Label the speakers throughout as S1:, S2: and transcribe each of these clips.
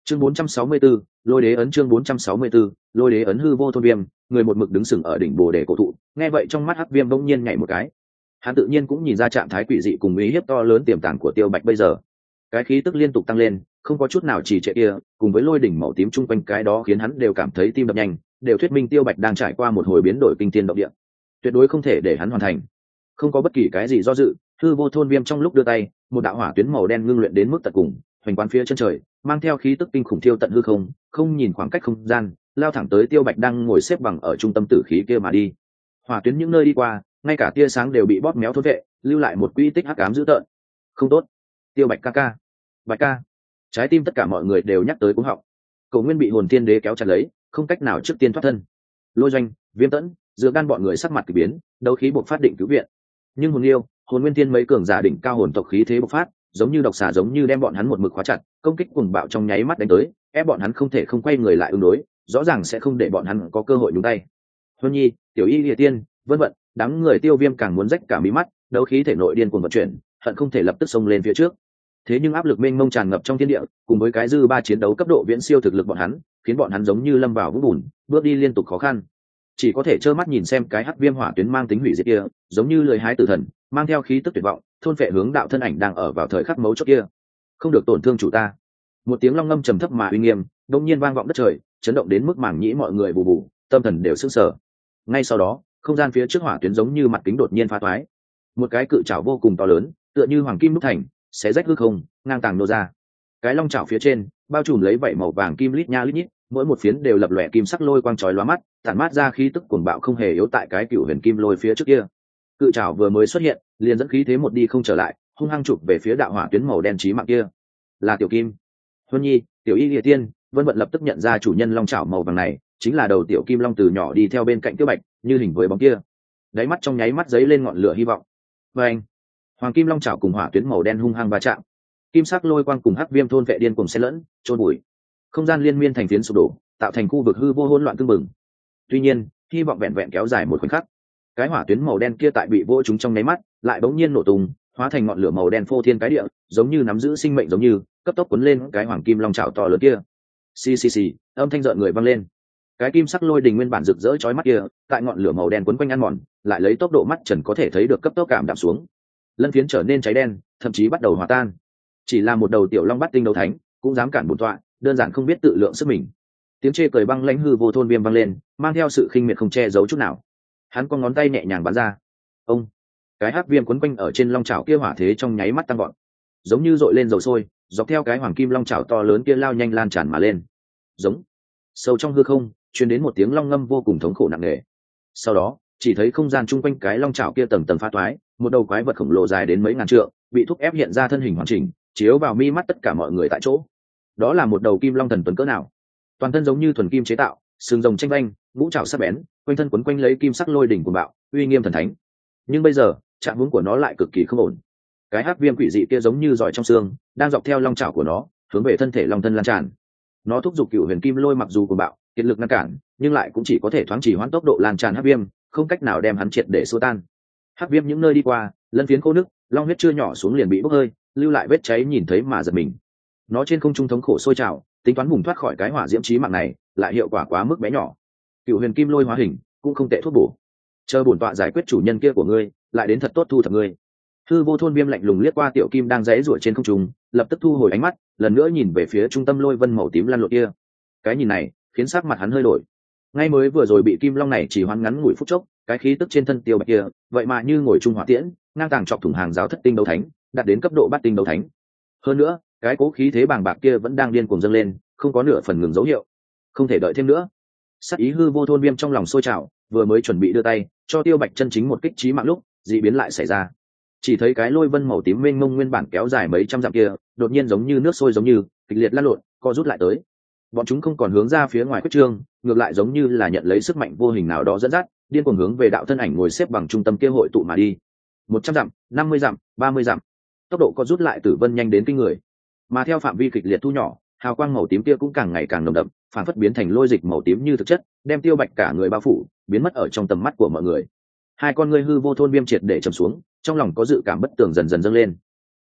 S1: Chương 464, lôi đế ấn. Chương 464, lôi đế ấn. Hư vô thôn viêm, người một mực đứng sừng ở đỉnh bồ đề cổ thụ, nghe vậy trong mắt hắc viêm bỗng nhiên nhảy một cái. Hắn tự nhiên cũng nhìn ra trạng thái quỷ dị cùng uy hiếp to lớn tiềm tàng của Tiêu Bạch bây giờ. Cái khí tức liên tục tăng lên, không có chút nào trì trệ kia, cùng với lôi đỉnh màu tím chung quanh cái đó khiến hắn đều cảm thấy tim đập nhanh, đều thuyết minh Tiêu Bạch đang trải qua một hồi biến đổi kinh thiên động địa. Tuyệt đối không thể để hắn hoàn thành. Không có bất kỳ cái gì do dự, hư vô thôn viêm trong lúc đưa tay, một đạo hỏa tuyến màu đen ngưng luyện đến mức tận cùng, hoành quán phía chân trời, mang theo khí tức kinh khủng thiêu tận hư không, không nhìn khoảng cách không gian, lao thẳng tới Tiêu Bạch đang ngồi xếp bằng ở trung tâm tử khí kia mà đi. Hỏa tuyến những nơi đi qua, ngay cả tia sáng đều bị bóp méo thôn vệ, lưu lại một quy tích hắc ám dữ tợn. Không tốt, Tiêu Bạch ca ca, Bạch ca. Trái tim tất cả mọi người đều nhắc tới cuống họng. Cổ Nguyên bị hồn tiên đế kéo chặt lấy, không cách nào trước tiên thoát thân. Lôi Doanh, Viêm Tẫn, giữa gan bọn người sắc mặt kỳ biến, đấu khí bộc phát định cứu viện. Nhưng hồn yêu, hồn nguyên tiên mấy cường giả đỉnh cao hồn tộc khí thế bộc phát, giống như độc xà giống như đem bọn hắn một mực khóa chặt, công kích cuồng bạo trong nháy mắt đánh tới, ép bọn hắn không thể không quay người lại ứng đối, rõ ràng sẽ không để bọn hắn có cơ hội nhúng tay. Huân Nhi, Tiểu Y Lìa Tiên, Vân Vận, đám người Tiêu Viêm càng muốn rách cả mí mắt, đấu khí thể nội điên cuồng vận chuyển, hận không thể lập tức xông lên phía trước. Thế nhưng áp lực mênh mông tràn ngập trong thiên địa, cùng với cái dư ba chiến đấu cấp độ viễn siêu thực lực bọn hắn, khiến bọn hắn giống như lâm vào vũng bùn, bước đi liên tục khó khăn. Chỉ có thể trơ mắt nhìn xem cái hắc viêm hỏa tuyến mang tính hủy diệt kia, giống như lười hái tử thần, mang theo khí tức tuyệt vọng, thôn phệ hướng đạo thân ảnh đang ở vào thời khắc mấu chốt kia. Không được tổn thương chủ ta. Một tiếng long ngâm trầm thấp mà uy nghiêm, đột nhiên vang vọng đất trời, chấn động đến mức màng nhĩ mọi người bù bù, tâm thần đều sững sờ. Ngay sau đó, không gian phía trước hỏa tuyến giống như mặt kính đột nhiên phá toái. Một cái cự trảo vô cùng to lớn, tựa như hoàng kim đúc thành, xé rách hư không, ngang tàng nô ra. Cái long trảo phía trên, bao trùm lấy vảy màu vàng kim lít nha lít nhít, mỗi một phiến đều lập lòe kim sắc lôi quang chói lóa mắt, tản mát ra khí tức cuồng bạo không hề yếu tại cái cựu huyền kim lôi phía trước kia. Cự trảo vừa mới xuất hiện, liền dẫn khí thế một đi không trở lại, hung hăng chụp về phía đạo hỏa tuyến màu đen chí mạng kia. Là Tiểu Kim, Huân Nhi, Tiểu Y Lìa Tiên, Vân Vận lập tức nhận ra chủ nhân long trảo màu vàng này chính là đầu Tiểu Kim Long từ nhỏ đi theo bên cạnh Tiêu Bạch, như hình với bóng kia. Đáy mắt trong nháy mắt giấy lên ngọn lửa hy vọng. Và anh, hoàng kim long trảo cùng hỏa tuyến màu đen hung hăng va chạm, kim sắc lôi quang cùng hắc viêm thôn vệ điên cùng xen lẫn, trôn bụi. Không gian liên miên thành phiến sụp đổ, tạo thành khu vực hư vô hỗn loạn tương bừng. Tuy nhiên, hy vọng vẹn vẹn kéo dài một khoảnh khắc. Cái hỏa tuyến màu đen kia tại bị vỗ chúng trong nháy mắt, lại bỗng nhiên nổ tung, hóa thành ngọn lửa màu đen phô thiên cái địa, giống như nắm giữ sinh mệnh giống như, cấp tốc cuốn lên cái hoàng kim long trảo to lớn kia. Xì xì xì, âm thanh rợn người vang lên. Cái kim sắc lôi đình nguyên bản rực rỡ chói mắt kia, tại ngọn lửa màu đen quấn quanh ăn mòn, lại lấy tốc độ mắt trần có thể thấy được cấp tốc cảm đạm xuống. Lân phiến trở nên cháy đen, thậm chí bắt đầu hòa tan. Chỉ là một đầu tiểu long bắt tinh đấu thánh, cũng dám cản bổn tọa, đơn giản không biết tự lượng sức mình. Tiếng chê cười băng lãnh hư vô thôn viêm vang lên, mang theo sự khinh miệt không che giấu chút nào. Hắn con ngón tay nhẹ nhàng bắn ra. Ông, cái hắc viêm quấn quanh ở trên long chảo kia hỏa thế trong nháy mắt tăng gọn, giống như dội lên dầu sôi, dọc theo cái hoàng kim long chảo to lớn kia lao nhanh lan tràn mà lên. Giống, sâu trong hư không truyền đến một tiếng long ngâm vô cùng thống khổ nặng nề. Sau đó, chỉ thấy không gian chung quanh cái long chảo kia tầng tầng phá toái, một đầu quái vật khổng lồ dài đến mấy ngàn trượng, bị thúc ép hiện ra thân hình hoàn chỉnh, chiếu vào mi mắt tất cả mọi người tại chỗ. Đó là một đầu kim long thần tuấn cỡ nào, toàn thân giống như thuần kim chế tạo, sừng rồng tranh vanh, ngũ trảo sắc bén, quanh thân quấn quanh lấy kim sắc lôi đỉnh cuồng bạo, uy nghiêm thần thánh. Nhưng bây giờ, trạng huống của nó lại cực kỳ không ổn. Cái hắc viêm quỷ dị kia giống như giỏi trong xương, đang dọc theo long chảo của nó, hướng về thân thể long thân lan tràn. Nó thúc giục cựu huyền kim lôi mặc dù cuồng bạo, kiệt lực ngăn cản, nhưng lại cũng chỉ có thể thoáng chỉ hoãn tốc độ lan tràn hắc viêm, không cách nào đem hắn triệt để xua tan. Hắc viêm những nơi đi qua, lân phiến khô nước, long huyết chưa nhỏ xuống liền bị bốc hơi, lưu lại vết cháy nhìn thấy mà giật mình. Nó trên không trung thống khổ sôi trào, tính toán vùng thoát khỏi cái hỏa diễm chí mạng này, lại hiệu quả quá mức bé nhỏ. Cựu huyền kim lôi hóa hình cũng không tệ thuốc bổ. Chờ bổn tọa giải quyết chủ nhân kia của ngươi, lại đến thật tốt thu thập ngươi. Hư vô thôn viêm lạnh lùng liếc qua tiểu kim đang giãy giụa trên không trung, lập tức thu hồi ánh mắt, lần nữa nhìn về phía trung tâm lôi vân màu tím lan lộn kia. Cái nhìn này khiến sắc mặt hắn hơi đổi. Ngay mới vừa rồi bị kim long này chỉ hoán ngắn ngủi phút chốc, cái khí tức trên thân tiêu bạch kia, vậy mà như ngồi trung hỏa tiễn, ngang tàng chọc thủng hàng giáo thất tinh đấu thánh, đạt đến cấp độ bát tinh đấu thánh. Hơn nữa, cái cố khí thế bàng bạc kia vẫn đang điên cuồng dâng lên, không có nửa phần ngừng dấu hiệu. Không thể đợi thêm nữa. Sắc ý hư vô thôn viêm trong lòng sôi trào, vừa mới chuẩn bị đưa tay cho tiêu bạch chân chính một kích chí mạng lúc, dị biến lại xảy ra. Chỉ thấy cái lôi vân màu tím mênh mông nguyên bản kéo dài mấy trăm dặm kia, đột nhiên giống như nước sôi giống như kịch liệt lăn lộn, co rút lại tới. Bọn chúng không còn hướng ra phía ngoài quyết trương, ngược lại giống như là nhận lấy sức mạnh vô hình nào đó dẫn dắt, điên cuồng hướng về đạo thân ảnh ngồi xếp bằng trung tâm kia hội tụ mà đi. 100 dặm, 50 dặm, 30 dặm, tốc độ co rút lại tử vân nhanh đến kinh người. Mà theo phạm vi kịch liệt thu nhỏ, hào quang màu tím kia cũng càng ngày càng nồng đậm, phản phất biến thành lôi dịch màu tím như thực chất, đem tiêu bạch cả người bao phủ, biến mất ở trong tầm mắt của mọi người. Hai con ngươi hư vô thôn viêm triệt để trầm xuống, trong lòng có dự cảm bất tường dần dần dâng lên.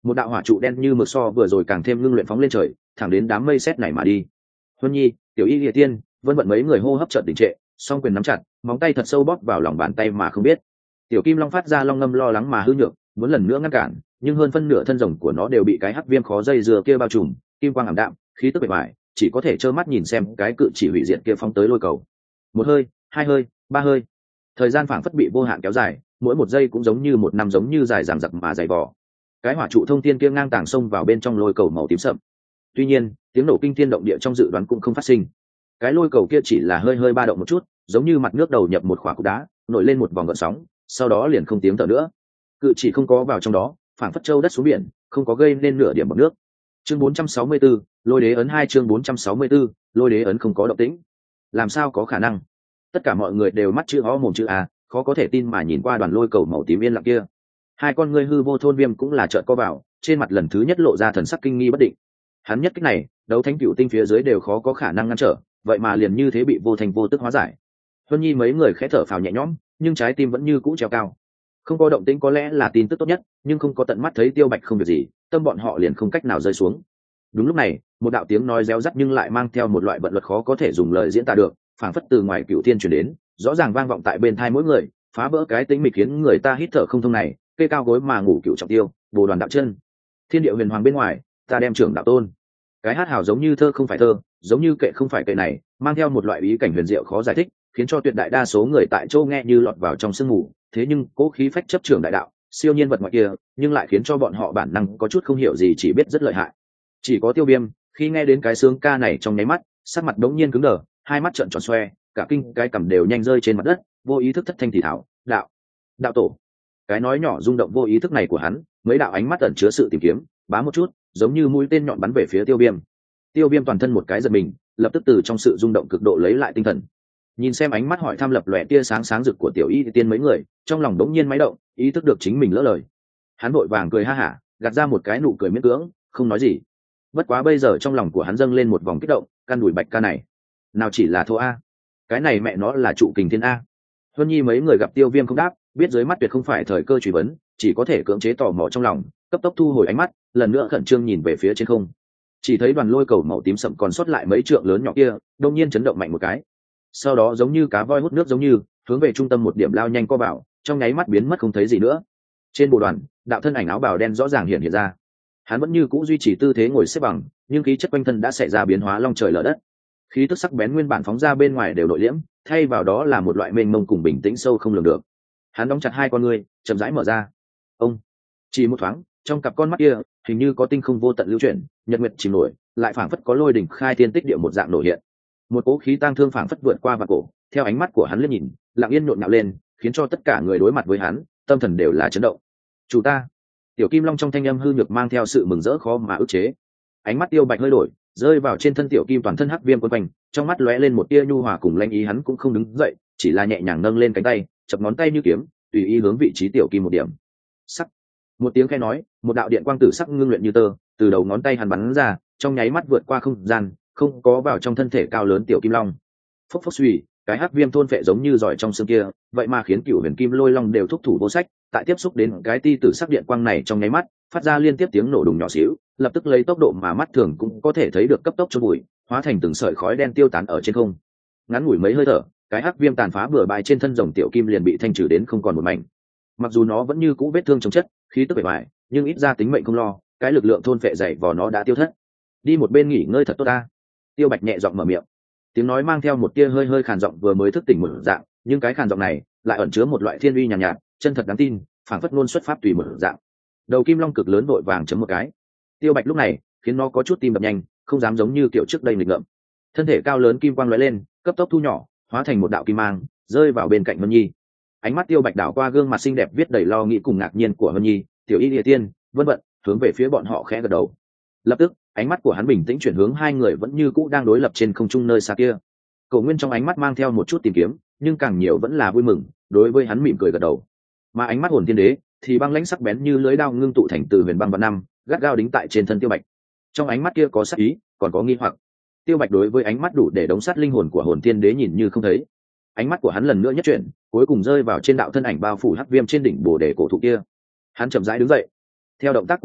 S1: một đạo hỏa trụ đen như mực so vừa rồi càng thêm ngưng luyện phóng lên trời, thẳng đến đám mây sét này mà đi. Huân Nhi, Tiểu Y Lìa Tiên, Vân Vận mấy người hô hấp chợt đình trệ, song quyền nắm chặt, móng tay thật sâu bóp vào lòng bàn tay mà không biết. Tiểu Kim Long phát ra long ngâm lo lắng mà hư nhược, muốn lần nữa ngăn cản, nhưng hơn phân nửa thân rồng của nó đều bị cái hắc viêm khó dây dưa kia bao trùm, kim quang ảm đạm, khí tức bề ngoài, chỉ có thể trơ mắt nhìn xem cái cự chỉ hủy diệt kia phóng tới lôi cầu. Một hơi, hai hơi, ba hơi, thời gian phảng phất bị vô hạn kéo dài, mỗi một giây cũng giống như một năm, giống như dài dằng dặc mà dày vò. Cái hỏa trụ thông thiên kia ngang tàng xông vào bên trong lôi cầu màu tím sậm. Tuy nhiên, tiếng nổ kinh thiên động địa trong dự đoán cũng không phát sinh. Cái lôi cầu kia chỉ là hơi hơi ba động một chút, giống như mặt nước đầu nhập một khỏa cục đá, nổi lên một vòng gợn sóng, sau đó liền không tiếng thở nữa. Cự chỉ không có vào trong đó, phảng phất châu đất xuống biển, không có gây nên nửa điểm bọt nước. Chương 464, lôi đế ấn 2, chương 464, lôi đế ấn không có động tĩnh. Làm sao có khả năng? Tất cả mọi người đều mắt chữ ó mồm chữ a, khó có thể tin mà nhìn qua đoàn lôi cầu màu tím yên lặng kia. Hai con ngươi hư vô thôn viêm cũng là trợn co vào, trên mặt lần thứ nhất lộ ra thần sắc kinh nghi bất định. Hắn nhất kích này, đấu thánh cựu tinh phía dưới đều khó có khả năng ngăn trở, vậy mà liền như thế bị vô thành vô tức hóa giải. Huân Nhi mấy người khẽ thở phào nhẹ nhõm, nhưng trái tim vẫn như cũ treo cao. Không có động tĩnh có lẽ là tin tức tốt nhất, nhưng không có tận mắt thấy Tiêu Bạch không việc gì, tâm bọn họ liền không cách nào rơi xuống. Đúng lúc này, một đạo tiếng nói réo rắt nhưng lại mang theo một loại vận luật khó có thể dùng lời diễn tả được, phảng phất từ ngoài cựu thiên truyền đến, rõ ràng vang vọng tại bên tai mỗi người, phá vỡ cái tĩnh mịch khiến người ta hít thở không thông này. Cây cao gối mà ngủ cựu trọng tiêu, bồ đoàn đạo chân, thiên địa huyền hoàng bên ngoài, ta đem trưởng đạo tôn. Cái hát hào giống như thơ không phải thơ, giống như kệ không phải kệ này, mang theo một loại ý cảnh huyền diệu khó giải thích, khiến cho tuyệt đại đa số người tại châu nghe như lọt vào trong sương mù. Thế nhưng cố khí phách chấp trưởng đại đạo, siêu nhiên vật ngoài kia, nhưng lại khiến cho bọn họ bản năng có chút không hiểu gì, chỉ biết rất lợi hại. Chỉ có Tiêu Viêm, khi nghe đến cái sướng ca này trong nháy mắt, sắc mặt đống nhiên cứng đờ, hai mắt trợn tròn xoe, cả kinh cái cằm đều nhanh rơi trên mặt đất, vô ý thức thất thanh thì thảo, đạo tổ. Cái nói nhỏ rung động vô ý thức này của hắn, mấy đạo ánh mắt ẩn chứa sự tìm kiếm, bám một chút, giống như mũi tên nhọn bắn về phía Tiêu Viêm. Tiêu Viêm toàn thân một cái giật mình, lập tức từ trong sự rung động cực độ lấy lại tinh thần. Nhìn xem ánh mắt hỏi thăm lập lòe tia sáng sáng rực của Tiểu Y Tiên mấy người, trong lòng đống nhiên máy động, ý thức được chính mình lỡ lời. Hắn vội vàng cười ha hả, gạt ra một cái nụ cười miễn cưỡng, không nói gì. Bất quá bây giờ trong lòng của hắn dâng lên một vòng kích động, căn đùi Bạch ca này, nào chỉ là thô a, cái này mẹ nó là trụ kình thiên a. Huân Nhi mấy người gặp Tiêu Viêm không đáp, biết dưới mắt tuyệt không phải thời cơ truy vấn, chỉ có thể cưỡng chế tò mò trong lòng, cấp tốc thu hồi ánh mắt, lần nữa khẩn trương nhìn về phía trên không. Chỉ thấy đoàn lôi cầu màu tím sậm còn sót lại mấy trượng lớn nhỏ kia, đột nhiên chấn động mạnh một cái. Sau đó giống như cá voi hút nước giống như, hướng về trung tâm một điểm lao nhanh co vào, trong nháy mắt biến mất không thấy gì nữa. Trên bộ đoàn, đạo thân ảnh áo bào đen rõ ràng hiện ra. Hắn vẫn như cũ duy trì tư thế ngồi xếp bằng, nhưng khí chất quanh thân đã xảy ra biến hóa long trời lở đất. Khí tức sắc bén nguyên bản phóng ra bên ngoài đều nội liễm, thay vào đó là một loại mênh mông cùng bình tĩnh sâu không lường được. Hắn đóng chặt hai con ngươi, chậm rãi mở ra. Ông, chỉ một thoáng, trong cặp con mắt kia, hình như có tinh không vô tận lưu chuyển, nhật nguyệt chìm nổi, lại phảng phất có lôi đỉnh khai thiên tích địa một dạng nổ hiện. Một cỗ khí tang thương phảng phất vượt qua vạn cổ, theo ánh mắt của hắn liếc nhìn, lặng yên nhộn nhạo lên, khiến cho tất cả người đối mặt với hắn, tâm thần đều là chấn động. Chủ ta. Tiểu Kim Long trong thanh âm hư nhược mang theo sự mừng rỡ khó mà ức chế. Ánh mắt Tiêu Bạch hơi đổi, rơi vào trên thân Tiểu Kim toàn thân hắc viêm quấn quanh, trong mắt lóe lên một tia nhu hòa cùng lanh ý, hắn cũng không đứng dậy, chỉ là nhẹ nhàng nâng lên cánh tay, chập ngón tay như kiếm, tùy ý hướng vị trí Tiểu Kim một điểm. Sắc. Một tiếng khẽ nói, một đạo điện quang tử sắc ngưng luyện như tơ, từ đầu ngón tay hắn bắn ra, trong nháy mắt vượt qua không gian, không có vào trong thân thể cao lớn Tiểu Kim Long. Phốc phốc suy, cái hắc viêm thôn phệ giống như giỏi trong xương kia, vậy mà khiến Cửu Huyền Kim Lôi Long đều thúc thủ vô sách, tại tiếp xúc đến cái ti tử sắc điện quang này trong nháy mắt, phát ra liên tiếp tiếng nổ đùng nhỏ xíu, lập tức lấy tốc độ mà mắt thường cũng có thể thấy được cấp tốc chôn bụi, hóa thành từng sợi khói đen tiêu tán ở trên không. Ngắn ngủi mấy hơi thở, cái hắc viêm tàn phá bừa bãi trên thân rồng Tiểu Kim liền bị thanh trừ đến không còn một mảnh. Mặc dù nó vẫn như cũ vết thương chồng chất, khí tức bề bại, nhưng ít ra tính mệnh không lo, cái lực lượng thôn phệ dày vò nó đã tiêu thất. Đi một bên nghỉ ngơi thật tốt ta. Tiêu Bạch nhẹ giọng mở miệng, tiếng nói mang theo một tia hơi hơi khàn giọng, vừa mới thức tỉnh một dạng, nhưng cái khàn giọng này lại ẩn chứa một loại thiên uy nhàn nhạt, chân thật đáng tin, phảng phất ngôn xuất pháp tùy một dạng. Đầu Kim Long cực lớn vội vàng chấm một cái. Tiêu Bạch lúc này khiến nó có chút tim đập nhanh, không dám giống như kiểu trước đây nghịch ngợm. Thân thể cao lớn kim quang lóe lên, cấp tốc thu nhỏ, hóa thành một đạo kim mang, rơi vào bên cạnh Vân Nhi. Ánh mắt Tiêu Bạch đảo qua gương mặt xinh đẹp viết đầy lo nghĩ cùng ngạc nhiên của Vân Nhi, Tiểu Y Lìa Tiên, Vân Vận, hướng về phía bọn họ khẽ gật đầu. Lập tức, ánh mắt của hắn bình tĩnh chuyển hướng hai người vẫn như cũ đang đối lập trên không trung nơi xa kia. Cổ Nguyên trong ánh mắt mang theo một chút tìm kiếm, nhưng càng nhiều vẫn là vui mừng, đối với hắn mỉm cười gật đầu. Mà ánh mắt Hồn Thiên Đế thì băng lãnh sắc bén như lưỡi dao ngưng tụ thành từ huyền băng vạn năm, gắt gao đính tại trên thân Tiêu Bạch. Trong ánh mắt kia có sát ý, còn có nghi hoặc. Tiêu Bạch đối với ánh mắt đủ để đống sát linh hồn của Hồn Thiên Đế nhìn như không thấy. Ánh mắt của hắn lần nữa nhất chuyển, cuối cùng rơi vào trên đạo thân ảnh bao phủ hắc viêm trên đỉnh Bồ Đề cổ thụ kia. Hắn chậm rãi đứng dậy. Theo động tác của hắn,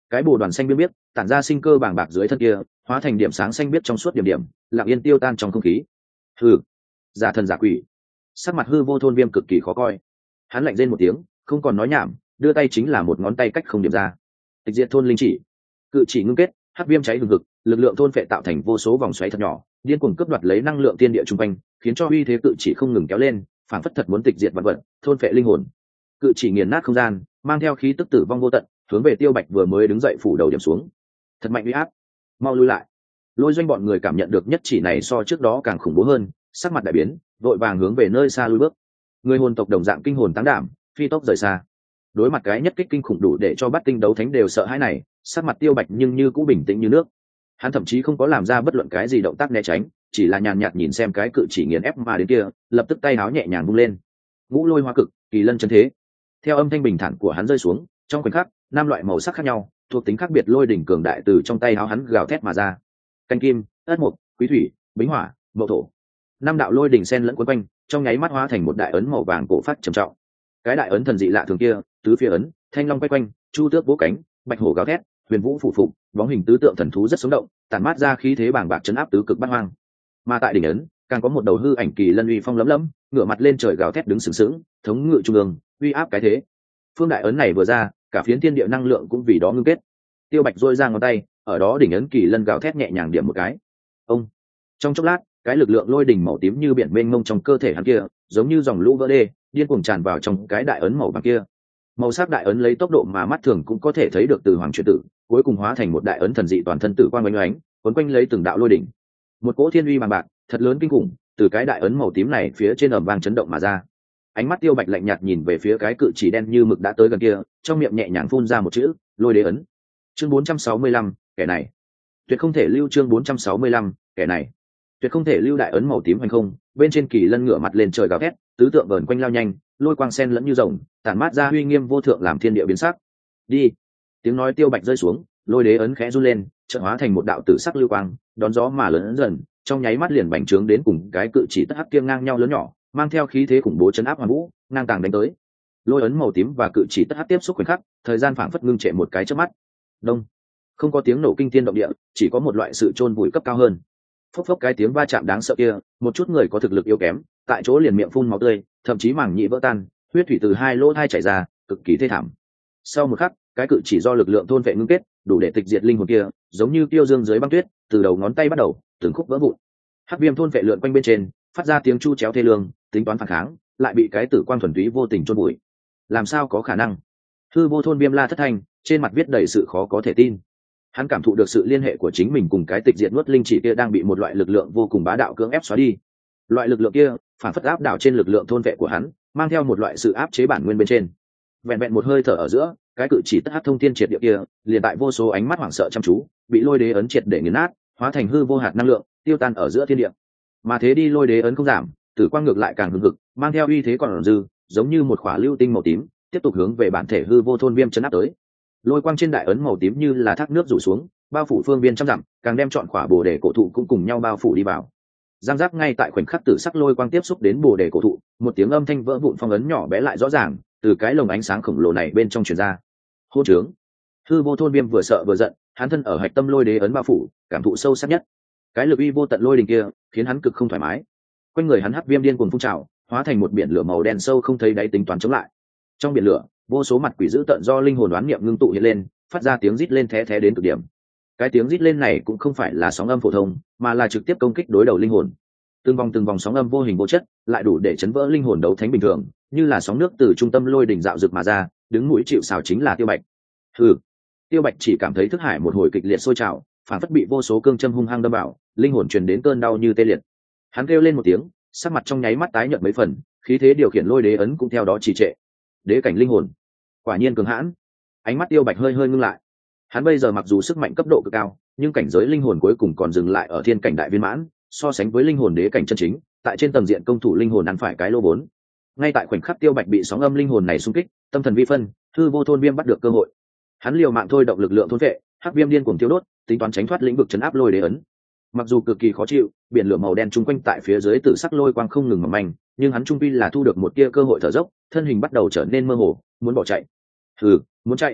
S1: cái bồ đoàn xanh biếc biếc tản ra sinh cơ bàng bạc dưới thân kia hóa thành điểm sáng xanh biếc trong suốt điểm điểm lặng yên tiêu tan trong không khí. Hừ, giả thần giả quỷ. Sắc mặt hư vô thôn viêm cực kỳ khó coi, hắn lạnh rên một tiếng, không còn nói nhảm, đưa tay chính là một ngón tay cách không điểm ra. Tịch diệt thôn linh chỉ. Cự chỉ ngưng kết, hắc viêm cháy hừng hực, lực lượng thôn phệ tạo thành vô số vòng xoáy thật nhỏ, điên cuồng cướp đoạt lấy năng lượng tiên địa trung quanh, khiến cho uy thế cự chỉ không ngừng kéo lên, phản phất thật muốn tịch diệt vạn vật, thôn phệ linh hồn. Cự chỉ nghiền nát không gian, mang theo khí tức tử vong vô tận, hướng về Tiêu Bạch vừa mới đứng dậy phủ đầu điểm xuống. Thật mạnh uy áp, mau lui lại. Lôi Doanh bọn người cảm nhận được nhất chỉ này so trước đó càng khủng bố hơn, sắc mặt đại biến, vội vàng hướng về nơi xa lui bước. Người hồn tộc đồng dạng kinh hồn táng đảm, phi tốc rời xa. Đối mặt cái nhất kích kinh khủng đủ để cho Bát Tinh đấu thánh đều sợ hãi này, sắc mặt Tiêu Bạch nhưng như cũ bình tĩnh như nước. Hắn thậm chí không có làm ra bất luận cái gì động tác né tránh, chỉ là nhàn nhạt nhìn xem cái cự chỉ nghiền ép mà đến kia, lập tức tay áo nhẹ nhàng vung lên. Ngũ Lôi Hoa Cực, Kỳ Lân chân thế. Theo âm thanh bình thản của hắn rơi xuống, trong khoảnh khắc, năm loại màu sắc khác nhau, thuộc tính khác biệt lôi đỉnh cường đại từ trong tay áo hắn gào thét mà ra. Canh kim, ất mộc, quý thủy, bính hỏa, mậu thổ. Năm đạo lôi đỉnh xen lẫn quấn quanh, trong nháy mắt hóa thành một đại ấn màu vàng cổ phát trầm trọng. Cái đại ấn thần dị lạ thường kia, tứ phía ấn, thanh long quay quanh, chu tước vỗ cánh, bạch hổ gào thét, huyền vũ phủ phục, bóng hình tứ tượng thần thú rất sống động, tản mát ra khí thế bàng bạc chấn áp tứ cực bát hoang. Mà tại đỉnh ấn, càng có một đầu hư ảnh kỳ lân uy phong lấm lấm, ngửa mặt lên trời gào thét đứng sừng sững, thống ngự trung ương, uy áp cái thế. Phương đại ấn này vừa ra, cả phiến thiên địa năng lượng cũng vì đó ngưng kết. Tiêu Bạch duỗi ra ngón tay, ở đó đỉnh ấn kỳ lân gào thét nhẹ nhàng điểm một cái. Ông. Trong chốc lát, cái lực lượng lôi đỉnh màu tím như biển mênh mông trong cơ thể hắn kia, giống như dòng lũ vỡ đê, điên cuồng tràn vào trong cái đại ấn màu vàng kia. Màu sắc đại ấn lấy tốc độ mà mắt thường cũng có thể thấy được từ hoàng chuyển tử, cuối cùng hóa thành một đại ấn thần dị toàn thân tử quang oanh oánh, quấn quanh lấy từng đạo lôi đỉnh. Một cỗ thiên uy bằng bạc, thật lớn kinh khủng, từ cái đại ấn màu tím này phía trên ầm vang chấn động mà ra. Ánh mắt Tiêu Bạch lạnh nhạt nhìn về phía cái cự chỉ đen như mực đã tới gần kia, trong miệng nhẹ nhàng phun ra một chữ, Lôi Đế ấn. Chương 465, kẻ này tuyệt không thể lưu. Chương 465, kẻ này tuyệt không thể lưu. Đại ấn màu tím hoành không, bên trên kỳ lân ngửa mặt lên trời gào thét, tứ tượng vờn quanh lao nhanh, lôi quang sen lẫn như rồng, tản mát ra uy nghiêm vô thượng làm thiên địa biến sắc. Đi. Tiếng nói Tiêu Bạch rơi xuống, Lôi Đế ấn khẽ run lên, chợt hóa thành một đạo tử sắc lưu quang, đón gió mà lớn dần, trong nháy mắt liền bành trướng đến cùng cái cự chỉ tất hắc kia ngang nhau lớn nhỏ, mang theo khí thế khủng bố chấn áp hoàn vũ, ngang tàng đánh tới. Lôi ấn màu tím và cự chỉ tất hắc tiếp xúc khoảnh khắc, thời gian phảng phất ngưng trệ một cái chớp mắt. Đông. Không có tiếng nổ kinh thiên động địa, chỉ có một loại sự chôn vùi cấp cao hơn. Phốc phốc cái tiếng va chạm đáng sợ kia, một chút người có thực lực yếu kém, tại chỗ liền miệng phun máu tươi, thậm chí màng nhĩ vỡ tan, huyết thủy từ hai lỗ thai chảy ra, cực kỳ thê thảm. Sau một khắc, cái cự chỉ do lực lượng thôn vệ ngưng kết, đủ để tịch diệt linh hồn kia, giống như tiêu dương dưới băng tuyết, từ đầu ngón tay bắt đầu, từng khúc vỡ vụn. Hắc viêm thôn vệ lượn quanh bên trên, phát ra tiếng chu chéo thê lương, tính toán phản kháng, lại bị cái tử quang thuần túy vô tình chôn bụi. Làm sao có khả năng? Hư vô thôn viêm la thất thanh, trên mặt viết đầy sự khó có thể tin. Hắn cảm thụ được sự liên hệ của chính mình cùng cái tịch diệt nuốt linh chỉ kia đang bị một loại lực lượng vô cùng bá đạo cưỡng ép xóa đi. Loại lực lượng kia phản phất áp đảo trên lực lượng thôn vệ của hắn, mang theo một loại sự áp chế bản nguyên bên trên. Vẹn vẹn một hơi thở ở giữa, cái cự chỉ tất hắc thông thiên triệt địa kia, liền tại vô số ánh mắt hoảng sợ chăm chú, bị Lôi Đế ấn triệt để nghiền nát, hóa thành hư vô hạt năng lượng, tiêu tan ở giữa thiên địa. Mà thế đi Lôi Đế ấn không giảm, tử quang ngược lại càng hừng hực, mang theo uy thế còn dư, giống như một khỏa lưu tinh màu tím, tiếp tục hướng về bản thể hư vô thôn viêm chấn áp tới. Lôi quang trên đại ấn màu tím như là thác nước rủ xuống, bao phủ phương viên trăm dặm, càng đem chọn khỏa bồ đề cổ thụ cũng cùng nhau bao phủ đi vào. Giang giác ngay tại khoảnh khắc tử sắc lôi quang tiếp xúc đến bồ đề cổ thụ, một tiếng âm thanh vỡ vụn phong ấn nhỏ bé lại rõ ràng, từ cái lồng ánh sáng khổng lồ này bên trong truyền ra. Hô trướng! Hư vô thôn viêm vừa sợ vừa giận, hắn thân ở hạch tâm Lôi Đế ấn bao phủ, cảm thụ sâu sắc nhất. Cái lực uy vô tận lôi đình kia, khiến hắn cực không thoải mái. Quanh người hắn hắc viêm điên cuồng phun trào, hóa thành một biển lửa màu đen sâu không thấy đáy tính toán chống lại. Trong biển lửa, vô số mặt quỷ dữ tận do linh hồn đoán niệm ngưng tụ hiện lên, phát ra tiếng rít lên thé thé đến cực điểm. Cái tiếng rít lên này cũng không phải là sóng âm phổ thông, mà là trực tiếp công kích đối đầu linh hồn. Từng vòng sóng âm vô hình vô chất, lại đủ để chấn vỡ linh hồn đấu thánh bình thường, như là sóng nước từ trung tâm lôi đỉnh dạo rực mà ra, đứng mũi chịu sào chính là Tiêu Bạch. Hừ. Tiêu Bạch chỉ cảm thấy thức hải một hồi kịch liệt sôi trào, phản phất bị vô số cương châm hung hăng đâm vào, linh hồn truyền đến cơn đau như tê liệt. Hắn kêu lên một tiếng, sắc mặt trong nháy mắt tái nhợt mấy phần, khí thế điều khiển Lôi Đế ấn cũng theo đó trì trệ. Đế cảnh linh hồn, quả nhiên cường hãn. Ánh mắt Tiêu Bạch hơi hơi ngưng lại. Hắn bây giờ mặc dù sức mạnh cấp độ cực cao, nhưng cảnh giới linh hồn cuối cùng còn dừng lại ở thiên cảnh đại viên mãn, so sánh với linh hồn đế cảnh chân chính, tại trên tầng diện công thủ linh hồn ăn phải cái lô bốn. Ngay tại khoảnh khắc Tiêu Bạch bị sóng âm linh hồn này xung kích, tâm thần vi phân, hư vô thôn viêm bắt được cơ hội. Hắn liều mạng thôi động lực lượng thôn vệ, hắc viêm điên cuồng tiêu đốt, tính toán tránh thoát lĩnh vực chấn áp Lôi Đế ấn. Mặc dù cực kỳ khó chịu, biển lửa màu đen chung quanh tại phía dưới tử sắc lôi quang không ngừng mỏng manh, nhưng hắn trung quy là thu được một tia cơ hội thở dốc, thân hình bắt đầu trở nên mơ hồ, muốn bỏ chạy. Hừ, muốn chạy?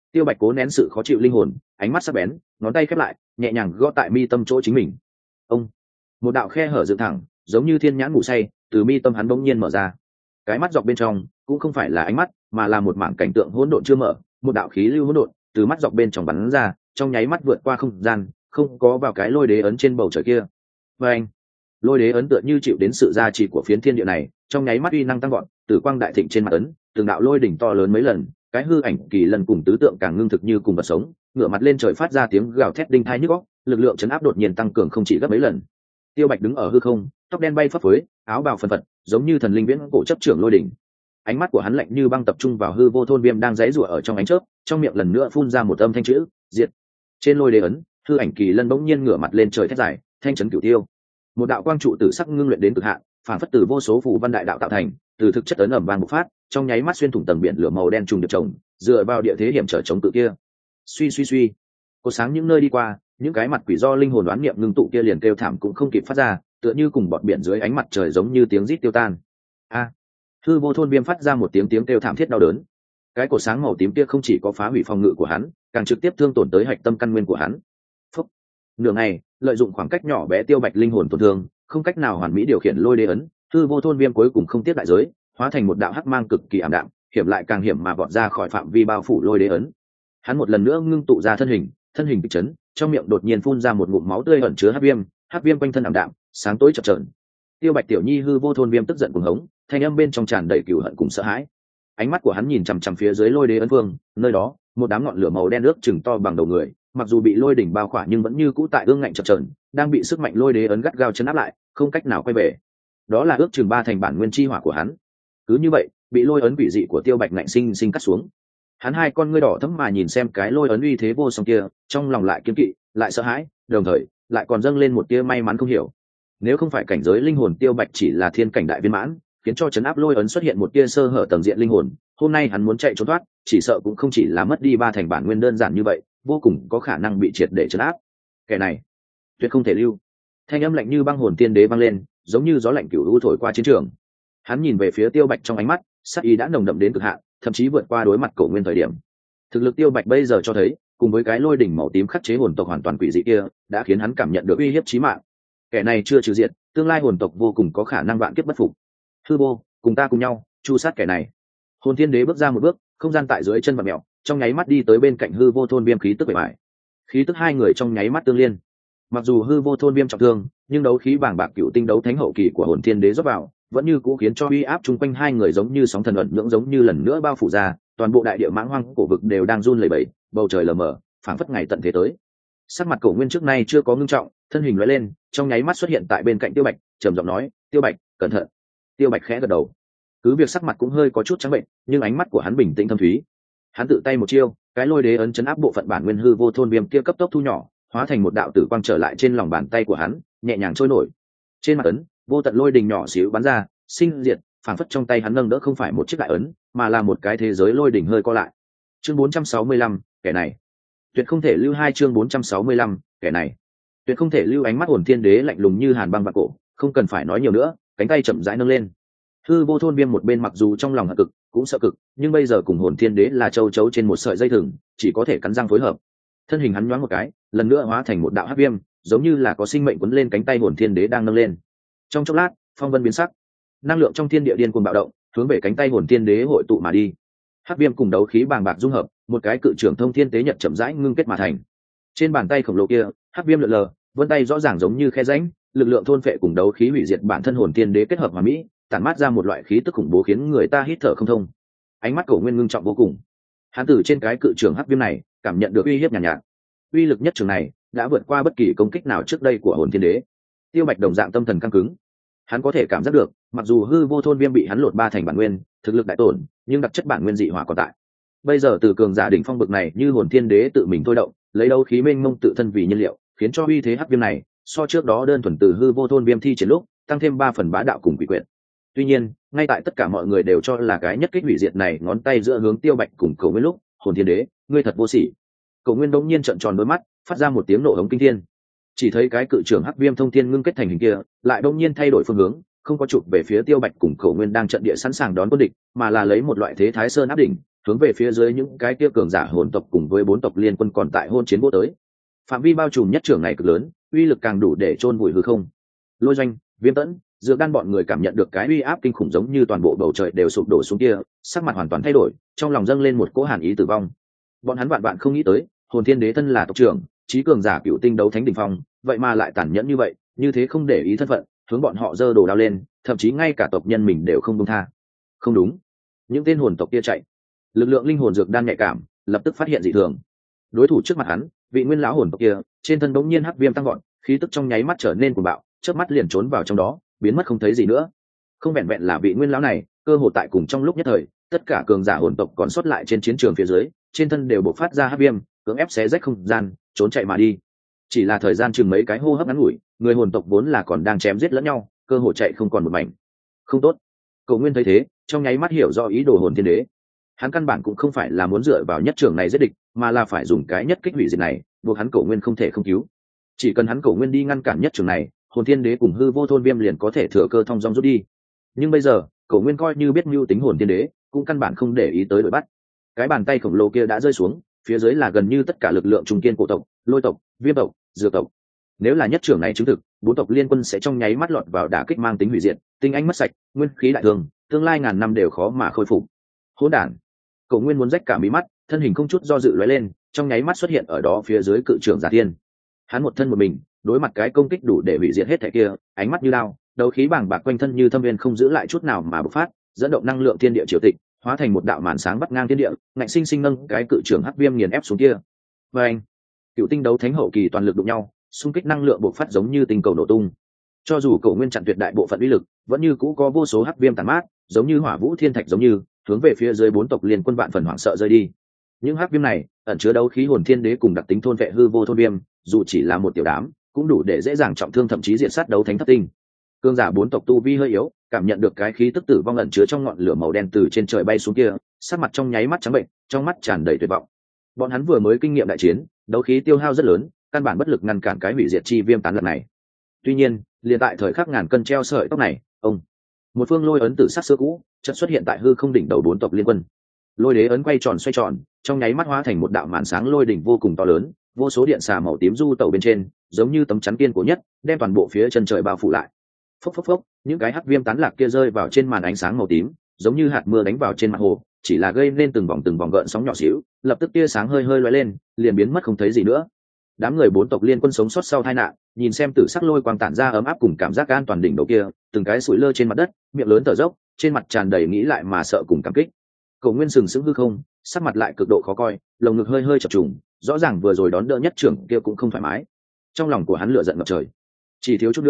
S1: Tiêu Bạch cố nén sự khó chịu linh hồn, ánh mắt sắc bén, ngón tay khép lại, nhẹ nhàng gõ tại mi tâm chỗ chính mình. Ông, một đạo khe hở dựng thẳng, giống như thiên nhãn ngủ say, từ mi tâm hắn bỗng nhiên mở ra. Cái mắt dọc bên trong cũng không phải là ánh mắt, mà là một mảng cảnh tượng hỗn độn chưa mở, một đạo khí lưu hỗn độn từ mắt dọc bên trong bắn ra, trong nháy mắt vượt qua không gian, không có vào cái lôi đế ấn trên bầu trời kia. Và anh, lôi đế ấn tựa như chịu đến sự gia trì của phiến thiên địa này, trong nháy mắt uy năng tăng gọn, tử quang đại thịnh trên mặt ấn, từng đạo lôi đỉnh to lớn mấy lần, cái hư ảnh kỳ lần cùng tứ tượng càng ngưng thực như cùng vật sống, ngửa mặt lên trời phát ra tiếng gào thét đinh tai nhức óc, lực lượng chấn áp đột nhiên tăng cường không chỉ gấp mấy lần. Tiêu Bạch đứng ở hư không, tóc đen bay phấp phới, áo bào phân phật, giống như thần linh viễn cổ chấp trưởng lôi đỉnh. Ánh mắt của hắn lạnh như băng tập trung vào hư vô thôn viêm đang giãy giụa ở trong ánh chớp, trong miệng lần nữa phun ra một âm thanh chữ diệt. Trên lôi đế ấn, hư ảnh kỳ lân bỗng nhiên ngửa mặt lên trời thét dài, thanh chấn cửu tiêu. Một đạo quang trụ tử sắc ngưng luyện đến cực hạn, phản phất từ vô số phù văn đại đạo tạo thành, từ thực chất ấn ẩm vang bộc phát, trong nháy mắt xuyên thủng tầng biển lửa màu đen trùng điệp chồng, dựa vào địa thế hiểm trở chống cự kia. Suy suy suy, có sáng những nơi đi qua, những cái mặt quỷ do linh hồn đoán niệm ngưng tụ kia liền kêu thảm cũng không kịp phát ra, tựa như cùng bọt biển dưới ánh mặt trời giống như tiếng rít tiêu tan. A, hư vô thôn viêm phát ra một tiếng kêu thảm thiết đau đớn. Cái cổ sáng màu tím kia không chỉ có phá hủy phòng ngự của hắn, càng trực tiếp thương tổn tới hạch tâm căn nguyên của hắn. Phúc. Nửa ngày, lợi dụng khoảng cách nhỏ bé Tiêu Bạch linh hồn tổn thương, không cách nào hoàn mỹ điều khiển lôi đế ấn, hư vô thôn viêm cuối cùng không tiếp đại giới, hóa thành một đạo hắc mang cực kỳ ảm đạm, hiểm lại càng hiểm mà vọt ra khỏi phạm vi bao phủ lôi đế ấn. Hắn một lần nữa ngưng tụ ra thân hình kịch chấn, trong miệng đột nhiên phun ra một ngụm máu tươi ẩn chứa hắc viêm quanh thân ảm đạm, sáng tối chập chờn. Tiêu Bạch tiểu nhi hư vô thôn viêm tức giận cuồng hống, thanh âm bên trong tràn đầy cừu hận cùng sợ hãi. Ánh mắt của hắn nhìn chằm chằm phía dưới lôi đế ấn vương, nơi đó, một đám ngọn lửa màu đen nước chừng to bằng đầu người, mặc dù bị lôi đỉnh bao khỏa nhưng vẫn như cũ tại ương ngạnh chập chờn, đang bị sức mạnh lôi đế ấn gắt gao chấn áp lại, không cách nào quay về. Đó là ước chừng 3 thành bản nguyên chi hỏa của hắn. Cứ như vậy, bị lôi ấn quỷ dị của Tiêu Bạch ngạnh sinh cắt xuống. Hắn hai con ngươi đỏ thẫm mà nhìn xem cái lôi ấn uy thế vô song kia, trong lòng lại kiêng kỵ, lại sợ hãi, đồng thời lại còn dâng lên một tia may mắn không hiểu. Nếu không phải cảnh giới linh hồn Tiêu Bạch chỉ là thiên cảnh đại viên mãn, khiến cho chấn áp lôi ấn xuất hiện một tia sơ hở tầng diện linh hồn, hôm nay hắn muốn chạy trốn thoát, chỉ sợ cũng không chỉ là mất đi 3 thành bản nguyên đơn giản như vậy, vô cùng có khả năng bị triệt để chấn áp. Kẻ này, tuyệt không thể lưu. Thanh âm lạnh như băng hồn tiên đế vang lên, giống như gió lạnh cửu u thổi qua chiến trường. Hắn nhìn về phía Tiêu Bạch trong ánh mắt, sát ý đã nồng đậm đến cực hạn, thậm chí vượt qua đối mặt cổ nguyên thời điểm. Thực lực Tiêu Bạch bây giờ cho thấy, cùng với cái lôi đỉnh màu tím khắc chế hồn tộc hoàn toàn quỷ dị kia, đã khiến hắn cảm nhận được uy hiếp chí mạng. Kẻ này chưa trừ diệt, tương lai hồn tộc vô cùng có khả năng vạn kiếp bất phục. Hư vô, cùng ta cùng nhau chu sát kẻ này. Hồn thiên đế bước ra một bước, không gian tại dưới chân vặn mèo, trong nháy mắt đi tới bên cạnh hư vô thôn viêm khí tức bề bại. Khí tức hai người trong nháy mắt tương liên. Mặc dù hư vô thôn viêm trọng thương, nhưng đấu khí bàng bạc cựu tinh đấu thánh hậu kỳ của hồn thiên đế rót vào, vẫn như cũ khiến cho uy áp chung quanh hai người giống như sóng thần ẩn nhưỡng, giống như lần nữa bao phủ ra, toàn bộ đại địa mãng hoang cổ vực đều đang run lẩy bẩy, bầu trời lờ mờ, phảng phất ngày tận thế tới. Sắc mặt cổ nguyên trước nay chưa có ngưng trọng, thân hình lóe lên, trong nháy mắt xuất hiện tại bên cạnh Tiêu Bạch, trầm giọng nói: "Tiêu Bạch, cẩn thận." Tiêu Bạch khẽ gật đầu. Cứ việc sắc mặt cũng hơi có chút trắng bệnh, nhưng ánh mắt của hắn bình tĩnh thâm thúy. Hắn tự tay một chiêu, cái lôi đế ấn chấn áp bộ phận bản nguyên hư vô thôn viêm kia cấp tốc thu nhỏ, hóa thành một đạo tử quang trở lại trên lòng bàn tay của hắn, nhẹ nhàng trôi nổi. Trên mặt ấn, vô tận lôi đình nhỏ xíu bắn ra, sinh diệt, phảng phất trong tay hắn nâng đỡ không phải một chiếc đại ấn, mà là một cái thế giới lôi đỉnh hơi co lại. Chương 465, kẻ này tuyệt không thể lưu. Hai chương 465, kẻ này tuyệt không thể lưu. Ánh mắt hồn thiên đế lạnh lùng như hàn băng vạn cổ, không cần phải nói nhiều nữa, cánh tay chậm rãi nâng lên. Hư vô thôn viêm một bên mặc dù trong lòng hận cực, cũng sợ cực, nhưng bây giờ cùng hồn thiên đế là châu chấu trên một sợi dây thừng, chỉ có thể cắn răng phối hợp. Thân hình hắn nhoáng một cái, lần nữa hóa thành một đạo hắc viêm, giống như là có sinh mệnh quấn lên cánh tay hồn thiên đế đang nâng lên. Trong chốc lát, phong vân biến sắc, năng lượng trong thiên địa điên cuồng bạo động, hướng về cánh tay hồn thiên đế hội tụ mà đi. Hắc viêm cùng đấu khí bàng bạc dung hợp, một cái cự trưởng thông thiên tế nhật chậm rãi ngưng kết mà thành. Trên bàn tay khổng lồ kia, hắc viêm lượn lờ, vân tay rõ ràng giống như khe rãnh, lực lượng thôn phệ cùng đấu khí hủy diệt bản thân hồn thiên đế kết hợp hòa mỹ, tản mát ra một loại khí tức khủng bố khiến người ta hít thở không thông. Ánh mắt cổ nguyên ngưng trọng vô cùng. Hắn từ trên cái cự trưởng hắc viêm này cảm nhận được uy hiếp nhàn nhạt. Uy lực nhất trường này đã vượt qua bất kỳ công kích nào trước đây của hồn thiên đế. Tiêu Bạch đồng dạng tâm thần căng cứng. Hắn có thể cảm giác được, mặc dù hư vô thôn viêm bị hắn lột 3 thành bản nguyên, thực lực đại tổn, nhưng đặc chất bản nguyên dị hỏa còn tại. Bây giờ từ cường giả đỉnh phong bực này như hồn thiên đế tự mình thôi động, lấy đấu khí mênh mông tự thân vì nhiên liệu, khiến cho uy thế hắc viêm này so trước đó đơn thuần từ hư vô thôn viêm thi triển lúc tăng thêm 3 phần bá đạo cùng quỷ quyệt. Tuy nhiên, ngay tại tất cả mọi người đều cho là cái nhất kích hủy diệt này ngón tay giữa hướng Tiêu Bạch cùng Cổ Nguyên lúc, hồn thiên đế, ngươi thật vô sỉ. Cổ Nguyên đống nhiên trợn tròn đôi mắt, phát ra một tiếng nổ hống kinh thiên. Chỉ thấy cái cự trưởng hắc viêm thông thiên ngưng kết thành hình kia, lại đống nhiên thay đổi phương hướng, không có chụp về phía Tiêu Bạch cùng Cổ Nguyên đang trận địa sẵn sàng đón quân địch, mà là lấy một loại thế thái sơn áp đỉnh, hướng về phía dưới những cái kia cường giả hồn tộc cùng với 4 tộc liên quân còn tại hôn chiến vô tới. Phạm vi bao trùm nhất trưởng này cực lớn, uy lực càng đủ để chôn vùi hư không. Lôi Doanh, Viêm Tẫn, Dược Đan bọn người cảm nhận được cái uy áp kinh khủng giống như toàn bộ bầu trời đều sụp đổ xuống kia, sắc mặt hoàn toàn thay đổi, trong lòng dâng lên một cỗ hàn ý tử vong. Bọn hắn vạn vạn không nghĩ tới, Hồn Thiên Đế thân là tộc trưởng, trí cường giả cựu tinh đấu thánh đỉnh phong, vậy mà lại tàn nhẫn như vậy, như thế không để ý thân phận, hướng bọn họ giơ đồ đao lên, thậm chí ngay cả tộc nhân mình đều không buông tha. Không đúng, những tên hồn tộc kia chạy. Lực lượng linh hồn Dược Đan nhạy cảm, lập tức phát hiện dị thường. Đối thủ trước mặt hắn, vị nguyên lão hồn tộc kia, trên thân bỗng nhiên hắc viêm tăng vọt, khí tức trong nháy mắt trở nên cuồng bạo, chớp mắt liền trốn vào trong đó, biến mất không thấy gì nữa. Không vẹn vẹn là vị nguyên lão này, cơ hồ tại cùng trong lúc nhất thời, tất cả cường giả hồn tộc còn sót lại trên chiến trường phía dưới, trên thân đều bộc phát ra hắc viêm, cưỡng ép xé rách không gian, trốn chạy mà đi. Chỉ là thời gian chừng mấy cái hô hấp ngắn ngủi, người hồn tộc vốn là còn đang chém giết lẫn nhau, cơ hồ chạy không còn một mảnh. Không tốt. Cầu Nguyên thấy thế, trong nháy mắt hiểu rõ ý đồ Hồn Thiên Đế. Hắn căn bản cũng không phải là muốn dựa vào nhất trường này giết địch, mà là phải dùng cái nhất kích hủy diệt này, buộc hắn Cầu Nguyên không thể không cứu. Chỉ cần hắn Cầu Nguyên đi ngăn cản nhất trường này, Hồn Thiên Đế cùng hư vô thôn viêm liền có thể thừa cơ thông dong rút đi. Nhưng bây giờ, Cầu Nguyên coi như biết mưu tính Hồn Thiên Đế, cũng căn bản không để ý tới đội bắt. Cái bàn tay khổng lồ kia đã rơi xuống, phía dưới là gần như tất cả lực lượng trung kiên cổ tộc, Lôi tộc, Viêm tộc, Dược tộc. Nếu là nhất trưởng này chứng thực, 4 tộc liên quân sẽ trong nháy mắt lọt vào đả kích mang tính hủy diệt, tinh anh mất sạch, nguyên khí đại thương, tương lai ngàn năm đều khó mà khôi phục. Hỗn đản! Cầu Nguyên muốn rách cả mí mắt, thân hình không chút do dự lóe lên, trong nháy mắt xuất hiện ở đó phía dưới cự trưởng Giả Thiên. Hắn một thân một mình, đối mặt cái công kích đủ để hủy diệt hết thảy kia, ánh mắt như lao, đấu khí bàng bạc quanh thân như thâm viên không giữ lại chút nào mà bộc phát, dẫn động năng lượng thiên địa triều tịch, hóa thành một đạo màn sáng vắt ngang thiên địa, ngạnh sinh sinh nâng cái cự trưởng hắc viêm nghiền ép xuống kia. Và anh, cựu tinh đấu thánh hậu kỳ toàn lực đụng nhau, xung kích năng lượng bộc phát giống như tinh cầu nổ tung. Cho dù Cầu Nguyên chặn tuyệt đại bộ phận uy lực, vẫn như cũ có vô số hắc viêm tàn mát, giống như hỏa vũ thiên thạch giống như hướng về phía dưới 4 tộc liên quân vạn phần hoảng sợ rơi đi. Những hắc viêm này ẩn chứa đấu khí Hồn Thiên Đế cùng đặc tính thôn vệ hư vô thôn viêm, dù chỉ là một tiểu đám, cũng đủ để dễ dàng trọng thương thậm chí diệt sát đấu thánh thất tinh. Cương giả 4 tộc tu vi hơi yếu, cảm nhận được cái khí tức tử vong ẩn chứa trong ngọn lửa màu đen từ trên trời bay xuống kia, sắc mặt trong nháy mắt trắng bệnh, trong mắt tràn đầy tuyệt vọng. Bọn hắn vừa mới kinh nghiệm đại chiến, đấu khí tiêu hao rất lớn, căn bản bất lực ngăn cản cái hủy diệt chi viêm tán lần này. Tuy nhiên, liền tại thời khắc ngàn cân treo sợi tóc này, một phương lôi ấn tử sắc xưa cũ chợt xuất hiện tại hư không đỉnh đầu 4 tộc liên quân. Lôi đế ấn quay tròn xoay tròn, trong nháy mắt hóa thành một đạo màn sáng lôi đỉnh vô cùng to lớn, vô số điện xà màu tím du tẩu bên trên, giống như tấm chắn kiên cố nhất, đem toàn bộ phía chân trời bao phủ lại. Phốc phốc phốc, những cái hắc viêm tán lạc kia rơi vào trên màn ánh sáng màu tím, giống như hạt mưa đánh vào trên mặt hồ, chỉ là gây nên từng vòng gợn sóng nhỏ xíu, lập tức tia sáng hơi hơi lóe lên, liền biến mất không thấy gì nữa. Đám người 4 tộc liên quân sống sót sau tai nạn, nhìn xem tử sắc lôi quang tản ra ấm áp cùng cảm giác an toàn đỉnh đầu kia, từng cái sủi lơ trên mặt đất, miệng lớn thở dốc, trên mặt tràn đầy nghĩ lại mà sợ cùng cảm kích. Cầu Nguyên sừng sững hư không, sắc mặt lại cực độ khó coi, lồng ngực hơi hơi chập trùng, rõ ràng vừa rồi đón đỡ nhất trưởng kia cũng không thoải mái. Trong lòng của hắn lửa giận ngập trời, chỉ thiếu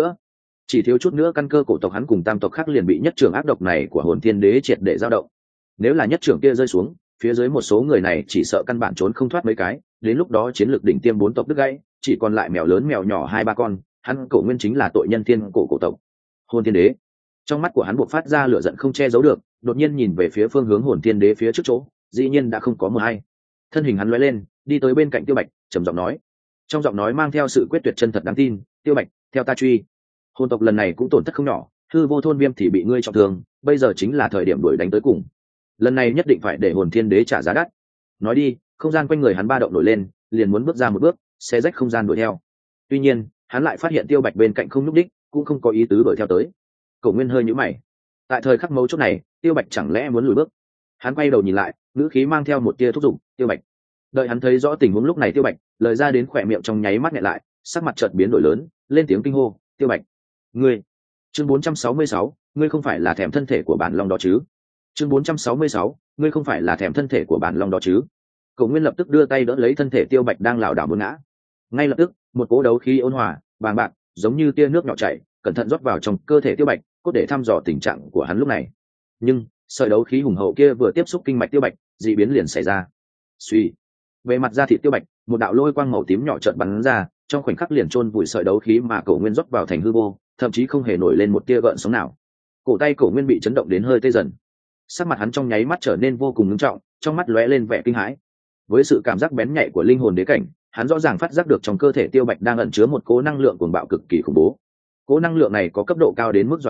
S1: chút nữa căn cơ cổ tộc hắn cùng tam tộc khác liền bị nhất trưởng ác độc này của Hồn Thiên Đế triệt để dao động. Nếu là nhất trưởng kia rơi xuống, phía dưới một số người này chỉ sợ căn bản trốn không thoát mấy cái, đến lúc đó chiến lược đỉnh tiêm 4 tộc đứt gãy, chỉ còn lại mèo lớn mèo nhỏ 2-3 con, hắn Cầu Nguyên chính là tội nhân thiên cổ tộc. Hồn Thiên Đế, trong mắt của hắn bộc phát ra lửa giận không che giấu được, đột nhiên nhìn về phía phương hướng Hồn Thiên Đế phía trước chỗ, dĩ nhiên đã không có mờ hay. Thân hình hắn lóe lên, đi tới bên cạnh Tiêu Bạch, trầm giọng nói, trong giọng nói mang theo sự quyết tuyệt chân thật đáng tin, Tiêu Bạch, theo ta truy. Hồn tộc lần này cũng tổn thất không nhỏ, hư vô thôn viêm thì bị ngươi trọng thương, bây giờ chính là thời điểm đuổi đánh tới cùng. Lần này nhất định phải để Hồn Thiên Đế trả giá đắt. Nói đi, không gian quanh người hắn ba động nổi lên, liền muốn bước ra một bước, xé rách không gian đuổi theo. Tuy nhiên, hắn lại phát hiện Tiêu Bạch bên cạnh không nhúc đích, cũng không có ý tứ đuổi theo tới. Cầu Nguyên hơi nhíu mày. Tại thời khắc mấu chốt này, Tiêu Bạch chẳng lẽ muốn lùi bước? Hắn quay đầu nhìn lại, ngữ khí mang theo một tia thúc giục, "Tiêu Bạch." Đợi hắn thấy rõ tình huống lúc này Tiêu Bạch, lời ra đến khỏe miệng trong nháy mắt nhẹ lại, sắc mặt chợt biến đổi lớn, lên tiếng kinh hô, "Tiêu Bạch, ngươi!" Chương 466, ngươi không phải là thèm thân thể của bản long đó chứ? Chương 466, ngươi không phải là thèm thân thể của bản long đó chứ? Cầu Nguyên lập tức đưa tay đỡ lấy thân thể Tiêu Bạch đang lảo đảo muốn ngã. Ngay lập tức, một cỗ đấu khí ôn hòa, bàng bạc, giống như tia nước nhỏ chảy, cẩn thận rót vào trong cơ thể Tiêu Bạch, cốt để thăm dò tình trạng của hắn lúc này. Nhưng, sợi đấu khí hùng hậu kia vừa tiếp xúc kinh mạch Tiêu Bạch, dị biến liền xảy ra. Suy, về mặt da thịt Tiêu Bạch, một đạo lôi quang màu tím nhỏ chợt bắn ra, trong khoảnh khắc liền chôn vùi sợi đấu khí mà Cầu Nguyên rót vào thành hư vô, thậm chí không hề nổi lên một tia gợn sóng nào. Cổ tay Cầu Nguyên bị chấn động đến hơi tê dần, sắc mặt hắn trong nháy mắt trở nên vô cùng nghiêm trọng, trong mắt lóe lên vẻ kinh hãi. Với sự cảm giác bén nhạy của linh hồn đế cảnh, hắn rõ ràng phát giác được trong cơ thể Tiêu Bạch đang ẩn chứa một cỗ năng lượng cuồng bạo cực kỳ khủng bố. Cỗ năng lượng này có cấp độ cao đến mức dọa người,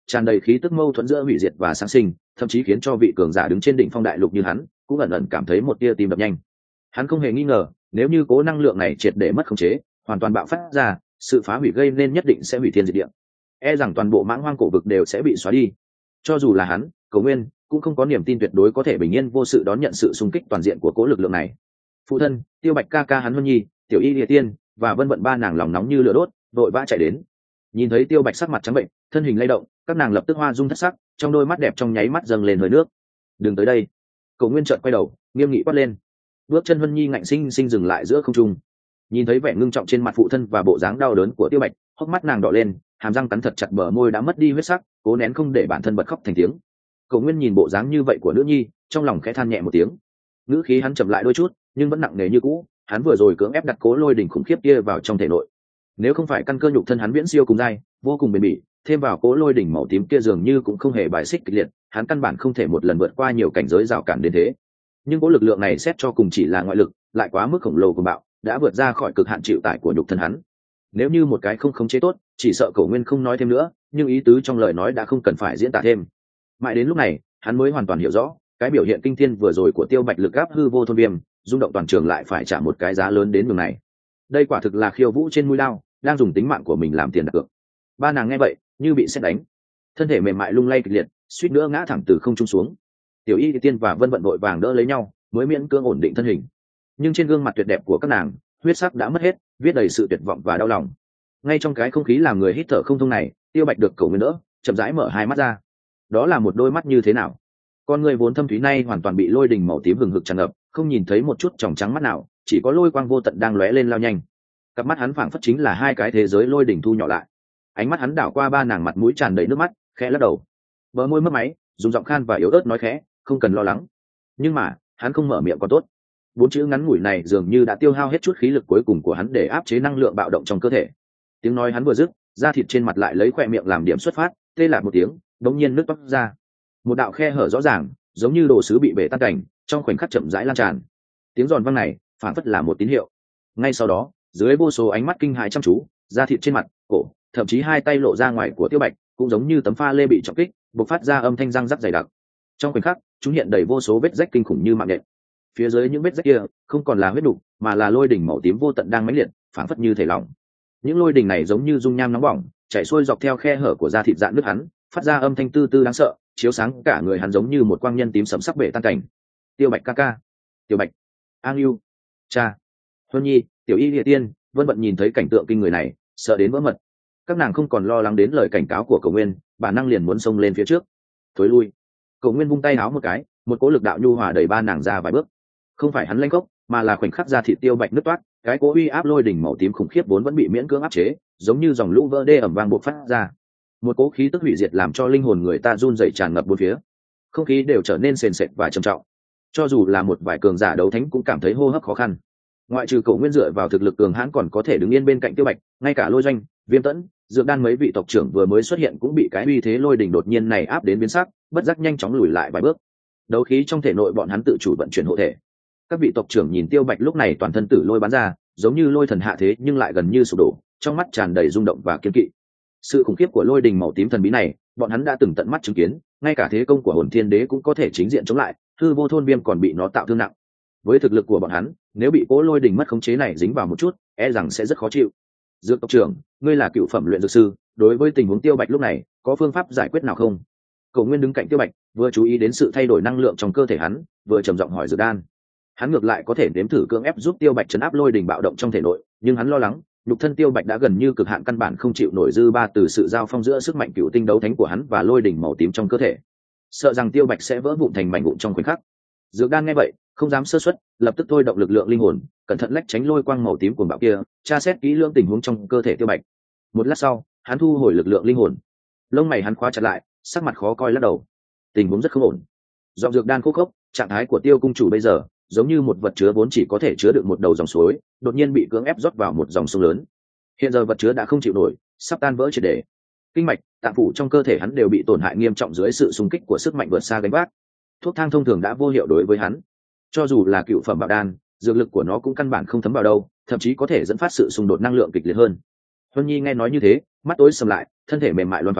S1: tràn đầy khí tức mâu thuẫn giữa hủy diệt và sáng sinh, thậm chí khiến cho vị cường giả đứng trên đỉnh phong đại lục như hắn cũng ẩn ẩn cảm thấy một tia tim đập nhanh. Hắn không hề nghi ngờ, nếu như cố năng lượng này triệt để mất khống chế, hoàn toàn bạo phát ra, sự phá hủy gây nên nhất định sẽ hủy thiên diệt địa. E rằng toàn bộ mãng hoang cổ vực đều sẽ bị xóa đi. Cho dù là hắn, Cầu Nguyên, cũng không có niềm tin tuyệt đối có thể bình yên vô sự đón nhận sự xung kích toàn diện của cố lực lượng này. Phụ thân, Tiêu Bạch ca ca hắn Huân Nhi, Tiểu Y Lìa Tiên và Vân Vận ba nàng lòng nóng như lửa đốt, vội vã chạy đến. Nhìn thấy Tiêu Bạch sắc mặt trắng bệnh, thân hình lay động, các nàng lập tức hoa dung thất sắc, trong đôi mắt đẹp trong nháy mắt dâng lên hơi nước. Đừng tới đây! Cầu Nguyên trợn quay đầu, nghiêm nghị quát lên. Bước chân Huân Nhi ngạnh sinh sinh dừng lại giữa không trung. Nhìn thấy vẻ ngưng trọng trên mặt phụ thân và bộ dáng đau đớn của Tiêu Bạch, hốc mắt nàng đỏ lên, hàm răng cắn thật chặt bờ môi đã mất đi huyết sắc, cố nén không để bản thân bật khóc thành tiếng. Cầu Nguyên nhìn bộ dáng như vậy của nữ nhi, trong lòng khẽ than nhẹ một tiếng. Ngữ khí hắn chậm lại đôi chút, nhưng vẫn nặng nề như cũ. Hắn vừa rồi cưỡng ép đặt cố lôi đỉnh khủng khiếp kia vào trong thể nội. Nếu không phải căn cơ nhục thân hắn viễn siêu cùng dai, vô cùng bền bỉ, thêm vào cố lôi đỉnh màu tím kia dường như cũng không hề bài xích kịch liệt, hắn căn bản không thể một lần vượt qua nhiều cảnh giới rào cản đến thế. Nhưng cố lực lượng này xét cho cùng chỉ là ngoại lực, lại quá mức khổng lồ cuồng bạo, đã vượt ra khỏi cực hạn chịu tải của nhục thân hắn. Nếu như một cái không khống chế tốt, chỉ sợ Cầu Nguyên không nói thêm nữa, nhưng ý tứ trong lời nói đã không cần phải diễn tả thêm. Mãi đến lúc này, hắn mới hoàn toàn hiểu rõ, cái biểu hiện kinh thiên vừa rồi của Tiêu Bạch lực áp hư vô thôn viêm, rung động toàn trường lại phải trả một cái giá lớn đến nhường này. Đây quả thực là khiêu vũ trên mũi lao, đang dùng tính mạng của mình làm tiền đặt cược. Ba nàng nghe vậy, như bị sét đánh, thân thể mềm mại lung lay kịch liệt, suýt nữa ngã thẳng từ không trung xuống. Tiểu Y Tiên và Vân Vận vội vàng đỡ lấy nhau, mới miễn cưỡng ổn định thân hình. Nhưng trên gương mặt tuyệt đẹp của các nàng, huyết sắc đã mất hết, viết đầy sự tuyệt vọng và đau lòng. Ngay trong cái không khí làm người hít thở không thông này, Tiêu Bạch được Cầu Nguyên đỡ, chậm rãi mở hai mắt ra. Đó là một đôi mắt như thế nào? Con người vốn thâm thúy nay hoàn toàn bị lôi đình màu tím hừng hực tràn ngập, không nhìn thấy một chút tròng trắng mắt nào, chỉ có lôi quang vô tận đang lóe lên lao nhanh. Cặp mắt hắn phảng phất chính là hai cái thế giới lôi đỉnh thu nhỏ lại. Ánh mắt hắn đảo qua ba nàng mặt mũi tràn đầy nước mắt, khẽ lắc đầu, bờ môi mấp máy, dùng giọng khan và yếu ớt nói khẽ, không cần lo lắng. Nhưng mà hắn không mở miệng còn tốt, bốn chữ ngắn ngủi này dường như đã tiêu hao hết chút khí lực cuối cùng của hắn để áp chế năng lượng bạo động trong cơ thể. Tiếng nói hắn vừa dứt, da thịt trên mặt lại lấy khỏe miệng làm điểm xuất phát, tê lạc một tiếng, đống nhiên nứt toác ra. Một đạo khe hở rõ ràng, giống như đồ sứ bị bể tan cảnh, trong khoảnh khắc chậm rãi lan tràn. Tiếng giòn vang này phảng phất là một tín hiệu. Ngay sau đó, dưới vô số ánh mắt kinh hãi chăm chú, da thịt trên mặt, cổ, thậm chí hai tay lộ ra ngoài của Tiêu Bạch, cũng giống như tấm pha lê bị trọng kích, bộc phát ra âm thanh răng rắc dày đặc. Trong khoảnh khắc, chúng hiện đầy vô số vết rách kinh khủng như mạng nhện. Phía dưới những vết rách kia, không còn là huyết đục, mà là lôi đỉnh màu tím vô tận đang mãnh liệt, phảng phất như thể lỏng. Những lôi đỉnh này giống như dung nham nóng bỏng, chảy xuôi dọc theo khe hở của da thịt rạn nứt hắn, phát ra âm thanh tư tư đáng sợ, chiếu sáng cả người hắn giống như một quang nhân tím sẫm sắc bể tan cảnh. Tiêu Bạch ca ca, Tiêu Bạch, An Yêu, cha, Huân Nhi, Tiểu Y Lìa Tiên, Vân Vận nhìn thấy cảnh tượng kinh người này, sợ đến vỡ mật. Các nàng không còn lo lắng đến lời cảnh cáo của Cầu Nguyên, bản năng liền muốn xông lên phía trước. Thối lui. Cầu Nguyên vung tay áo một cái, một cỗ lực đạo nhu hòa đẩy ba nàng ra vài bước. Không phải hắn lanh khốc, mà là khoảnh khắc ra thịt Tiêu Bạch nứt toát, cái cỗ uy áp lôi đỉnh màu tím khủng khiếp vốn vẫn bị miễn cưỡng áp chế, giống như dòng lũ vỡ đê ẩm vang bộc phát ra. Một cỗ khí tức hủy diệt làm cho linh hồn người ta run rẩy tràn ngập bốn phía, không khí đều trở nên sền sệt và trầm trọng. Cho dù là một vài cường giả đấu thánh cũng cảm thấy hô hấp khó khăn. Ngoại trừ Cầu Nguyên dựa vào thực lực cường hãn còn có thể đứng yên bên cạnh Tiêu Bạch, ngay cả Lôi Doanh, Viêm Tẫn, Dược Đan mấy vị tộc trưởng vừa mới xuất hiện cũng bị cái uy thế lôi đỉnh đột nhiên này áp đến biến sắc, bất giác nhanh chóng lùi lại vài bước. Đấu khí trong thể nội bọn hắn tự chủ vận chuyển hộ thể. Các vị tộc trưởng nhìn Tiêu Bạch lúc này toàn thân tử lôi bắn ra, giống như lôi thần hạ thế nhưng lại gần như sụp đổ, trong mắt tràn đầy rung động và kiên kỵ. Sự khủng khiếp của lôi đình màu tím thần bí này, bọn hắn đã từng tận mắt chứng kiến, ngay cả thế công của Hồn Thiên Đế cũng có thể chính diện chống lại, hư vô thôn viêm còn bị nó tạo thương nặng. Với thực lực của bọn hắn, nếu bị cỗ lôi đình mất khống chế này dính vào một chút, e rằng sẽ rất khó chịu. Dược tộc trưởng, ngươi là cựu phẩm luyện dược sư, đối với tình huống Tiêu Bạch lúc này, có phương pháp giải quyết nào không? Cầu Nguyên đứng cạnh Tiêu Bạch, vừa chú ý đến sự thay đổi năng lượng trong cơ thể hắn, vừa trầm giọng hỏi Dược Đan. Hắn ngược lại có thể nếm thử cưỡng ép giúp Tiêu Bạch trấn áp lôi đình bạo động trong thể nội, nhưng hắn lo lắng, nhục thân Tiêu Bạch đã gần như cực hạn căn bản không chịu nổi dư ba từ sự giao phong giữa sức mạnh cựu tinh đấu thánh của hắn và lôi đình màu tím trong cơ thể, sợ rằng Tiêu Bạch sẽ vỡ vụn thành mảnh vụn trong khoảnh khắc. Dược Đan nghe vậy, không dám sơ suất, lập tức thôi động lực lượng linh hồn, cẩn thận lách tránh lôi quang màu tím cuồng bạo kia, tra xét kỹ lưỡng tình huống trong cơ thể Tiêu Bạch. Một lát sau, hắn thu hồi lực lượng linh hồn, lông mày hắn khóa chặt lại, sắc mặt khó coi lắc đầu. Tình huống rất không ổn. Giọng Dược Đan khô khốc, trạng thái của Tiêu cung chủ bây giờ, giống như một vật chứa vốn chỉ có thể chứa được một đầu dòng suối, đột nhiên bị cưỡng ép rót vào một dòng sông lớn. Hiện giờ vật chứa đã không chịu nổi, sắp tan vỡ triệt để. Kinh mạch, tạng phủ trong cơ thể hắn đều bị tổn hại nghiêm trọng dưới sự xung kích của sức mạnh vượt xa gánh vác. Thuốc thang thông thường đã vô hiệu đối với hắn. Cho dù là cựu phẩm bảo đan, dược lực của nó cũng căn bản không thấm vào đâu, thậm chí có thể dẫn phát sự xung đột năng lượng kịch liệt hơn. Huân Nhi nghe nói như thế, mắt tối sầm lại, thân thể mềm mại loáng thoáng,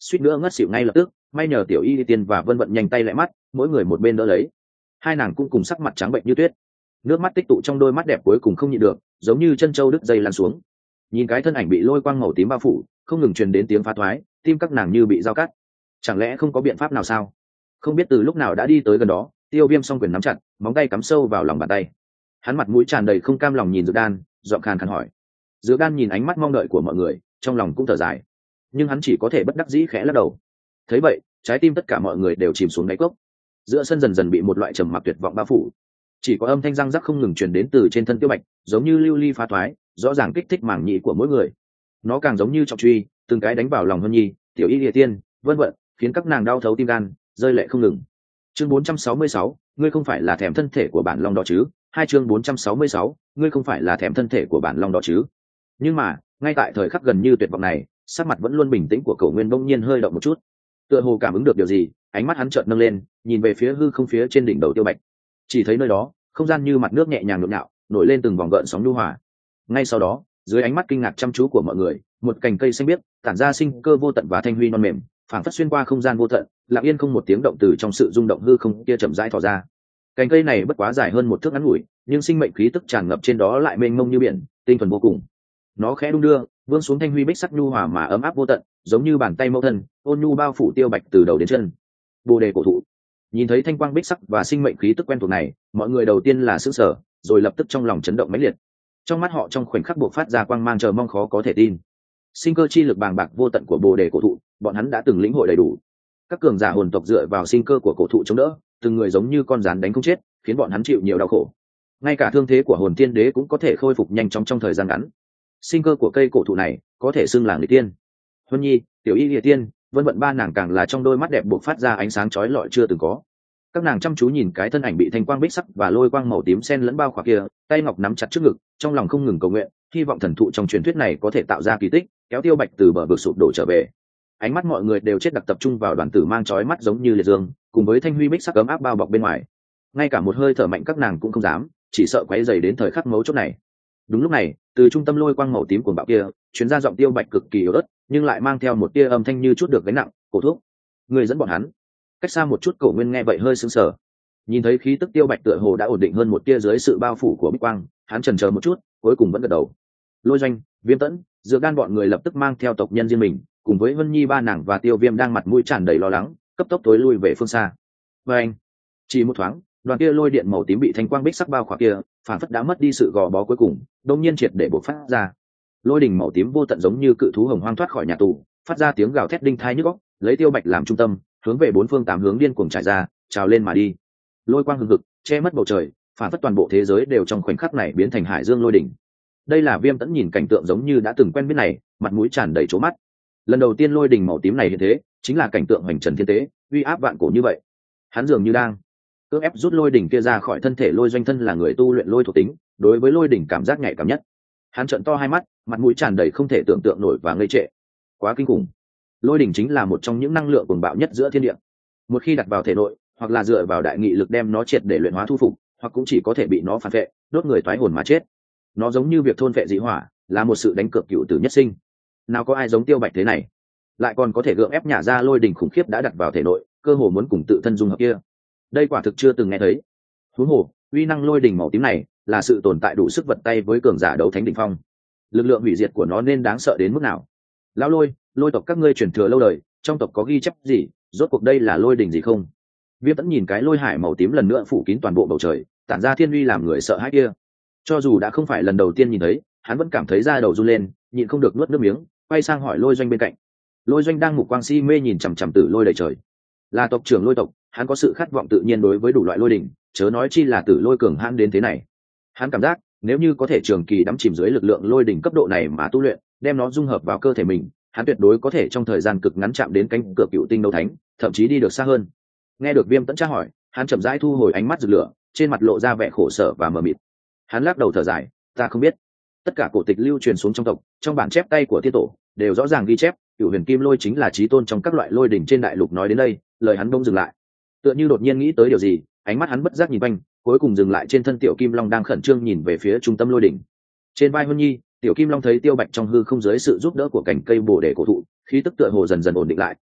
S1: suýt nữa ngất xỉu ngay lập tức. May nhờ Tiểu Y Tiên và Vân Vận nhanh tay lẹ mắt, mỗi người một bên đỡ lấy. Hai nàng cũng cùng sắc mặt trắng bệnh như tuyết, nước mắt tích tụ trong đôi mắt đẹp cuối cùng không nhịn được, giống như chân trâu đứt dây lan xuống. Nhìn cái thân ảnh bị lôi quang màu tím bao phủ, không ngừng truyền đến tiếng phá thoái, tim các nàng như bị dao cắt. Chẳng lẽ không có biện pháp nào sao? Không biết từ lúc nào đã đi tới gần đó, Tiêu Viêm song quyền nắm chặt, móng tay cắm sâu vào lòng bàn tay. Hắn mặt mũi tràn đầy không cam lòng nhìn Dược Đan, giọng khàn khàn hỏi. Dược Đan nhìn ánh mắt mong đợi của mọi người, trong lòng cũng thở dài, nhưng hắn chỉ có thể bất đắc dĩ khẽ lắc đầu. Thấy vậy, trái tim tất cả mọi người đều chìm xuống đáy cốc. Giữa sân dần dần bị một loại trầm mặc tuyệt vọng bao phủ, chỉ có âm thanh răng rắc không ngừng truyền đến từ trên thân Tiêu Bạch, giống như lưu ly phá thoái, rõ ràng kích thích mảng nhĩ của mỗi người. Nó càng giống như trọng truy, từng cái đánh vào lòng Hân Nhi, Tiểu Y Lìa Tiên, Vân Vận, khiến các nàng đau thấu tim gan, rơi lệ không ngừng. Chương 466, ngươi không phải là thèm thân thể của bản long đó chứ? Hai chương 466, ngươi không phải là thèm thân thể của bản long đó chứ? Nhưng mà, ngay tại thời khắc gần như tuyệt vọng này, sắc mặt vẫn luôn bình tĩnh của Cẩu Nguyên bỗng nhiên hơi động một chút. Tựa hồ cảm ứng được điều gì, ánh mắt hắn chợt nâng lên, nhìn về phía hư không phía trên đỉnh đầu Tiêu Bạch. Chỉ thấy nơi đó, không gian như mặt nước nhẹ nhàng nhộn nhạo, nổi lên từng vòng gợn sóng nhu hòa. Ngay sau đó, dưới ánh mắt kinh ngạc chăm chú của mọi người, một cành cây xanh biếc, tản ra sinh cơ vô tận và thanh huy non mềm, phảng phất xuyên qua không gian vô tận, lặng yên không một tiếng động từ trong sự rung động hư không kia chậm rãi thò ra. Cành cây này bất quá dài hơn một thước ngắn ngủi, nhưng sinh mệnh khí tức tràn ngập trên đó lại mênh mông như biển, tinh thuần vô cùng. Nó khẽ đung đưa, vươn xuống thanh huy bích sắc nhu hòa mà ấm áp vô tận, giống như bàn tay mẫu thân, ôn nhu bao phủ Tiêu Bạch từ đầu đến chân. Bồ đề cổ thụ. Nhìn thấy thanh quang bích sắc và sinh mệnh khí tức quen thuộc này, mọi người đầu tiên là sửng sở, rồi lập tức trong lòng chấn động mãnh liệt. Trong mắt họ trong khoảnh khắc bộc phát ra quang mang chờ mong khó có thể tin. Sinh cơ chi lực bàng bạc vô tận của bồ đề cổ thụ, bọn hắn đã từng lĩnh hội đầy đủ. Các cường giả hồn tộc dựa vào sinh cơ của cổ thụ chống đỡ, từng người giống như con rắn đánh không chết, khiến bọn hắn chịu nhiều đau khổ. Ngay cả thương thế của hồn tiên đế cũng có thể khôi phục nhanh chóng trong thời gian ngắn. Sinh cơ của cây cổ thụ này có thể xưng là người tiên. Huân Nhi, Tiểu Y Lìa Tiên, Vân Vận ba nàng càng là trong đôi mắt đẹp bộc phát ra ánh sáng chói lọi chưa từng có. Các nàng chăm chú nhìn cái thân ảnh bị thanh quang bích sắc và lôi quang màu tím xen lẫn bao khỏa kia, tay ngọc nắm chặt trước ngực, trong lòng không ngừng cầu nguyện, hy vọng thần thụ trong truyền thuyết này có thể tạo ra kỳ tích, kéo Tiêu Bạch từ bờ vực sụp đổ trở về. Ánh mắt mọi người đều chết đặc tập trung vào đoàn tử mang chói mắt giống như liệt dương, cùng với thanh huy bích sắc ấm áp bao bọc bên ngoài. Ngay cả một hơi thở mạnh các nàng cũng không dám, chỉ sợ quấy rầy đến thời khắc mấu chốt này. Đúng lúc này, từ trung tâm lôi quang màu tím cuồng bạo kia, truyền ra giọng Tiêu Bạch cực kỳ yếu ớt, nhưng lại mang theo một tia âm thanh như chút được gánh nặng, "Cổ thúc, người dẫn bọn hắn." Cách xa một chút, Cổ Nguyên nghe vậy hơi sững sờ. Nhìn thấy khí tức Tiêu Bạch tựa hồ đã ổn định hơn một tia dưới sự bao phủ của bích quang, hắn chần chờ một chút, cuối cùng vẫn gật đầu. Lôi Doanh, Viêm Tẫn, Dược Đan bọn người lập tức mang theo tộc nhân riêng mình, cùng với Vân Nhi ba nàng và Tiêu Viêm đang mặt mũi tràn đầy lo lắng, cấp tốc tối lui về phương xa. Và anh, chỉ một thoáng, đoàn kia lôi điện màu tím bị thanh quang bích sắc bao khỏa kia, phản phất đã mất đi sự gò bó cuối cùng, đột nhiên triệt để bộc phát ra. Lôi đỉnh màu tím vô tận giống như cự thú hồng hoang thoát khỏi nhà tù, phát ra tiếng gào thét đinh tai nhức óc, lấy Tiêu Bạch làm trung tâm, hướng về bốn phương tám hướng điên cuồng trải ra, trào lên mà đi. Lôi quang hừng hực, che mất bầu trời, phản phất toàn bộ thế giới đều trong khoảnh khắc này biến thành hải dương lôi đỉnh. Đây là Viêm Tẫn nhìn cảnh tượng giống như đã từng quen biết này, mặt mũi tràn đầy trố mắt. Lần đầu tiên lôi đỉnh màu tím này hiện thế, chính là cảnh tượng hoành trần thiên tế, uy áp vạn cổ như vậy. Hắn dường như đang cưỡng ép rút lôi đỉnh kia ra khỏi thân thể. Lôi Doanh thân là người tu luyện lôi thuộc tính, đối với lôi đỉnh cảm giác nhạy cảm nhất. Hắn trợn to hai mắt, mặt mũi tràn đầy không thể tưởng tượng nổi và ngây trệ. Quá kinh khủng! Lôi đỉnh chính là một trong những năng lượng cuồng bạo nhất giữa thiên địa. Một khi đặt vào thể nội, hoặc là dựa vào đại nghị lực đem nó triệt để luyện hóa thu phục, hoặc cũng chỉ có thể bị nó phản vệ, đốt người toái hồn mà chết. Nó giống như việc thôn vệ dị hỏa, là một sự đánh cược cựu tử nhất sinh. Nào có ai giống Tiêu Bạch thế này, lại còn có thể gượng ép nhả ra lôi đỉnh khủng khiếp đã đặt vào thể nội, cơ hồ muốn cùng tự thân dung hợp kia. Đây quả thực chưa từng nghe thấy. Huống hồ, uy năng lôi đỉnh màu tím này là sự tồn tại đủ sức vật tay với cường giả đấu thánh đỉnh phong. Lực lượng hủy diệt của nó nên đáng sợ đến mức nào? Lão Lôi, Lôi tộc các ngươi truyền thừa lâu đời, trong tộc có ghi chép gì, rốt cuộc đây là lôi đỉnh gì không? Viêm Tẫn nhìn cái lôi hải màu tím lần nữa phủ kín toàn bộ bầu trời, tản ra thiên uy làm người sợ hãi kia. Cho dù đã không phải lần đầu tiên nhìn thấy, hắn vẫn cảm thấy da đầu run lên, nhịn không được nuốt nước miếng, quay sang hỏi Lôi Doanh bên cạnh. Lôi Doanh đang mục quang si mê nhìn chằm chằm Tử Lôi đầy trời. Là tộc trưởng Lôi tộc, hắn có sự khát vọng tự nhiên đối với đủ loại lôi đỉnh, chớ nói chi là Tử Lôi cường hãn đến thế này. Hắn cảm giác, nếu như có thể trường kỳ đắm chìm dưới lực lượng lôi đỉnh cấp độ này mà tu luyện, đem nó dung hợp vào cơ thể mình, hắn tuyệt đối có thể trong thời gian cực ngắn chạm đến cánh cửa cựu tinh đấu thánh, thậm chí đi được xa hơn. Nghe được Viêm Tẫn tra hỏi, hắn chậm rãi thu hồi ánh mắt rực lửa, trên mặt lộ ra vẻ khổ sở và mờ mịt. Hắn lắc đầu thở dài, ta không biết. Tất cả cổ tịch lưu truyền xuống trong tộc, trong bản chép tay của tiên tổ, đều rõ ràng ghi chép, Cửu Huyền Kim Lôi chính là chí tôn trong các loại lôi đỉnh trên đại lục. Nói đến đây, lời hắn bỗng dừng lại, tựa như đột nhiên nghĩ tới điều gì, ánh mắt hắn bất giác nhìn quanh, cuối cùng dừng lại trên thân Tiểu Kim Long đang khẩn trương nhìn về phía trung tâm lôi đỉnh. Trên vai Huân Nhi, Tiểu Kim Long thấy Tiêu Bạch trong hư không dưới sự giúp đỡ của cành cây bồ đề cổ thụ, khí tức tựa hồ dần dần ổn định lại,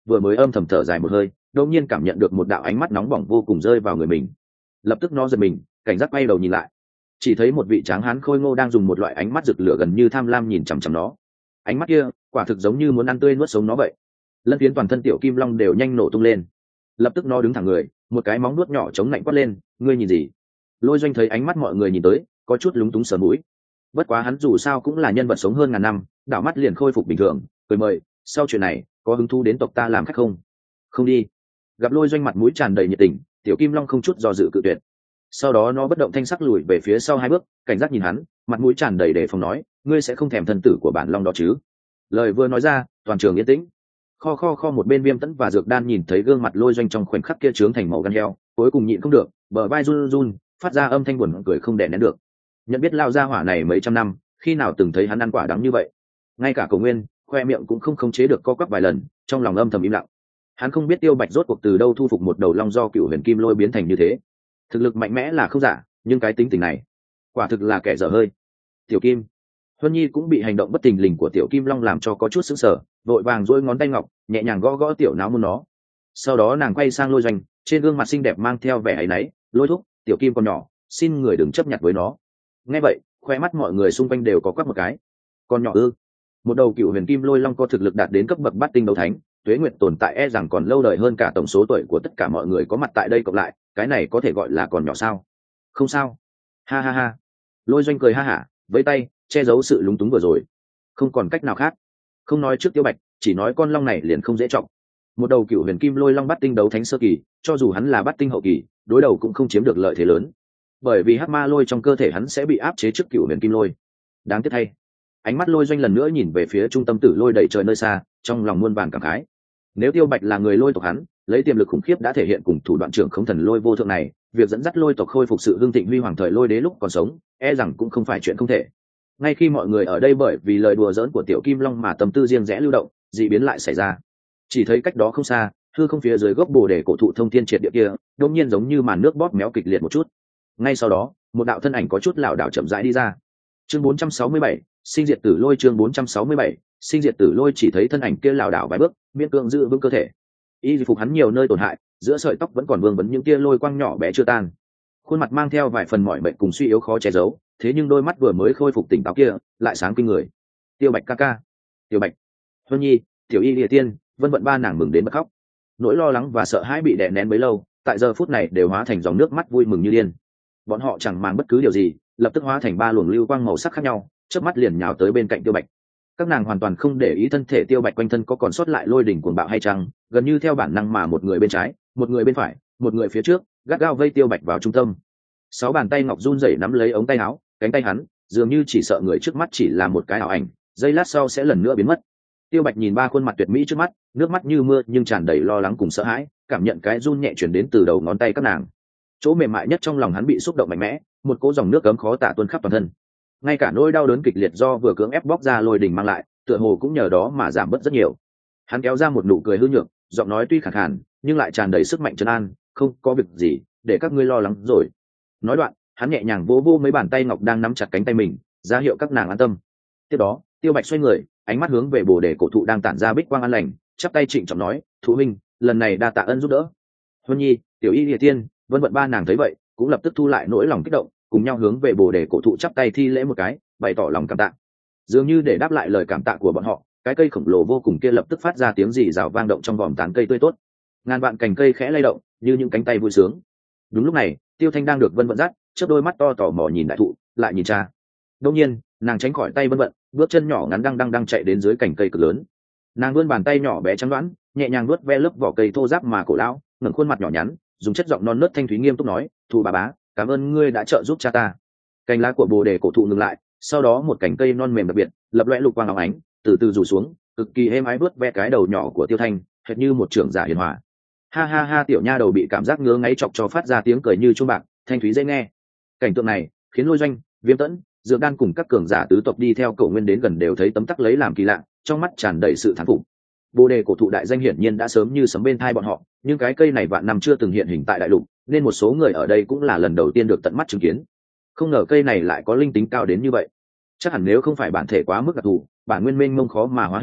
S1: vừa mới âm thầm thở dài một hơi, đột nhiên cảm nhận được một đạo ánh mắt nóng bỏng vô cùng rơi vào người mình. Lập tức nó giật mình, cảnh giác quay đầu nhìn lại, chỉ thấy một vị tráng hán khôi ngô đang dùng một loại ánh mắt rực lửa gần như tham lam nhìn chằm chằm nó. Ánh mắt kia quả thực giống như muốn ăn tươi nuốt sống nó vậy. Lân phiến toàn thân tiểu kim long đều nhanh nổ tung lên. Lập tức nó đứng thẳng người, một cái móng nuốt nhỏ chống lạnh quát lên, ngươi nhìn gì? Lôi Doanh thấy ánh mắt mọi người nhìn tới, có chút lúng túng sờ mũi. Bất quá hắn dù sao cũng là nhân vật sống hơn ngàn năm, đảo mắt liền khôi phục bình thường, cười mời, sau chuyện này có hứng thú đến tộc ta làm khách không? Không đi. Gặp Lôi Doanh mặt mũi tràn đầy nhiệt tình, tiểu kim long không chút do dự cự tuyệt. Sau đó nó bất động thanh sắc lùi về phía sau 2 bước, cảnh giác nhìn hắn, mặt mũi tràn đầy đề phòng nói, ngươi sẽ không thèm thân tử của bản long đó chứ? Lời vừa nói ra, toàn trường yên tĩnh. Kho một bên Viêm Tẫn và Dược Đan nhìn thấy gương mặt Lôi Doanh trong khoảnh khắc kia trướng thành màu gan heo, cuối cùng nhịn không được, bờ vai run run, phát ra âm thanh buồn cười không đè nén được. Nhận biết lao gia hỏa này mấy trăm năm, khi nào từng thấy hắn ăn quả đắng như vậy? Ngay cả Cổ Nguyên, khoe miệng cũng không khống chế được co quắp vài lần, trong lòng âm thầm im lặng. Hắn không biết Tiêu Bạch rốt cuộc từ đâu thu phục một đầu long do Cựu Huyền Kim Lôi biến thành như thế. Thực lực mạnh mẽ là không giả, nhưng cái tính tình này, quả thực là kẻ dở hơi. Tiểu Kim, Huân Nhi cũng bị hành động bất thình lình của Tiểu Kim Long làm cho có chút sững sờ, vội vàng duỗi ngón tay ngọc, nhẹ nhàng gõ gõ tiểu náo môn nó. Sau đó nàng quay sang Lôi Doanh, trên gương mặt xinh đẹp mang theo vẻ áy náy, Lôi thúc, Tiểu Kim còn nhỏ, xin người đừng chấp nhận với nó. Nghe vậy, khoe mắt mọi người xung quanh đều có quắc một cái. Con nhỏ ư? Một đầu Cựu Huyền Kim Lôi Long có thực lực đạt đến cấp bậc bát tinh đấu thánh, tuế nguyệt tồn tại e rằng còn lâu đời hơn cả tổng số tuổi của tất cả mọi người có mặt tại đây cộng lại, cái này có thể gọi là còn nhỏ sao? Không sao. Ha ha ha. Lôi Doanh cười ha hả, vẫy tay, che giấu sự lúng túng vừa rồi. Không còn cách nào khác. Không nói trước Tiêu Bạch, chỉ nói con long này liền không dễ trọng. Một đầu Cựu Huyền Kim Lôi Long bát tinh đấu thánh sơ kỳ, cho dù hắn là bát tinh hậu kỳ, đối đầu cũng không chiếm được lợi thế lớn. Bởi vì hắc ma lôi trong cơ thể hắn sẽ bị áp chế trước Cựu Huyền Kim Lôi. Đáng tiếc thay, ánh mắt Lôi Doanh lần nữa nhìn về phía trung tâm tử lôi đầy trời nơi xa, trong lòng muôn vàn cảm khái. Nếu Tiêu Bạch là người lôi tộc hắn, lấy tiềm lực khủng khiếp đã thể hiện cùng thủ đoạn trưởng không thần lôi vô thượng này, việc dẫn dắt lôi tộc khôi phục sự hưng thịnh huy hoàng thời lôi đế lúc còn sống, e rằng cũng không phải chuyện không thể. Ngay khi mọi người ở đây bởi vì lời đùa giỡn của Tiểu Kim Long mà tâm tư riêng rẽ lưu động, dị biến lại xảy ra. Chỉ thấy cách đó không xa, hư không phía dưới gốc bồ đề cổ thụ thông thiên triệt địa kia, đột nhiên giống như màn nước bóp méo kịch liệt một chút. Ngay sau đó, một đạo thân ảnh có chút lảo đảo chậm rãi đi ra. Chương 467, sinh diệt tử lôi. Chương 467, sinh diệt tử lôi. Chỉ thấy thân ảnh kia lảo đảo vài bước, miễn cưỡng giữ vững cơ thể. Y phục hắn nhiều nơi tổn hại, giữa sợi tóc vẫn còn vương vấn những tia lôi quang nhỏ bé chưa tan. Khuôn mặt mang theo vài phần mỏi mệt cùng suy yếu khó che giấu, thế nhưng đôi mắt vừa mới khôi phục tỉnh táo kia lại sáng kinh người. Tiêu Bạch ca ca, Tiêu Bạch, Huân Nhi, Tiểu Y Lìa Tiên, Vân Vận ba nàng mừng đến bật khóc. Nỗi lo lắng và sợ hãi bị đè nén bấy lâu, tại giờ phút này đều hóa thành dòng nước mắt vui mừng như điên. Bọn họ chẳng màng bất cứ điều gì, lập tức hóa thành 3 luồng lưu quang màu sắc khác nhau, chớp mắt liền nhào tới bên cạnh Tiêu Bạch. Các nàng hoàn toàn không để ý thân thể Tiêu Bạch quanh thân có còn sót lại lôi đỉnh cuồng bạo hay chăng, gần như theo bản năng mà một người bên trái, một người bên phải, một người phía trước, gắt gao vây Tiêu Bạch vào trung tâm. 6 bàn tay ngọc run rẩy nắm lấy ống tay áo, cánh tay hắn dường như chỉ sợ người trước mắt chỉ là một cái ảo ảnh, giây lát sau sẽ lần nữa biến mất. Tiêu Bạch nhìn 3 khuôn mặt tuyệt mỹ trước mắt, nước mắt như mưa nhưng tràn đầy lo lắng cùng sợ hãi, cảm nhận cái run nhẹ truyền đến từ đầu ngón tay các nàng. Chỗ mềm mại nhất trong lòng hắn bị xúc động mạnh mẽ, một cỗ dòng nước cấm khó tả tuôn khắp toàn thân. Ngay cả nỗi đau đớn kịch liệt do vừa cưỡng ép bóc ra lôi đỉnh mang lại, tựa hồ cũng nhờ đó mà giảm bớt rất nhiều. Hắn kéo ra một nụ cười hư nhược, giọng nói tuy khàn khàn, nhưng lại tràn đầy sức mạnh trấn an, "Không có việc gì, để các ngươi lo lắng rồi." Nói đoạn, hắn nhẹ nhàng vỗ vỗ mấy bàn tay ngọc đang nắm chặt cánh tay mình, ra hiệu các nàng an tâm. Tiếp đó, Tiêu Bạch xoay người, ánh mắt hướng về bồ đề cổ thụ đang tản ra bích quang an lành, chắp tay trịnh trọng nói, "Thú huynh, lần này đa tạ ân giúp đỡ." Huân Nhi, Tiểu Y Lìa Tiên, Vân Vận ba nàng thấy vậy, cũng lập tức thu lại nỗi lòng kích động, cùng nhau hướng về bồ đề cổ thụ chắp tay thi lễ một cái, bày tỏ lòng cảm tạ. Dường như để đáp lại lời cảm tạ của bọn họ, cái cây khổng lồ vô cùng kia lập tức phát ra tiếng rì rào vang động trong vòm tán cây tươi tốt. Ngàn vạn cành cây khẽ lay động, như những cánh tay vui sướng. Đúng lúc này, Tiêu Thanh đang được Vân Vận dắt, chớp đôi mắt to tò mò nhìn đại thụ, lại nhìn cha. Đương nhiên, nàng tránh khỏi tay Vân Vận, bước chân nhỏ ngắn đang chạy đến dưới cành cây cực lớn. Nàng vươn bàn tay nhỏ bé trắng đoán, nhẹ nhàng nuốt ve lớp vỏ cây thô ráp mà cổ lão, ngẩng khuôn mặt nhỏ nhắn, dùng chất giọng non nớt thanh thúy nghiêm túc nói, "Thụ bà bá, cảm ơn ngươi đã trợ giúp cha ta." Cành lá của bồ đề cổ thụ ngừng lại, sau đó một cành cây non mềm đặc biệt, lập loè lục quang óng ánh, từ từ rủ xuống, cực kỳ êm ái vuốt ve cái đầu nhỏ của Tiêu Thanh, hệt như một trưởng giả hiền hòa. Ha ha ha, tiểu nha đầu bị cảm giác ngứa ngáy chọc cho phát ra tiếng cười như chuông bạc, thanh thúy dễ nghe. Cảnh tượng này khiến Lôi Doanh, Viêm Tẫn, Dược Đan cùng các cường giả tứ tộc đi theo Cổ Nguyên đến gần đều thấy tấm tắc lấy làm kỳ lạ, trong mắt tràn đầy sự thán phục. Bồ đề cổ thụ đại danh hiển nhiên đã sớm như sấm bên tai bọn họ, nhưng cái cây này vạn năm chưa từng hiện hình tại đại lục, nên một số người ở đây cũng là lần đầu tiên được tận mắt chứng kiến. Không ngờ cây này lại có linh tính cao đến như vậy. Chắc hẳn nếu không phải bản thể quá mức đặc thù, bản nguyên mênh mông khó mà hóa hình,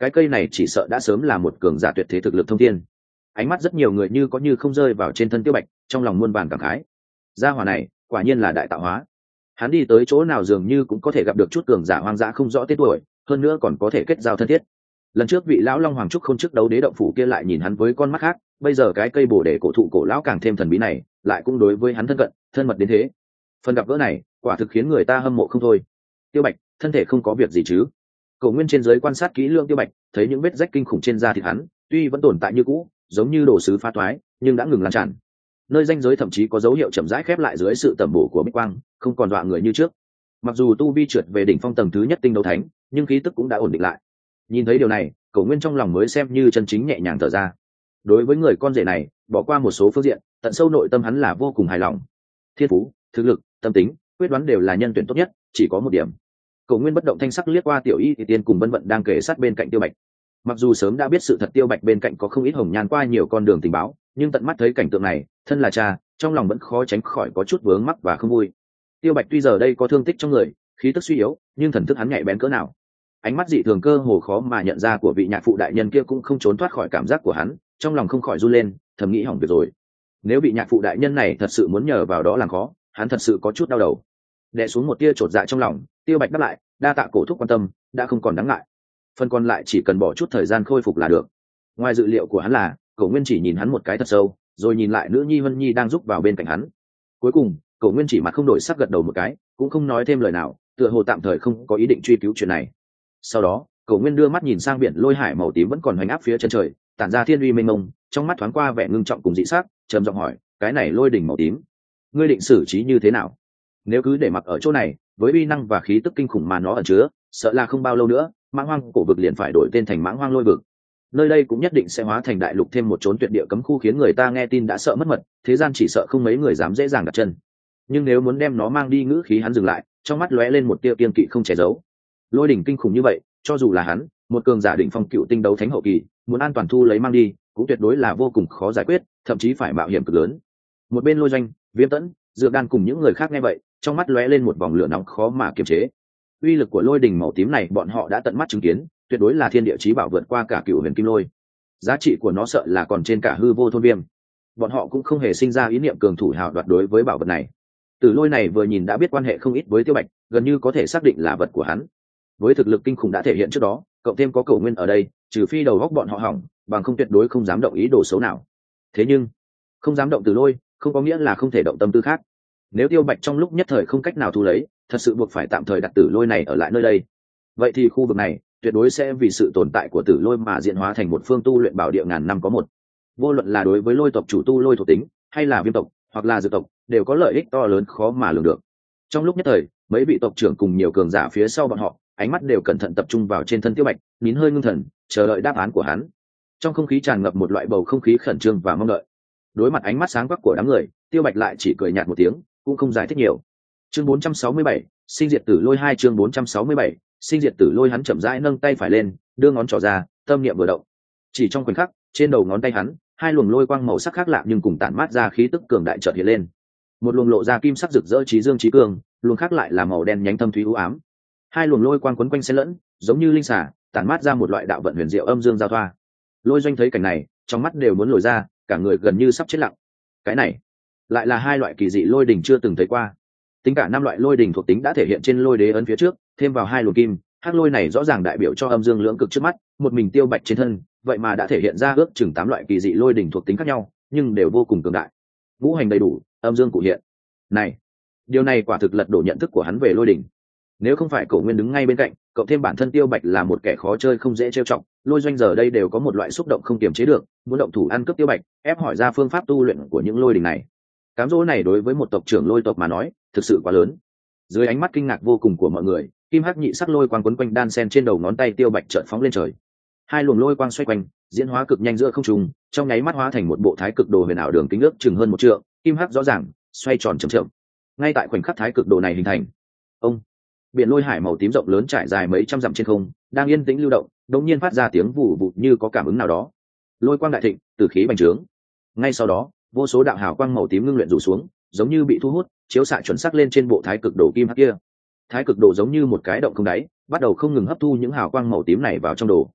S1: cái cây này chỉ sợ đã sớm là một cường giả tuyệt thế thực lực thông thiên. Ánh mắt rất nhiều người như có như không rơi vào trên thân Tiêu Bạch, trong lòng muôn vàn cảm khái. Gia hỏa này quả nhiên là đại tạo hóa, hắn đi tới chỗ nào dường như cũng có thể gặp được chút cường giả hoang dã không rõ tên tuổi, hơn nữa còn có thể kết giao thân thiết. Lần trước vị lão long hoàng trúc không trước đấu đế động phủ kia lại nhìn hắn với con mắt khác, bây giờ cái cây bồ đề cổ thụ cổ lão càng thêm thần bí này lại cũng đối với hắn thân cận thân mật đến thế. Phần gặp gỡ này quả thực khiến người ta hâm mộ không thôi. Tiêu Bạch thân thể không có việc gì chứ? Cổ Nguyên trên dưới quan sát kỹ lưỡng Tiêu Bạch, thấy những vết rách kinh khủng trên da thịt hắn tuy vẫn tồn tại như cũ, giống như đồ sứ phá toái, nhưng đã ngừng lan tràn. Nơi ranh giới thậm chí có dấu hiệu chậm rãi khép lại dưới sự tẩm bổ của bích quang, không còn dọa người như trước. Mặc dù tu vi trượt về đỉnh phong tầng thứ nhất tinh đấu thánh, nhưng khí tức cũng đã ổn định lại. Nhìn thấy điều này, Cổ Nguyên trong lòng mới xem như chân chính nhẹ nhàng thở ra. Đối với người con rể này, bỏ qua một số phương diện, tận sâu nội tâm hắn là vô cùng hài lòng. Thiên phú, thực lực, tâm tính, quyết đoán đều là nhân tuyển tốt nhất, chỉ có một điểm. Cổ Nguyên bất động thanh sắc liếc qua Tiểu Y thì Tiên cùng Vân Vận đang kề sát bên cạnh Tiêu Bạch. Mặc dù sớm đã biết sự thật Tiêu Bạch bên cạnh có không ít hồng nhan qua nhiều con đường tình báo, nhưng tận mắt thấy cảnh tượng này, thân là cha, trong lòng vẫn khó tránh khỏi có chút vướng mắc và không vui. Tiêu Bạch tuy giờ đây có thương tích trong người, khí tức suy yếu, nhưng thần thức hắn nhạy bén cỡ nào. Ánh mắt dị thường cơ hồ khó mà nhận ra của vị nhạc phụ đại nhân kia cũng không trốn thoát khỏi cảm giác của hắn, trong lòng không khỏi run lên, thầm nghĩ hỏng việc rồi. Nếu vị nhạc phụ đại nhân này thật sự muốn nhờ vào đó làm khó, hắn thật sự có chút đau đầu. Đè xuống một tia chột dạ trong lòng, Tiêu Bạch đáp lại, đa tạ cổ thúc quan tâm, đã không còn đáng ngại. Phần còn lại chỉ cần bỏ chút thời gian khôi phục là được. Ngoài dự liệu của hắn là, Cổ Nguyên chỉ nhìn hắn một cái thật sâu, rồi nhìn lại nữ nhi Vân Nhi đang giúp vào bên cạnh hắn. Cuối cùng, Cổ Nguyên chỉ mặt không đổi sắc gật đầu một cái, cũng không nói thêm lời nào, tựa hồ tạm thời không có ý định truy cứu chuyện này. Sau đó, Cổ Nguyên đưa mắt nhìn sang biển lôi hải màu tím vẫn còn hoành áp phía chân trời, tản ra thiên uy mênh mông, trong mắt thoáng qua vẻ ngưng trọng cùng dị sắc, trầm giọng hỏi, cái này lôi đỉnh màu tím, ngươi định xử trí như thế nào? Nếu cứ để mặc ở chỗ này, với uy năng và khí tức kinh khủng mà nó ẩn chứa, sợ là không bao lâu nữa, Mãng Hoang cổ vực liền phải đổi tên thành Mãng Hoang lôi vực. Nơi đây cũng nhất định sẽ hóa thành đại lục thêm một chốn tuyệt địa cấm khu, khiến người ta nghe tin đã sợ mất mật, thế gian chỉ sợ không mấy người dám dễ dàng đặt chân. Nhưng nếu muốn đem nó mang đi, ngữ khí hắn dừng lại, trong mắt lóe lên một tia kiên kỵ không che giấu. Lôi đỉnh kinh khủng như vậy, cho dù là hắn, một cường giả đỉnh phong cựu tinh đấu thánh hậu kỳ, muốn an toàn thu lấy mang đi, cũng tuyệt đối là vô cùng khó giải quyết, thậm chí phải mạo hiểm cực lớn. Một bên Lôi Doanh, Viêm Tẫn, Dược Đan cùng những người khác nghe vậy, trong mắt lóe lên một vòng lửa nóng khó mà kiềm chế. Uy lực của lôi đỉnh màu tím này bọn họ đã tận mắt chứng kiến, tuyệt đối là thiên địa chí bảo, vượt qua cả cựu huyền kim lôi. Giá trị của nó sợ là còn trên cả hư vô thôn viêm. Bọn họ cũng không hề sinh ra ý niệm cường thủ hào đoạt đối với bảo vật này. Tử lôi này vừa nhìn đã biết quan hệ không ít với Tiêu Bạch, gần như có thể xác định là vật của hắn. Với thực lực kinh khủng đã thể hiện trước đó, cộng thêm có Cổ Nguyên ở đây, trừ phi đầu góc bọn họ hỏng, bằng không tuyệt đối không dám động ý đồ xấu nào. Thế nhưng, không dám động Tử lôi, không có nghĩa là không thể động tâm tư khác. Nếu Tiêu Bạch trong lúc nhất thời không cách nào thu lấy, thật sự buộc phải tạm thời đặt Tử lôi này ở lại nơi đây, vậy thì khu vực này tuyệt đối sẽ vì sự tồn tại của Tử lôi mà diễn hóa thành một phương tu luyện bảo địa ngàn năm có một. Vô luận là đối với lôi tộc chủ tu lôi thuộc tính, hay là viêm tộc hoặc là dược tộc, đều có lợi ích to lớn khó mà lường được. Trong lúc nhất thời, mấy vị tộc trưởng cùng nhiều cường giả phía sau bọn họ, ánh mắt đều cẩn thận tập trung vào trên thân Tiêu Bạch, nín hơi ngưng thần, chờ đợi đáp án của hắn. Trong không khí tràn ngập một loại bầu không khí khẩn trương và mong đợi. Đối mặt ánh mắt sáng quắc của đám người, Tiêu Bạch lại chỉ cười nhạt một tiếng, cũng không giải thích nhiều. Chương 467, sinh diệt Tử lôi 2. Chương 467, sinh diệt Tử lôi. Hắn chậm rãi nâng tay phải lên, đưa ngón trỏ ra, tâm niệm vừa động. Chỉ trong khoảnh khắc, trên đầu ngón tay hắn, hai luồng lôi quang màu sắc khác lạ nhưng cùng tản mát ra khí tức cường đại chợt hiện lên. Một luồng lộ ra kim sắc rực rỡ chí dương chí cường, luồng khác lại là màu đen nhánh thâm thúy u ám. Hai luồng lôi quang quấn quanh xen lẫn, giống như linh xà, tản mát ra một loại đạo vận huyền diệu âm dương giao thoa. Lôi Doanh thấy cảnh này, trong mắt đều muốn lồi ra, cả người gần như sắp chết lặng. Cái này lại là hai loại kỳ dị lôi đỉnh chưa từng thấy qua. Tính cả năm loại lôi đỉnh thuộc tính đã thể hiện trên lôi đế ấn phía trước, thêm vào hai luồng kim hắc lôi này rõ ràng đại biểu cho âm dương lưỡng cực trước mắt. Một mình Tiêu Bạch trên thân, vậy mà đã thể hiện ra ước chừng 8 loại kỳ dị lôi đỉnh thuộc tính khác nhau, nhưng đều vô cùng cường đại. Ngũ hành đầy đủ, âm dương cụ hiện. Này, điều này quả thực lật đổ nhận thức của hắn về lôi đỉnh. Nếu không phải Cổ Nguyên đứng ngay bên cạnh, cộng thêm bản thân Tiêu Bạch là một kẻ khó chơi không dễ trêu chọc, Lôi Doanh giờ đây đều có một loại xúc động không kiềm chế được, muốn động thủ ăn cướp Tiêu Bạch, ép hỏi ra phương pháp tu luyện của những lôi đỉnh này. Cám dỗ này đối với một tộc trưởng lôi tộc mà nói, thực sự quá lớn. Dưới ánh mắt kinh ngạc vô cùng của mọi người, kim hắc nhị sắc lôi quang quấn quanh đan sen trên đầu ngón tay Tiêu Bạch chợt phóng lên trời. Hai luồng lôi quang xoay quanh, diễn hóa cực nhanh giữa không trung, trong nháy mắt hóa thành một bộ thái cực đồ huyền ảo đường kính ước chừng hơn 1 trượng, kim hắc rõ ràng, xoay tròn chậm chậm. Ngay tại khoảnh khắc thái cực đồ này hình thành, ông biển lôi hải màu tím rộng lớn trải dài mấy trăm dặm trên không, đang yên tĩnh lưu động, đột nhiên phát ra tiếng vù vụt như có cảm ứng nào đó. Lôi quang đại thịnh, tử khí bành trướng. Ngay sau đó, vô số đạo hào quang màu tím ngưng luyện rủ xuống, giống như bị thu hút, chiếu xạ chuẩn xác lên trên bộ thái cực đồ kim hắc kia. Thái cực đồ giống như một cái động không đáy, bắt đầu không ngừng hấp thu những hào quang màu tím này vào trong đồ.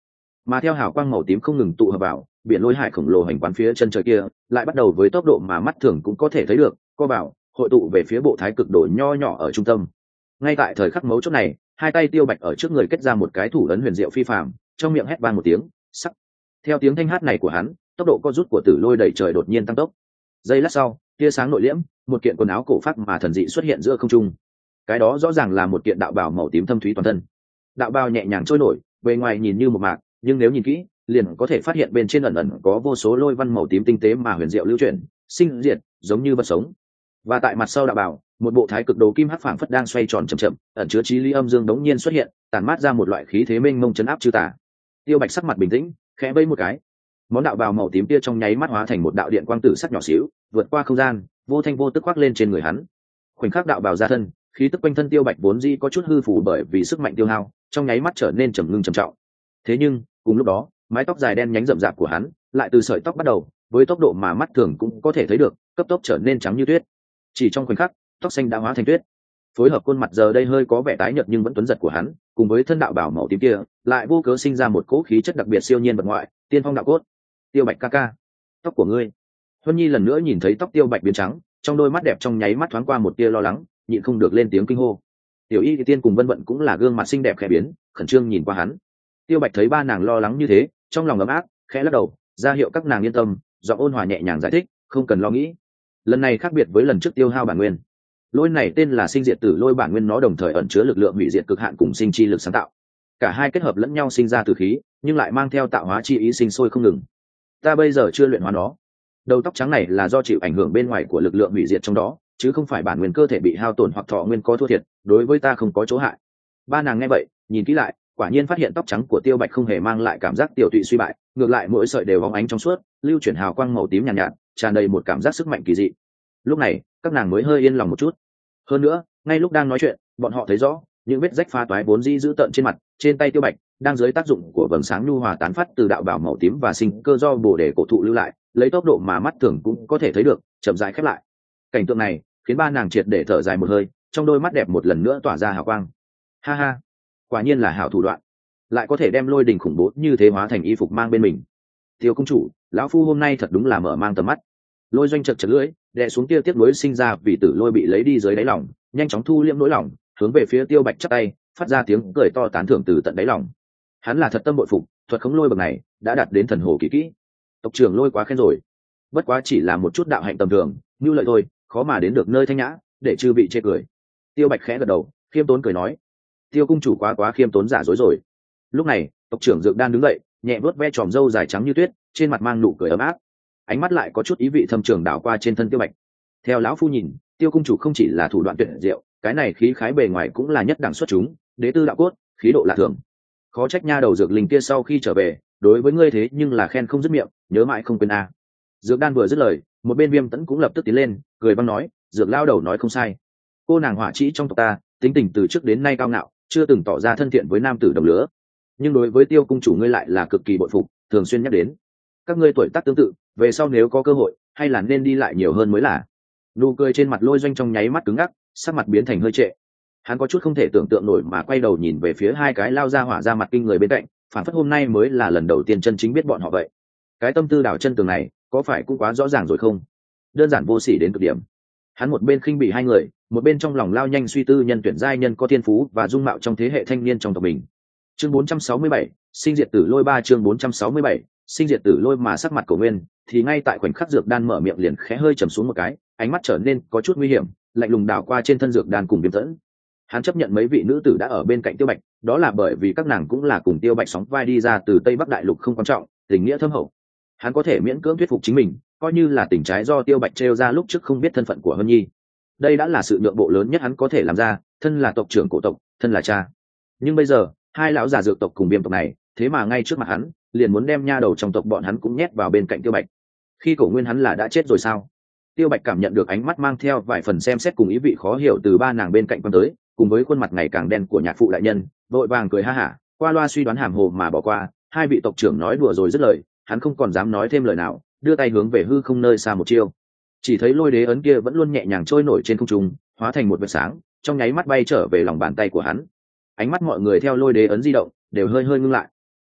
S1: Mà theo hào quang màu tím không ngừng tụ hợp vào, biển lôi hải khổng lồ hành quán phía chân trời kia lại bắt đầu với tốc độ mà mắt thường cũng có thể thấy được co vào hội tụ về phía bộ thái cực đồ nho nhỏ ở trung tâm. Ngay tại thời khắc mấu chốt này, hai tay Tiêu Bạch ở trước người kết ra một cái thủ ấn huyền diệu phi phàm, trong miệng hét vang một tiếng sắc. Theo tiếng thanh hát này của hắn, tốc độ co rút của tử lôi đẩy trời đột nhiên tăng tốc. Giây lát sau, tia sáng nội liễm, một kiện quần áo cổ phát mà thần dị xuất hiện giữa không trung. Cái đó rõ ràng là một kiện đạo bào màu tím thâm thúy toàn thân. Đạo bào nhẹ nhàng trôi nổi, bề ngoài nhìn như một mạc, nhưng nếu nhìn kỹ, liền có thể phát hiện bên trên ẩn ẩn có vô số lôi văn màu tím tinh tế mà huyền diệu lưu chuyển, sinh diệt, giống như vật sống. Và tại mặt sau đạo bào, một bộ thái cực đồ kim hắc phảng phất đang xoay tròn chậm chậm, ẩn chứa chí lý âm dương đống nhiên xuất hiện, tản mát ra một loại khí thế mênh mông chấn áp chư tà. Tiêu Bạch sắc mặt bình tĩnh, khẽ vẫy một cái, món đạo bào màu tím kia trong nháy mắt hóa thành một đạo điện quang tử sắc nhỏ xíu, vượt qua không gian, vô thanh vô tức khoác lên trên người hắn. Khoảnh khắc đạo bào ra thân, khí tức quanh thân Tiêu Bạch vốn dĩ có chút hư phù bởi vì sức mạnh tiêu hao, trong nháy mắt trở nên trầm ngưng trầm trọng. Thế nhưng cùng lúc đó, mái tóc dài đen nhánh rậm rạp của hắn lại từ sợi tóc bắt đầu, với tốc độ mà mắt thường cũng có thể thấy được, cấp tốc trở nên trắng như tuyết. Chỉ trong khoảnh khắc, tóc xanh đã hóa thành tuyết. Phối hợp khuôn mặt giờ đây hơi có vẻ tái nhợt nhưng vẫn tuấn giật của hắn, cùng với thân đạo bảo màu tím kia, lại vô cớ sinh ra một cỗ khí chất đặc biệt siêu nhiên vật ngoại, tiên phong đạo cốt. Tiêu Bạch ca ca, tóc của ngươi. Huân Nhi lần nữa nhìn thấy tóc Tiêu Bạch biến trắng, trong đôi mắt đẹp trong nháy mắt thoáng qua một tia lo lắng, nhịn không được lên tiếng kinh hô. Tiểu Y Tiên cùng Vân Vận cũng là gương mặt xinh đẹp khẽ biến, khẩn trương nhìn qua hắn. Tiêu Bạch thấy ba nàng lo lắng như thế, trong lòng ấm áp, khẽ lắc đầu, ra hiệu các nàng yên tâm, giọng ôn hòa nhẹ nhàng giải thích, không cần lo nghĩ. Lần này khác biệt với lần trước tiêu hao bản nguyên. Lôi này tên là sinh diệt tử lôi, bản nguyên nó đồng thời ẩn chứa lực lượng hủy diệt cực hạn cùng sinh chi lực sáng tạo. Cả hai kết hợp lẫn nhau sinh ra tử khí, nhưng lại mang theo tạo hóa chi ý sinh sôi không ngừng. Ta bây giờ chưa luyện hóa nó. Đầu tóc trắng này là do chịu ảnh hưởng bên ngoài của lực lượng hủy diệt trong đó, chứ không phải bản nguyên cơ thể bị hao tổn hoặc thọ nguyên có thua thiệt, đối với ta không có chỗ hại. Ba nàng nghe vậy, nhìn kỹ lại, quả nhiên phát hiện tóc trắng của Tiêu Bạch không hề mang lại cảm giác tiểu tụy suy bại, ngược lại mỗi sợi đều óng ánh trong suốt, lưu chuyển hào quang màu tím nhàn nhạt, tràn đầy một cảm giác sức mạnh kỳ dị. Lúc này, các nàng mới hơi yên lòng một chút. Hơn nữa, ngay lúc đang nói chuyện, bọn họ thấy rõ những vết rách pha toái vốn dĩ giữ tợn trên mặt, trên tay Tiêu Bạch, đang dưới tác dụng của vầng sáng nhu hòa tán phát từ đạo bảo màu tím và sinh cơ do bổ đề cổ thụ lưu lại, lấy tốc độ mà mắt thường cũng có thể thấy được, chậm rãi khép lại. Cảnh tượng này khiến ba nàng triệt để thở dài một hơi, trong đôi mắt đẹp một lần nữa tỏa ra hào quang. Ha ha, quả nhiên là hảo thủ đoạn, lại có thể đem lôi đình khủng bố như thế hóa thành y phục mang bên mình. Tiêu công chủ, lão phu hôm nay thật đúng là mở mang tầm mắt. Lôi Doanh chật chật lưỡi, đè xuống tia tiếc nuối sinh ra vì tử lôi bị lấy đi dưới đáy lòng, nhanh chóng thu liễm nỗi lòng, hướng về phía Tiêu Bạch chắp tay, phát ra tiếng cười to tán thưởng từ tận đáy lòng. Hắn là thật tâm bội phục, thuật khống lôi bậc này đã đạt đến thần hồ kỳ kỹ. Tộc trưởng Lôi quá khen rồi. Bất quá chỉ là một chút đạo hạnh tầm thường, như lợi thôi, khó mà đến được nơi thanh nhã, để chư bị chê cười. Tiêu Bạch khẽ gật đầu, khiêm tốn cười nói: Tiêu cung chủ quá khiêm tốn giả dối rồi. Lúc này, tộc trưởng Dược Đan đứng dậy, nhẹ vuốt ve tròm râu dài trắng như tuyết, trên mặt mang nụ cười ấm áp, ánh mắt lại có chút ý vị thâm trường đảo qua trên thân Tiêu Bạch. Theo lão phu nhìn, Tiêu cung chủ không chỉ là thủ đoạn tuyệt diệu, cái này khí khái bề ngoài cũng là nhất đẳng xuất chúng, đế tư đạo cốt, khí độ lạ thường. Khó trách nha đầu Dược Linh kia sau khi trở về, đối với ngươi thế nhưng là khen không dứt miệng, nhớ mãi không quên a. Dược Đan vừa dứt lời, một bên Viêm Tẫn cũng lập tức tiến lên, cười băng nói: Dược lao đầu nói không sai, cô nàng hỏa trĩ trong tộc ta, tính tình từ trước đến nay cao ngạo, chưa từng tỏ ra thân thiện với nam tử đồng lứa, nhưng đối với Tiêu cung chủ ngươi lại là cực kỳ bội phục, thường xuyên nhắc đến. Các ngươi tuổi tác tương tự, về sau nếu có cơ hội, hay là nên đi lại nhiều hơn mới là. Nụ cười trên mặt Lôi Doanh trong nháy mắt cứng ngắc, sắc mặt biến thành hơi trệ. Hắn có chút không thể tưởng tượng nổi mà quay đầu nhìn về phía hai cái lao ra hỏa ra mặt kinh người bên cạnh, phản phất hôm nay mới là lần đầu tiên chân chính biết bọn họ vậy. Cái tâm tư đảo chân tường này, có phải cũng quá rõ ràng rồi không? Đơn giản vô sỉ đến cực điểm. Hắn một bên khinh bỉ hai người, một bên trong lòng lao nhanh suy tư nhân tuyển giai nhân có thiên phú và dung mạo trong thế hệ thanh niên trong tộc mình. Chương 467, sinh diệt tử lôi 3. Chương 467, sinh diệt tử lôi. Mà sắc mặt của Nguyên thì ngay tại khoảnh khắc Dược Đan mở miệng liền khẽ hơi trầm xuống một cái, ánh mắt trở nên có chút nguy hiểm, lạnh lùng đảo qua trên thân Dược Đan cùng Viêm Tẫn. Hắn chấp nhận mấy vị nữ tử đã ở bên cạnh Tiêu Bạch, đó là bởi vì các nàng cũng là cùng Tiêu Bạch sóng vai đi ra từ Tây Bắc Đại Lục không quan trọng, tình nghĩa thâm hậu. Hắn có thể miễn cưỡng thuyết phục chính mình, coi như là tình trái do Tiêu Bạch trêu ra lúc trước không biết thân phận của Hân Nhi. Đây đã là sự nhượng bộ lớn nhất hắn có thể làm ra, thân là tộc trưởng cổ tộc, thân là cha. Nhưng bây giờ, hai lão già Dược tộc cùng Viêm tộc này, thế mà ngay trước mặt hắn, liền muốn đem nha đầu trong tộc bọn hắn cũng nhét vào bên cạnh Tiêu Bạch. Khi Cổ Nguyên hắn là đã chết rồi sao? Tiêu Bạch cảm nhận được ánh mắt mang theo vài phần xem xét cùng ý vị khó hiểu từ ba nàng bên cạnh quan tới, cùng với khuôn mặt ngày càng đen của nhạc phụ đại nhân, vội vàng cười ha hả, qua loa suy đoán hàm hồ mà bỏ qua. Hai vị tộc trưởng nói đùa rồi dứt lời, hắn không còn dám nói thêm lời nào, đưa tay hướng về hư không nơi xa một chiêu. Chỉ thấy lôi đế ấn kia vẫn luôn nhẹ nhàng trôi nổi trên không trung, hóa thành một vệt sáng, trong nháy mắt bay trở về lòng bàn tay của hắn. Ánh mắt mọi người theo lôi đế ấn di động đều hơi hơi ngưng lại.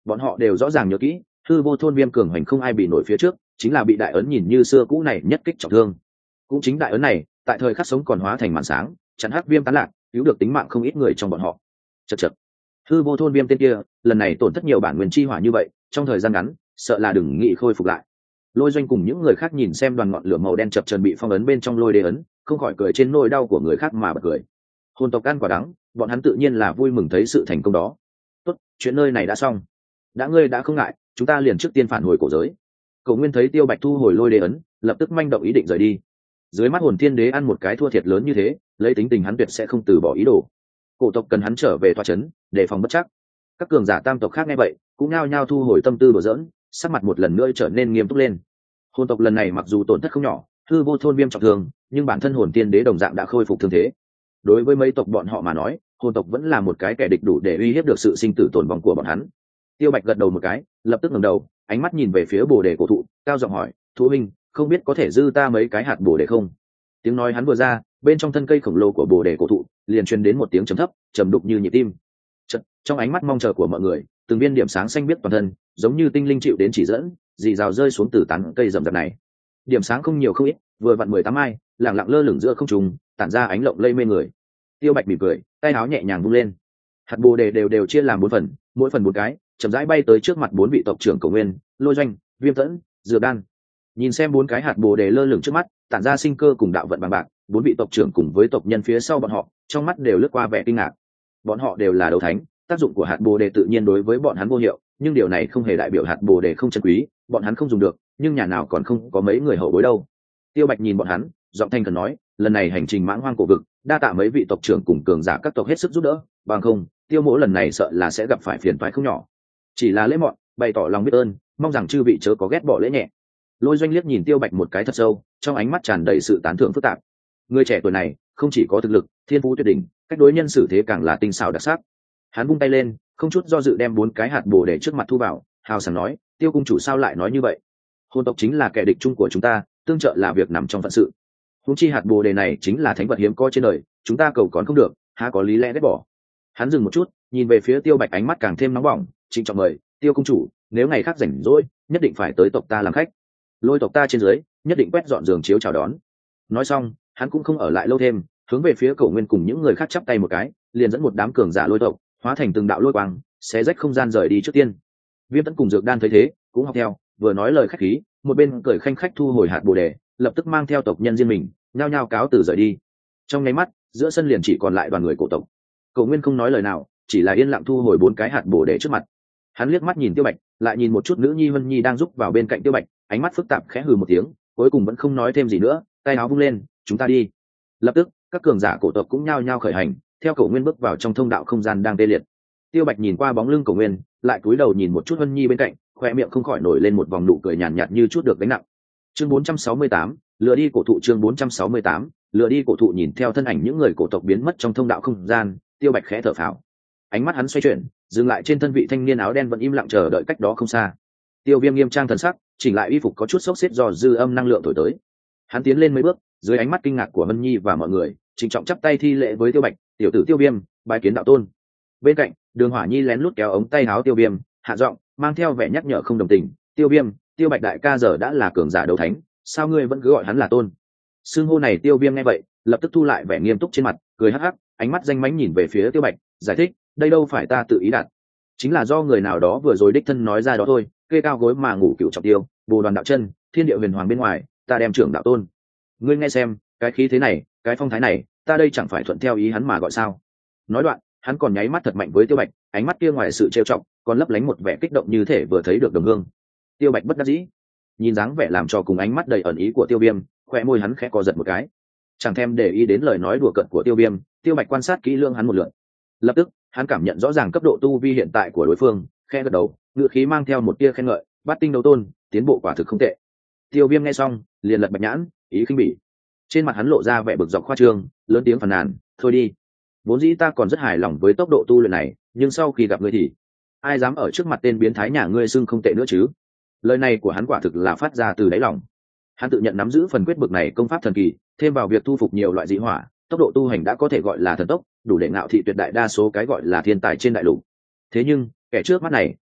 S1: bọn họ đều rõ ràng nhớ kỹ hư vô thôn viêm cường hoành không ai bị nổi phía trước chính là bị đại ấn nhìn như xưa cũ này nhất kích trọng thương. Cũng chính đại ấn này tại thời khắc sống còn hóa thành màn sáng chặn hắc viêm tán lạc, cứu được tính mạng không ít người trong bọn họ. Chật chật, hư vô thôn viêm tên kia lần này tổn thất nhiều bản nguyên chi hỏa như vậy, trong thời gian ngắn sợ là đừng nghĩ khôi phục lại. Lôi Doanh cùng những người khác nhìn xem đoàn ngọn lửa màu đen chập chờn bị phong ấn bên trong lôi đế ấn, không khỏi cười trên nỗi đau của người khác mà bật cười. Hồn tộc ăn quả đắng, bọn hắn tự nhiên là vui mừng thấy sự thành công đó. Tốt, chuyện nơi này đã xong. Đã ngươi đã không ngại, chúng ta liền trước tiên phản hồi cổ giới. Cổ Nguyên thấy Tiêu Bạch thu hồi lôi đế ấn, lập tức manh động ý định rời đi. Dưới mắt Hồn Thiên Đế ăn một cái thua thiệt lớn như thế, lấy tính tình hắn tuyệt sẽ không từ bỏ ý đồ. Cổ tộc cần hắn trở về tọa trấn, đề phòng bất chắc. Các cường giả tam tộc khác nghe vậy, cũng nhao nhao thu hồi tâm tư đùa giỡn, sắc mặt một lần nữa trở nên nghiêm túc lên. Hồn tộc lần này mặc dù tổn thất không nhỏ, hư vô thôn viêm trọng thương, nhưng bản thân Hồn Tiên Đế đồng dạng đã khôi phục thương thế. Đối với mấy tộc bọn họ mà nói, hồn tộc vẫn là một cái kẻ địch đủ để uy hiếp được sự sinh tử tồn vong của bọn hắn. Tiêu Bạch gật đầu một cái, lập tức ngẩng đầu, ánh mắt nhìn về phía bồ đề cổ thụ, cao giọng hỏi: "Thú huynh, không biết có thể dư ta mấy cái hạt bồ đề không?" Tiếng nói hắn vừa ra, bên trong thân cây khổng lồ của bồ đề cổ thụ liền truyền đến một tiếng trầm thấp, trầm đục như nhịp tim. Chợt, trong ánh mắt mong chờ của mọi người, từng viên điểm sáng xanh biếc toàn thân, giống như tinh linh chịu đến chỉ dẫn, rì rào rơi xuống từ tán cây rậm rạp này. Điểm sáng không nhiều không ít, vừa vặn 18 ai, lặng lặng lơ lửng giữa không trung, tản ra ánh lộng lây mê người. Tiêu Bạch mỉm cười, tay áo nhẹ nhàng vung lên, hạt bồ đề đều chia làm 4 phần, mỗi phần 4 cái, chậm rãi bay tới trước mặt 4 vị tộc trưởng Cổ Nguyên, Lôi Doanh, Viêm Tẫn, Dược Đan. Nhìn xem 4 cái hạt bồ đề lơ lửng trước mắt, tản ra sinh cơ cùng đạo vận bằng bạc, 4 vị tộc trưởng cùng với tộc nhân phía sau bọn họ, trong mắt đều lướt qua vẻ kinh ngạc. Bọn họ đều là đấu thánh, tác dụng của hạt bồ đề tự nhiên đối với bọn hắn vô hiệu, nhưng điều này không hề đại biểu hạt bồ đề không chân quý, bọn hắn không dùng được, nhưng nhà nào còn không có mấy người hậu bối đâu. Tiêu Bạch nhìn bọn hắn, giọng thanh cần nói: "Lần này hành trình mãng hoang cổ vực, đa tạ mấy vị tộc trưởng cùng cường giả các tộc hết sức giúp đỡ, bằng không, Tiêu mỗ lần này sợ là sẽ gặp phải phiền toái không nhỏ. Chỉ là lễ mọn, bày tỏ lòng biết ơn, mong rằng chư vị chớ có ghét bỏ lễ nhẹ." Lôi Doanh liếc nhìn Tiêu Bạch một cái thật sâu, trong ánh mắt tràn đầy sự tán thưởng phức tạp. Người trẻ tuổi này không chỉ có thực lực, thiên phú tuyệt đỉnh, cách đối nhân xử thế càng là tinh xảo đặc sắc. Hắn vung tay lên, không chút do dự đem 4 cái hạt bồ đề trước mặt thu vào, hào sảng nói: "Tiêu cung chủ sao lại nói như vậy? Hồn tộc chính là kẻ địch chung của chúng ta, tương trợ là việc nằm trong phận sự. Huống chi hạt bồ đề này chính là thánh vật hiếm có trên đời, chúng ta cầu còn không được, há có lý lẽ ghét bỏ." Hắn dừng một chút, nhìn về phía Tiêu Bạch, ánh mắt càng thêm nóng bỏng, trịnh trọng mời: "Tiêu cung chủ, nếu ngày khác rảnh rỗi, nhất định phải tới tộc ta làm khách. Lôi tộc ta trên dưới, nhất định quét dọn giường chiếu chào đón." Nói xong, hắn cũng không ở lại lâu thêm, hướng về phía Cổ Nguyên cùng những người khác chắp tay một cái, liền dẫn một đám cường giả lôi tộc, hóa thành từng đạo lôi quang, xé rách không gian rời đi trước tiên. Viêm Tẫn cùng Dược Đan thấy thế, cũng học theo, vừa nói lời khách khí, một bên cười khanh khách thu hồi hạt bồ đề, lập tức mang theo tộc nhân riêng mình, nhao nhao cáo từ rời đi. Trong nháy mắt, giữa sân liền chỉ còn lại đoàn người cổ tộc. Cổ Nguyên không nói lời nào, chỉ là yên lặng thu hồi 4 cái hạt bồ đề trước mặt. Hắn liếc mắt nhìn Tiêu Bạch, lại nhìn một chút nữ nhi Vân Nhi đang giúp vào bên cạnh Tiêu Bạch, ánh mắt phức tạp khẽ hừ một tiếng, cuối cùng vẫn không nói thêm gì nữa, tay áo vung lên: "Chúng ta đi." Lập tức, các cường giả cổ tộc cũng nhao nhao khởi hành, theo Cổ Nguyên bước vào trong thông đạo không gian đang tê liệt. Tiêu Bạch nhìn qua bóng lưng Cổ Nguyên, lại cúi đầu nhìn một chút Vân Nhi bên cạnh, khoe miệng không khỏi nổi lên một vòng nụ cười nhàn nhạt như chút được gánh nặng. Chương 468, lừa đi cổ thụ. Chương 468, lừa đi cổ thụ. Nhìn theo thân ảnh những người cổ tộc biến mất trong thông đạo không gian, Tiêu Bạch khẽ thở phào. Ánh mắt hắn xoay chuyển, dừng lại trên thân vị thanh niên áo đen vẫn im lặng chờ đợi cách đó không xa. Tiêu Viêm nghiêm trang thần sắc, chỉnh lại y phục có chút xốc xếp do dư âm năng lượng thổi tới. Hắn tiến lên mấy bước, dưới ánh mắt kinh ngạc của Vân Nhi và mọi người, trịnh trọng chắp tay thi lễ với Tiêu Bạch: "Tiểu tử Tiêu Viêm, bái kiến đạo tôn." Bên cạnh, Đường Hỏa Nhi lén lút kéo ống tay áo Tiêu Viêm, hạ giọng mang theo vẻ nhắc nhở không đồng tình: "Tiêu Viêm, Tiêu Bạch đại ca giờ đã là cường giả đấu thánh, sao ngươi vẫn cứ gọi hắn là tôn?" Xưng hô này Tiêu Viêm nghe vậy, lập tức thu lại vẻ nghiêm túc trên mặt, cười hắc hắc, ánh mắt danh mánh nhìn về phía Tiêu Bạch, giải thích: "Đây đâu phải ta tự ý đặt, chính là do người nào đó vừa rồi đích thân nói ra đó thôi. Kê cao gối mà ngủ cựu trọng tiêu, bồ đoàn đạo chân, thiên địa huyền hoàng bên ngoài, ta đem trưởng đạo tôn. Ngươi nghe xem, cái khí thế này, cái phong thái này, ta đây chẳng phải thuận theo ý hắn mà gọi sao?" Nói đoạn, hắn còn nháy mắt thật mạnh với Tiêu Bạch, ánh mắt kia ngoài sự trêu chọc, còn lấp lánh một vẻ kích động như thể vừa thấy được đồng hương. Tiêu Bạch bất đắc dĩ, nhìn dáng vẻ làm cho cùng ánh mắt đầy ẩn ý của Tiêu Viêm, khóe môi hắn khẽ co giật một cái, chẳng thèm để ý đến lời nói đùa cợt của Tiêu Viêm. Tiêu Bạch quan sát kỹ lưỡng hắn một lượt, lập tức hắn cảm nhận rõ ràng cấp độ tu vi hiện tại của đối phương, khẽ gật đầu, ngựa khí mang theo một tia khen ngợi: "Bát tinh đấu tôn, tiến bộ quả thực không tệ." Tiêu Viêm nghe xong, liền lật bạch nhãn, ý khinh bỉ. Trên mặt hắn lộ ra vẻ bực dọc khoa trương, lớn tiếng phàn nàn: "Thôi đi, vốn dĩ ta còn rất hài lòng với tốc độ tu luyện này, nhưng sau khi gặp ngươi thì ai dám ở trước mặt tên biến thái nhà ngươi xưng không tệ nữa chứ?" Lời này của hắn quả thực là phát ra từ đáy lòng. Hắn tự nhận nắm giữ phần quyết bực này công pháp thần kỳ, thêm vào việc thu phục nhiều loại dị hỏa, tốc độ tu hành đã có thể gọi là thần tốc, đủ để ngạo thị tuyệt đại đa số cái gọi là thiên tài trên đại lục. Thế nhưng, kẻ trước mắt này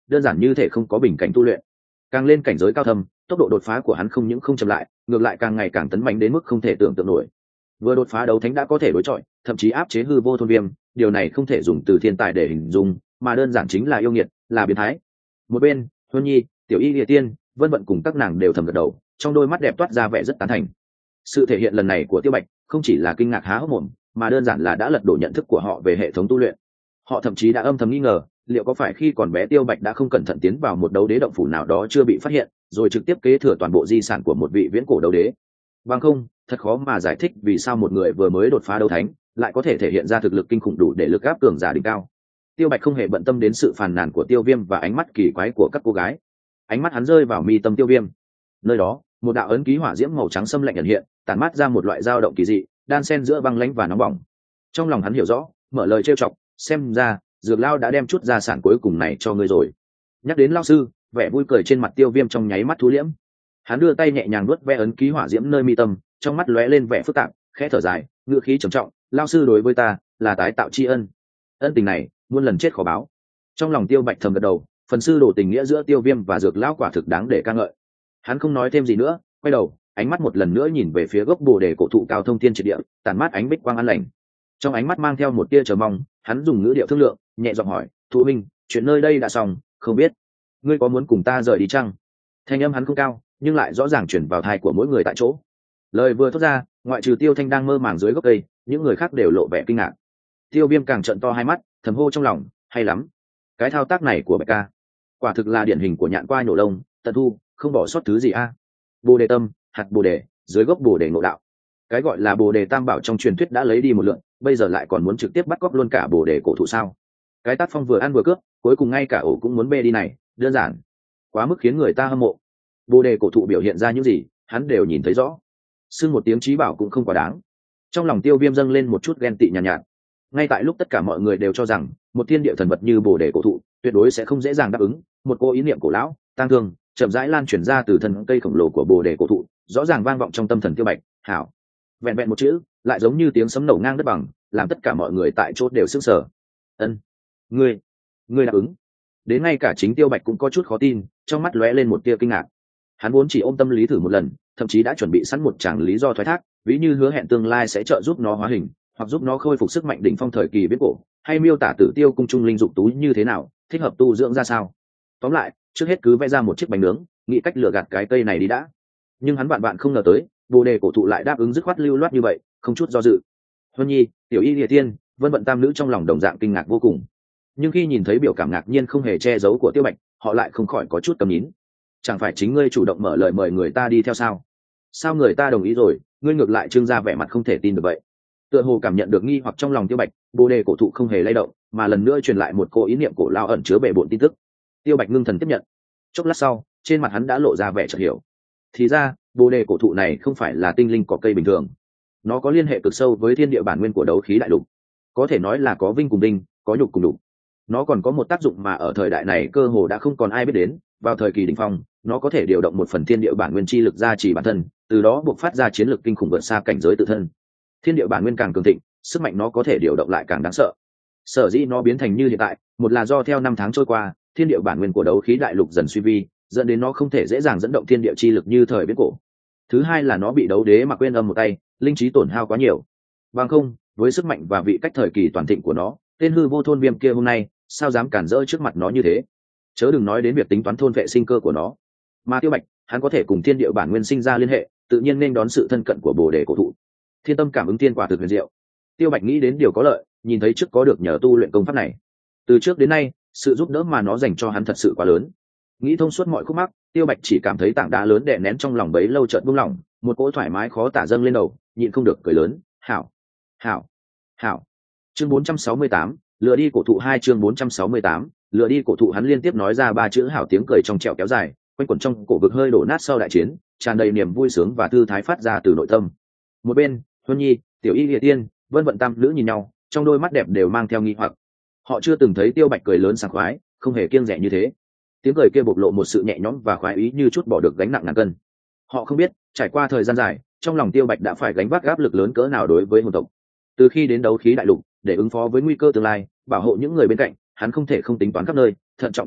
S1: đơn giản như thể không có bình cảnh tu luyện. Càng lên cảnh giới cao thâm, tốc độ đột phá của hắn không những không chậm lại, ngược lại càng ngày càng tấn mãnh đến mức không thể tưởng tượng nổi. Vừa đột phá đấu thánh đã có thể đối chọi, thậm chí áp chế hư vô thôn viêm, điều này không thể dùng từ thiên tài để hình dung, mà đơn giản chính là yêu nghiệt, là biến thái. Một bên, Huân Nhi, Tiểu Y Lìa Tiên, Vân Vận cùng các nàng đều thầm gật đầu, trong đôi mắt đẹp toát ra vẻ rất tán thành. Sự thể hiện lần này của Tiêu Bạch không chỉ là kinh ngạc há hốc mồm, mà đơn giản là đã lật đổ nhận thức của họ về hệ thống tu luyện. Họ thậm chí đã âm thầm nghi ngờ, liệu có phải khi còn bé Tiêu Bạch đã không cẩn thận tiến vào một đấu đế động phủ nào đó chưa bị phát hiện, rồi trực tiếp kế thừa toàn bộ di sản của một vị viễn cổ đấu đế. Bằng không, thật khó mà giải thích vì sao một người vừa mới đột phá đấu thánh lại có thể thể hiện ra thực lực kinh khủng đủ để lực áp cường giả đỉnh cao. Tiêu Bạch không hề bận tâm đến sự phàn nàn của Tiêu Viêm và ánh mắt kỳ quái của các cô gái. Ánh mắt hắn rơi vào mi tâm Tiêu Viêm. Nơi đó, một đạo ấn ký hỏa diễm màu trắng xâm lạnh ẩn hiện, tản mát ra một loại dao động kỳ dị, đan xen giữa băng lãnh và nóng bỏng. Trong lòng hắn hiểu rõ, mở lời trêu chọc, xem ra Dược Lao đã đem chút gia sản cuối cùng này cho ngươi rồi. Nhắc đến Lao sư, vẻ vui cười trên mặt Tiêu Viêm trong nháy mắt thu liễm. Hắn đưa tay nhẹ nhàng nuốt ve ấn ký hỏa diễm nơi mi tâm, trong mắt lóe lên vẻ phức tạp, khẽ thở dài, ngữ khí trầm trọng, Lao sư đối với ta là tái tạo tri ân. Ân tình này muôn lần chết khó báo. Trong lòng Tiêu Bạch thầm gật đầu, phần sư đồ tình nghĩa giữa Tiêu Viêm và Dược Lão quả thực đáng để ca ngợi. Hắn không nói thêm gì nữa, quay đầu, ánh mắt một lần nữa nhìn về phía gốc bồ đề cổ thụ cao thông thiên triệt địa, tản mát ánh bích quang an lành. Trong ánh mắt mang theo một tia chờ mong, hắn dùng ngữ điệu thương lượng, nhẹ giọng hỏi, "Thụ Minh, chuyện nơi đây đã xong, không biết ngươi có muốn cùng ta rời đi chăng?" Thanh âm hắn không cao, nhưng lại rõ ràng chuyển vào tai của mỗi người tại chỗ. Lời vừa thốt ra, ngoại trừ Tiêu Thanh đang mơ màng dưới gốc cây, những người khác đều lộ vẻ kinh ngạc. Tiêu Viêm càng trợn to hai mắt, thầm hô trong lòng, hay lắm, cái thao tác này của Bạch ca, quả thực là điển hình của nhạn qua nhổ lông, tận thu, không bỏ sót thứ gì a. Bồ đề tâm, hạt bồ đề, dưới gốc bồ đề ngộ đạo. Cái gọi là bồ đề tam bảo trong truyền thuyết đã lấy đi một lượng, bây giờ lại còn muốn trực tiếp bắt cóc luôn cả bồ đề cổ thụ sao? Cái tác phong vừa ăn vừa cướp, cuối cùng ngay cả ổ cũng muốn bê đi này, đơn giản quá mức khiến người ta hâm mộ. Bồ đề cổ thụ biểu hiện ra những gì, hắn đều nhìn thấy rõ. Xưng một tiếng chí bảo cũng không quá đáng. Trong lòng Tiêu Viêm dâng lên một chút ghen tị nhàn nhạt. Ngay tại lúc tất cả mọi người đều cho rằng một thiên địa thần vật như bồ đề cổ thụ tuyệt đối sẽ không dễ dàng đáp ứng, một cô ý niệm cổ lão, tang thương, chậm rãi lan truyền ra từ thân cây khổng lồ của bồ đề cổ thụ, rõ ràng vang vọng trong tâm thần Tiêu Bạch. Hảo. Vẹn vẹn một chữ, lại giống như tiếng sấm nổ ngang đất bằng, làm tất cả mọi người tại chỗ đều sững sờ. Ân, ngươi đáp ứng? Đến ngay cả chính Tiêu Bạch cũng có chút khó tin, trong mắt lóe lên một tia kinh ngạc. Hắn vốn chỉ ôm tâm lý thử một lần, thậm chí đã chuẩn bị sẵn một tràng lý do thoái thác, ví như hứa hẹn tương lai sẽ trợ giúp nó hóa hình, hoặc giúp nó khôi phục sức mạnh đỉnh phong thời kỳ viễn cổ, hay miêu tả Tử Tiêu cung trung linh dục tú như thế nào, thích hợp tu dưỡng ra sao. Tóm lại, trước hết cứ vẽ ra một chiếc bánh nướng, nghĩ cách lừa gạt cái cây này đi đã. Nhưng hắn bạn không ngờ tới, bồ đề cổ thụ lại đáp ứng dứt khoát lưu loát như vậy, không chút do dự. Huân Nhi, Tiểu Y Lìa Tiên, Vân Vận tam nữ trong lòng đồng dạng kinh ngạc vô cùng. Nhưng khi nhìn thấy biểu cảm ngạc nhiên không hề che giấu của Tiêu Bạch, họ lại không khỏi có chút cầm nín. Chẳng phải chính ngươi chủ động mở lời mời người ta đi theo sao? Sao người ta đồng ý rồi, ngươi ngược lại trưng ra vẻ mặt không thể tin được vậy? Tựa hồ cảm nhận được nghi hoặc trong lòng Tiêu Bạch, bồ đề cổ thụ không hề lay động, mà lần nữa truyền lại một cô ý niệm cổ lao ẩn chứa bề bộn tin tức. Tiêu Bạch ngưng thần tiếp nhận. Chốc lát sau, trên mặt hắn đã lộ ra vẻ chợt hiểu. Thì ra, bồ đề cổ thụ này không phải là tinh linh cỏ cây bình thường, nó có liên hệ cực sâu với thiên địa bản nguyên của đấu khí đại lục, có thể nói là có vinh cùng vinh, có nhục cùng đục. Nó còn có một tác dụng mà ở thời đại này cơ hồ đã không còn ai biết đến. Vào thời kỳ đỉnh phong, nó có thể điều động một phần thiên địa bản nguyên chi lực gia trì bản thân, từ đó buộc phát ra chiến lực kinh khủng vượt xa cảnh giới tự thân. Thiên địa bản nguyên càng cường thịnh, sức mạnh nó có thể điều động lại càng đáng sợ. Sở dĩ nó biến thành như hiện tại, một là do theo năm tháng trôi qua, thiên địa bản nguyên của đấu khí đại lục dần suy vi, dẫn đến nó không thể dễ dàng dẫn động thiên địa chi lực như thời viễn cổ. Thứ hai là nó bị đấu đế mà quên âm một tay, linh trí tổn hao quá nhiều. Bằng không, với sức mạnh và vị cách thời kỳ toàn thịnh của nó, tên hư vô thôn viêm kia hôm nay sao dám cản rỡ trước mặt nó như thế? Chớ đừng nói đến việc tính toán thôn vệ sinh cơ của nó. Mà Tiêu Bạch, hắn có thể cùng thiên địa bản nguyên sinh ra liên hệ, tự nhiên nên đón sự thân cận của bồ đề cổ thụ. Thiên tâm cảm ứng tiên quả thực huyền diệu. Tiêu Bạch nghĩ đến điều có lợi, nhìn thấy trước có được nhờ tu luyện công pháp này. Từ trước đến nay, sự giúp đỡ mà nó dành cho hắn thật sự quá lớn. Nghĩ thông suốt mọi khúc mắc, Tiêu Bạch chỉ cảm thấy tảng đá lớn đè nén trong lòng bấy lâu chợt buông lỏng, một cỗ thoải mái khó tả dâng lên đầu, nhịn không được cười lớn, "Hảo, hảo, hảo." Chương 468, lừa đi cổ thụ 2. Chương 468, lừa đi cổ thụ. Hắn liên tiếp nói ra ba chữ hảo, tiếng cười trong trẻo kéo dài, quanh quẩn trong cổ vực hơi đổ nát sau đại chiến, tràn đầy niềm vui sướng và thư thái phát ra từ nội tâm. Một bên, Huân Nhi, Tiểu Y Lìa Tiên, Vân Vận tam nữ nhìn nhau, trong đôi mắt đẹp đều mang theo nghi hoặc. Họ chưa từng thấy Tiêu Bạch cười lớn sảng khoái, không hề kiêng dè như thế. Tiếng cười kia bộc lộ một sự nhẹ nhõm và khoái ý như chút bỏ được gánh nặng ngàn cân. Họ không biết, trải qua thời gian dài, trong lòng Tiêu Bạch đã phải gánh vác áp lực lớn cỡ nào đối với hồn tộc. Từ khi đến đấu khí đại lục, để ứng phó với nguy cơ tương lai, bảo hộ những người bên cạnh, hắn không thể không tính toán khắp nơi, thận trọng từng bước,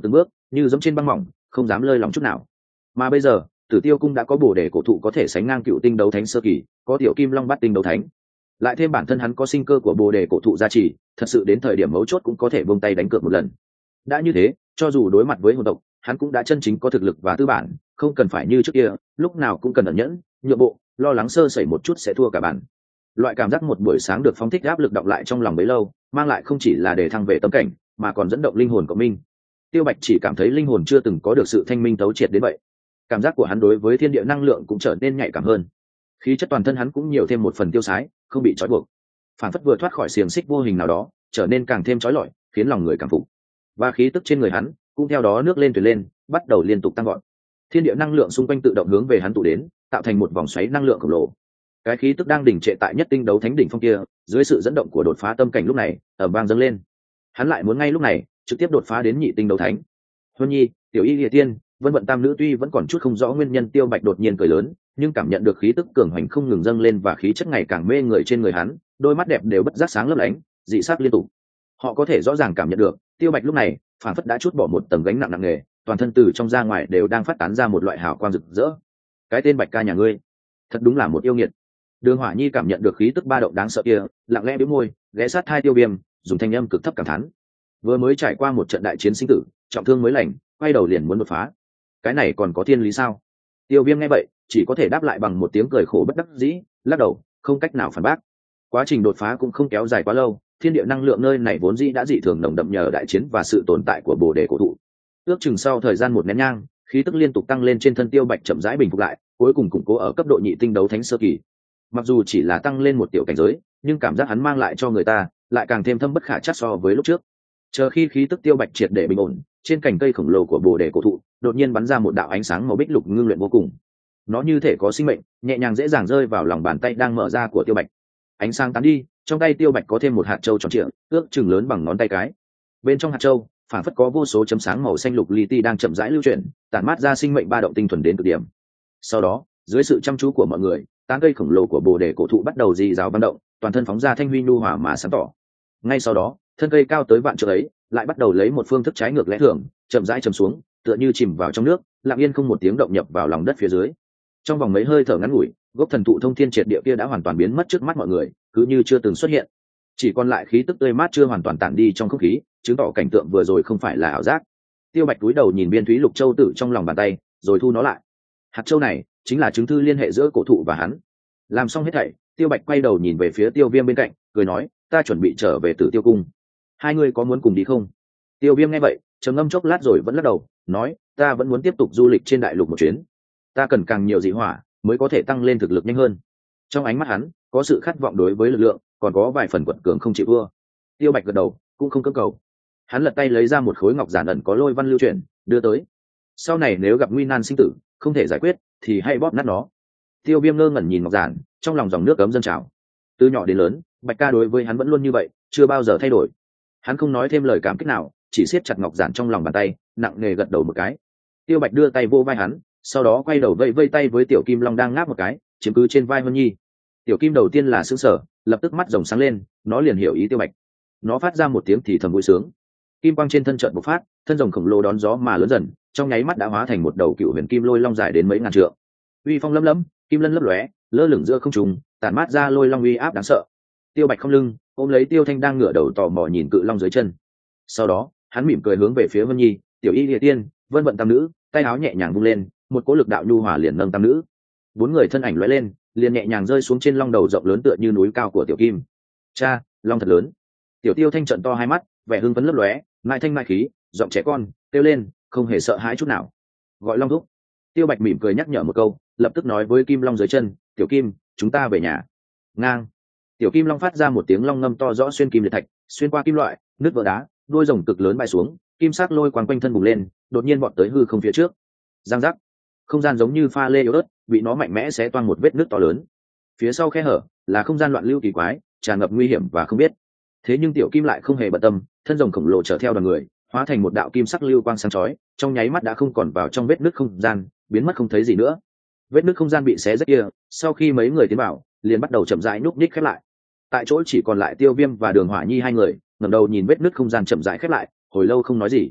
S1: như giống trên băng mỏng, không dám lơi lỏng chút nào. Mà bây giờ Tử Tiêu cung đã có bổ đề cổ thụ có thể sánh ngang cựu tinh đấu thánh sơ kỳ, có tiểu kim long bát tinh đấu thánh, lại thêm bản thân hắn có sinh cơ của bồ đề cổ thụ gia trì, thật sự đến thời điểm mấu chốt cũng có thể buông tay đánh cược một lần. Đã như thế, cho dù đối mặt với hồn tộc, hắn cũng đã chân chính có thực lực và tư bản, không cần phải như trước kia lúc nào cũng cần ẩn nhẫn nhượng bộ, lo lắng sơ sẩy một chút sẽ thua cả bản. Loại cảm giác một buổi sáng được phóng thích áp lực đọng lại trong lòng bấy lâu, mang lại không chỉ là để thăng về tâm cảnh, mà còn dẫn động linh hồn của mình. Tiêu Bạch chỉ cảm thấy linh hồn chưa từng có được sự thanh minh tấu triệt đến vậy. Cảm giác của hắn đối với thiên địa năng lượng cũng trở nên nhạy cảm hơn, khí chất toàn thân hắn cũng nhiều thêm một phần tiêu sái, không bị trói buộc, phản phất vừa thoát khỏi xiềng xích vô hình nào đó, trở nên càng thêm trói lọi, khiến lòng người cảm phục. Và khí tức trên người hắn cũng theo đó nước lên thuyền lên, bắt đầu liên tục tăng gọn. Thiên địa năng lượng xung quanh tự động hướng về hắn tụ đến, tạo thành một vòng xoáy năng lượng khổng lồ. Cái khí tức đang đỉnh trệ tại nhất tinh đấu thánh đỉnh phong kia, dưới sự dẫn động của đột phá tâm cảnh lúc này, ở vang dâng lên. Hắn lại muốn ngay lúc này trực tiếp đột phá đến nhị tinh đấu thánh. Huân Nhi, Tiểu Y Lìa Tiên, Vân Vận tam nữ tuy vẫn còn chút không rõ nguyên nhân, Tiêu Bạch đột nhiên cười lớn, nhưng cảm nhận được khí tức cường hoành không ngừng dâng lên và khí chất ngày càng mê người trên người hắn, đôi mắt đẹp đều bất giác sáng lấp lánh, dị sắc liên tục. Họ có thể rõ ràng cảm nhận được, Tiêu Bạch lúc này phản phất đã chút bỏ một tầng gánh nặng nặng nề, toàn thân từ trong ra ngoài đều đang phát tán ra một loại hào quang rực rỡ. Cái tên Bạch ca nhà ngươi, thật đúng là một yêu nghiệt. Đường Hỏa Nhi cảm nhận được khí tức ba động đáng sợ kia, lặng lẽ bĩu môi, ghé sát hai Tiêu Viêm, dùng thanh âm cực thấp cảm thán. Vừa mới trải qua một trận đại chiến sinh tử, trọng thương mới lành, quay đầu liền muốn đột phá. Cái này còn có thiên lý sao? Tiêu Viêm nghe vậy, chỉ có thể đáp lại bằng một tiếng cười khổ bất đắc dĩ, lắc đầu, không cách nào phản bác. Quá trình đột phá cũng không kéo dài quá lâu, thiên địa năng lượng nơi này vốn dĩ đã dị thường nồng đậm nhờ đại chiến và sự tồn tại của bồ đề cổ thụ. Ước chừng sau thời gian một nén nhang, khí tức liên tục tăng lên trên thân Tiêu Bạch chậm rãi bình phục lại, cuối cùng củng cố ở cấp độ nhị tinh đấu thánh sơ kỳ. Mặc dù chỉ là tăng lên một tiểu cảnh giới, nhưng cảm giác hắn mang lại cho người ta lại càng thêm thâm bất khả trắc so với lúc trước. Chờ khi khí tức Tiêu Bạch triệt để bình ổn, trên cành cây khổng lồ của bồ đề cổ thụ đột nhiên bắn ra một đạo ánh sáng màu bích lục ngưng luyện vô cùng. Nó như thể có sinh mệnh, nhẹ nhàng dễ dàng rơi vào lòng bàn tay đang mở ra của Tiêu Bạch. Ánh sáng tán đi, trong tay Tiêu Bạch có thêm một hạt châu tròn trịa, ước chừng lớn bằng ngón tay cái. Bên trong hạt châu, phản phất có vô số chấm sáng màu xanh lục li ti đang chậm rãi lưu chuyển, tản mát ra sinh mệnh ba động tinh thuần đến cực điểm. Sau đó, dưới sự chăm chú của mọi người, tán cây khổng lồ của bồ đề cổ thụ bắt đầu rì rào vận động, toàn thân phóng ra thanh huy nhu hòa mà sáng tỏ. Ngay sau đó, thân cây cao tới vạn trượng ấy lại bắt đầu lấy một phương thức trái ngược lẽ thường, chậm rãi chầm xuống, tựa như chìm vào trong nước, lặng yên không một tiếng động nhập vào lòng đất phía dưới. Trong vòng mấy hơi thở ngắn ngủi, gốc thần thụ thông thiên triệt địa kia đã hoàn toàn biến mất trước mắt mọi người, cứ như chưa từng xuất hiện. Chỉ còn lại khí tức tươi mát chưa hoàn toàn tản đi trong không khí, chứng tỏ cảnh tượng vừa rồi không phải là ảo giác. Tiêu Bạch cúi đầu nhìn viên thúy lục châu tử trong lòng bàn tay, rồi thu nó lại. Hạt châu này chính là chứng thư liên hệ giữa cổ thụ và hắn. Làm xong hết thảy, Tiêu Bạch quay đầu nhìn về phía Tiêu Viêm bên cạnh, cười nói, ta chuẩn bị trở về Tử Tiêu cung. Hai người có muốn cùng đi không? Tiêu Viêm nghe vậy, trầm ngâm chốc lát rồi vẫn lắc đầu, nói, ta vẫn muốn tiếp tục du lịch trên đại lục một chuyến. Ta cần càng nhiều dị hỏa mới có thể tăng lên thực lực nhanh hơn. Trong ánh mắt hắn có sự khát vọng đối với lực lượng, còn có vài phần quật cường không chịu thua. Tiêu Bạch gật đầu, cũng không cưỡng cầu. Hắn lật tay lấy ra một khối ngọc giản ẩn có lôi văn lưu chuyển, đưa tới. Sau này nếu gặp nguy nan sinh tử, không thể giải quyết thì hãy bóp nát nó. Tiêu Viêm ngơ ngẩn nhìn ngọc giản, trong lòng dòng nước cấm dâng trào. Từ nhỏ đến lớn, Bạch ca đối với hắn vẫn luôn như vậy, chưa bao giờ thay đổi. Hắn không nói thêm lời cảm kích nào, chỉ siết chặt ngọc giản trong lòng bàn tay, nặng nề gật đầu một cái. Tiêu Bạch đưa tay vô vai hắn, sau đó quay đầu vây tay với Tiểu Kim Long đang ngáp một cái, chiếm cứ trên vai Vân Nhi. Tiểu Kim đầu tiên là sững sờ, lập tức mắt rồng sáng lên, nó liền hiểu ý Tiêu Bạch. Nó phát ra một tiếng thì thầm vui sướng. Kim quang trên thân chợt bộc phát, thân rồng khổng lồ đón gió mà lớn dần, trong nháy mắt đã hóa thành một đầu cựu huyền kim lôi long dài đến mấy ngàn trượng. Uy phong lấm lấm, kim lân lấp lóe, lơ lửng giữa không trung, tản mát ra lôi long uy áp đáng sợ. Tiêu Bạch không lưng, ôm lấy Tiêu Thanh đang ngửa đầu tò mò nhìn cự long dưới chân. Sau đó, hắn mỉm cười hướng về phía Vân Nhi, Tiểu Y Lìa Tiên, Vân Vận tam nữ, tay áo nhẹ nhàng vung lên, một cỗ lực đạo nhu hòa liền nâng tam nữ. Bốn người thân ảnh lóe lên, liền nhẹ nhàng rơi xuống trên long đầu rộng lớn tựa như núi cao của Tiểu Kim. Cha, long thật lớn. Tiểu Tiêu Thanh trợn to hai mắt, vẻ hưng phấn lấp lóe, mai thanh mai khí, giọng trẻ con, kêu lên, không hề sợ hãi chút nào. Gọi long thúc. Tiêu Bạch mỉm cười nhắc nhở một câu, lập tức nói với Kim Long dưới chân, Tiểu Kim, chúng ta về nhà. Ngang. Tiểu Kim Long phát ra một tiếng long ngâm to rõ xuyên kim liệt thạch, xuyên qua kim loại, nứt vỡ đá, đuôi rồng cực lớn bay xuống, kim sắc lôi quang quanh thân bùng lên, đột nhiên vọt tới hư không phía trước. Giang giác. Không gian giống như pha lê yếu ớt, bị nó mạnh mẽ xé toang một vết nứt to lớn. Phía sau khe hở là không gian loạn lưu kỳ quái, tràn ngập nguy hiểm và không biết. Thế nhưng Tiểu Kim lại không hề bận tâm, thân rồng khổng lồ chở theo đoàn người, hóa thành một đạo kim sắc lưu quang sáng chói, trong nháy mắt đã không còn vào trong vết nứt không gian, biến mất không thấy gì nữa. Vết nứt không gian bị xé rách kia, sau khi mấy người tiến vào, liền bắt đầu chậm rãi nhúc nhích khép lại. Tại chỗ chỉ còn lại Tiêu Viêm và Đường Hỏa Nhi hai người, ngẩng đầu nhìn vết nứt không gian chậm rãi khép lại, hồi lâu không nói gì.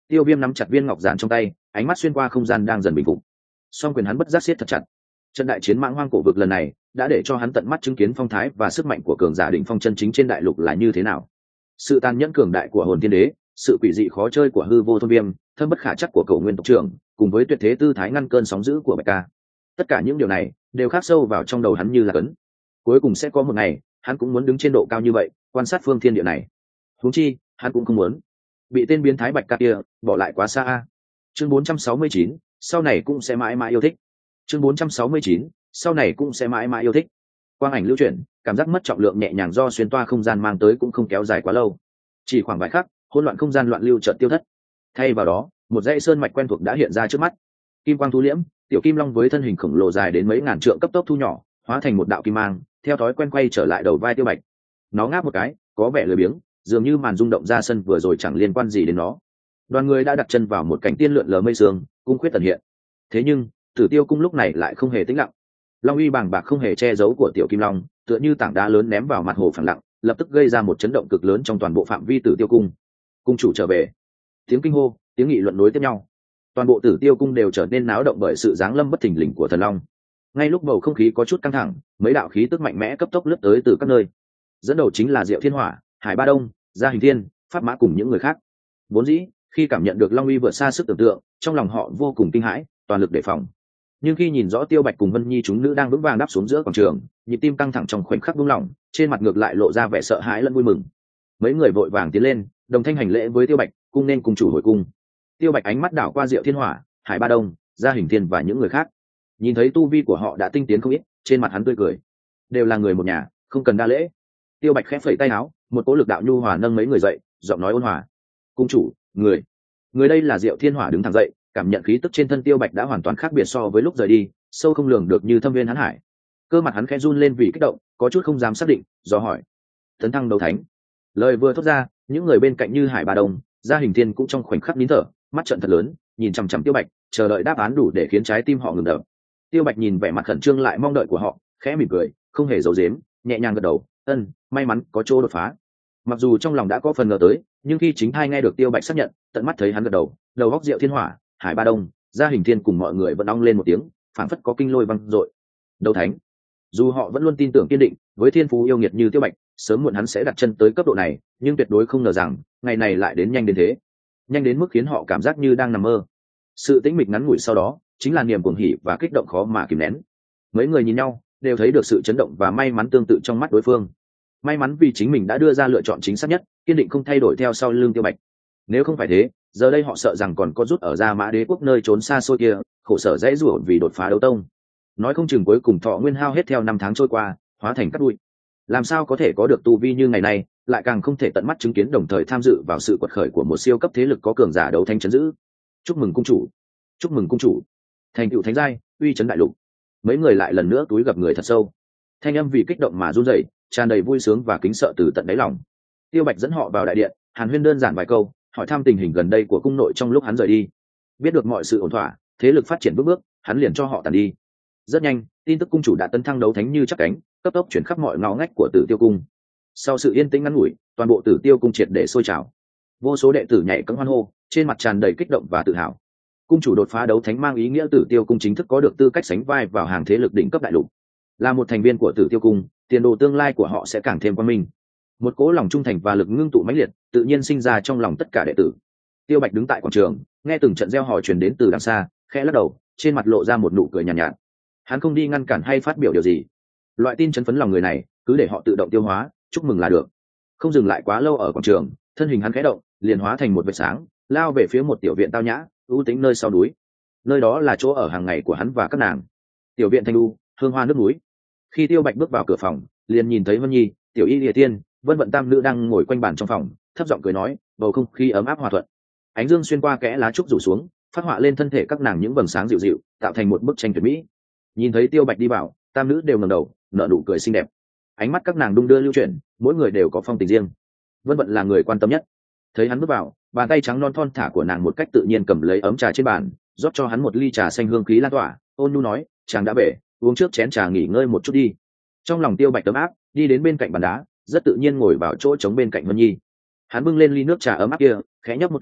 S1: Tiêu Viêm nắm chặt viên ngọc giản trong tay, ánh mắt xuyên qua không gian đang dần bình phục. Song quyền hắn bất giác siết thật chặt. Trận đại chiến mãng hoang cổ vực lần này đã để cho hắn tận mắt chứng kiến phong thái và sức mạnh của cường giả đỉnh phong chân chính trên đại lục là như thế nào. Sự tàn nhẫn cường đại của hồn thiên đế, sự quỷ dị khó chơi của hư vô thôn viêm, thâm bất khả chắc của cầu nguyên tộc trưởng, cùng với tuyệt thế tư thái ngăn cơn sóng dữ của Bạch Ca. Tất cả những điều này đều khắc sâu vào trong đầu hắn như là cấn. Cuối cùng sẽ có một ngày, hắn cũng muốn đứng trên độ cao như vậy, quan sát phương thiên địa này. Huống chi, hắn cũng không muốn bị tên biến thái Bạch Ca kia bỏ lại quá xa. Chương 469, sau này cũng sẽ mãi mãi yêu thích. Chương 469, sau này cũng sẽ mãi mãi yêu thích. Quang ảnh lưu chuyển, cảm giác mất trọng lượng nhẹ nhàng do xuyên toa không gian mang tới cũng không kéo dài quá lâu. Chỉ khoảng vài khắc, hỗn loạn không gian loạn lưu chợt tiêu thất. Thay vào đó, một dãy sơn mạch quen thuộc đã hiện ra trước mắt. Kim quang thu liễm, tiểu kim long với thân hình khổng lồ dài đến mấy ngàn trượng cấp tốc thu nhỏ, hóa thành một đạo kim mang, theo thói quen quay trở lại đầu vai Tiêu Bạch. Nó ngáp một cái, có vẻ lười biếng, dường như màn rung động ra sân vừa rồi chẳng liên quan gì đến nó. Đoàn người đã đặt chân vào một cảnh tiên lượn lờ mây sương, cung khuyết tần hiện. Thế nhưng, Tử Tiêu cung lúc này lại không hề tĩnh lặng. Long uy bàng bạc không hề che giấu của tiểu kim long, tựa như tảng đá lớn ném vào mặt hồ phẳng lặng, lập tức gây ra một chấn động cực lớn trong toàn bộ phạm vi Tử Tiêu cung. Cung chủ trở về. Tiếng kinh hô, tiếng nghị luận nối tiếp nhau. Toàn bộ Tử Tiêu cung đều trở nên náo động bởi sự giáng lâm bất thình lình của thần long. Ngay lúc bầu không khí có chút căng thẳng, mấy đạo khí tức mạnh mẽ cấp tốc lướt tới từ các nơi. Dẫn đầu chính là Diệu Thiên Hỏa, Hải Ba Đông, Gia Hình Thiên, Pháp Mã cùng những người khác. Vốn dĩ, khi cảm nhận được long uy vượt xa sức tưởng tượng, trong lòng họ vô cùng kinh hãi, toàn lực đề phòng. Nhưng khi nhìn rõ Tiêu Bạch cùng Vân Nhi chúng nữ đang vững vàng đáp xuống giữa quảng trường, nhịp tim căng thẳng trong khoảnh khắc buông lỏng, trên mặt ngược lại lộ ra vẻ sợ hãi lẫn vui mừng. Mấy người vội vàng tiến lên, đồng thanh hành lễ với Tiêu Bạch, cung nên cùng chủ hồi cung. Tiêu Bạch ánh mắt đảo qua Diệu Thiên Hỏa, Hải Ba Đông, Gia Hình Thiên và những người khác, nhìn thấy tu vi của họ đã tinh tiến không ít, trên mặt hắn tươi cười. Đều là người một nhà, không cần đa lễ. Tiêu Bạch khẽ phẩy tay áo, một cỗ lực đạo nhu hòa nâng mấy người dậy, giọng nói ôn hòa. Cung chủ, người đây là Diệu Thiên Hỏa đứng thẳng dậy, cảm nhận khí tức trên thân Tiêu Bạch đã hoàn toàn khác biệt so với lúc rời đi, sâu không lường được như thâm viên hán hải. Cơ mặt hắn khẽ run lên vì kích động, có chút không dám xác định, do hỏi: tấn thăng đấu thánh? Lời vừa thốt ra, những người bên cạnh như Hải Ba Đông, Gia Hình Thiên cũng trong khoảnh khắc nín thở, mắt trợn thật lớn, nhìn chằm chằm Tiêu Bạch, chờ đợi đáp án đủ để khiến trái tim họ ngừng đập. Tiêu Bạch nhìn vẻ mặt khẩn trương lại mong đợi của họ, khẽ mỉm cười, không hề giấu giếm, nhẹ nhàng gật đầu, may mắn có chỗ đột phá. Mặc dù trong lòng đã có phần ngờ tới, nhưng khi chính thai nghe được Tiêu Bạch xác nhận, tận mắt thấy hắn gật đầu, đầu góc Diệu Thiên Hỏa, Hải Ba Đông, Gia Hình Thiên cùng mọi người vẫn ong lên một tiếng, phảng phất có kinh lôi văng dội. Đấu thánh. Dù họ vẫn luôn tin tưởng kiên định, với thiên phú yêu nghiệt như Tiêu Bạch, sớm muộn hắn sẽ đặt chân tới cấp độ này, nhưng tuyệt đối không ngờ rằng ngày này lại đến nhanh đến thế, nhanh đến mức khiến họ cảm giác như đang nằm mơ. Sự tĩnh mịch ngắn ngủi sau đó, chính là niềm cuồng hỉ và kích động khó mà kìm nén. Mấy người nhìn nhau, đều thấy được sự chấn động và may mắn tương tự trong mắt đối phương. May mắn vì chính mình đã đưa ra lựa chọn chính xác nhất, kiên định không thay đổi theo sau lưng Tiêu Bạch. Nếu không phải thế, giờ đây họ sợ rằng còn có rút ở Gia Mã Đế quốc nơi trốn xa xôi kia, khổ sở dãy rủa vì đột phá đấu tông. Nói không chừng cuối cùng thọ nguyên hao hết theo năm tháng trôi qua, hóa thành cát bụi. Làm sao có thể có được tu vi như ngày nay, lại càng không thể tận mắt chứng kiến đồng thời tham dự vào sự quật khởi của một siêu cấp thế lực có cường giả đấu thánh chấn giữ. Chúc mừng cung chủ, chúc mừng cung chủ, thành tựu thánh giai, uy chấn đại lục. Mấy người lại lần nữa túi gặp người thật sâu, thanh âm vì kích động mà run rẩy, tràn đầy vui sướng và kính sợ từ tận đáy lòng. Tiêu Bạch dẫn họ vào đại điện, hàn huyên đơn giản vài câu, hỏi thăm tình hình gần đây của cung nội trong lúc hắn rời đi. Biết được mọi sự ổn thỏa, thế lực phát triển bước bước, hắn liền cho họ tàn đi. Rất nhanh, tin tức cung chủ đã tấn thăng đấu thánh như chắc cánh, cấp tốc chuyển khắp mọi ngõ ngách của Tử Tiêu cung. Sau sự yên tĩnh ngắn ngủi, toàn bộ Tử Tiêu cung triệt để sôi trào. Vô số đệ tử nhảy cẫng hoan hô, trên mặt tràn đầy kích động và tự hào. Cung chủ đột phá đấu thánh mang ý nghĩa Tử Tiêu cung chính thức có được tư cách sánh vai vào hàng thế lực đỉnh cấp đại lục. Là một thành viên của Tử Tiêu cung, tiền đồ tương lai của họ sẽ càng thêm quang minh. Một cỗ lòng trung thành và lực ngưng tụ mãnh liệt, tự nhiên sinh ra trong lòng tất cả đệ tử. Tiêu Bạch đứng tại quảng trường, nghe từng trận reo hò truyền đến từ đằng xa, khẽ lắc đầu, trên mặt lộ ra một nụ cười nhàn nhạt. Hắn không đi ngăn cản hay phát biểu điều gì. Loại tin chấn phấn lòng người này, cứ để họ tự động tiêu hóa, chúc mừng là được. Không dừng lại quá lâu ở quảng trường, thân hình hắn khẽ động, liền hóa thành một vệt sáng, lao về phía một tiểu viện tao nhã, ưu tĩnh nơi sau núi. Nơi đó là chỗ ở hàng ngày của hắn và các nàng. Tiểu viện thanh u, hương hoa nước núi. Khi Tiêu Bạch bước vào cửa phòng, liền nhìn thấy Vân Nhi, Tiểu Y Lìa Tiên, Vân Vận tam nữ đang ngồi quanh bàn trong phòng, thấp giọng cười nói, bầu không khí ấm áp hòa thuận. Ánh dương xuyên qua kẽ lá trúc rủ xuống, phát họa lên thân thể các nàng những vầng sáng dịu dịu, tạo thành một bức tranh tuyệt mỹ. Nhìn thấy Tiêu Bạch đi vào, tam nữ đều ngẩng đầu, nở nụ cười xinh đẹp. Ánh mắt các nàng đung đưa lưu chuyển, mỗi người đều có phong tình riêng. Vân Vận là người quan tâm nhất. Thấy hắn bước vào, bàn tay trắng non thon thả của nàng một cách tự nhiên cầm lấy ấm trà trên bàn, rót cho hắn một ly trà xanh hương khí lan tỏa, ôn nhu nói, chàng đã về, uống trước chén trà nghỉ ngơi một chút đi. Trong lòng Tiêu Bạch ấm áp, đi đến bên cạnh bàn đá, rất tự nhiên ngồi vào chỗ trống bên cạnh Vân Nhi. Hắn bưng lên ly nước trà ấm áp kia, khẽ nhấp một cái,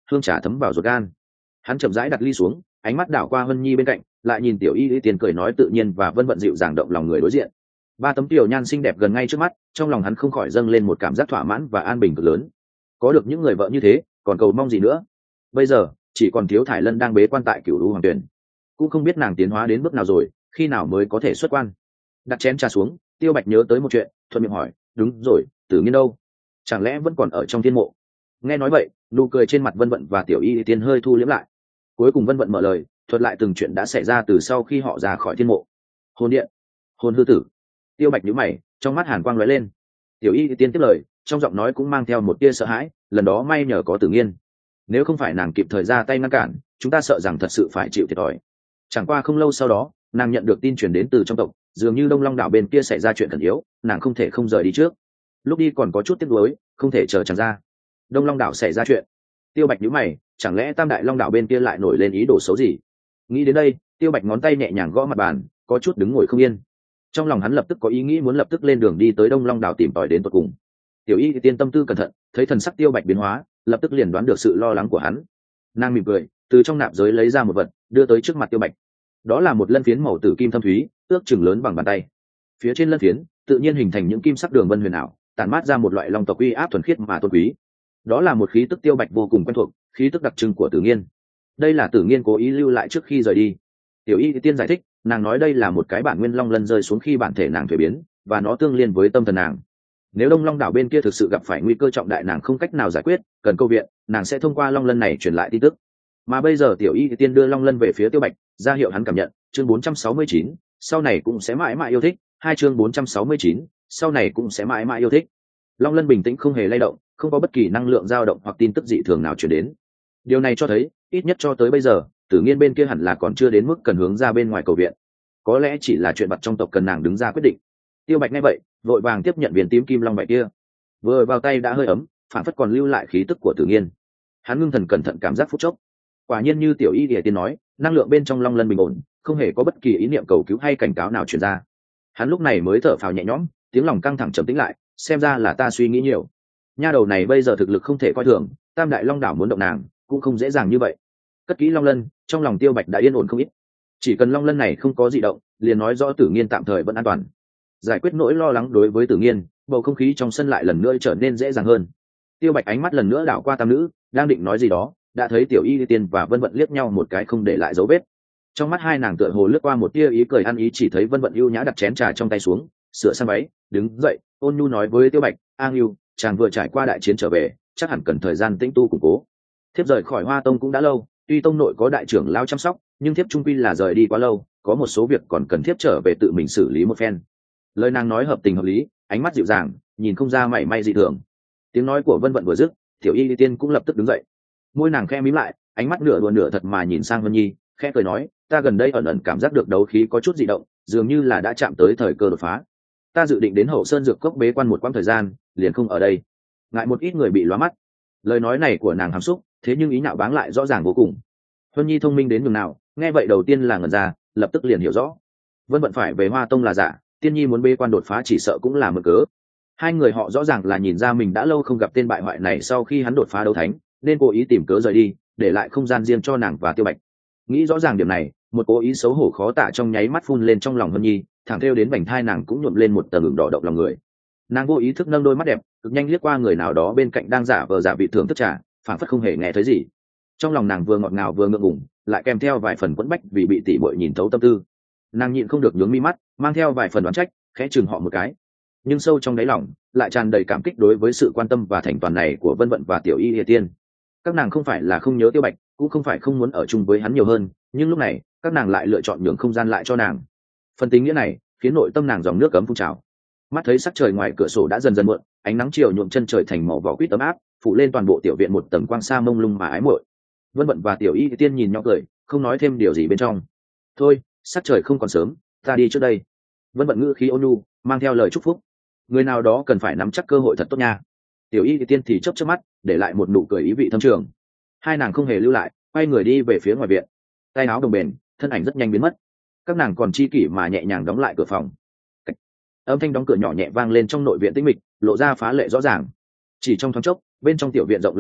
S1: hương trà thấm vào ruột gan. Hắn chậm rãi đặt ly xuống, ánh mắt đảo qua Hân Nhi bên cạnh, lại nhìn Tiểu Y Tiên cười nói tự nhiên và vân vận dịu dàng động lòng người đối diện. Ba tấm tiểu nhan xinh đẹp gần ngay trước mắt, trong lòng hắn không khỏi dâng lên một cảm giác thỏa mãn và an bình cực lớn. Có được những người vợ như thế, còn cầu mong gì nữa? Bây giờ chỉ còn thiếu Thải Lân đang bế quan tại Cửu U Hoàng Tuyển, cũng không biết nàng tiến hóa đến bước nào rồi, khi nào mới có thể xuất quan. Đặt chén trà xuống, Tiêu Bạch nhớ tới một chuyện, thuận miệng hỏi, đúng rồi, Tử Nghiên đâu? Chẳng lẽ vẫn còn ở trong thiên mộ? Nghe nói vậy, nụ cười trên mặt Vân Vận và Tiểu Y Tiên hơi thu liễm lại. Cuối cùng Vân Vận mở lời, thuật lại từng chuyện đã xảy ra từ sau khi họ ra khỏi thiên mộ. Hồn điện, hồn hư tử. Tiêu Bạch nhíu mày, trong mắt hàn quang lóe lên. Tiểu Y Tiên tiếp lời, trong giọng nói cũng mang theo một tia sợ hãi, lần đó may nhờ có Tử Nghiên, nếu không phải nàng kịp thời ra tay ngăn cản, chúng ta sợ rằng thật sự phải chịu thiệt thòi. Chẳng qua không lâu sau đó, nàng nhận được tin truyền đến từ trong tộc, dường như Đông Long đảo bên kia xảy ra chuyện khẩn yếu, nàng không thể không rời đi trước. Lúc đi còn có chút tiếc nuối, không thể chờ chẳng ra. Đông Long đảo xảy ra chuyện. Tiêu Bạch nhíu mày, chẳng lẽ Tam Đại Long đảo bên kia lại nổi lên ý đồ xấu gì? Nghĩ đến đây, Tiêu Bạch ngón tay nhẹ nhàng gõ mặt bàn, có chút đứng ngồi không yên. Trong lòng hắn lập tức có ý nghĩ muốn lập tức lên đường đi tới Đông Long đảo tìm tòi đến tận cùng. Tiểu Y thì tiên tâm tư cẩn thận, thấy thần sắc Tiêu Bạch biến hóa, lập tức liền đoán được sự lo lắng của hắn. Nàng mỉm cười, từ trong nạp giới lấy ra một vật, đưa tới trước mặt Tiêu Bạch. Đó là một lân phiến màu tử kim thâm thúy, ước chừng lớn bằng bàn tay. Phía trên lân phiến tự nhiên hình thành những kim sắc đường vân huyền ảo, tản mát ra một loại long tộc uy áp thuần khiết mà tôn quý. Đó là một khí tức Tiêu Bạch vô cùng quen thuộc, khí tức đặc trưng của Tử Nghiên. Đây là Tử Nghiên cố ý lưu lại trước khi rời đi. Tiểu Y tiên giải thích, nàng nói đây là một cái bản nguyên long lân rơi xuống khi bản thể nàng thuế biến, và nó tương liên với tâm thần nàng. Nếu Đông Long đảo bên kia thực sự gặp phải nguy cơ trọng đại, nàng không cách nào giải quyết, cần câu viện, nàng sẽ thông qua long lân này truyền lại tin tức. Mà bây giờ Tiểu Y tiên đưa long lân về phía Tiêu Bạch, ra hiệu hắn cảm nhận. Chương 469, sau này cũng sẽ mãi mãi yêu thích. Hai chương 469, sau này cũng sẽ mãi mãi yêu thích. Long lân bình tĩnh không hề lay động, không có bất kỳ năng lượng dao động hoặc tin tức dị thường nào truyền đến. Điều này cho thấy, ít nhất cho tới bây giờ, Tử Nghiên bên kia hẳn là còn chưa đến mức cần hướng ra bên ngoài cầu viện. Có lẽ chỉ là chuyện vặt trong tộc cần nàng đứng ra quyết định. Tiêu Bạch nghe vậy, vội vàng tiếp nhận viên tím kim long bảy kia. Vừa vào tay đã hơi ấm, phản phất còn lưu lại khí tức của Tử Nghiên. Hắn ngưng thần cẩn thận cảm giác phút chốc. Quả nhiên như Tiểu Y Điệp tiên nói, năng lượng bên trong long lân bình ổn, không hề có bất kỳ ý niệm cầu cứu hay cảnh cáo nào truyền ra. Hắn lúc này mới thở phào nhẹ nhõm, tiếng lòng căng thẳng trầm tĩnh lại, xem ra là ta suy nghĩ nhiều. Nha đầu này bây giờ thực lực không thể coi thường, Tam Đại Long đảo muốn động nàng, cũng không dễ dàng như vậy. Cất kỹ long lân, trong lòng Tiêu Bạch đã yên ổn không ít. Chỉ cần long lân này không có dị động, liền nói rõ Tử Nghiên tạm thời vẫn an toàn. Giải quyết nỗi lo lắng đối với Tử Nghiên, bầu không khí trong sân lại lần nữa trở nên dễ dàng hơn. Tiêu Bạch ánh mắt lần nữa đảo qua tam nữ, đang định nói gì đó, đã thấy Tiểu Y Tiên và Vân Vận liếc nhau một cái không để lại dấu vết. Trong mắt hai nàng tựa hồ lướt qua một tia ý cười ăn ý, chỉ thấy Vân Vận ưu nhã đặt chén trà trong tay xuống, sửa sang váy, đứng dậy, ôn nhu nói với Tiêu Bạch, "A Ngưu, chàng vừa trải qua đại chiến trở về, chắc hẳn cần thời gian tĩnh tu củng cố. Thiếp rời khỏi Hoa Tông cũng đã lâu, tuy tông nội có đại trưởng lao chăm sóc, nhưng thiếp trung quy là rời đi quá lâu, có một số việc còn cần thiếp trở về tự mình xử lý một phen." Lời nàng nói hợp tình hợp lý, ánh mắt dịu dàng, nhìn không ra mảy may dị thường. Tiếng nói của Vân Vận vừa dứt, Tiểu Y Tiên cũng lập tức đứng dậy. Môi nàng khẽ mím lại, ánh mắt nửa đùa nửa thật mà nhìn sang Vân Nhi, khẽ cười nói, "Ta gần đây ẩn ẩn cảm giác được đấu khí có chút dị động, dường như là đã chạm tới thời cơ đột phá. Ta dự định đến Hậu Sơn Dược Cốc bế quan một quãng thời gian, liền không ở đây, ngại một ít người bị lóa mắt." Lời nói này của nàng hàm xúc, thế nhưng ý nhạo báng lại rõ ràng vô cùng. Vân Nhi thông minh đến nhường nào, nghe vậy đầu tiên là ngẩn ra, lập tức liền hiểu rõ. Vân Vận phải về Hoa Tông là giả, Tiên Nhi muốn bế quan đột phá chỉ sợ cũng là mượn cớ. Hai người họ rõ ràng là nhìn ra mình đã lâu không gặp tên bại hoại này sau khi hắn đột phá đấu thánh, nên cố ý tìm cớ rời đi, để lại không gian riêng cho nàng và Tiêu Bạch. Nghĩ rõ ràng điểm này, một cố ý xấu hổ khó tả trong nháy mắt phun lên trong lòng Vân Nhi, thẳng theo đến vành thai nàng cũng nhuộm lên một tầng ửng đỏ động lòng người. Nàng vô ý thức nâng đôi mắt đẹp, cực nhanh liếc qua người nào đó bên cạnh đang giả vờ giả vị thưởng thức trà, phản phất không hề nghe thấy gì. Trong lòng nàng vừa ngọt ngào vừa ngượng ngùng, lại kèm theo vài phần quẫn bách vì bị tỷ muội nhìn thấu tâm tư. Nàng nhịn không được nhướng mi mắt, mang theo vài phần đoán trách, khẽ chừng họ một cái. Nhưng sâu trong đáy lòng lại tràn đầy cảm kích đối với sự quan tâm và thành toàn này của Vân Vận và Tiểu Y Điệp Tiên. Các nàng không phải là không nhớ Tiêu Bạch, cũng không phải không muốn ở chung với hắn nhiều hơn, nhưng lúc này các nàng lại lựa chọn nhường không gian lại cho nàng. Phần tính nghĩa này khiến nội tâm nàng dòng nước cấm phun trào. Mắt thấy sắc trời ngoài cửa sổ đã dần dần muộn, ánh nắng chiều nhuộm chân trời thành màu vỏ quýt ấm áp, phủ lên toàn bộ tiểu viện một tầng quang sa mông lung mà ái muội. Vân Vận và Tiểu Y Tiên nhìn nhau cười, không nói thêm điều gì bên trong. "Thôi, sắc trời không còn sớm, ta đi trước đây." Vân Vận ngữ khí ôn nhu, mang theo lời chúc phúc. "Người nào đó cần phải nắm chắc cơ hội thật tốt nha." Tiểu Y Tiên thì chớp chớp mắt, để lại một nụ cười ý vị thâm trường. Hai nàng không hề lưu lại, quay người đi về phía ngoài viện. Tay áo đồng bền, thân ảnh rất nhanh biến mất. Các nàng còn chi kỷ mà nhẹ nhàng đóng lại cửa phòng. Cách. Âm thanh đóng cửa nhỏ nhẹ vang lên trong nội viện tĩnh mịch, lộ ra phá lệ rõ ràng. Chỉ trong thoáng chốc, bên trong tiểu viện rộng lớn này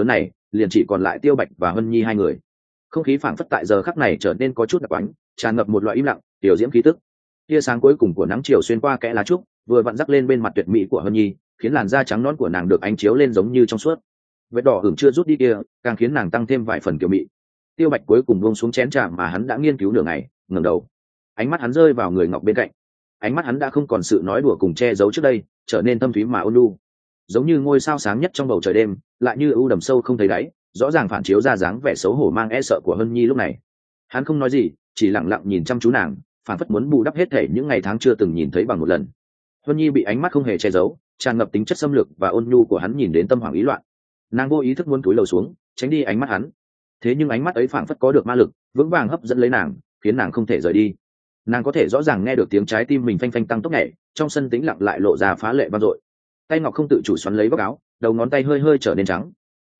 S1: liền chỉ còn lại Tiêu Bạch và Hân Nhi hai người. Không khí phảng phất tại giờ khắc này trở nên có chút đặc quánh, tràn ngập một loại im lặng tiểu diễm khí tức. Tia sáng cuối cùng của nắng chiều xuyên qua kẽ lá trúc, vừa vặn rắc lên bên mặt tuyệt mỹ của Hân Nhi, khiến làn da trắng nõn của nàng được ánh chiếu lên giống như trong suốt. Vết đỏ ửng chưa rút đi kia, càng khiến nàng tăng thêm vài phần kiều mị. Tiêu Bạch cuối cùng buông xuống chén trà mà hắn đã nghiên cứu nửa ngày, ngẩng đầu. Ánh mắt hắn rơi vào người ngọc bên cạnh. Ánh mắt hắn đã không còn sự nói đùa cùng che giấu trước đây, trở nên thâm thúy mà ôn nhu, giống như ngôi sao sáng nhất trong bầu trời đêm, lại như u đầm sâu không thấy đáy, rõ ràng phản chiếu ra dáng vẻ xấu hổ mang e sợ của Hân Nhi lúc này. Hắn không nói gì, chỉ lặng lặng nhìn chăm chú nàng, phản phất muốn bù đắp hết thể những ngày tháng chưa từng nhìn thấy bằng một lần. Hân Nhi bị ánh mắt không hề che giấu, tràn ngập tính chất xâm lược và ôn nhu của hắn nhìn đến tâm hoảng ý loạn. Nàng vô ý thức muốn cúi đầu xuống, tránh đi ánh mắt hắn. Thế nhưng ánh mắt ấy phản phất có được ma lực, vững vàng hấp dẫn lấy nàng, khiến nàng không thể rời đi. Nàng có thể rõ ràng nghe được tiếng trái tim mình phanh phanh tăng tốc nhảy, trong sân tĩnh lặng lại lộ ra phá lệ vang dội. Tay ngọc không tự chủ xoắn lấy góc áo, đầu ngón tay hơi hơi trở nên trắng.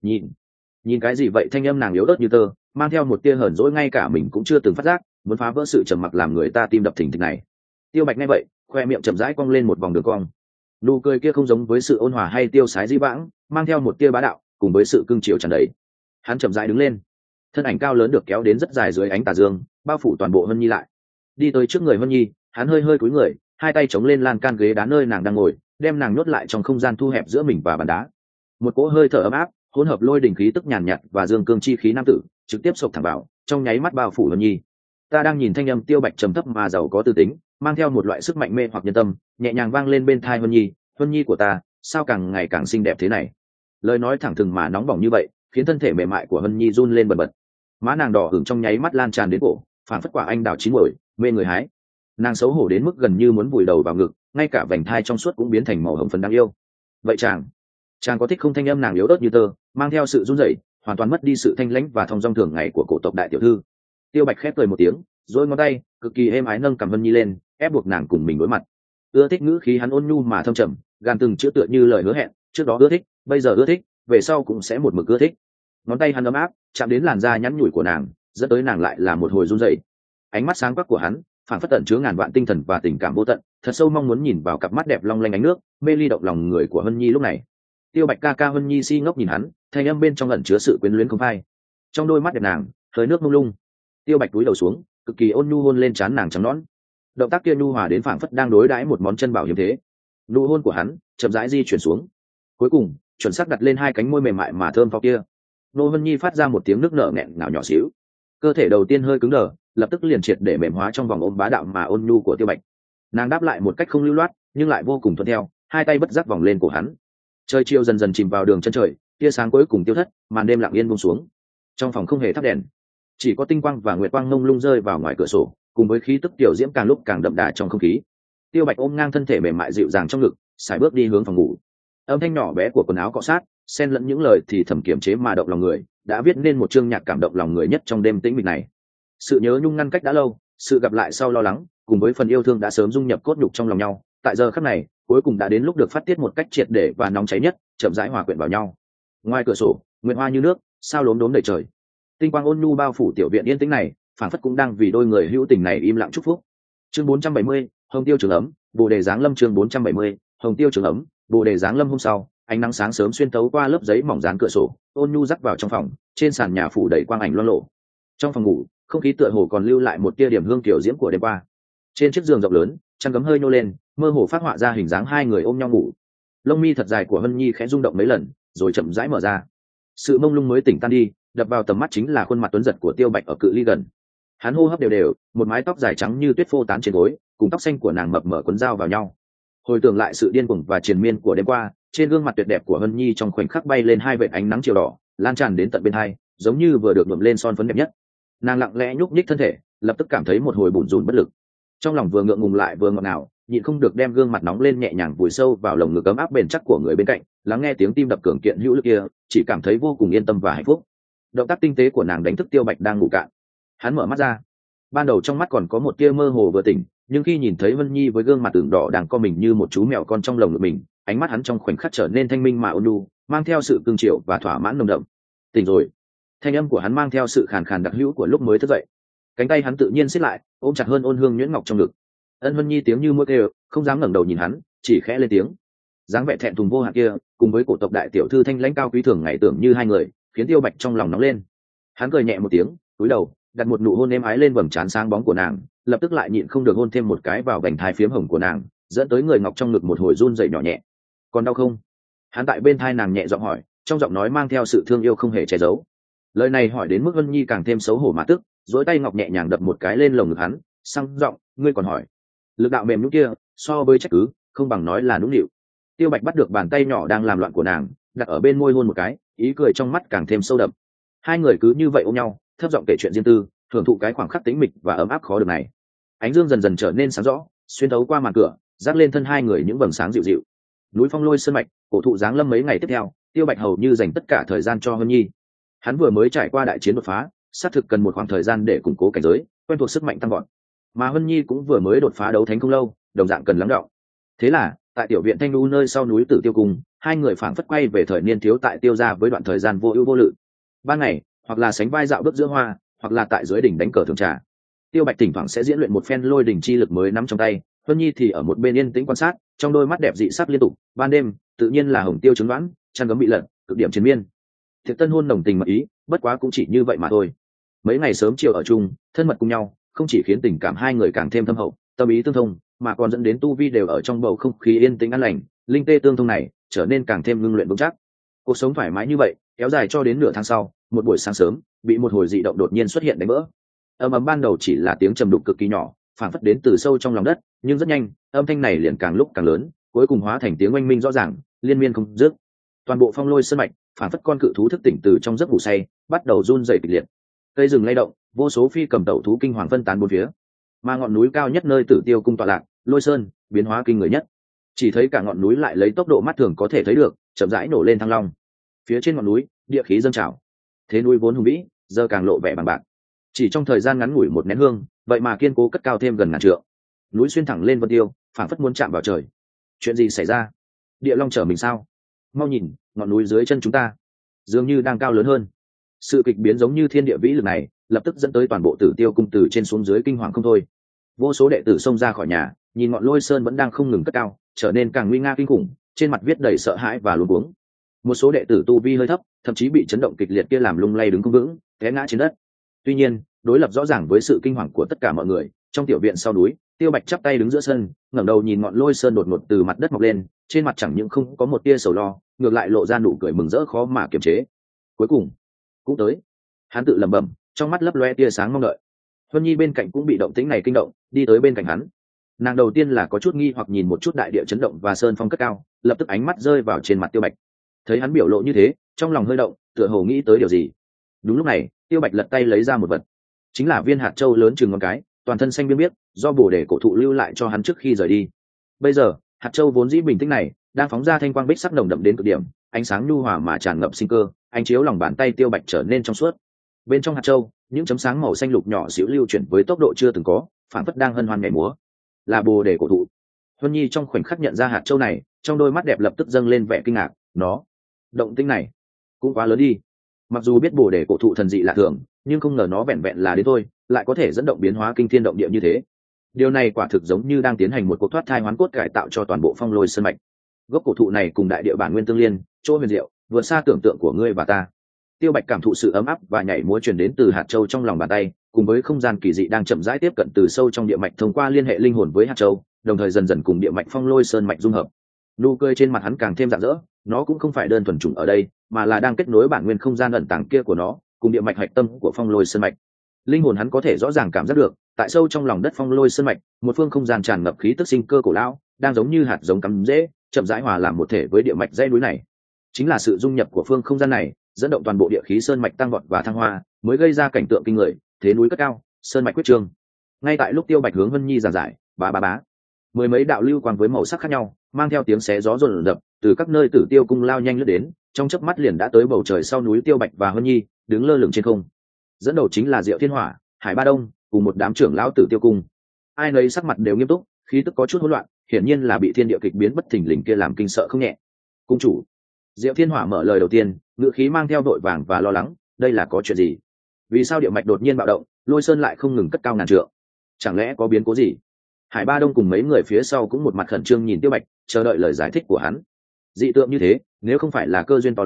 S1: Nhìn cái gì vậy? Thanh âm nàng yếu ớt như tơ, mang theo một tia hờn dỗi ngay cả mình cũng chưa từng phát giác, muốn phá vỡ sự trầm mặc làm người ta tim đập thình thịch này. Tiêu Bạch nghe vậy, khoe miệng chậm rãi cong lên một vòng đường cong. Nụ cười kia không giống với sự ôn hòa hay tiêu sái dĩ vãng, mang theo một tia bá đạo, cùng với sự cương chiều tràn đầy. Hắn chậm rãi đứng lên, thân ảnh cao lớn được kéo đến rất dài dưới ánh tà dương, bao phủ toàn bộ Hân Nhi lại. Đi tới trước người Hân Nhi, hắn hơi hơi cúi người, hai tay chống lên lan can ghế đá nơi nàng đang ngồi, đem nàng nhốt lại trong không gian thu hẹp giữa mình và bàn đá. Một cỗ hơi thở ấm áp, hỗn hợp lôi đình khí tức nhàn nhạt và dương cương chi khí nam tử, trực tiếp sộc thẳng vào, trong nháy mắt bao phủ Hân Nhi. Ta đang nhìn thanh âm Tiêu Bạch trầm thấp mà giàu có tư tính, mang theo một loại sức mạnh mê hoặc nhân tâm, nhẹ nhàng vang lên bên tai Hân Nhi của ta, sao càng ngày càng xinh đẹp thế này? Lời nói thẳng thừng mà nóng bỏng như vậy, khiến thân thể mềm mại của Hân Nhi run lên bần bật. Má nàng đỏ ửng trong nháy mắt lan tràn đến cổ, phản phất quả anh đào chín muồi, mê người hái. Nàng xấu hổ đến mức gần như muốn vùi đầu vào ngực, ngay cả vành thai trong suốt cũng biến thành màu hồng phấn đáng yêu. Vậy chàng có thích không? Thanh âm nàng yếu ớt như tơ, mang theo sự run rẩy, hoàn toàn mất đi sự thanh lãnh và thong dong thường ngày của cổ tộc đại tiểu thư. Tiêu Bạch khép cười một tiếng, rồi ngón tay cực kỳ êm ái nâng cằm Hân Nhi lên, ép buộc nàng cùng mình đối mặt. Ưa thích ngữ khí hắn ôn nhu mà thâm trầm, gan từng chữ tựa như lời hứa hẹn, trước đó ưa thích, bây giờ ưa thích, về sau cũng sẽ một mực ưa thích. Ngón tay hắn ấm áp, chạm đến làn da nhắn nhủi của nàng, dẫn tới nàng lại là một hồi run rẩy. Ánh mắt sáng quắc của hắn phản phất tận chứa ngàn vạn tinh thần và tình cảm vô tận, thật sâu mong muốn nhìn vào cặp mắt đẹp long lanh ánh nước, mê ly động lòng người của Hân Nhi lúc này. Tiêu Bạch ca ca. Hân Nhi si ngốc nhìn hắn, thanh âm bên trong ẩn chứa sự quyến luyến không phai. Trong đôi mắt đẹp nàng hơi nước mông lung. Tiêu Bạch cúi đầu xuống, cực kỳ ôn nhu hôn lên trán nàng trắng nõn. Động tác kia nhu hòa đến phảng phất đang đối đãi một món chân bảo hiếm thế. Nụ hôn của hắn chậm rãi di chuyển xuống, cuối cùng chuẩn xác đặt lên hai cánh môi mềm mại mà thơm phao kia. Nô Hân Nhi phát ra một tiếng nước nở nghẹn ngào nhỏ xíu, cơ thể đầu tiên hơi cứng đờ, lập tức liền triệt để mềm hóa trong vòng ôm bá đạo mà ôn nhu của Tiêu Bạch. Nàng đáp lại một cách không lưu loát, nhưng lại vô cùng thuận theo, hai tay bất giác vòng lên cổ hắn. Trời chiều dần dần chìm vào đường chân trời, tia sáng cuối cùng tiêu thất, màn đêm lặng yên buông xuống. Trong phòng không hề thắp đèn, chỉ có tinh quang và nguyệt quang mông lung rơi vào ngoài cửa sổ, cùng với khí tức tiểu diễm càng lúc càng đậm đà trong không khí. Tiêu Bạch ôm ngang thân thể mềm mại dịu dàng trong ngực, sải bước đi hướng phòng ngủ. Âm thanh nhỏ bé của quần áo cọ sát, xen lẫn những lời thì thầm kiềm chế mà động lòng người, đã viết nên một chương nhạc cảm động lòng người nhất trong đêm tĩnh mịch này. Sự nhớ nhung ngăn cách đã lâu, sự gặp lại sau lo lắng, cùng với phần yêu thương đã sớm dung nhập cốt nhục trong lòng nhau, tại giờ khắc này, cuối cùng đã đến lúc được phát tiết một cách triệt để và nóng cháy nhất, chậm rãi hòa quyện vào nhau. Ngoài cửa sổ, nguyệt hoa như nước, sao lốm đốm đầy trời. Tinh quang ôn nhu bao phủ tiểu viện yên tĩnh này, phảng phất cũng đang vì đôi người hữu tình này im lặng chúc phúc. Chương 470, Hồng Tiêu Trường Ấm, Bồ Đề Giáng Lâm. Chương 470, Hồng Tiêu Trường Ấm, Bồ Đề Giáng Lâm. Hôm sau, ánh nắng sáng sớm xuyên tấu qua lớp giấy mỏng dán cửa sổ, ôn nhu rắc vào trong phòng, trên sàn nhà phủ đầy quang ảnh loang lổ. Trong phòng ngủ, không khí tựa hồ còn lưu lại một tia điểm hương tiểu diễm của đêm qua. Trên chiếc giường rộng lớn, chăn gấm hơi nhô lên, mơ hồ phát họa ra hình dáng hai người ôm nhau ngủ. Lông mi thật dài của Hân Nhi khẽ rung động mấy lần, rồi chậm rãi mở ra. Sự mông lung mới tỉnh tan đi, đập vào tầm mắt chính là khuôn mặt tuấn giật của Tiêu Bạch ở cự ly gần. Hắn hô hấp đều đều, một mái tóc dài trắng như tuyết phô tán trên gối, cùng tóc xanh của nàng mập mờ quấn dao vào nhau. Hồi tưởng lại sự điên cuồng và triền miên của đêm qua, trên gương mặt tuyệt đẹp của Hân Nhi trong khoảnh khắc bay lên hai vệt ánh nắng chiều đỏ, lan tràn đến tận bên hai, giống như vừa được nhuộm lên son phấn đẹp nhất. Nàng lặng lẽ nhúc nhích thân thể, lập tức cảm thấy một hồi bủn rủn bất lực. Trong lòng vừa ngượng ngùng lại vừa ngọt ngào, nhịn không được đem gương mặt nóng lên nhẹ nhàng vùi sâu vào lồng ngực ấm áp bền chắc của người bên cạnh, lắng nghe tiếng tim đập cường kiện hữu lực kia, chỉ cảm thấy vô cùng yên tâm và hạnh phúc. Động tác tinh tế của nàng đánh thức Tiêu Bạch đang ngủ cạn. Hắn mở mắt ra, ban đầu trong mắt còn có một tia mơ hồ vừa tỉnh, nhưng khi nhìn thấy Vân Nhi với gương mặt tưởng đỏ đang co mình như một chú mèo con trong lồng ngực mình, ánh mắt hắn trong khoảnh khắc trở nên thanh minh mà ôn nhu, mang theo sự cương triều và thỏa mãn nồng đậm. Tỉnh rồi. Thanh âm của hắn mang theo sự khàn khàn đặc hữu của lúc mới thức dậy. Cánh tay hắn tự nhiên siết lại, ôm chặt hơn ôn hương nhuyễn ngọc trong ngực. Ân Vân Nhi tiếng như mũi kêu, không dám ngẩng đầu nhìn hắn, chỉ khẽ lên tiếng. Dáng vẻ thẹn thùng vô hạn kia, cùng với cổ tộc đại tiểu thư thanh lãnh cao quý thường ngày tưởng như hai người, khiến Tiêu Bạch trong lòng nóng lên. Hắn cười nhẹ một tiếng, cúi đầu đặt một nụ hôn êm ái lên vầng trán sáng bóng của nàng, lập tức lại nhịn không được hôn thêm một cái vào vành thai phiếm hồng của nàng, dẫn tới người ngọc trong ngực một hồi run rẩy nhỏ nhẹ. Còn đau không? Hắn tại bên thai nàng nhẹ giọng hỏi, trong giọng nói mang theo sự thương yêu không hề che giấu. Lời này hỏi đến mức Vân Nhi càng thêm xấu hổ mà tức, duỗi tay ngọc nhẹ nhàng đập một cái lên lồng ngực hắn, sang giọng, ngươi còn hỏi? Lực đạo mềm nhũn kia, so với trách cứ, không bằng nói là nũng nịu. Tiêu Bạch bắt được bàn tay nhỏ đang làm loạn của nàng, đặt ở bên môi hôn một cái, ý cười trong mắt càng thêm sâu đậm. Hai người cứ như vậy ôm nhau, thấp giọng kể chuyện riêng tư, thưởng thụ cái khoảng khắc tĩnh mịch và ấm áp khó được này. Ánh dương dần dần trở nên sáng rõ, xuyên thấu qua màn cửa, rắc lên thân hai người những vầng sáng dịu dịu. Núi Phong Lôi sơn mạch, cổ thụ giáng lâm mấy ngày tiếp theo, Tiêu Bạch hầu như dành tất cả thời gian cho Hân Nhi. Hắn vừa mới trải qua đại chiến đột phá, xác thực cần một khoảng thời gian để củng cố cảnh giới, quen thuộc sức mạnh tăng vọt. Mà Hân Nhi cũng vừa mới đột phá đấu thánh không lâu, đồng dạng cần lắng đọng. Thế là, tại tiểu viện Thanh Lu nơi sau núi Tử Tiêu Cung, hai người phảng phất quay về thời niên thiếu tại Tiêu gia với đoạn thời gian vô ưu vô lự. Ban ngày, hoặc là sánh vai dạo bước giữa hoa, hoặc là tại dưới đỉnh đánh cờ thường trà. Tiêu Bạch thỉnh thoảng sẽ diễn luyện một phen lôi đỉnh chi lực mới nắm trong tay, Hân Nhi thì ở một bên yên tĩnh quan sát, trong đôi mắt đẹp dị sắc liên tục. Ban đêm, tự nhiên là hồng tiêu trứng đoán, chăn gấm bị lật, cực điểm chiến miên. Thiệt tân hôn nồng tình mật ý, bất quá cũng chỉ như vậy mà thôi. Mấy ngày sớm chiều ở chung, thân mật cùng nhau, không chỉ khiến tình cảm hai người càng thêm thâm hậu, tâm ý tương thông, mà còn dẫn đến tu vi đều ở trong bầu không khí yên tĩnh an lành, linh tê tương thông này trở nên càng thêm ngưng luyện vững chắc. Cuộc sống thoải mái như vậy kéo dài cho đến nửa tháng sau, một buổi sáng sớm bị một hồi dị động đột nhiên xuất hiện đánh vỡ. Âm ấm ban đầu chỉ là tiếng trầm đục cực kỳ nhỏ, phản phất đến từ sâu trong lòng đất, nhưng rất nhanh âm thanh này liền càng lúc càng lớn, cuối cùng hóa thành tiếng oanh minh rõ ràng, liên miên không dứt. Toàn bộ Phong Lôi sơn mạch phản phất con cự thú thức tỉnh từ trong giấc ngủ say, bắt đầu run rẩy kịch liệt. Cây rừng lay động, vô số phi cầm tẩu thú kinh hoàng phân tán bốn phía. Mà ngọn núi cao nhất nơi Tử Tiêu cung tọa lạc, Lôi Sơn, biến hóa kinh người nhất. Chỉ thấy cả ngọn núi lại lấy tốc độ mắt thường có thể thấy được, chậm rãi nổ lên thăng long. Phía trên ngọn núi, địa khí dâng trào. Thế núi vốn hùng vĩ, giờ càng lộ vẻ bằng bạc. Chỉ trong thời gian ngắn ngủi một nén hương, vậy mà kiên cố cất cao thêm gần ngàn trượng. Núi xuyên thẳng lên vân tiêu, phảng phất muốn chạm vào trời. Chuyện gì xảy ra? Địa long trở mình sao? Mau nhìn, ngọn núi dưới chân chúng ta dường như đang cao lớn hơn. Sự kịch biến giống như thiên địa vĩ lực này, lập tức dẫn tới toàn bộ Tử Tiêu cung từ trên xuống dưới kinh hoàng không thôi. Vô số đệ tử xông ra khỏi nhà, nhìn ngọn Lôi Sơn vẫn đang không ngừng cất cao, trở nên càng nguy nga kinh khủng, trên mặt viết đầy sợ hãi và luống cuống. Một số đệ tử tu vi hơi thấp, thậm chí bị chấn động kịch liệt kia làm lung lay đứng không vững, té ngã trên đất. Tuy nhiên, đối lập rõ ràng với sự kinh hoàng của tất cả mọi người, trong tiểu viện sau núi, Tiêu Bạch chắp tay đứng giữa sân, ngẩng đầu nhìn ngọn Lôi Sơn đột ngột từ mặt đất mọc lên, trên mặt chẳng những không có một tia sầu lo, ngược lại lộ ra nụ cười mừng rỡ khó mà kiềm chế. Cuối cùng, cũng tới. Hắn tự lẩm bẩm, trong mắt lấp loe tia sáng mong đợi. Huân Nhi bên cạnh cũng bị động tĩnh này kinh động, đi tới bên cạnh hắn. Nàng đầu tiên là có chút nghi hoặc nhìn một chút đại địa chấn động và sơn phong cất cao, lập tức ánh mắt rơi vào trên mặt Tiêu Bạch. Thấy hắn biểu lộ như thế, trong lòng hơi động, tựa hồ nghĩ tới điều gì. Đúng lúc này, Tiêu Bạch lật tay lấy ra một vật, chính là viên hạt châu lớn chừng ngón cái, toàn thân xanh biếc biếc, do Bồ Đề cổ thụ lưu lại cho hắn trước khi rời đi. Bây giờ, hạt châu vốn dĩ bình tĩnh này, đang phóng ra thanh quang bích sắc nồng đậm đến cực điểm, ánh sáng nhu hòa mà tràn ngập sinh cơ, ánh chiếu lòng bàn tay Tiêu Bạch trở nên trong suốt. Bên trong hạt châu, những chấm sáng màu xanh lục nhỏ xíu lưu chuyển với tốc độ chưa từng có, phản phất đang hân hoan nhảy múa. Là Bồ Đề cổ thụ. Huân Nhi trong khoảnh khắc nhận ra hạt châu này, trong đôi mắt đẹp lập tức dâng lên vẻ kinh ngạc. Động tĩnh này cũng quá lớn đi. Mặc dù biết Bồ Đề cổ thụ thần dị lạ thường, nhưng không ngờ nó vẹn vẹn là đến thôi, lại có thể dẫn động biến hóa kinh thiên động địa như thế. Điều này quả thực giống như đang tiến hành một cuộc thoát thai hoán cốt cải tạo cho toàn bộ Phong Lôi sơn mạch. Gốc cổ thụ này cùng đại địa bản nguyên tương liên, chỗ huyền diệu, vượt xa tưởng tượng của ngươi và ta. Tiêu Bạch cảm thụ sự ấm áp và nhảy múa truyền đến từ hạt châu trong lòng bàn tay, cùng với không gian kỳ dị đang chậm rãi tiếp cận từ sâu trong địa mạch thông qua liên hệ linh hồn với hạt châu, đồng thời dần dần cùng địa mạch Phong Lôi sơn mạch dung hợp. Nụ cười trên mặt hắn càng thêm rạng rỡ, nó cũng không phải đơn thuần trùng ở đây, mà là đang kết nối bản nguyên không gian ẩn tàng kia của nó, cùng địa mạch hạch tâm của Phong Lôi sơn mạch. Linh hồn hắn có thể rõ ràng cảm giác được, tại sâu trong lòng đất Phong Lôi sơn mạch, một phương không gian tràn ngập khí tức sinh cơ cổ lão, đang giống như hạt giống cắm rễ, chậm rãi hòa làm một thể với địa mạch dãy núi này. Chính là sự dung nhập của phương không gian này, dẫn động toàn bộ địa khí sơn mạch tăng vọt và thăng hoa, mới gây ra cảnh tượng kinh người, thế núi cất cao, sơn mạch quyết trương. Ngay tại lúc Tiêu Bạch hướng Vân Nhi giảng giải, bá, mười mấy đạo lưu quang với màu sắc khác nhau, mang theo tiếng xé gió rồn rập, từ các nơi Tử Tiêu cung lao nhanh lướt đến, trong chớp mắt liền đã tới bầu trời sau núi Tiêu Bạch và Vân Nhi, đứng lơ lửng trên không. Dẫn đầu chính là Diệu Thiên Hỏa, Hải Ba Đông, cùng một đám trưởng lão Tử Tiêu cung. Ai nấy sắc mặt đều nghiêm túc, khí tức có chút hỗn loạn, hiển nhiên là bị thiên địa kịch biến bất thình lình kia làm kinh sợ không nhẹ. Cung chủ. Diệu Thiên Hỏa mở lời đầu tiên, ngữ khí mang theo vội vàng và lo lắng, đây là có chuyện gì? Vì sao địa mạch đột nhiên bạo động, Lôi Sơn lại không ngừng cất cao ngàn trượng? Chẳng lẽ có biến cố gì? Hải Ba Đông cùng mấy người phía sau cũng một mặt khẩn trương nhìn Tiêu Bạch, chờ đợi lời giải thích của hắn. Dị tượng như thế, nếu không phải là cơ duyên to lớn,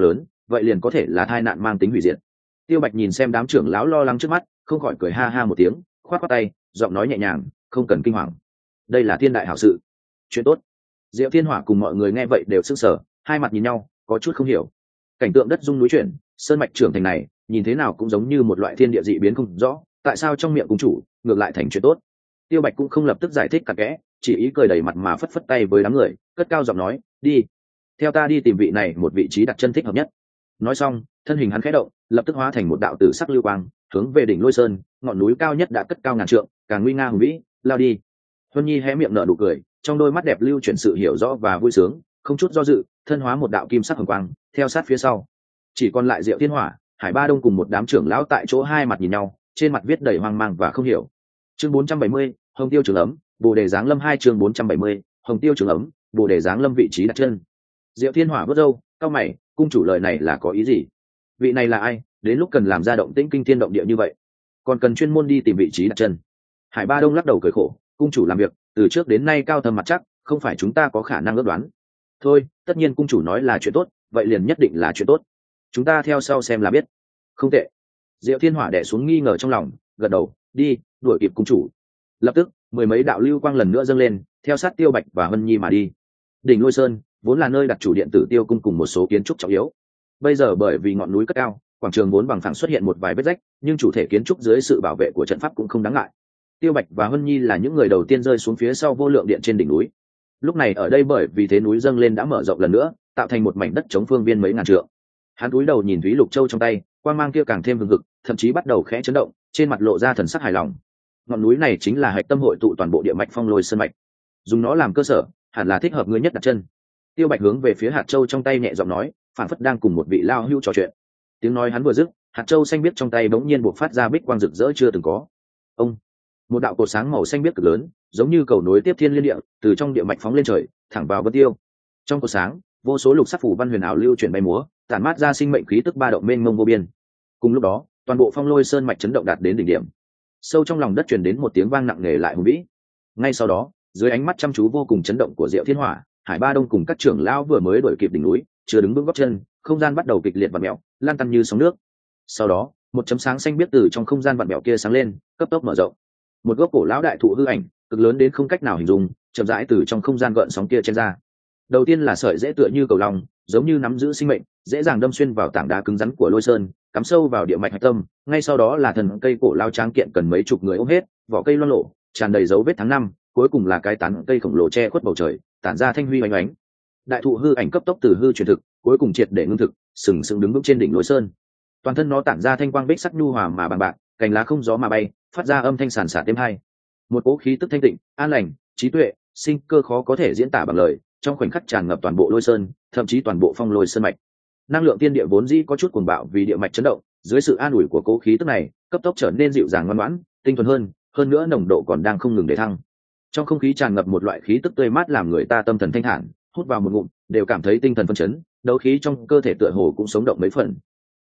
S1: vậy liền có thể là tai nạn mang tính hủy diệt. Tiêu Bạch nhìn xem đám trưởng lão lo lắng trước mắt, không khỏi cười ha ha một tiếng, khoát khoát tay, giọng nói nhẹ nhàng, không cần kinh hoàng. Đây là thiên đại hảo sự, chuyện tốt. Diệu Thiên Hỏa cùng mọi người nghe vậy đều sững sờ, hai mặt nhìn nhau, có chút không hiểu. Cảnh tượng đất rung núi chuyển, sơn mạch trưởng thành này, nhìn thế nào cũng giống như một loại thiên địa dị biến không rõ, tại sao trong miệng cung chủ ngược lại thành chuyện tốt. Tiêu Bạch cũng không lập tức giải thích cặn kẽ, chỉ ý cười đầy mặt mà phất phất tay với đám người, cất cao giọng nói, đi, theo ta đi tìm vị này một vị trí đặt chân thích hợp nhất. Nói xong, thân hình hắn khẽ động, lập tức hóa thành một đạo tử sắc lưu quang, hướng về đỉnh Lôi Sơn, ngọn núi cao nhất đã cất cao ngàn trượng, càng nguy nga hùng vĩ, lao đi. Huân Nhi hé miệng nở nụ cười, trong đôi mắt đẹp lưu chuyển sự hiểu rõ và vui sướng, không chút do dự, thân hóa một đạo kim sắc hồng quang, theo sát phía sau. Chỉ còn lại Diệu Thiên Hỏa, Hải Ba Đông cùng một đám trưởng lão tại chỗ hai mặt nhìn nhau, trên mặt viết đầy hoang mang và không hiểu. Chương 470, Hồng Tiêu Trường Ấm, Bồ Đề Giáng Lâm 2 chương 470, Hồng Tiêu Trường Ấm, Bồ Đề Giáng Lâm vị trí đặt chân. Diệu Thiên Hỏa vớt râu, cau mày, cung chủ lời này là có ý gì? Vị này là ai? Đến lúc cần làm ra động tĩnh kinh thiên động địa như vậy, còn cần chuyên môn đi tìm vị trí đặt chân. Hải Ba Đông lắc đầu cười khổ, cung chủ làm việc từ trước đến nay cao thâm mặt chắc, không phải chúng ta có khả năng ước đoán. Thôi, tất nhiên cung chủ nói là chuyện tốt, vậy liền nhất định là chuyện tốt. Chúng ta theo sau xem là biết. Không tệ. Diệu Thiên Hỏa đè xuống nghi ngờ trong lòng, gật đầu, đi, đuổi kịp cung chủ. Lập tức, mười mấy đạo lưu quang lần nữa dâng lên, theo sát Tiêu Bạch và Vân Nhi mà đi. Đỉnh Lôi Sơn vốn là nơi đặt chủ điện tử Tiêu cung cùng một số kiến trúc trọng yếu. Bây giờ bởi vì ngọn núi cất cao, quảng trường vốn bằng phẳng xuất hiện một vài vết rách, nhưng chủ thể kiến trúc dưới sự bảo vệ của trận pháp cũng không đáng ngại. Tiêu Bạch và Vân Nhi là những người đầu tiên rơi xuống phía sau vô lượng điện trên đỉnh núi. Lúc này ở đây bởi vì thế núi dâng lên đã mở rộng lần nữa, tạo thành một mảnh đất trống phương viên mấy ngàn trượng. Hắn cúi đầu nhìn Thúy Lục Châu trong tay, quang mang kia càng thêm hừng hực, thậm chí bắt đầu khẽ chấn động, trên mặt lộ ra thần sắc hài lòng. Ngọn núi này chính là hạch tâm hội tụ toàn bộ địa mạch Phong Lôi Sơn mạch, dùng nó làm cơ sở, hẳn là thích hợp ngươi nhất đặt chân. Tiêu Bạch hướng về phía hạt châu trong tay nhẹ giọng nói, phảng phất đang cùng một vị lao hưu trò chuyện. Tiếng nói hắn vừa dứt, hạt châu xanh biếc trong tay bỗng nhiên bộc phát ra bích quang rực rỡ chưa từng có. Ông, một đạo cột sáng màu xanh biếc cực lớn, giống như cầu nối tiếp thiên liên địa, từ trong địa mạch phóng lên trời, thẳng vào Vân Tiêu. Trong cột sáng, vô số lục sắc phủ văn huyền ảo lưu chuyển bay múa, tản mát ra sinh mệnh khí tức ba động mênh mông vô biên. Cùng lúc đó, toàn bộ Phong Lôi Sơn mạch chấn động đạt đến đỉnh điểm. Sâu trong lòng đất truyền đến một tiếng vang nặng nề lại hùng vĩ. Ngay sau đó, dưới ánh mắt chăm chú vô cùng chấn động của Diệu Thiên Hỏa, Hải Ba Đông cùng các trưởng lão vừa mới đuổi kịp đỉnh núi, chưa đứng bước gót chân, không gian bắt đầu kịch liệt vặn mèo, lan tăn như sóng nước. Sau đó, một chấm sáng xanh biếc từ trong không gian vặn mèo kia sáng lên, cấp tốc mở rộng. Một gốc cổ lão đại thụ hư ảnh, cực lớn đến không cách nào hình dung, chậm rãi từ trong không gian gợn sóng kia chen ra. Đầu tiên là sợi dễ tựa như cầu long, giống như nắm giữ sinh mệnh, dễ dàng đâm xuyên vào tảng đá cứng rắn của Lôi Sơn, cắm sâu vào địa mạch hạch tâm. Ngay sau đó là thần cây cổ lao tráng kiện cần mấy chục người ôm hết, vỏ cây loang lổ, tràn đầy dấu vết tháng năm. Cuối cùng là cái tán cây khổng lồ che khuất bầu trời, tản ra thanh huy oanh oánh. Đại thụ hư ảnh cấp tốc từ hư chuyển thực, cuối cùng triệt để ngưng thực, sừng sững đứng vững trên đỉnh Lôi Sơn. Toàn thân nó tản ra thanh quang bích sắc nhu hòa mà bằng bạc, cành lá không gió mà bay, phát ra âm thanh sàn sạt êm hai. Một cỗ khí tức thanh tịnh, an lành, trí tuệ, sinh cơ khó có thể diễn tả bằng lời, trong khoảnh khắc tràn ngập toàn bộ Lôi Sơn, thậm chí toàn bộ Phong Lôi Sơn mạch. Năng lượng tiên địa vốn dĩ có chút cuồng bạo vì địa mạch chấn động, dưới sự an ủi của cỗ khí tức này, cấp tốc trở nên dịu dàng ngoan ngoãn, tinh thuần hơn nữa nồng độ còn đang không ngừng để thăng. Trong không khí tràn ngập một loại khí tức tươi mát làm người ta tâm thần thanh thản, hút vào một ngụm đều cảm thấy tinh thần phấn chấn, đấu khí trong cơ thể tựa hồ cũng sống động mấy phần.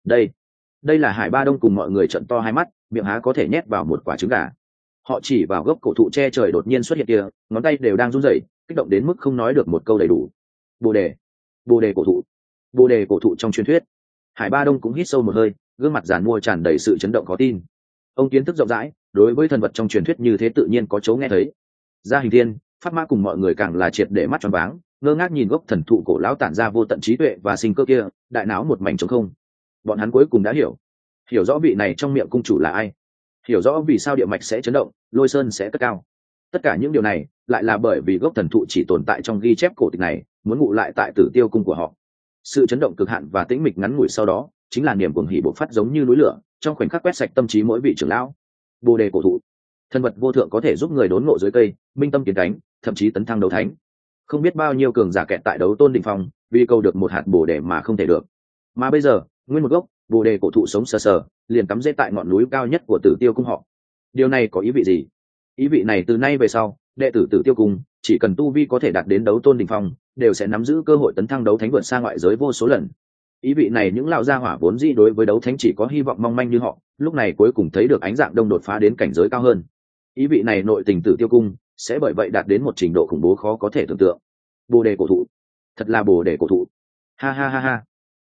S1: Đây là Hải Ba Đông cùng mọi người trợn to hai mắt, miệng há có thể nhét vào một quả trứng gà. Họ chỉ vào gốc cổ thụ che trời đột nhiên xuất hiện kia, ngón tay đều đang run rẩy, kích động đến mức không nói được một câu đầy đủ. Bồ đề cổ thụ, bồ đề cổ thụ trong truyền thuyết. Hải Ba Đông cũng hít sâu một hơi, gương mặt giàn mua tràn đầy sự chấn động khó tin. Ông kiến thức rộng rãi, đối với thần vật trong truyền thuyết như thế tự nhiên có chỗ nghe thấy. Gia Hình Thiên, Pháp Mã cùng mọi người càng là triệt để mắt tròn váng, ngơ ngác nhìn gốc thần thụ cổ lão tản ra vô tận trí tuệ và sinh cơ kia, đại não một mảnh trống không. Bọn hắn cuối cùng đã hiểu rõ vị này trong miệng cung chủ là ai, hiểu rõ vì sao địa mạch sẽ chấn động, Lôi Sơn sẽ cất cao. Tất cả những điều này lại là bởi vì gốc thần thụ chỉ tồn tại trong ghi chép cổ tịch này, muốn ngụ lại tại Tử Tiêu cung của họ. Sự chấn động cực hạn và tĩnh mịch ngắn ngủi sau đó, chính là niềm cuồng hỉ bộc phát giống như núi lửa, trong khoảnh khắc quét sạch tâm trí mỗi vị trưởng lão. Bồ đề cổ thụ, thân vật vô thượng có thể giúp người đốn ngộ dưới cây, minh tâm kiến cánh, thậm chí tấn thăng đấu thánh. Không biết bao nhiêu cường giả kẹt tại đấu tôn đỉnh phong, vì câu được một hạt bồ đề mà không thể được. Mà bây giờ, nguyên một gốc bồ đề cổ thụ sống sờ sờ, liền cắm rễ tại ngọn núi cao nhất của Tử Tiêu cung họ. Điều này có ý vị gì? Ý vị này từ nay về sau, đệ tử Tử Tiêu cung chỉ cần tu vi có thể đạt đến đấu tôn đỉnh phong, đều sẽ nắm giữ cơ hội tấn thăng đấu thánh vượt xa ngoại giới vô số lần. Ý vị này những lão gia hỏa vốn dĩ đối với đấu thánh chỉ có hy vọng mong manh như họ, lúc này cuối cùng thấy được ánh dạng đông đột phá đến cảnh giới cao hơn. Ý vị này nội tình Tử Tiêu cung sẽ bởi vậy đạt đến một trình độ khủng bố khó có thể tưởng tượng. Bồ đề cổ thụ, thật là bồ đề cổ thụ. Ha ha ha ha.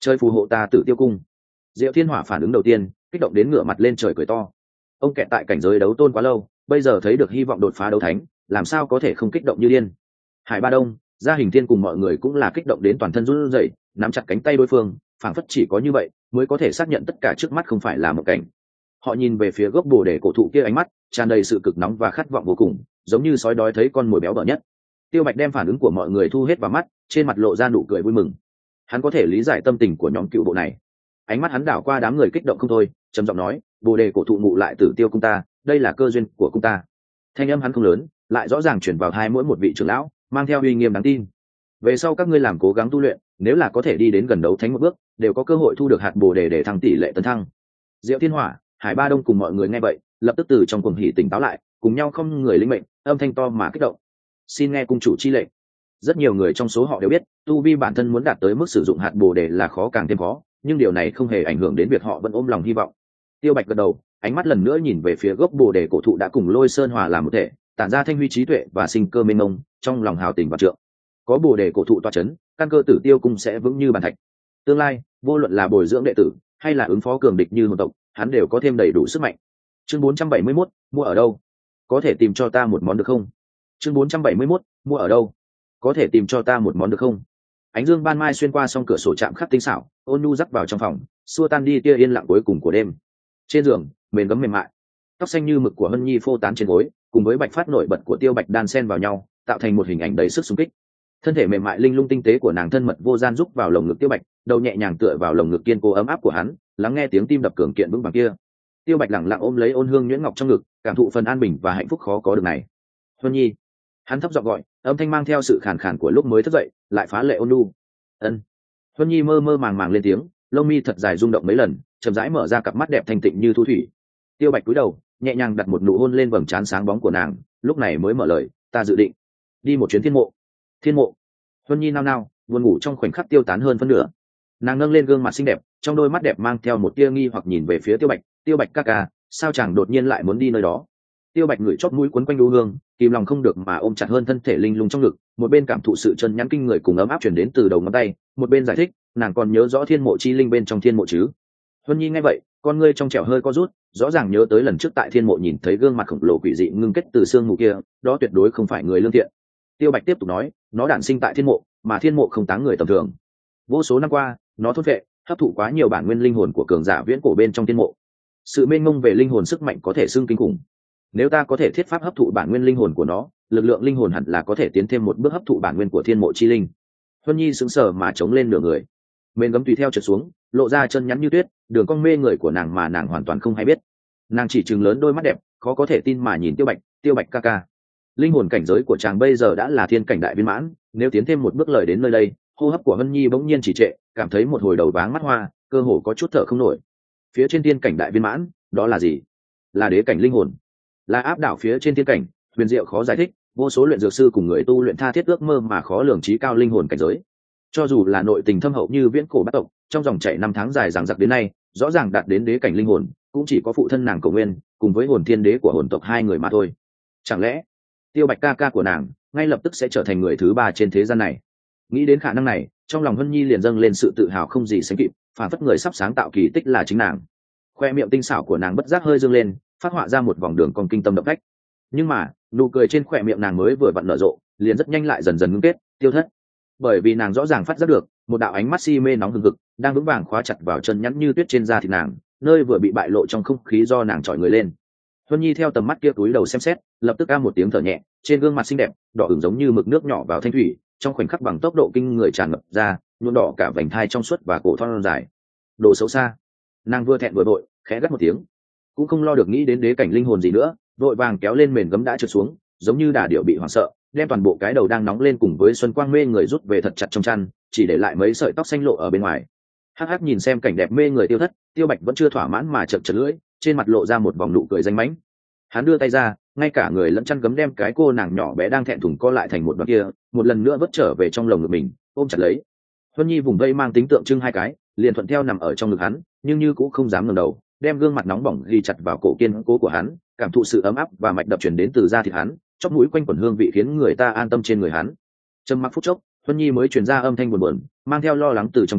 S1: Chơi phù hộ ta Tử Tiêu Cung. Diệu Thiên Hỏa phản ứng đầu tiên, kích động đến ngửa mặt lên trời cười to. Ông kẹt tại cảnh giới đấu tôn quá lâu, bây giờ thấy được hy vọng đột phá đấu thánh, làm sao có thể không kích động như điên. Hải Ba Đông, Gia Hình Thiên cùng mọi người cũng là kích động đến toàn thân run rẩy, nắm chặt cánh tay đối phương, phảng phất chỉ có như vậy mới có thể xác nhận tất cả trước mắt không phải là một cảnh. Họ nhìn về phía gốc bồ đề cổ thụ kia, ánh mắt tràn đầy sự cực nóng và khát vọng vô cùng, giống như sói đói thấy con mồi béo bở nhất. Tiêu Bạch đem phản ứng của mọi người thu hết vào mắt, trên mặt lộ ra nụ cười vui mừng. Hắn có thể lý giải tâm tình của nhóm cựu bộ này. Ánh mắt hắn đảo qua đám người kích động không thôi, trầm giọng nói, bồ đề cổ thụ ngụ lại Tử Tiêu Cung ta, đây là cơ duyên của cung ta. Thanh âm hắn không lớn, lại rõ ràng chuyển vào tai mỗi một vị trưởng lão, mang theo uy nghiêm đáng tin. Về sau các ngươi làm cố gắng tu luyện, nếu là có thể đi đến gần đấu thánh một bước, đều có cơ hội thu được hạt bồ đề để thăng tỷ lệ tấn thăng. Diệu Thiên Hỏa, Hải Ba Đông cùng mọi người nghe vậy, lập tức từ trong cuồng hỉ tỉnh táo lại, cùng nhau không người lĩnh mệnh, âm thanh to mà kích động. Xin nghe cung chủ chi lệnh. Rất nhiều người trong số họ đều biết, tu vi bản thân muốn đạt tới mức sử dụng hạt bồ đề là khó càng thêm khó, nhưng điều này không hề ảnh hưởng đến việc họ vẫn ôm lòng hy vọng. Tiêu Bạch gật đầu, ánh mắt lần nữa nhìn về phía gốc bồ đề cổ thụ đã cùng Lôi Sơn hòa làm một thể, tản ra thanh huy trí tuệ và sinh cơ mênh mông, trong lòng hào tình và trượng. Có bồ đề cổ thụ toa chấn, căn cơ Tử Tiêu Cung sẽ vững như bàn thạch. Tương lai, vô luận là bồi dưỡng đệ tử hay là ứng phó cường địch như hồn tộc, hắn đều có thêm đầy đủ sức mạnh. Chương 471, mua ở đâu? Có thể tìm cho ta một món được không? Chương 471, mua ở đâu? Có thể tìm cho ta một món được không? Ánh dương ban mai xuyên qua song cửa sổ chạm khắc tinh xảo, ôn nhu rắc vào trong phòng, xua tan đi tia yên lặng cuối cùng của đêm. Trên giường, mền gấm mềm mại, tóc xanh như mực của Hân Nhi phô tán trên gối, cùng với bạch phát nổi bật của Tiêu Bạch đan xen vào nhau, tạo thành một hình ảnh đầy sức xung kích. Thân thể mềm mại linh lung tinh tế của nàng thân mật vô gian rúc vào lồng ngực Tiêu Bạch, đầu nhẹ nhàng tựa vào lồng ngực kiên cố ấm áp của hắn, lắng nghe tiếng tim đập cường kiện vững vàng kia. Tiêu Bạch lẳng lặng ôm lấy ôn hương nhuyễn ngọc trong ngực, cảm thụ phần an bình và hạnh phúc khó có được này. Hân Nhi, hắn thấp giọng gọi, âm thanh mang theo sự khàn khàn của lúc mới thức dậy, lại phá lệ ôn nhu. Ân. Hân Nhi mơ mơ màng màng lên tiếng, lông mi thật dài rung động mấy lần, chậm rãi mở ra cặp mắt đẹp thanh tịnh như thu thủy. Tiêu Bạch cúi đầu, nhẹ nhàng đặt một nụ hôn lên vầng trán sáng bóng của nàng, lúc này mới mở lời, ta dự định đi một chuyến thiên mộ. Thiên mộ? Hân Nhi nao nao, buồn ngủ trong khoảnh khắc tiêu tán hơn phân nửa. Nàng nâng lên gương mặt xinh đẹp, trong đôi mắt đẹp mang theo một tia nghi hoặc nhìn về phía Tiêu Bạch. Tiêu Bạch ca ca, sao chàng đột nhiên lại muốn đi nơi đó? Tiêu Bạch ngửi chót mũi quấn quanh đu hương, kìm lòng không được mà ôm chặt hơn thân thể linh lung trong ngực, một bên cảm thụ sự chân nhắn kinh người cùng ấm áp truyền đến từ đầu ngón tay, một bên giải thích, nàng còn nhớ rõ thiên mộ chi linh bên trong thiên mộ chứ? Huân Nhi nghe vậy, con ngươi trong trẻo hơi co rút, rõ ràng nhớ tới lần trước tại thiên mộ nhìn thấy gương mặt khổng lồ quỷ dị ngưng kết từ xương mù kia, đó tuyệt đối không phải người lương thiện. Tiêu Bạch tiếp tục nói, nó đản sinh tại thiên mộ, mà thiên mộ không táng người tầm thường. Vô số năm qua, nó thôn vệ, hấp thụ quá nhiều bản nguyên linh hồn của cường giả viễn cổ bên trong thiên mộ. Sự mênh mông về linh hồn sức mạnh có thể xưng kinh khủng. Nếu ta có thể thiết pháp hấp thụ bản nguyên linh hồn của nó, lực lượng linh hồn hẳn là có thể tiến thêm một bước hấp thụ bản nguyên của thiên mộ chi linh. Huân Nhi sững sờ mà chống lên nửa người, mền gấm tùy theo trượt xuống, lộ ra chân nhắn như tuyết, đường cong mê người của nàng mà nàng hoàn toàn không hay biết. Nàng chỉ trừng lớn đôi mắt đẹp, khó có thể tin mà nhìn Tiêu Bạch ca ca. Linh hồn cảnh giới của chàng bây giờ đã là thiên cảnh đại viên mãn, nếu tiến thêm một bước lời đến nơi đây, hô hấp của Hân Nhi bỗng nhiên chỉ trệ, cảm thấy một hồi đầu váng mắt hoa, cơ hồ có chút thở không nổi. Phía trên thiên cảnh đại viên mãn, đó là gì? Là đế cảnh linh hồn, là áp đảo phía trên thiên cảnh, huyền diệu khó giải thích, vô số luyện dược sư cùng người tu luyện tha thiết ước mơ mà khó lường trí cao linh hồn cảnh giới. Cho dù là nội tình thâm hậu như viễn cổ bát tộc, trong dòng chảy năm tháng dài dằng dặc đến nay, rõ ràng đạt đến đế cảnh linh hồn, cũng chỉ có phụ thân nàng Cổ Nguyên cùng với hồn thiên đế của hồn tộc hai người mà thôi. Chẳng lẽ Tiêu Bạch ca ca của nàng ngay lập tức sẽ trở thành người thứ ba trên thế gian này? Nghĩ đến khả năng này, trong lòng Hân Nhi liền dâng lên sự tự hào không gì sánh kịp, phản phất người sắp sáng tạo kỳ tích là chính nàng. Khoe miệng tinh xảo của nàng bất giác hơi dương lên, phát họa ra một vòng đường cong kinh tâm động phách. Nhưng mà nụ cười trên khoe miệng nàng mới vừa vặn nở rộ, liền rất nhanh lại dần dần ngưng kết, tiêu thất. Bởi vì nàng rõ ràng phát giác được một đạo ánh mắt si mê nóng hừng hực đang vững vàng khóa chặt vào chân nhắn như tuyết trên da thịt nàng, nơi vừa bị bại lộ trong không khí do nàng trọi người lên. Huân Nhi theo tầm mắt kia túi đầu xem xét, lập tức một tiếng thở nhẹ, trên gương mặt xinh đẹp đỏ ửng giống như mực nước nhỏ vào thanh thủy, trong khoảnh khắc bằng tốc độ kinh người tràn ngập ra, nhuộm đỏ cả vành thai trong suốt và cổ thon dài. Đồ xấu xa! Nàng vừa thẹn vừa vội, khẽ gắt một tiếng, cũng không lo được nghĩ đến đế cảnh linh hồn gì nữa, vội vàng kéo lên mền gấm đã trượt xuống, giống như đà điểu bị hoảng sợ, đem toàn bộ cái đầu đang nóng lên cùng với xuân quang mê người rút về thật chặt trong chăn, chỉ để lại mấy sợi tóc xanh lộ ở bên ngoài. Hắc hắc nhìn xem cảnh đẹp mê người tiêu thất, Tiêu Bạch vẫn chưa thỏa mãn mà chật chật lưỡi, trên mặt lộ ra một vòng nụ cười danh mãnh. Hắn đưa tay ra, ngay cả người lẫn chăn gấm đem cái cô nàng nhỏ bé đang thẹn thùng co lại thành một đoạn kia, một lần nữa vớt trở về trong lồng ngực mình, ôm chặt lấy. Huân Nhi vùng vây mang tính tượng trưng hai cái, liền thuận theo nằm ở trong ngực hắn, nhưng như cũng không dám ngẩng đầu, đem gương mặt nóng bỏng ghi chặt vào cổ kiên cố của hắn, cảm thụ sự ấm áp và mạch đập truyền đến từ da thịt hắn, chóp mũi quanh quẩn hương vị khiến người ta an tâm trên người hắn. Trầm mặc phút chốc, Huân Nhi mới truyền ra âm thanh buồn buồn, mang theo lo lắng từ trong chăn,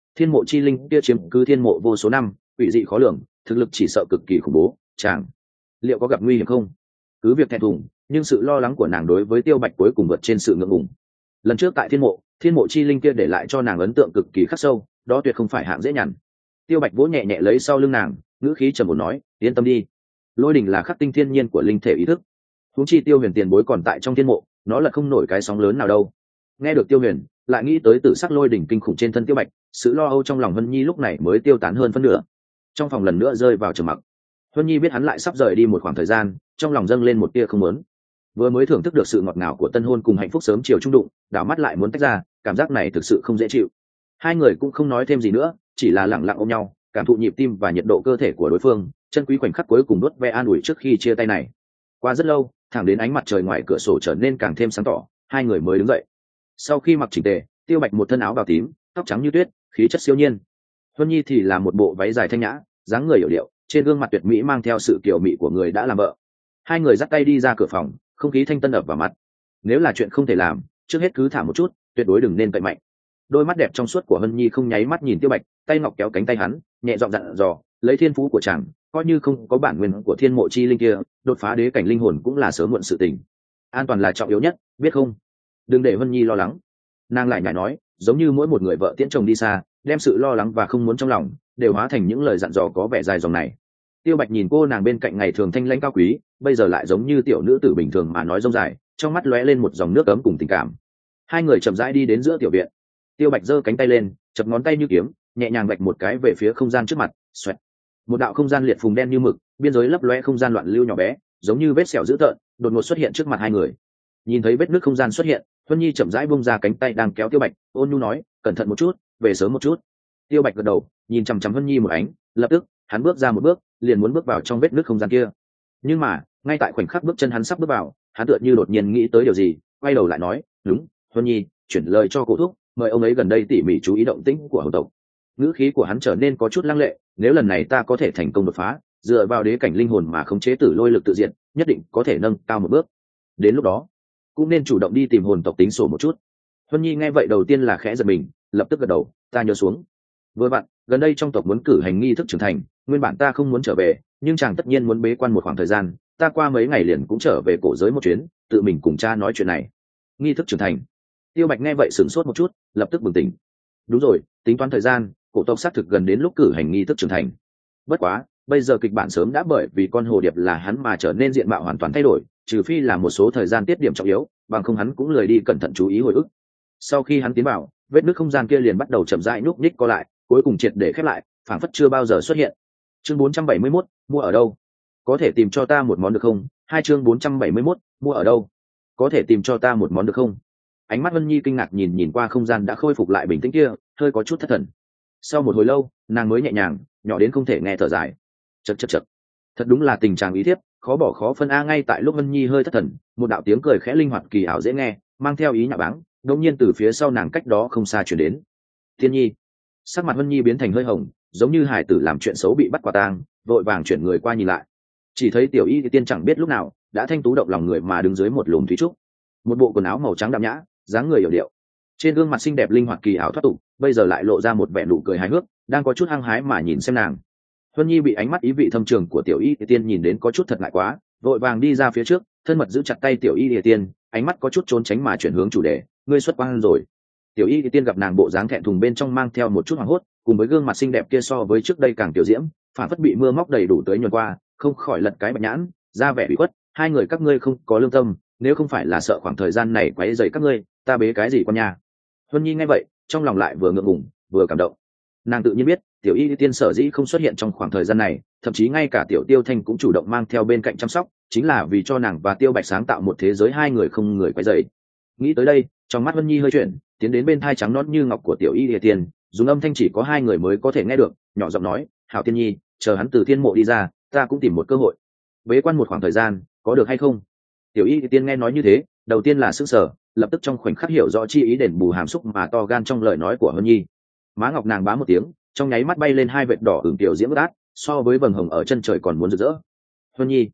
S1: thiên mộ chi linh kia chiếm cứ thiên mộ vô số năm, quỷ dị khó lường, thực lực chỉ sợ cực kỳ khủng bố. Chàng liệu có gặp nguy hiểm không? Cứ việc thẹn thùng, nhưng sự lo lắng của nàng đối với Tiêu Bạch cuối cùng vượt trên sự ngượng ngùng. Lần trước tại thiên mộ chi linh kia để lại cho nàng ấn tượng cực kỳ khắc sâu, đó tuyệt không phải hạng dễ nhằn. Tiêu Bạch vỗ nhẹ nhẹ lấy sau lưng nàng, ngữ khí trầm ổn nói, yên tâm đi, lôi đỉnh là khắc tinh thiên nhiên của linh thể ý thức. Huống chi Tiêu Huyền tiền bối còn tại trong thiên mộ, nó là không nổi cái sóng lớn nào đâu. Nghe được Tiêu Huyền, lại nghĩ tới tử sắc lôi đỉnh kinh khủng trên thân Tiêu Bạch, sự lo âu trong lòng Vân Nhi lúc này mới tiêu tán hơn phân nửa. Trong phòng lần nữa rơi vào trầm mặc. Vân Nhi biết hắn lại sắp rời đi một khoảng thời gian, trong lòng dâng lên một tia không muốn. Vừa mới thưởng thức được sự ngọt ngào của tân hôn cùng hạnh phúc sớm chiều trung đụng, đảo mắt lại muốn tách ra, cảm giác này thực sự không dễ chịu. Hai người cũng không nói thêm gì nữa, chỉ là lặng lặng ôm nhau, cảm thụ nhịp tim và nhiệt độ cơ thể của đối phương, chân quý khoảnh khắc cuối cùng đốt ve an ủi trước khi chia tay này. Qua rất lâu, thẳng đến ánh mặt trời ngoài cửa sổ trở nên càng thêm sáng tỏ, hai người mới đứng dậy. Sau khi mặc chỉnh tề, Tiêu Bạch một thân áo bào tím, tóc trắng như tuyết, khí chất siêu nhiên. Huân Nhi thì là một bộ váy dài thanh nhã, dáng người hiểu điệu, trên gương mặt tuyệt mỹ mang theo sự kiều mị của người đã làm vợ. Hai người dắt tay đi ra cửa phòng, không khí thanh tân ập vào mặt. Nếu là chuyện không thể làm, trước hết cứ thả một chút, tuyệt đối đừng nên cậy mạnh. Đôi mắt đẹp trong suốt của Hân Nhi không nháy mắt nhìn Tiêu Bạch, tay ngọc kéo cánh tay hắn, nhẹ giọng dặn dò, lấy thiên phú của chàng, coi như không có bản nguyên của thiên mộ chi linh kia, đột phá đế cảnh linh hồn cũng là sớm muộn sự tình. An toàn là trọng yếu nhất, biết không? Đừng để Hân Nhi lo lắng. Nàng lại nhảy nói, giống như mỗi một người vợ tiễn chồng đi xa, đem sự lo lắng và không muốn trong lòng đều hóa thành những lời dặn dò có vẻ dài dòng này. Tiêu Bạch nhìn cô nàng bên cạnh ngày thường thanh lãnh cao quý, bây giờ lại giống như tiểu nữ tử bình thường mà nói rông dài, trong mắt lóe lên một dòng nước ấm cùng tình cảm. Hai người chậm rãi đi đến giữa tiểu viện. Tiêu Bạch giơ cánh tay lên, chập ngón tay như kiếm, nhẹ nhàng vạch một cái về phía không gian trước mặt. Xoẹt. Một đạo không gian liệt phùng đen như mực, biên giới lấp lóe không gian loạn lưu nhỏ bé, giống như vết sẹo dữ tợn, đột ngột xuất hiện trước mặt hai người. Nhìn thấy vết nứt không gian xuất hiện, Huân Nhi chậm rãi buông ra cánh tay đang kéo Tiêu Bạch, ôn nhu nói, cẩn thận một chút, về sớm một chút. Tiêu Bạch gật đầu, nhìn chằm chằm Huân Nhi một ánh, lập tức hắn bước ra một bước, liền muốn bước vào trong vết nứt không gian kia. Nhưng mà ngay tại khoảnh khắc bước chân hắn sắp bước vào, hắn tựa như đột nhiên nghĩ tới điều gì, quay đầu lại nói, đúng, Huân Nhi, chuyển lời cho cổ thúc, mời ông ấy gần đây tỉ mỉ chú ý động tĩnh của hầu tộc. Ngữ khí của hắn trở nên có chút lăng lệ, nếu lần này ta có thể thành công đột phá, dựa vào đế cảnh linh hồn mà khống chế tử lôi lực tự diện, nhất định có thể nâng cao một bước. Đến lúc đó cũng nên chủ động đi tìm hồn tộc tính sổ một chút. Huân Nhi nghe vậy đầu tiên là khẽ giật mình, lập tức gật đầu, ta nhớ xuống. Vừa vặn gần đây trong tộc muốn cử hành nghi thức trưởng thành, nguyên bản ta không muốn trở về, nhưng chàng tất nhiên muốn bế quan một khoảng thời gian, ta qua mấy ngày liền cũng trở về cổ giới một chuyến, tự mình cùng cha nói chuyện này. Nghi thức trưởng thành? Tiêu Bạch nghe vậy sửng sốt một chút, lập tức bừng tỉnh. Đúng rồi, tính toán thời gian, cổ tộc xác thực gần đến lúc cử hành nghi thức trưởng thành. Bất quá bây giờ kịch bản sớm đã bởi vì con hồ điệp là hắn mà trở nên diện mạo hoàn toàn thay đổi, trừ phi là một số thời gian tiết điểm trọng yếu, bằng không hắn cũng lười đi cẩn thận chú ý hồi ức. Sau khi hắn tiến vào, vết nứt không gian kia liền bắt đầu chậm rãi nhúc nhích co lại, cuối cùng triệt để khép lại, phảng phất chưa bao giờ xuất hiện. Chương 471, mua ở đâu? Có thể tìm cho ta một món được không? Hai chương 471, mua ở đâu? Có thể tìm cho ta một món được không? Ánh mắt Vân Nhi kinh ngạc nhìn qua không gian đã khôi phục lại bình tĩnh kia, hơi có chút thất thần. Sau một hồi lâu, nàng mới nhẹ nhàng, nhỏ đến không thể nghe thở dài. Chậc chậc chậc. Thật đúng là tình trạng ý thiếp, khó bỏ khó phân a. Ngay tại lúc Vân Nhi hơi thất thần, một đạo tiếng cười khẽ linh hoạt kỳ ảo dễ nghe, mang theo ý nhạo báng, đột nhiên từ phía sau nàng cách đó không xa truyền đến. Thiên Nhi. Sắc mặt Vân Nhi biến thành hơi hồng, giống như hải tử làm chuyện xấu bị bắt quả tang, vội vàng chuyển người qua nhìn lại. Chỉ thấy tiểu y tiên chẳng biết lúc nào đã thanh tú động lòng người mà đứng dưới một lùm thúy trúc, một bộ quần áo màu trắng đạm nhã, dáng người hiểu điệu, trên gương mặt xinh đẹp linh hoạt kỳ ảo thoát tục, bây giờ lại lộ ra một vẻ nụ cười hài hước, đang có chút hăng hái mà nhìn xem nàng. Huân Nhi bị ánh mắt ý vị thâm trường của tiểu y tiên nhìn đến có chút thật ngại quá, vội vàng đi ra phía trước, thân mật giữ chặt tay tiểu y tiên, ánh mắt có chút trốn tránh mà chuyển hướng chủ đề, ngươi xuất quan rồi. Tiểu y tiên gặp nàng bộ dáng thẹn thùng bên trong mang theo một chút hoảng hốt, cùng với gương mặt xinh đẹp kia so với trước đây càng tiểu diễm, phản phất bị mưa móc đầy đủ tới nhuần qua, không khỏi lật cái bạch nhãn, ra vẻ bị khuất, hai người các ngươi không có lương tâm, nếu không phải là sợ khoảng thời gian này quấy rầy các ngươi, ta bế cái gì con nhà. Huân Nhi nghe vậy, trong lòng lại vừa ngượng ngùng, vừa cảm động. Nàng tự nhiên biết, tiểu y tiên sở dĩ không xuất hiện trong khoảng thời gian này, thậm chí ngay cả tiểu Tiêu Thanh cũng chủ động mang theo bên cạnh chăm sóc, chính là vì cho nàng và Tiêu Bạch sáng tạo một thế giới hai người không người quấy rầy. Nghĩ tới đây, trong mắt Huân Nhi hơi chuyển, tiến đến bên thai trắng nõn như ngọc của tiểu y tiên, dùng âm thanh chỉ có hai người mới có thể nghe được, nhỏ giọng nói, hảo Tiên Nhi, chờ hắn từ thiên mộ đi ra, ta cũng tìm một cơ hội bế quan một khoảng thời gian, có được hay không? Tiểu y tiên nghe nói như thế, đầu tiên là sững sờ, lập tức trong khoảnh khắc hiểu rõ chi ý đền bù hàm xúc mà to gan trong lời nói của Huân Nhi. Má ngọc nàng bá một tiếng, trong nháy mắt bay lên hai vệt đỏ ửng tiểu diễm át, so với vầng hồng ở chân trời còn muốn rực rỡ. Huân Nhi,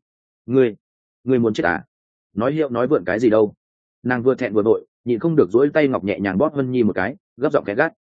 S1: ngươi muốn chết à? Nói hiệu nói vượn cái gì đâu? Nàng vừa thẹn vừa vội, nhịn không được duỗi tay ngọc nhẹ nhàng bóp Huân Nhi một cái, gấp giọng khẽ gắt.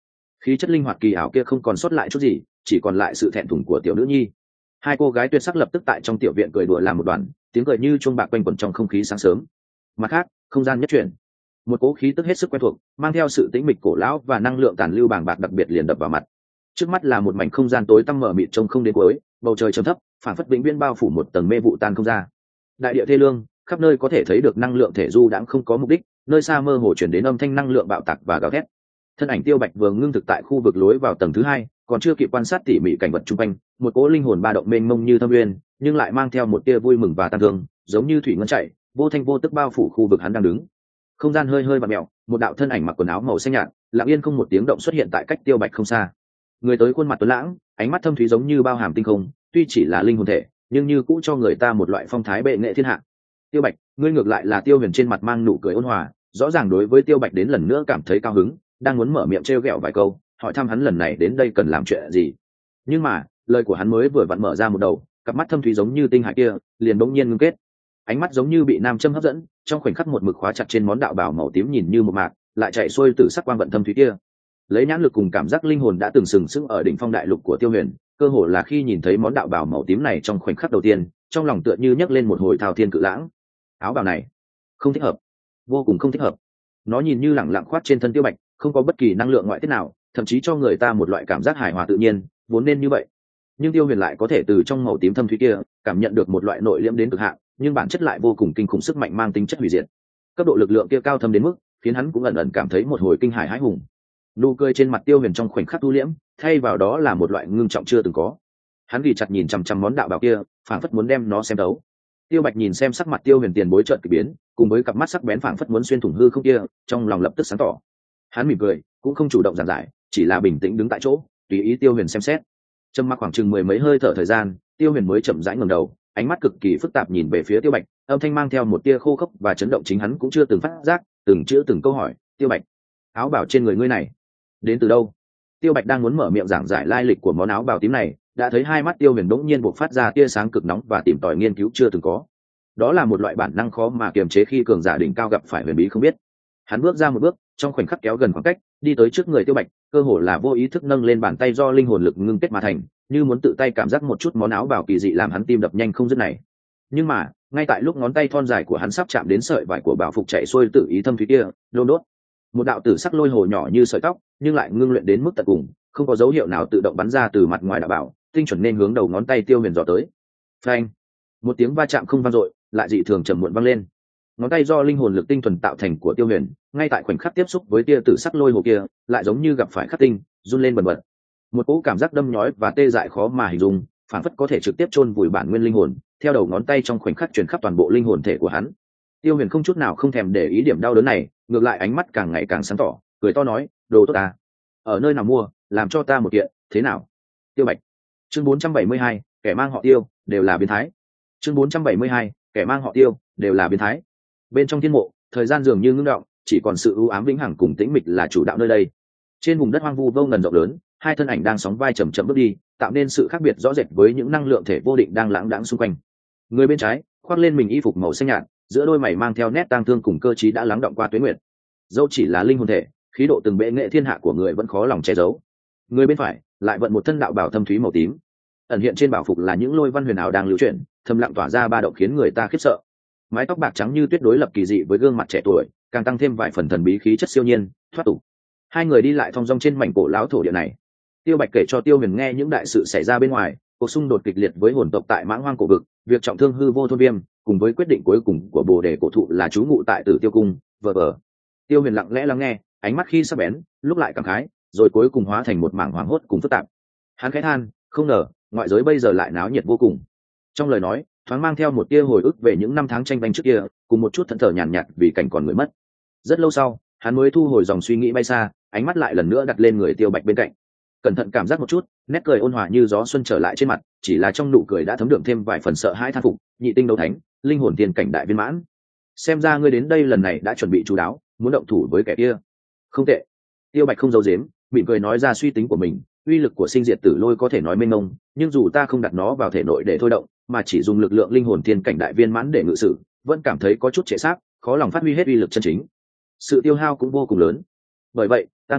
S1: khí chất linh hoạt kỳ ảo kia không còn sót lại chút gì, chỉ còn lại sự thẹn thùng của tiểu nữ nhi. Hai cô gái tuyệt sắc lập tức tại trong tiểu viện cười đùa làm một đoàn, tiếng cười như chuông bạc quanh quẩn trong không khí sáng sớm. Mặt khác, không gian nhất chuyển, một cỗ khí tức hết sức quen thuộc, mang theo sự tĩnh mịch cổ lão và năng lượng tàn lưu bàng bạc đặc biệt liền đập vào mặt. Trước mắt là một mảnh không gian tối tăm mờ mịt trông không đến cuối, bầu trời trầm thấp, phản phất vĩnh viễn bao phủ một tầng mê vụ tan không ra. Đại địa thê lương, khắp nơi có thể thấy được năng lượng thể du đãng không có mục đích, nơi xa mơ hồ chuyển đến âm thanh năng lượng bạo tạc và gào thét. Thân ảnh Tiêu Bạch vừa ngưng thực tại khu vực lối vào tầng thứ hai, còn chưa kịp quan sát tỉ mỉ cảnh vật chung quanh, một cỗ linh hồn ba động mênh mông như thâm uyên, nhưng lại mang theo một tia vui mừng và tàn thương, giống như thủy ngân chảy, vô thanh vô tức bao phủ khu vực hắn đang đứng. Không gian hơi hơi vặn mèo, một đạo thân ảnh mặc quần áo màu xanh nhạt, lặng yên không một tiếng động xuất hiện tại cách Tiêu Bạch không xa. Người tới khuôn mặt tuấn lãng, ánh mắt thâm thúy giống như bao hàm tinh không, tuy chỉ là linh hồn thể, nhưng như cũ cho người ta một loại phong thái bệ nghệ thiên hạ. Tiêu Bạch, ngươi ngược lại là Tiêu Huyền trên mặt mang nụ cười ôn hòa, rõ ràng đối với Tiêu Bạch đến lần nữa cảm thấy cao hứng, đang muốn mở miệng trêu ghẹo vài câu, hỏi thăm hắn lần này đến đây cần làm chuyện gì. Nhưng mà, lời của hắn mới vừa vặn mở ra một đầu, cặp mắt thâm thúy giống như tinh hải kia, liền bỗng nhiên ngưng kết. Ánh mắt giống như bị nam châm hấp dẫn, trong khoảnh khắc một mực khóa chặt trên món đạo bào màu tím nhìn như một mạc, lại chạy xuôi từ sắc quang vận thâm thúy kia. Lấy nhãn lực cùng cảm giác linh hồn đã từng sừng sững ở đỉnh phong đại lục của Tiêu Huyền, cơ hồ là khi nhìn thấy món đạo bào màu tím này trong khoảnh khắc đầu tiên, trong lòng tựa như nhấc lên một hồi thao thiên cự lãng. Áo bào này không thích hợp, vô cùng không thích hợp. Nó nhìn như lẳng lặng khoát trên thân Tiêu Bạch, không có bất kỳ năng lượng ngoại tiết nào, thậm chí cho người ta một loại cảm giác hài hòa tự nhiên, vốn nên như vậy. Nhưng Tiêu Huyền lại có thể từ trong màu tím thâm thúy kia cảm nhận được một loại nội liễm đến cực hạn, nhưng bản chất lại vô cùng kinh khủng, sức mạnh mang tính chất hủy diệt. Cấp độ lực lượng kia cao thâm đến mức khiến hắn cũng ẩn ẩn cảm thấy một hồi kinh hãi hãi hùng. Nụ cười trên mặt Tiêu Huyền trong khoảnh khắc thu liễm, thay vào đó là một loại ngưng trọng chưa từng có. Hắn ghi chặt nhìn chằm chằm món đạo bào kia, phảng phất muốn đem nó xem đấu. Tiêu Bạch nhìn xem sắc mặt Tiêu Huyền tiền bối chợt kỳ biến, cùng với cặp mắt sắc bén phảng phất muốn xuyên thủng hư không kia, trong lòng lập tức sáng tỏ. Hắn mỉm cười, cũng không chủ động giảng giải, chỉ là bình tĩnh đứng tại chỗ, tùy ý Tiêu Huyền xem xét. Trầm mặc khoảng chừng mười mấy hơi thở thời gian, Tiêu Huyền mới chậm rãi ngẩng đầu, ánh mắt cực kỳ phức tạp nhìn về phía Tiêu Bạch, âm thanh mang theo một tia khô khốc và chấn động chính hắn cũng chưa từng phát giác, từng chữ từng câu hỏi, "Tiêu Bạch, áo bào trên người ngươi này đến từ đâu?" Tiêu Bạch đang muốn mở miệng giảng giải lai lịch của món áo bào tím này, đã thấy hai mắt Tiêu Huyền bỗng nhiên bộc phát ra tia sáng cực nóng và tìm tòi nghiên cứu chưa từng có. Đó là một loại bản năng khó mà kiềm chế khi cường giả đỉnh cao gặp phải huyền bí không biết. Hắn bước ra một bước, trong khoảnh khắc kéo gần khoảng cách, đi tới trước người Tiêu Bạch, cơ hồ là vô ý thức nâng lên bàn tay do linh hồn lực ngưng kết mà thành, như muốn tự tay cảm giác một chút món áo bào kỳ dị làm hắn tim đập nhanh không dứt này. Nhưng mà, ngay tại lúc ngón tay thon dài của hắn sắp chạm đến sợi vải của bảo phục chạy xuôi tự ý thâm thúy kia, đôn đốt, một đạo tử sắc lôi hồ nhỏ như sợi tóc, nhưng lại ngưng luyện đến mức tận cùng, không có dấu hiệu nào tự động bắn ra từ mặt ngoài đạo bảo, tinh chuẩn nên hướng đầu ngón tay Tiêu Huyền dò tới. Phanh! Một tiếng va chạm không vang dội, lại dị thường trầm muộn vang lên. Ngón tay do linh hồn lực tinh thuần tạo thành của Tiêu Huyền, ngay tại khoảnh khắc tiếp xúc với tia tử sắc lôi hồ kia, lại giống như gặp phải khắc tinh, run lên bần bật. Một cỗ cảm giác đâm nhói và tê dại khó mà hình dung, phản phất có thể trực tiếp chôn vùi bản nguyên linh hồn, theo đầu ngón tay trong khoảnh khắc truyền khắp toàn bộ linh hồn thể của hắn. Tiêu Huyền không chút nào không thèm để ý điểm đau đớn này, ngược lại ánh mắt càng ngày càng sáng tỏ, cười to nói, "Đồ tốt à? Ở nơi nào mua, làm cho ta một kiện, thế nào?" Tiêu Bạch. Chương 472, kẻ mang họ Tiêu đều là biến thái. Chương 472, kẻ mang họ Tiêu đều là biến thái. Bên trong thiên mộ, thời gian dường như ngưng đọng, chỉ còn sự u ám vĩnh hằng cùng tĩnh mịch là chủ đạo nơi đây. Trên vùng đất hoang vu vô ngần rộng lớn, hai thân ảnh đang sóng vai chậm chậm bước đi, tạo nên sự khác biệt rõ rệt với những năng lượng thể vô định đang lãng đãng xung quanh. Người bên trái khoác lên mình y phục màu xanh nhạt, giữa đôi mày mang theo nét tang thương cùng cơ trí đã lắng động qua tuế nguyệt. Dẫu chỉ là linh hồn thể, khí độ từng bệ nghệ thiên hạ của người vẫn khó lòng che giấu. Người bên phải lại vận một thân đạo bảo thâm thúy màu tím, ẩn hiện trên bảo phục là những lôi văn huyền ảo đang lưu chuyển, thầm lặng tỏa ra ba động khiến người ta khiếp sợ. Mái tóc bạc trắng như tuyết đối lập kỳ dị với gương mặt trẻ tuổi, càng tăng thêm vài phần thần bí khí chất siêu nhiên thoát tục. Hai người đi lại thong dong trên mảnh cổ lão thổ địa này. Tiêu Bạch kể cho Tiêu Huyền nghe những đại sự xảy ra bên ngoài, cuộc xung đột kịch liệt với hồn tộc tại Mãng Hoang cổ vực, việc trọng thương hư vô thôn viêm, cùng với quyết định cuối cùng của Bồ Đề cổ thụ là trú ngụ tại Tử Tiêu cung, vờ vờ. Tiêu Huyền lặng lẽ lắng nghe, ánh mắt khi sắc bén, lúc lại cảm khái, rồi cuối cùng hóa thành một mảng hoảng hốt cùng phức tạp. Hắn khẽ than, không ngờ, ngoại giới bây giờ lại náo nhiệt vô cùng. Trong lời nói, thoáng mang theo một tia hồi ức về những năm tháng tranh banh trước kia, cùng một chút thẫn thờ nhàn nhạt vì cảnh còn người mất. Rất lâu sau, hắn mới thu hồi dòng suy nghĩ bay xa, ánh mắt lại lần nữa đặt lên người Tiêu Bạch bên cạnh. Cẩn thận cảm giác một chút, nét cười ôn hòa như gió xuân trở lại trên mặt, chỉ là trong nụ cười đã thấm đượm thêm vài phần sợ hãi than phục, nhị tinh đấu thánh, linh hồn tiền cảnh đại viên mãn. Xem ra ngươi đến đây lần này đã chuẩn bị chú đáo, muốn động thủ với kẻ kia. Không tệ. Tiêu Bạch không giấu giếm, mỉm cười nói ra suy tính của mình, uy lực của sinh diệt tử lôi có thể nói mênh mông, nhưng dù ta không đặt nó vào thể nội để thôi động, mà chỉ dùng lực lượng linh hồn thiên cảnh đại viên mãn để ngự sử, vẫn cảm thấy có chút trễ xác, khó lòng phát huy hết uy lực chân chính. Sự tiêu hao cũng vô cùng lớn. Bởi vậy, ta nghĩ,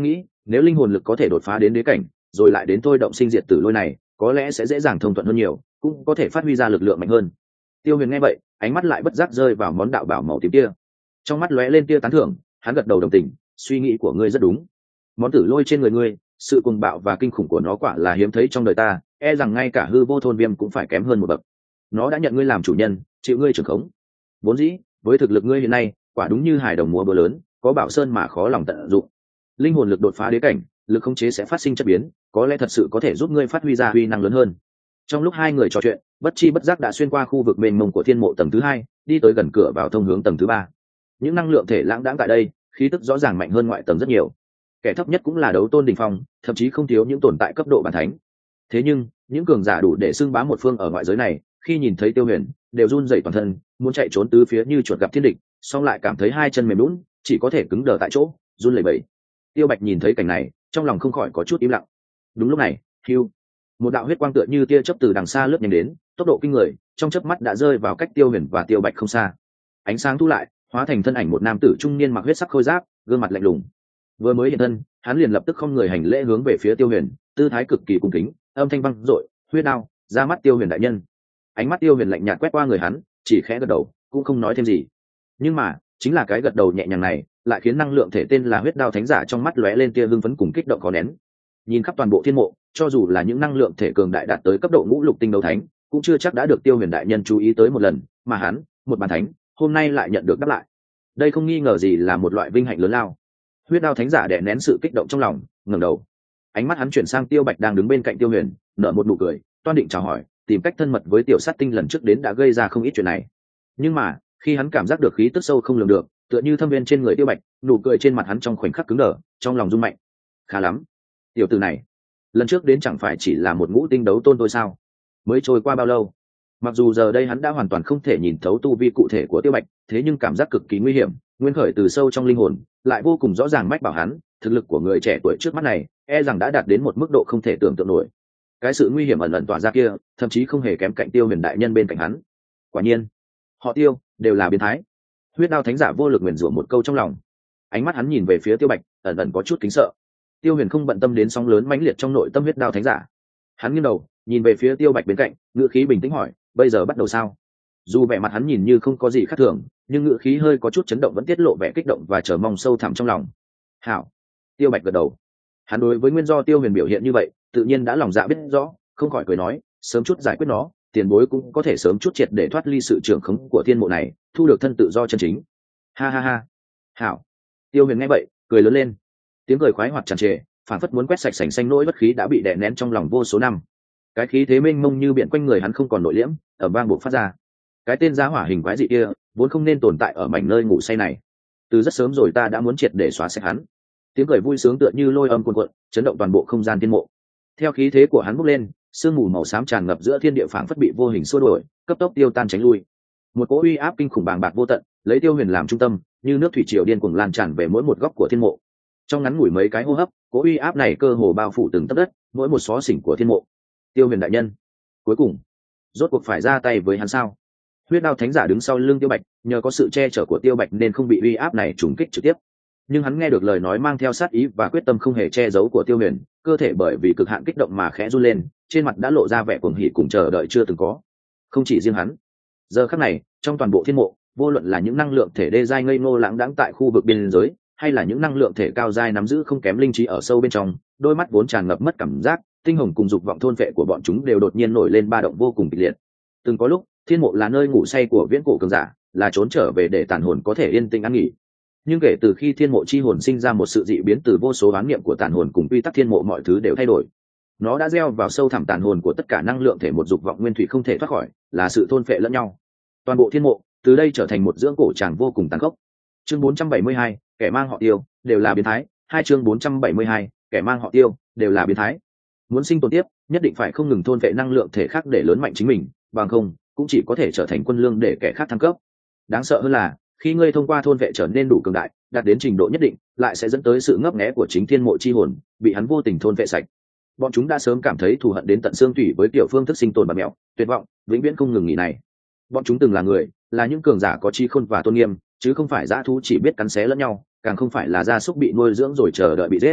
S1: Nếu linh hồn lực có thể đột phá đến đế cảnh rồi lại đến thôi động sinh diệt tử lôi này, có lẽ sẽ dễ dàng thông thuận hơn nhiều, cũng có thể phát huy ra lực lượng mạnh hơn. Tiêu Huyền nghe vậy, ánh mắt lại bất giác rơi vào món đạo bảo màu tím kia, trong mắt lóe lên tia tán thưởng. Hắn gật đầu đồng tình, suy nghĩ của ngươi rất đúng. Món tử lôi trên người ngươi, sự cuồng bạo và kinh khủng của nó quả là hiếm thấy trong đời ta, e rằng ngay cả hư vô thôn viêm cũng phải kém hơn một bậc. Nó đã nhận ngươi làm chủ nhân, chịu ngươi trưởng khống. Vốn dĩ với thực lực ngươi hiện nay, quả đúng như hài đồng múa bữa lớn, có bảo sơn mà khó lòng tận dụng. Linh hồn lực đột phá đế cảnh, lực khống chế sẽ phát sinh chất biến, có lẽ thật sự có thể giúp ngươi phát huy ra uy năng lớn hơn. Trong lúc hai người trò chuyện, bất chi bất giác đã xuyên qua khu vực mênh mông của thiên mộ tầng thứ hai, đi tới gần cửa vào thông hướng tầng thứ ba. Những năng lượng thể lãng đãng tại đây, khí tức rõ ràng mạnh hơn ngoại tầng rất nhiều. Kẻ thấp nhất cũng là đấu tôn đỉnh phong, thậm chí không thiếu những tồn tại cấp độ bản thánh. Thế nhưng những cường giả đủ để xưng bá một phương ở ngoại giới này, khi nhìn thấy Tiêu Huyền đều run rẩy toàn thân, muốn chạy trốn tứ phía như chuột gặp thiên địch, song lại cảm thấy hai chân mềm lún, chỉ có thể cứng đờ tại chỗ, run lẩy bẩy. Tiêu Bạch nhìn thấy cảnh này, trong lòng không khỏi có chút im lặng. Đúng lúc này, hưu, một đạo huyết quang tựa như tia chớp từ đằng xa lướt nhanh đến, tốc độ kinh người, trong chớp mắt đã rơi vào cách Tiêu Huyền và Tiêu Bạch không xa. Ánh sáng thu lại, hóa thành thân ảnh một nam tử trung niên mặc huyết sắc khôi giáp, gương mặt lạnh lùng. Vừa mới hiện thân, hắn liền lập tức không người hành lễ hướng về phía Tiêu Huyền, tư thái cực kỳ cung kính, âm thanh vang dội, huyết đao, ra mắt Tiêu Huyền đại nhân. Ánh mắt Tiêu Huyền lạnh nhạt quét qua người hắn, chỉ khẽ gật đầu, cũng không nói thêm gì. Nhưng mà chính là cái gật đầu nhẹ nhàng này, lại khiến năng lượng thể tên là huyết đao thánh giả trong mắt lóe lên tia hưng phấn cùng kích động khó nén. Nhìn khắp toàn bộ thiên mộ, cho dù là những năng lượng thể cường đại đạt tới cấp độ ngũ lục tinh đấu thánh, cũng chưa chắc đã được Tiêu Huyền đại nhân chú ý tới một lần, mà hắn, một bàn thánh, hôm nay lại nhận được đáp lại. Đây không nghi ngờ gì là một loại vinh hạnh lớn lao. Huyết đao thánh giả đè nén sự kích động trong lòng, ngẩng đầu, ánh mắt hắn chuyển sang Tiêu Bạch đang đứng bên cạnh Tiêu Huyền, nở một nụ cười, toan định chào hỏi, tìm cách thân mật với tiểu sát tinh lần trước đến đã gây ra không ít chuyện này. Nhưng mà khi hắn cảm giác được khí tức sâu không lường được, tựa như thâm viên trên người Tiêu Bạch, nụ cười trên mặt hắn trong khoảnh khắc cứng đờ, trong lòng rung mạnh. Khá lắm, tiểu tử này, lần trước đến chẳng phải chỉ là một ngũ tinh đấu tôn thôi sao? Mới trôi qua bao lâu? Mặc dù giờ đây hắn đã hoàn toàn không thể nhìn thấu tu vi cụ thể của Tiêu Bạch, thế nhưng cảm giác cực kỳ nguy hiểm, nguyên khởi từ sâu trong linh hồn, lại vô cùng rõ ràng mách bảo hắn, thực lực của người trẻ tuổi trước mắt này, e rằng đã đạt đến một mức độ không thể tưởng tượng nổi. Cái sự nguy hiểm ẩn ẩn tỏa ra kia, thậm chí không hề kém cạnh Tiêu Huyền đại nhân bên cạnh hắn. Quả nhiên, họ Tiêu đều là biến thái. Huyết đao thánh giả vô lực nguyền rủa một câu trong lòng, ánh mắt hắn nhìn về phía Tiêu Bạch, ẩn ẩn có chút kính sợ. Tiêu Huyền không bận tâm đến sóng lớn mãnh liệt trong nội tâm huyết đao thánh giả, hắn nghiêng đầu nhìn về phía Tiêu Bạch bên cạnh, ngữ khí bình tĩnh hỏi, bây giờ bắt đầu sao? Dù vẻ mặt hắn nhìn như không có gì khác thường, nhưng ngữ khí hơi có chút chấn động vẫn tiết lộ vẻ kích động và chờ mong sâu thẳm trong lòng. Hảo. Tiêu Bạch gật đầu. Hắn đối với nguyên do Tiêu Huyền biểu hiện như vậy, tự nhiên đã lòng dạ biết rõ, không khỏi cười nói, sớm chút giải quyết nó, tiền bối cũng có thể sớm chút triệt để thoát ly sự trưởng khống của thiên mộ này, thu được thân tự do chân chính. Ha ha ha. Hảo. Tiêu Huyền nghe vậy, cười lớn lên. Tiếng cười khoái hoạt tràn trề, phản phất muốn quét sạch sành xanh nỗi bất khí đã bị đè nén trong lòng vô số năm. Cái khí thế mênh mông như biển quanh người hắn không còn nội liễm, ở vang buộc phát ra. Cái tên giá hỏa hình quái dị kia vốn không nên tồn tại ở mảnh nơi ngủ say này. Từ rất sớm rồi ta đã muốn triệt để xóa sạch hắn. Tiếng cười vui sướng tựa như lôi âm cuồn cuộn, chấn động toàn bộ không gian thiên mộ. Theo khí thế của hắn bốc lên, sương mù màu xám tràn ngập giữa thiên địa phảng phất bị vô hình xua đuổi, cấp tốc tiêu tan tránh lui. Một cỗ uy áp kinh khủng bàng bạc vô tận, lấy Tiêu Huyền làm trung tâm, như nước thủy triều điên cuồng lan tràn về mỗi một góc của thiên mộ. Trong ngắn ngủi mấy cái hô hấp, cỗ uy áp này cơ hồ bao phủ từng tấc đất, mỗi một xó xỉnh của thiên mộ. Tiêu Huyền đại nhân, cuối cùng rốt cuộc phải ra tay với hắn sao? Huyết đao thánh giả đứng sau lưng Tiêu Bạch, nhờ có sự che chở của Tiêu Bạch nên không bị uy áp này trùng kích trực tiếp. Nhưng hắn nghe được lời nói mang theo sát ý và quyết tâm không hề che giấu của Tiêu Huyền, cơ thể bởi vì cực hạn kích động mà khẽ run lên, trên mặt đã lộ ra vẻ cuồng hỉ cùng chờ đợi chưa từng có. Không chỉ riêng hắn, giờ khắc này, trong toàn bộ thiên mộ, vô luận là những năng lượng thể đê giai ngây ngô lãng đãng tại khu vực biên giới, hay là những năng lượng thể cao giai nắm giữ không kém linh trí ở sâu bên trong, đôi mắt vốn tràn ngập mất cảm giác, tinh hồng cùng dục vọng thôn phệ của bọn chúng đều đột nhiên nổi lên ba động vô cùng kịch liệt. Từng có lúc, thiên mộ là nơi ngủ say của viễn cổ cường giả, là trốn trở về để tàn hồn có thể yên tĩnh an nghỉ. Nhưng kể từ khi thiên mộ chi hồn sinh ra một sự dị biến từ vô số oán niệm của tàn hồn cùng quy tắc thiên mộ, mọi thứ đều thay đổi. Nó đã gieo vào sâu thẳm tàn hồn của tất cả năng lượng thể một dục vọng nguyên thủy không thể thoát khỏi, là sự thôn phệ lẫn nhau. Toàn bộ thiên mộ từ đây trở thành một dưỡng cổ tràng vô cùng tàn khốc. Chương 472, kẻ mang họ Tiêu đều là biến thái. Hai chương 472, kẻ mang họ Tiêu đều là biến thái. Muốn sinh tồn tiếp, nhất định phải không ngừng thôn phệ năng lượng thể khác để lớn mạnh chính mình, bằng không cũng chỉ có thể trở thành quân lương để kẻ khác thăng cấp. Đáng sợ hơn là khi ngươi thông qua thôn vệ trở nên đủ cường đại, đạt đến trình độ nhất định, lại sẽ dẫn tới sự ngấp nghé của chính thiên mộ chi hồn, bị hắn vô tình thôn vệ sạch. Bọn chúng đã sớm cảm thấy thù hận đến tận xương thủy với kiểu phương thức sinh tồn bạt mẹo, tuyệt vọng, vĩnh viễn không ngừng nghỉ này. Bọn chúng từng là người, là những cường giả có trí khôn và tôn nghiêm, chứ không phải dã thú chỉ biết cắn xé lẫn nhau, càng không phải là gia súc bị nuôi dưỡng rồi chờ đợi bị giết.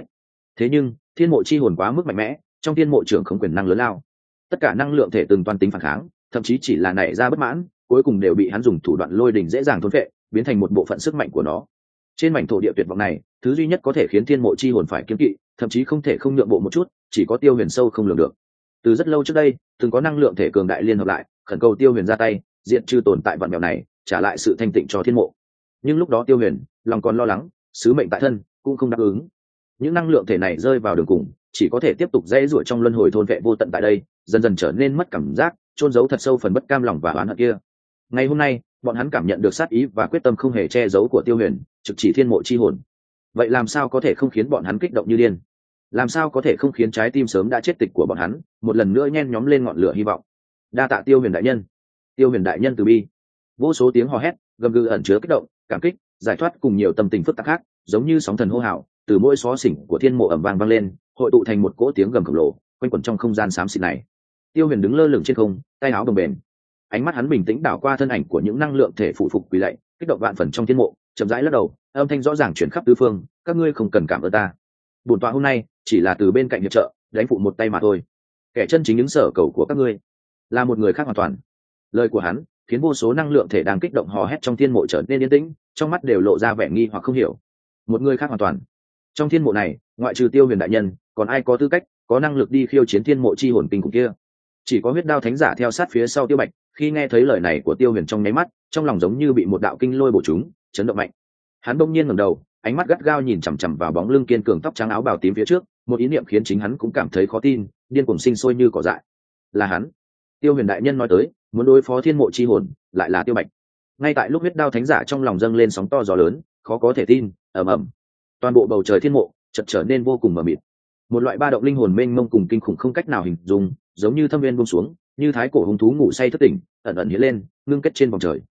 S1: Thế nhưng thiên mộ chi hồn quá mức mạnh mẽ, trong thiên mộ trưởng không quyền năng lớn lao, tất cả năng lượng thể từng toàn tính phản kháng, thậm chí chỉ là nảy ra bất mãn, cuối cùng đều bị hắn dùng thủ đoạn lôi đình dễ dàng thôn phệ, biến thành một bộ phận sức mạnh của nó. Trên mảnh thổ địa tuyệt vọng này, thứ duy nhất có thể khiến thiên mộ chi hồn phải kiêng kỵ, thậm chí không thể không nhượng bộ một chút, chỉ có Tiêu Huyền sâu không lường được. Từ rất lâu trước đây, từng có năng lượng thể cường đại liên hợp lại, khẩn cầu Tiêu Huyền ra tay diện trừ tồn tại vận mèo này, trả lại sự thanh tịnh cho thiên mộ. Nhưng lúc đó Tiêu Huyền lòng còn lo lắng, sứ mệnh tại thân cũng không đáp ứng. Những năng lượng thể này rơi vào đường cùng, chỉ có thể tiếp tục dãy ruổi trong luân hồi thôn vệ vô tận tại đây, dần dần trở nên mất cảm giác, chôn giấu thật sâu phần bất cam lòng và oán hận kia. Ngày hôm nay, bọn hắn cảm nhận được sát ý và quyết tâm không hề che giấu của Tiêu Huyền, trực chỉ thiên mộ chi hồn. Vậy làm sao có thể không khiến bọn hắn kích động như điên? Làm sao có thể không khiến trái tim sớm đã chết tịch của bọn hắn một lần nữa nhen nhóm lên ngọn lửa hy vọng? Đa tạ Tiêu Huyền đại nhân. Tiêu Huyền đại nhân từ bi. Vô số tiếng hò hét, gầm gừ ẩn chứa kích động, cảm kích, giải thoát cùng nhiều tâm tình phức tạp khác, giống như sóng thần hô hào, từ mỗi xó xỉnh của thiên mộ ầm vang vang lên, hội tụ thành một cỗ tiếng gầm khổng lồ, quanh quẩn trong không gian xám xịt này. Tiêu Huyền đứng lơ lửng trên không, tay áo bồng bềnh, ánh mắt hắn bình tĩnh đảo qua thân ảnh của những năng lượng thể phụ phục quỳ lạy, kích động vạn phần trong thiên mộ, chậm rãi lắc đầu, âm thanh rõ ràng chuyển khắp tứ phương, các ngươi không cần cảm ơn ta. Bổn tọa hôm nay chỉ là từ bên cạnh hiệp trợ, đánh phụ một tay mà thôi. Kẻ chân chính những sở cầu của các ngươi là một người khác hoàn toàn. Lời của hắn khiến vô số năng lượng thể đang kích động hò hét trong thiên mộ trở nên yên tĩnh, trong mắt đều lộ ra vẻ nghi hoặc không hiểu. Một người khác hoàn toàn. Trong thiên mộ này, ngoại trừ Tiêu Huyền đại nhân, còn ai có tư cách, có năng lực đi khiêu chiến thiên mộ chi hồn kinh khủng kia? Chỉ có huyết đao thánh giả theo sát phía sau Tiêu Bạch, khi nghe thấy lời này của Tiêu Huyền trong nháy mắt, trong lòng giống như bị một đạo kinh lôi bổ trúng, chấn động mạnh. Hắn bỗng nhiên ngẩng đầu, ánh mắt gắt gao nhìn chằm chằm vào bóng lưng kiên cường tóc trắng áo bào tím phía trước, một ý niệm khiến chính hắn cũng cảm thấy khó tin, điên cuồng sinh sôi như cỏ dại. Là hắn. Tiêu Huyền đại nhân nói tới, muốn đối phó thiên mộ chi hồn, lại là Tiêu Bạch. Ngay tại lúc huyết đao thánh giả trong lòng dâng lên sóng to gió lớn, khó có thể tin, ầm ầm. Toàn bộ bầu trời thiên mộ chợt trở nên vô cùng mờ mịt. Một loại ba động linh hồn mênh mông cùng kinh khủng không cách nào hình dung, giống như thâm viên buông xuống, như thái cổ hung thú ngủ say thức tỉnh, ẩn ẩn hiện lên, ngưng kết trên vòng trời.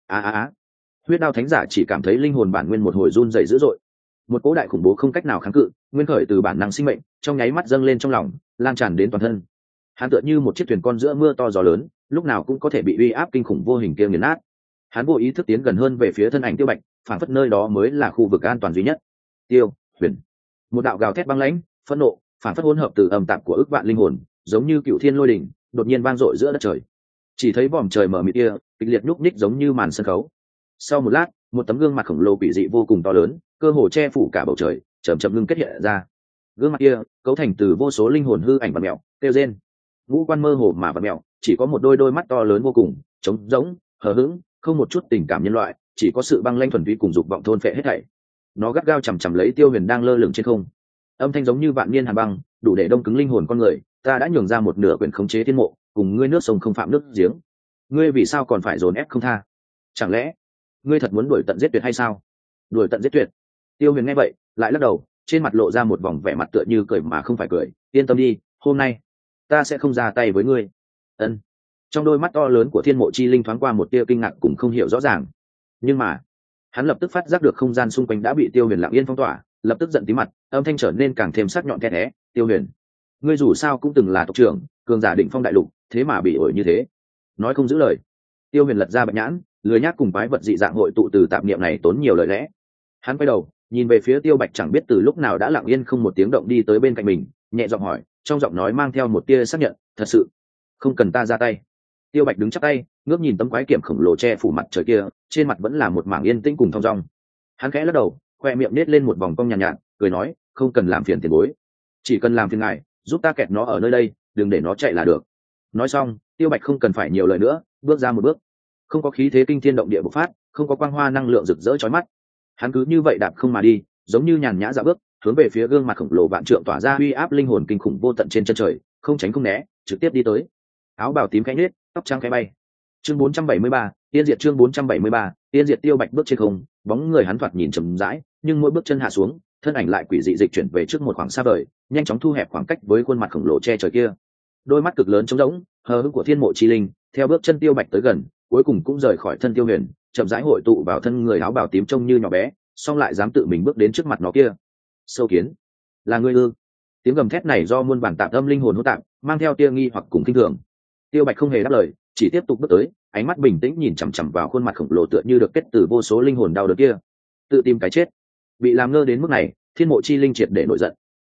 S1: Huyết đao thánh giả chỉ cảm thấy linh hồn bản nguyên một hồi run rẩy dữ dội. Một cỗ đại khủng bố không cách nào kháng cự, nguyên khởi từ bản năng sinh mệnh, trong nháy mắt dâng lên trong lòng, lan tràn đến toàn thân. Hắn tựa như một chiếc thuyền con giữa mưa to gió lớn, lúc nào cũng có thể bị uy áp kinh khủng vô hình kia nghiền nát. Hắn vô ý thức tiến gần hơn về phía thân ảnh Tiêu Bạch, phảng phất nơi đó mới là khu vực an toàn duy nhất. Tiêu Huyền. Một đạo gào thét băng lãnh, phẫn nộ, phảng phất hỗn hợp từ âm tạp của ức vạn linh hồn, giống như cựu thiên lôi đỉnh, đột nhiên vang dội giữa đất trời. Chỉ thấy vòm trời mở mịt kia, kịch liệt nhúc nhích giống như màn sân khấu. Sau một lát, một tấm gương mặt khổng lồ quỷ dị vô cùng to lớn, cơ hồ che phủ cả bầu trời, chậm chậm ngưng kết hiện ra. Gương mặt kia cấu thành từ vô số linh hồn hư ảnh và mèo, tiêu rên. Ngũ quan mơ hồ mà và mèo, chỉ có một đôi mắt to lớn vô cùng, trống rỗng, hờ hững, không một chút tình cảm nhân loại, chỉ có sự băng lãnh thuần túy cùng dục vọng thôn phệ hết thảy. Nó gắt gao chằm chằm lấy Tiêu Huyền đang lơ lửng trên không. Âm thanh giống như vạn niên hàn băng, đủ để đông cứng linh hồn con người. Ta đã nhường ra một nửa quyền khống chế thiên mộ, cùng ngươi nước sông không phạm nước giếng. Ngươi vì sao còn phải dồn ép không tha? Chẳng lẽ ngươi thật muốn đuổi tận giết tuyệt hay sao? Đuổi tận giết tuyệt? Tiêu Huyền nghe vậy, lại lắc đầu, trên mặt lộ ra một vòng vẻ mặt tựa như cười mà không phải cười. Yên tâm đi, hôm nay ta sẽ không ra tay với ngươi. Ân. Trong đôi mắt to lớn của thiên mộ chi linh thoáng qua một tia kinh ngạc cũng không hiểu rõ ràng. Nhưng mà hắn lập tức phát giác được không gian xung quanh đã bị Tiêu Huyền lặng yên phong tỏa, lập tức giận tí mặt, âm thanh trở nên càng thêm sắc nhọn the thé. Tiêu Huyền, ngươi dù sao cũng từng là tộc trưởng, cường giả định phong đại lục, thế mà bị ổi như thế. Nói không giữ lời. Tiêu Huyền lật ra bạch nhãn, lười nhác cùng quái vật dị dạng hội tụ từ tạp niệm này tốn nhiều lời lẽ. Hắn quay đầu, nhìn về phía Tiêu Bạch chẳng biết từ lúc nào đã lặng yên không một tiếng động đi tới bên cạnh mình, nhẹ giọng hỏi, trong giọng nói mang theo một tia xác nhận, thật sự không cần ta ra tay. Tiêu Bạch đứng chắp tay, ngước nhìn tấm quái kiểm khổng lồ che phủ mặt trời kia, trên mặt vẫn là một mảng yên tĩnh cùng thong dong. Hắn khẽ lắc đầu, khoe miệng nết lên một vòng cong nhàn nhạt, cười nói, không cần làm phiền tiền bối, chỉ cần làm phiền ngài giúp ta kẹt nó ở nơi đây, đừng để nó chạy là được. Nói xong, Tiêu Bạch không cần phải nhiều lời nữa, bước ra một bước. Không có khí thế kinh thiên động địa bộc phát, không có quang hoa năng lượng rực rỡ chói mắt. Hắn cứ như vậy đạp không mà đi, giống như nhàn nhã dạo bước, hướng về phía gương mặt khổng lồ vạn trượng tỏa ra uy áp linh hồn kinh khủng vô tận trên chân trời, không tránh không né, trực tiếp đi tới. Áo bào tím khẽ nhếch, tóc trắng khẽ bay. Chương 473, Tiên Diệt chương 473, Tiên Diệt. Tiêu Bạch bước trên không, bóng người hắn thoạt nhìn chậm rãi, nhưng mỗi bước chân hạ xuống, thân ảnh lại quỷ dị dịch chuyển về trước một khoảng xa vời, nhanh chóng thu hẹp khoảng cách với khuôn mặt khổng lồ che trời kia. Đôi mắt cực lớn trống rỗng, hờ hững của thiên mộ chi linh, theo bước chân Tiêu Bạch tới gần, cuối cùng cũng rời khỏi thân Tiêu Huyền, chậm rãi hội tụ vào thân người áo bào tím trông như nhỏ bé, song lại dám tự mình bước đến trước mặt nó kia. Sâu kiến, là ngươi ư? Tiếng gầm thét này do muôn bản tạp âm linh hồn hỗn tạp, mang theo tia nghi hoặc cùng kinh thường. Tiêu Bạch không hề đáp lời, chỉ tiếp tục bước tới, ánh mắt bình tĩnh nhìn chằm chằm vào khuôn mặt khổng lồ tựa như được kết từ vô số linh hồn đau đớn kia. Tự tìm cái chết. Bị làm ngơ đến mức này, thiên mộ chi linh triệt để nổi giận.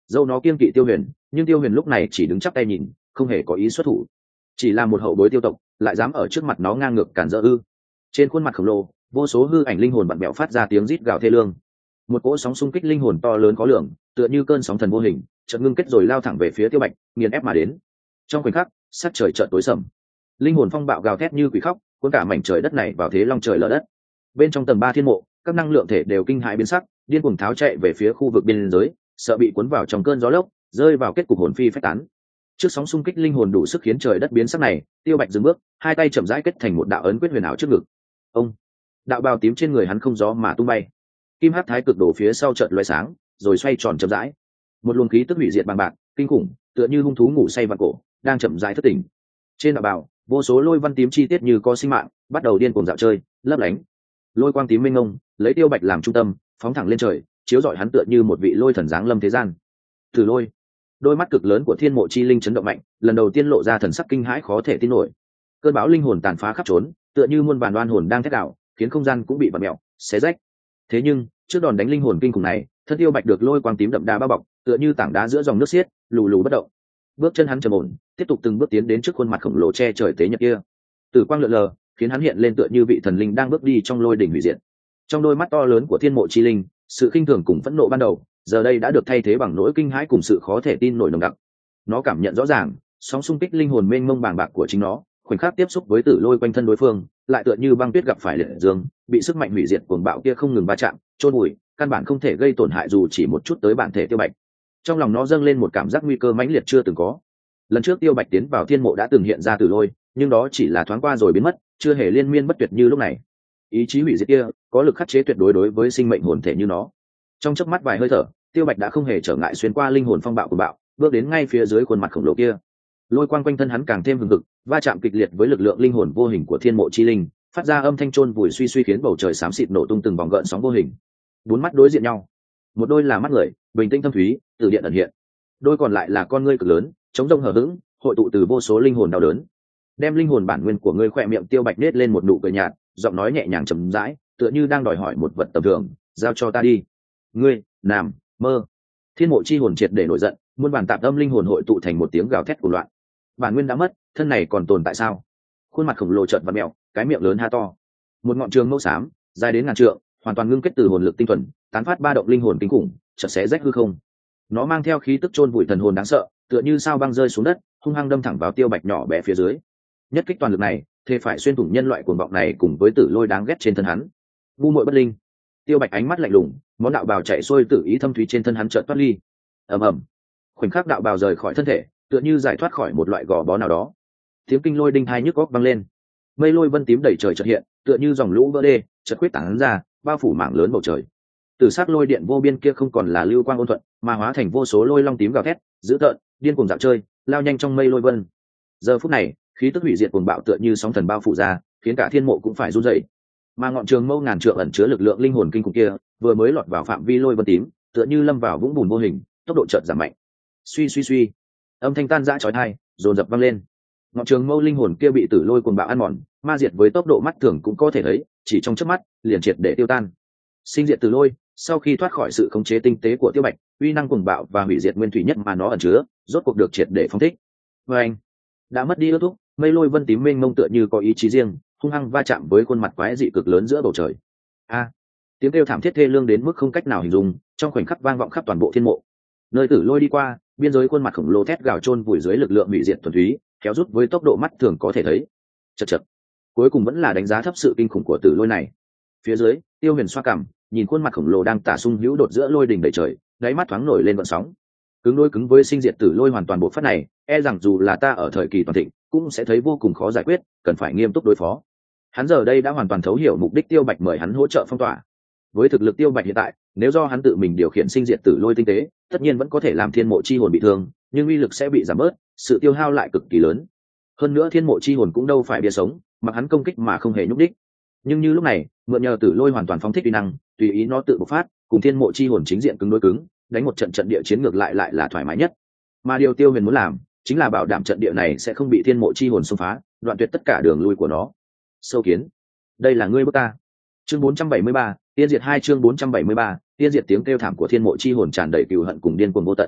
S1: dâu nó kiêng kỵ Tiêu Huyền, nhưng Tiêu Huyền lúc này chỉ đứng chắp tay nhìn, không hề có ý xuất thủ. Chỉ là một hậu bối tiêu tộc, lại dám ở trước mặt nó ngang ngược cản rỡ ư? Trên khuôn mặt khổng lồ, vô số hư ảnh linh hồn bặm bẹo phát ra tiếng rít gào thê lương. Một cỗ sóng xung kích linh hồn to lớn có lượng, tựa như cơn sóng thần vô hình, chợt ngưng kết rồi lao thẳng về phía Tiêu Bạch, nghiền ép mà đến. Trong khoảnh khắc, sắc trời chợt tối sầm. Linh hồn phong bạo gào thét như quỷ khóc, cuốn cả mảnh trời đất này vào thế long trời lở đất. Bên trong tầng 3 thiên mộ, các năng lượng thể đều kinh hãi biến sắc, điên cuồng tháo chạy về phía khu vực biên giới, sợ bị cuốn vào trong cơn gió lốc, rơi vào kết cục hồn phi phách tán. Trước sóng xung kích linh hồn đủ sức khiến trời đất biến sắc này, Tiêu Bạch dừng bước, hai tay chậm rãi kết thành một đạo ấn quyết huyền ảo trước ngực. Ông, đạo bào tím trên người hắn không gió mà tung bay. Kim hắc thái cực đổ phía sau chợt lóe sáng, rồi xoay tròn chậm rãi. Một luồng khí tức hủy diệt bằng bạc, kinh khủng, tựa như hung thú ngủ say vạn cổ, đang chậm rãi thức tỉnh. Trên đạo bào, vô số lôi văn tím chi tiết như có sinh mạng, bắt đầu điên cuồng dạo chơi, lấp lánh. Lôi quang tím mênh mông, lấy Tiêu Bạch làm trung tâm, phóng thẳng lên trời, chiếu rọi hắn tựa như một vị lôi thần giáng lâm thế gian. Tử Lôi, đôi mắt cực lớn của Thiên Mộ Chi Linh chấn động mạnh, lần đầu tiên lộ ra thần sắc kinh hãi khó thể tin nổi. Cơn bão linh hồn tàn phá khắp trốn, tựa như muôn vàn oan hồn đang thét đảo, khiến không gian cũng bị vặn mèo, xé rách. Thế nhưng, trước đòn đánh linh hồn kinh khủng này, thân Tiêu Bạch được lôi quang tím đậm đà bao bọc, tựa như tảng đá giữa dòng nước xiết, lù lù bất động. Bước chân hắn trầm ổn, tiếp tục từng bước tiến đến trước khuôn mặt khổng lồ che trời tế nhật kia. Tử quang lượn lờ, khiến hắn hiện lên tựa như vị thần linh đang bước đi trong lôi đỉnh hủy diệt. Trong đôi mắt to lớn của Thiên Mộ Chi Linh, sự khinh thường cùng phẫn nộ ban đầu, giờ đây đã được thay thế bằng nỗi kinh hãi cùng sự khó thể tin nổi nồng đặc. Nó cảm nhận rõ ràng, sóng xung kích linh hồn mênh mông bàng bạc của chính nó, khoảnh khắc tiếp xúc với Tử Lôi quanh thân đối phương, lại tựa như băng tuyết gặp phải liệt dương, bị sức mạnh hủy diệt cuồng bạo kia không ngừng va chạm, chôn bụi, căn bản không thể gây tổn hại dù chỉ một chút tới bản thể Tiêu Bạch. Trong lòng nó dâng lên một cảm giác nguy cơ mãnh liệt chưa từng có. Lần trước Tiêu Bạch tiến vào thiên mộ đã từng hiện ra Tử Lôi, nhưng đó chỉ là thoáng qua rồi biến mất, chưa hề liên miên bất tuyệt như lúc này. Ý chí hủy diệt kia có lực khắc chế tuyệt đối đối với sinh mệnh hồn thể như nó. Trong chớp mắt vài hơi thở, Tiêu Bạch đã không hề trở ngại xuyên qua linh hồn phong bạo của bạo, bước đến ngay phía dưới khuôn mặt khổng lồ kia. Lôi quang quanh thân hắn càng thêm hừng hực, va chạm kịch liệt với lực lượng linh hồn vô hình của Thiên Mộ Chi Linh, phát ra âm thanh chôn vùi suy suy khiến bầu trời xám xịt nổ tung từng vòng gợn sóng vô hình. Bốn mắt đối diện nhau, một đôi là mắt người, bình tĩnh thâm thúy, từ điện ẩn hiện. Đôi còn lại là con ngươi cực lớn, chống rông hở hững, hội tụ từ vô số linh hồn đau đớn. Đem linh hồn bản nguyên của ngươi khỏe miệng Tiêu Bạch nết lên một nụ cười nhạt, giọng nói nhẹ nhàng trầm rãi, tựa như đang đòi hỏi một vật tầm thường, giao cho ta đi. Ngươi, nằm mơ. Thiên Mộ Chi hồn triệt để nổi giận, muôn bản tạp âm linh hồn hội tụ thành một tiếng gào thét của loạn. Bản nguyên đã mất, thân này còn tồn tại sao? Khuôn mặt khổng lồ chợt vặn mèo, cái miệng lớn ha to. Một ngọn trường mâu xám, dài đến ngàn trượng, hoàn toàn ngưng kết từ hồn lực tinh thuần, tán phát ba động linh hồn kinh khủng, chợt xé rách hư không. Nó mang theo khí tức chôn vùi thần hồn đáng sợ, tựa như sao băng rơi xuống đất, hung hăng đâm thẳng vào Tiêu Bạch nhỏ bé phía dưới. Nhất kích toàn lực này, thế phải xuyên thủng nhân loại cuồng vọng này cùng với Tử Lôi đáng ghét trên thân hắn. Ngu muội bất linh. Tiêu Bạch ánh mắt lạnh lùng, món đạo bào chạy xuôi tự ý thâm thúy trên thân hắn chợt thoát ly. Ầm ầm. Khoảnh khắc đạo bào rời khỏi thân thể, tựa như giải thoát khỏi một loại gò bó nào đó. Tiếng kinh lôi đinh hai nhức óc vang lên. Mây lôi vân tím đầy trời chợt hiện, tựa như dòng lũ vỡ đê, chợt quyết tán ra, bao phủ mảng lớn bầu trời. Từ sát lôi điện vô biên kia không còn là lưu quang ôn thuận, mà hóa thành vô số lôi long tím gào thét, dữ tợn, điên cuồng dạo chơi, lao nhanh trong mây lôi vân. Giờ phút này, khí tức hủy diệt cuồng bạo tựa như sóng thần bao phủ ra, khiến cả thiên mộ cũng phải run rẩy. Mà ngọn trường mâu ngàn trượng ẩn chứa lực lượng linh hồn kinh khủng kia, vừa mới lọt vào phạm vi lôi vân tím, tựa như lâm vào vũng bùn vô hình, tốc độ chợt giảm mạnh. Suy suy suy, âm thanh tan rã chói tai, dồn dập vang lên. Ngọn trường mâu linh hồn kia bị Tử Lôi cuồng bạo ăn mòn, ma diệt với tốc độ mắt thường cũng có thể thấy, chỉ trong chớp mắt, liền triệt để tiêu tan. Sinh diệt Tử Lôi, sau khi thoát khỏi sự khống chế tinh tế của Tiêu Bạch, uy năng cuồng bạo và hủy diệt nguyên thủy nhất mà nó ẩn chứa, rốt cuộc được triệt để phóng thích. Và anh đã mất đi ước thúc, mây lôi vân tím mênh mông tựa như có ý chí riêng, hung hăng va chạm với khuôn mặt quái dị cực lớn giữa bầu trời. A, tiếng kêu thảm thiết thê lương đến mức không cách nào hình dung, trong khoảnh khắc vang vọng khắp toàn bộ thiên mộ. Nơi Tử Lôi đi qua, biên giới khuôn mặt khổng lồ thét gào chôn vùi dưới lực lượng hủy diệt thuần túy, kéo rút với tốc độ mắt thường có thể thấy. Chậc chậc, cuối cùng vẫn là đánh giá thấp sự kinh khủng của Tử Lôi này. Phía dưới, Tiêu Huyền xoa cằm, nhìn khuôn mặt khổng lồ đang tả sung hữu đột giữa lôi đỉnh đầy trời, đáy mắt thoáng nổi lên gợn sóng. Cứng đôi cứng với sinh diệt Tử Lôi hoàn toàn bộ phát này, e rằng dù là ta ở thời kỳ toàn thịnh, cũng sẽ thấy vô cùng khó giải quyết, cần phải nghiêm túc đối phó. Hắn giờ đây đã hoàn toàn thấu hiểu mục đích Tiêu Bạch mời hắn hỗ trợ phong tỏa. Với thực lực Tiêu Bạch hiện tại, nếu do hắn tự mình điều khiển sinh diệt Tử Lôi tinh tế, tất nhiên vẫn có thể làm thiên mộ chi hồn bị thương, nhưng uy lực sẽ bị giảm bớt, sự tiêu hao lại cực kỳ lớn. Hơn nữa thiên mộ chi hồn cũng đâu phải bia sống, mặc hắn công kích mà không hề nhúc đích. Nhưng như lúc này, mượn nhờ Tử Lôi hoàn toàn phóng thích uy năng, tùy ý nó tự bộc phát, cùng thiên mộ chi hồn chính diện cứng đối cứng, đánh một trận trận địa chiến ngược lại là thoải mái nhất. Mà điều Tiêu Huyền muốn làm, chính là bảo đảm trận địa này sẽ không bị thiên mộ chi hồn xông phá, đoạn tuyệt tất cả đường lui của nó. Sâu kiến, đây là ngươi bước ta. Chương 473, tiên diệt 2 chương 473, tiên diệt tiếng kêu thảm của thiên mộ chi hồn tràn đầy cừu hận cùng điên cuồng vô tận.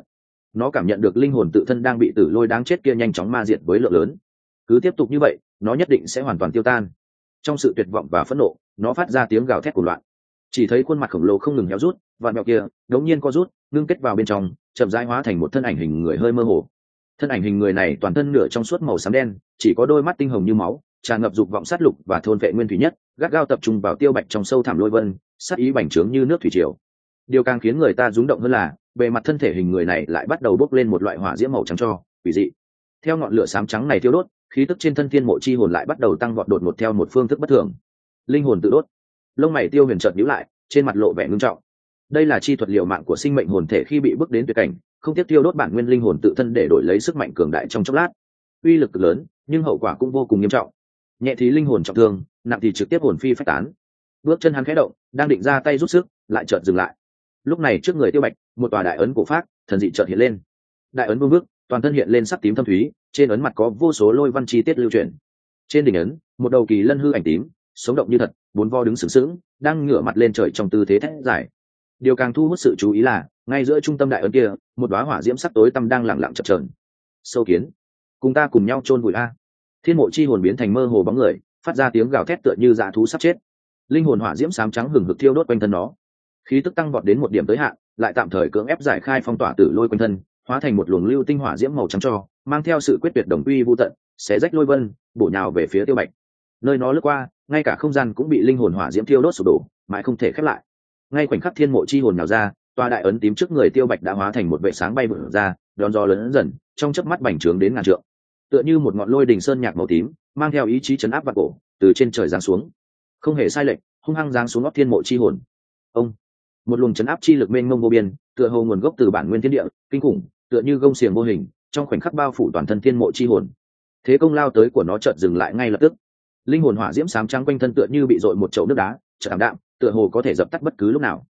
S1: nó cảm nhận được linh hồn tự thân đang bị tử lôi đáng chết kia nhanh chóng ma diệt với lượng lớn. Cứ tiếp tục như vậy nó nhất định sẽ hoàn toàn tiêu tan. Trong sự tuyệt vọng và phẫn nộ nó phát ra tiếng gào thét của loạn. Chỉ thấy khuôn mặt khổng lồ không ngừng héo rút, vạn mẹo kia đống nhiên co rút ngưng kết vào bên trong, chậm rãi hóa thành một thân ảnh hình người hơi mơ hồ. Thân ảnh hình người này toàn thân nửa trong suốt màu xám đen, chỉ có đôi mắt tinh hồng như máu, tràn ngập dục vọng sát lục và thôn vệ nguyên thủy nhất, gắt gao tập trung vào Tiêu Bạch trong sâu thẳm lôi vân, sát ý bành trướng như nước thủy triều. Điều càng khiến người ta rung động hơn là bề mặt thân thể hình người này lại bắt đầu bốc lên một loại hỏa diễm màu trắng cho quỷ dị. Theo ngọn lửa xám trắng này thiêu đốt, khí tức trên thân thiên mộ chi hồn lại bắt đầu tăng vọt đột ngột theo một phương thức bất thường. Linh hồn tự đốt. Lông mày Tiêu Huyền chợt nhíu lại, trên mặt lộ vẻ ngưng trọng. Đây là chi thuật liều mạng của sinh mệnh hồn thể khi bị bước đến tuyệt cảnh, không tiếc tiêu đốt bản nguyên linh hồn tự thân để đổi lấy sức mạnh cường đại trong chốc lát. Uy lực cực lớn, nhưng hậu quả cũng vô cùng nghiêm trọng. Nhẹ thì linh hồn trọng thương, nặng thì trực tiếp hồn phi phách tán. Bước chân hắn khẽ động, đang định ra tay rút sức, lại chợt dừng lại. Lúc này trước người Tiêu Bạch, một tòa đại ấn cổ phác, thần dị chợt hiện lên. Đại ấn vương bước, toàn thân hiện lên sắc tím thâm thúy, trên ấn mặt có vô số lôi văn chi tiết lưu chuyển. Trên đỉnh ấn, một đầu kỳ lân hư ảnh tím, sống động như thật, bốn vo đứng sừng sững, đang ngửa mặt lên trời trong tư thế thét giải. Điều càng thu hút sự chú ý là ngay giữa trung tâm đại ấn kia, một đóa hỏa diễm sắc tối tăm đang lặng lặng chập chờn. Sâu kiến, cùng ta cùng nhau chôn vùi a! Thiên mộ chi hồn biến thành mơ hồ bóng người, phát ra tiếng gào thét tựa như dã thú sắp chết. Linh hồn hỏa diễm xám trắng hừng hực thiêu đốt quanh thân nó, khí tức tăng vọt đến một điểm tới hạn, lại tạm thời cưỡng ép giải khai phong tỏa tử lôi quanh thân, hóa thành một luồng lưu tinh hỏa diễm màu trắng cho, mang theo sự quyết tuyệt đồng uy vô tận, xé rách lôi vân, bổ nhào về phía Tiêu Bạch. Nơi nó lướt qua, ngay cả không gian cũng bị linh hồn hỏa diễm thiêu đốt sụp đổ, mãi không thể khép lại. Ngay khoảnh khắc thiên mộ chi hồn nhào ra, tòa đại ấn tím trước người Tiêu Bạch đã hóa thành một vệ sáng bay vụt ra, đón gió lớn dần, trong chớp mắt bành trướng đến ngàn trượng. Tựa như một ngọn lôi đình sơn nhạc màu tím, mang theo ý chí chấn áp vạn cổ, từ trên trời giáng xuống. Không hề sai lệch, hung hăng giáng xuống óc thiên mộ chi hồn. Ông, một luồng chấn áp chi lực mênh mông vô biên, tựa hồ nguồn gốc từ bản nguyên thiên địa, kinh khủng, tựa như gông xiềng vô hình, trong khoảnh khắc bao phủ toàn thân thiên mộ chi hồn. Thế công lao tới của nó chợt dừng lại ngay lập tức. Linh hồn hỏa diễm xám trắng quanh thân tựa như bị dội một chậu nước đá, chợt ảm đạm, tựa hồ có thể dập tắt bất cứ lúc nào.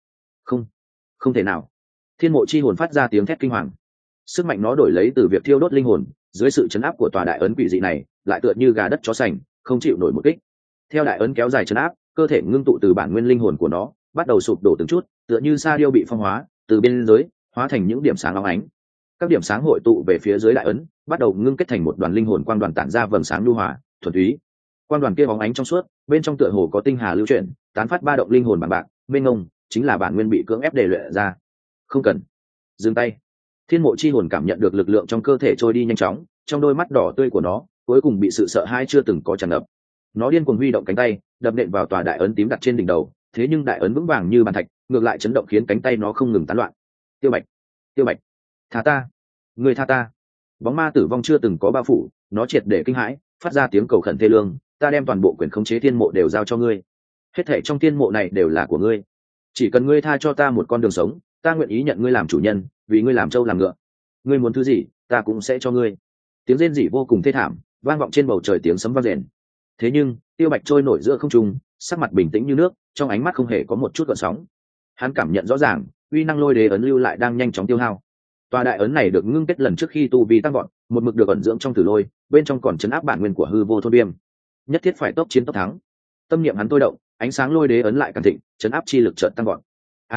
S1: Không thể nào! Thiên mộ chi hồn phát ra tiếng thét kinh hoàng. Sức mạnh nó đổi lấy từ việc thiêu đốt linh hồn, dưới sự chấn áp của tòa đại ấn quỷ dị này, lại tựa như gà đất chó sành, không chịu nổi một kích. Theo đại ấn kéo dài chấn áp, cơ thể ngưng tụ từ bản nguyên linh hồn của nó bắt đầu sụp đổ từng chút, tựa như sa điêu bị phong hóa, từ bên dưới hóa thành những điểm sáng óng ánh. Các điểm sáng hội tụ về phía dưới đại ấn, bắt đầu ngưng kết thành một đoàn linh hồn quang đoàn tản ra vầng sáng nhu hòa, thuần túy. Quang đoàn kia bóng ánh trong suốt, bên trong tựa hồ có tinh hà lưu chuyển, tán phát ba động linh hồn bằng bạc, mênh mông, chính là bản nguyên bị cưỡng ép đề luyện ra. Không cần, dừng tay. Thiên mộ chi hồn cảm nhận được lực lượng trong cơ thể trôi đi nhanh chóng, trong đôi mắt đỏ tươi của nó cuối cùng bị sự sợ hãi chưa từng có tràn ngập. Nó điên cuồng huy động cánh tay, đập nện vào tòa đại ấn tím đặt trên đỉnh đầu, thế nhưng đại ấn vững vàng như bàn thạch, ngược lại chấn động khiến cánh tay nó không ngừng tán loạn. Tiêu Bạch, Tiêu Bạch, tha ta, người tha ta! Bóng ma tử vong chưa từng có bao phủ, nó triệt để kinh hãi, phát ra tiếng cầu khẩn thê lương. Ta đem toàn bộ quyền khống chế thiên mộ đều giao cho ngươi, hết thảy trong thiên mộ này đều là của ngươi, chỉ cần ngươi tha cho ta một con đường sống, ta nguyện ý nhận ngươi làm chủ nhân, vì ngươi làm trâu làm ngựa. Ngươi muốn thứ gì ta cũng sẽ cho ngươi. Tiếng rên rỉ vô cùng thê thảm vang vọng trên bầu trời, tiếng sấm vang rền. Thế nhưng Tiêu Bạch trôi nổi giữa không trung, sắc mặt bình tĩnh như nước, trong ánh mắt không hề có một chút gợn sóng. Hắn cảm nhận rõ ràng uy năng lôi đế ấn lưu lại đang nhanh chóng tiêu hao. Tòa đại ấn này được ngưng kết lần trước khi tu vi tăng vọt, một mực được ẩn dưỡng trong tử lôi, bên trong còn chấn áp bản nguyên của hư vô thôn viêm. Nhất thiết phải tốc chiến tốc thắng. Tâm niệm hắn tôi động, ánh sáng lôi đế ấn lại càng thịnh, chấn áp chi lực chợt tăng vọt.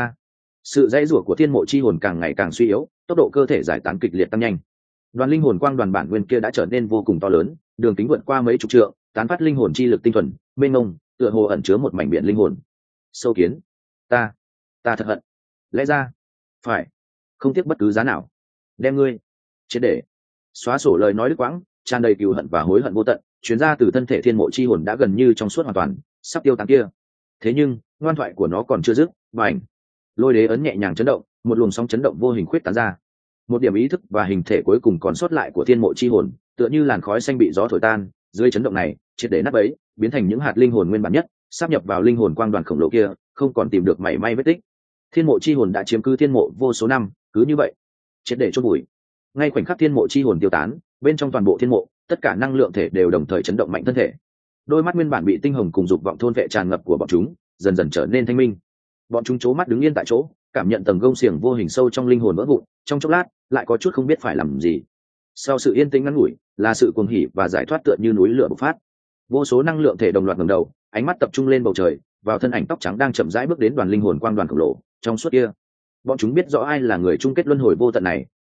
S1: Sự dãy rủa của thiên mộ chi hồn càng ngày càng suy yếu, tốc độ cơ thể giải tán kịch liệt tăng nhanh. Đoàn linh hồn quang đoàn bản nguyên kia đã trở nên vô cùng to lớn, đường kính vượt qua mấy chục trượng, tán phát linh hồn chi lực tinh thuần mênh mông, tựa hồ ẩn chứa một mảnh biển linh hồn. Sâu kiến, ta thật hận, lẽ ra phải không tiếc bất cứ giá nào đem ngươi chết để xóa sổ. Lời nói đứt quãng, tràn đầy cừu hận và hối hận vô tận chuyến ra từ thân thể thiên mộ chi hồn đã gần như trong suốt hoàn toàn, sắp tiêu tán kia. Thế nhưng ngoan thoại của nó còn chưa dứt, bành! Lôi đế ấn nhẹ nhàng chấn động, một luồng sóng chấn động vô hình khuyết tán ra. Một điểm ý thức và hình thể cuối cùng còn sót lại của thiên mộ chi hồn, tựa như làn khói xanh bị gió thổi tan, dưới chấn động này triệt để nát bấy, biến thành những hạt linh hồn nguyên bản nhất, sáp nhập vào linh hồn quang đoàn khổng lồ kia, không còn tìm được mảy may vết tích. Thiên mộ chi hồn đã chiếm cứ thiên mộ vô số năm, cứ như vậy triệt để chôn vùi. Ngay khoảnh khắc thiên mộ chi hồn tiêu tán, bên trong toàn bộ thiên mộ, tất cả năng lượng thể đều đồng thời chấn động mạnh thân thể. Đôi mắt nguyên bản bị tinh hồng cùng dục vọng thôn vệ tràn ngập của bọn chúng dần dần trở nên thanh minh. Bọn chúng chố mắt đứng yên tại chỗ, cảm nhận tầng gông xiềng vô hình sâu trong linh hồn vỡ vụn, trong chốc lát lại có chút không biết phải làm gì. Sau sự yên tĩnh ngắn ngủi là sự cuồng hỉ và giải thoát tựa như núi lửa bộc phát. Vô số năng lượng thể đồng loạt ngẩng đầu, ánh mắt tập trung lên bầu trời, vào thân ảnh tóc trắng đang chậm rãi bước đến đoàn linh hồn quang đoàn khổng lồ trong suốt kia. Bọn chúng biết rõ ai là người chung kết luân hồi vô tận này,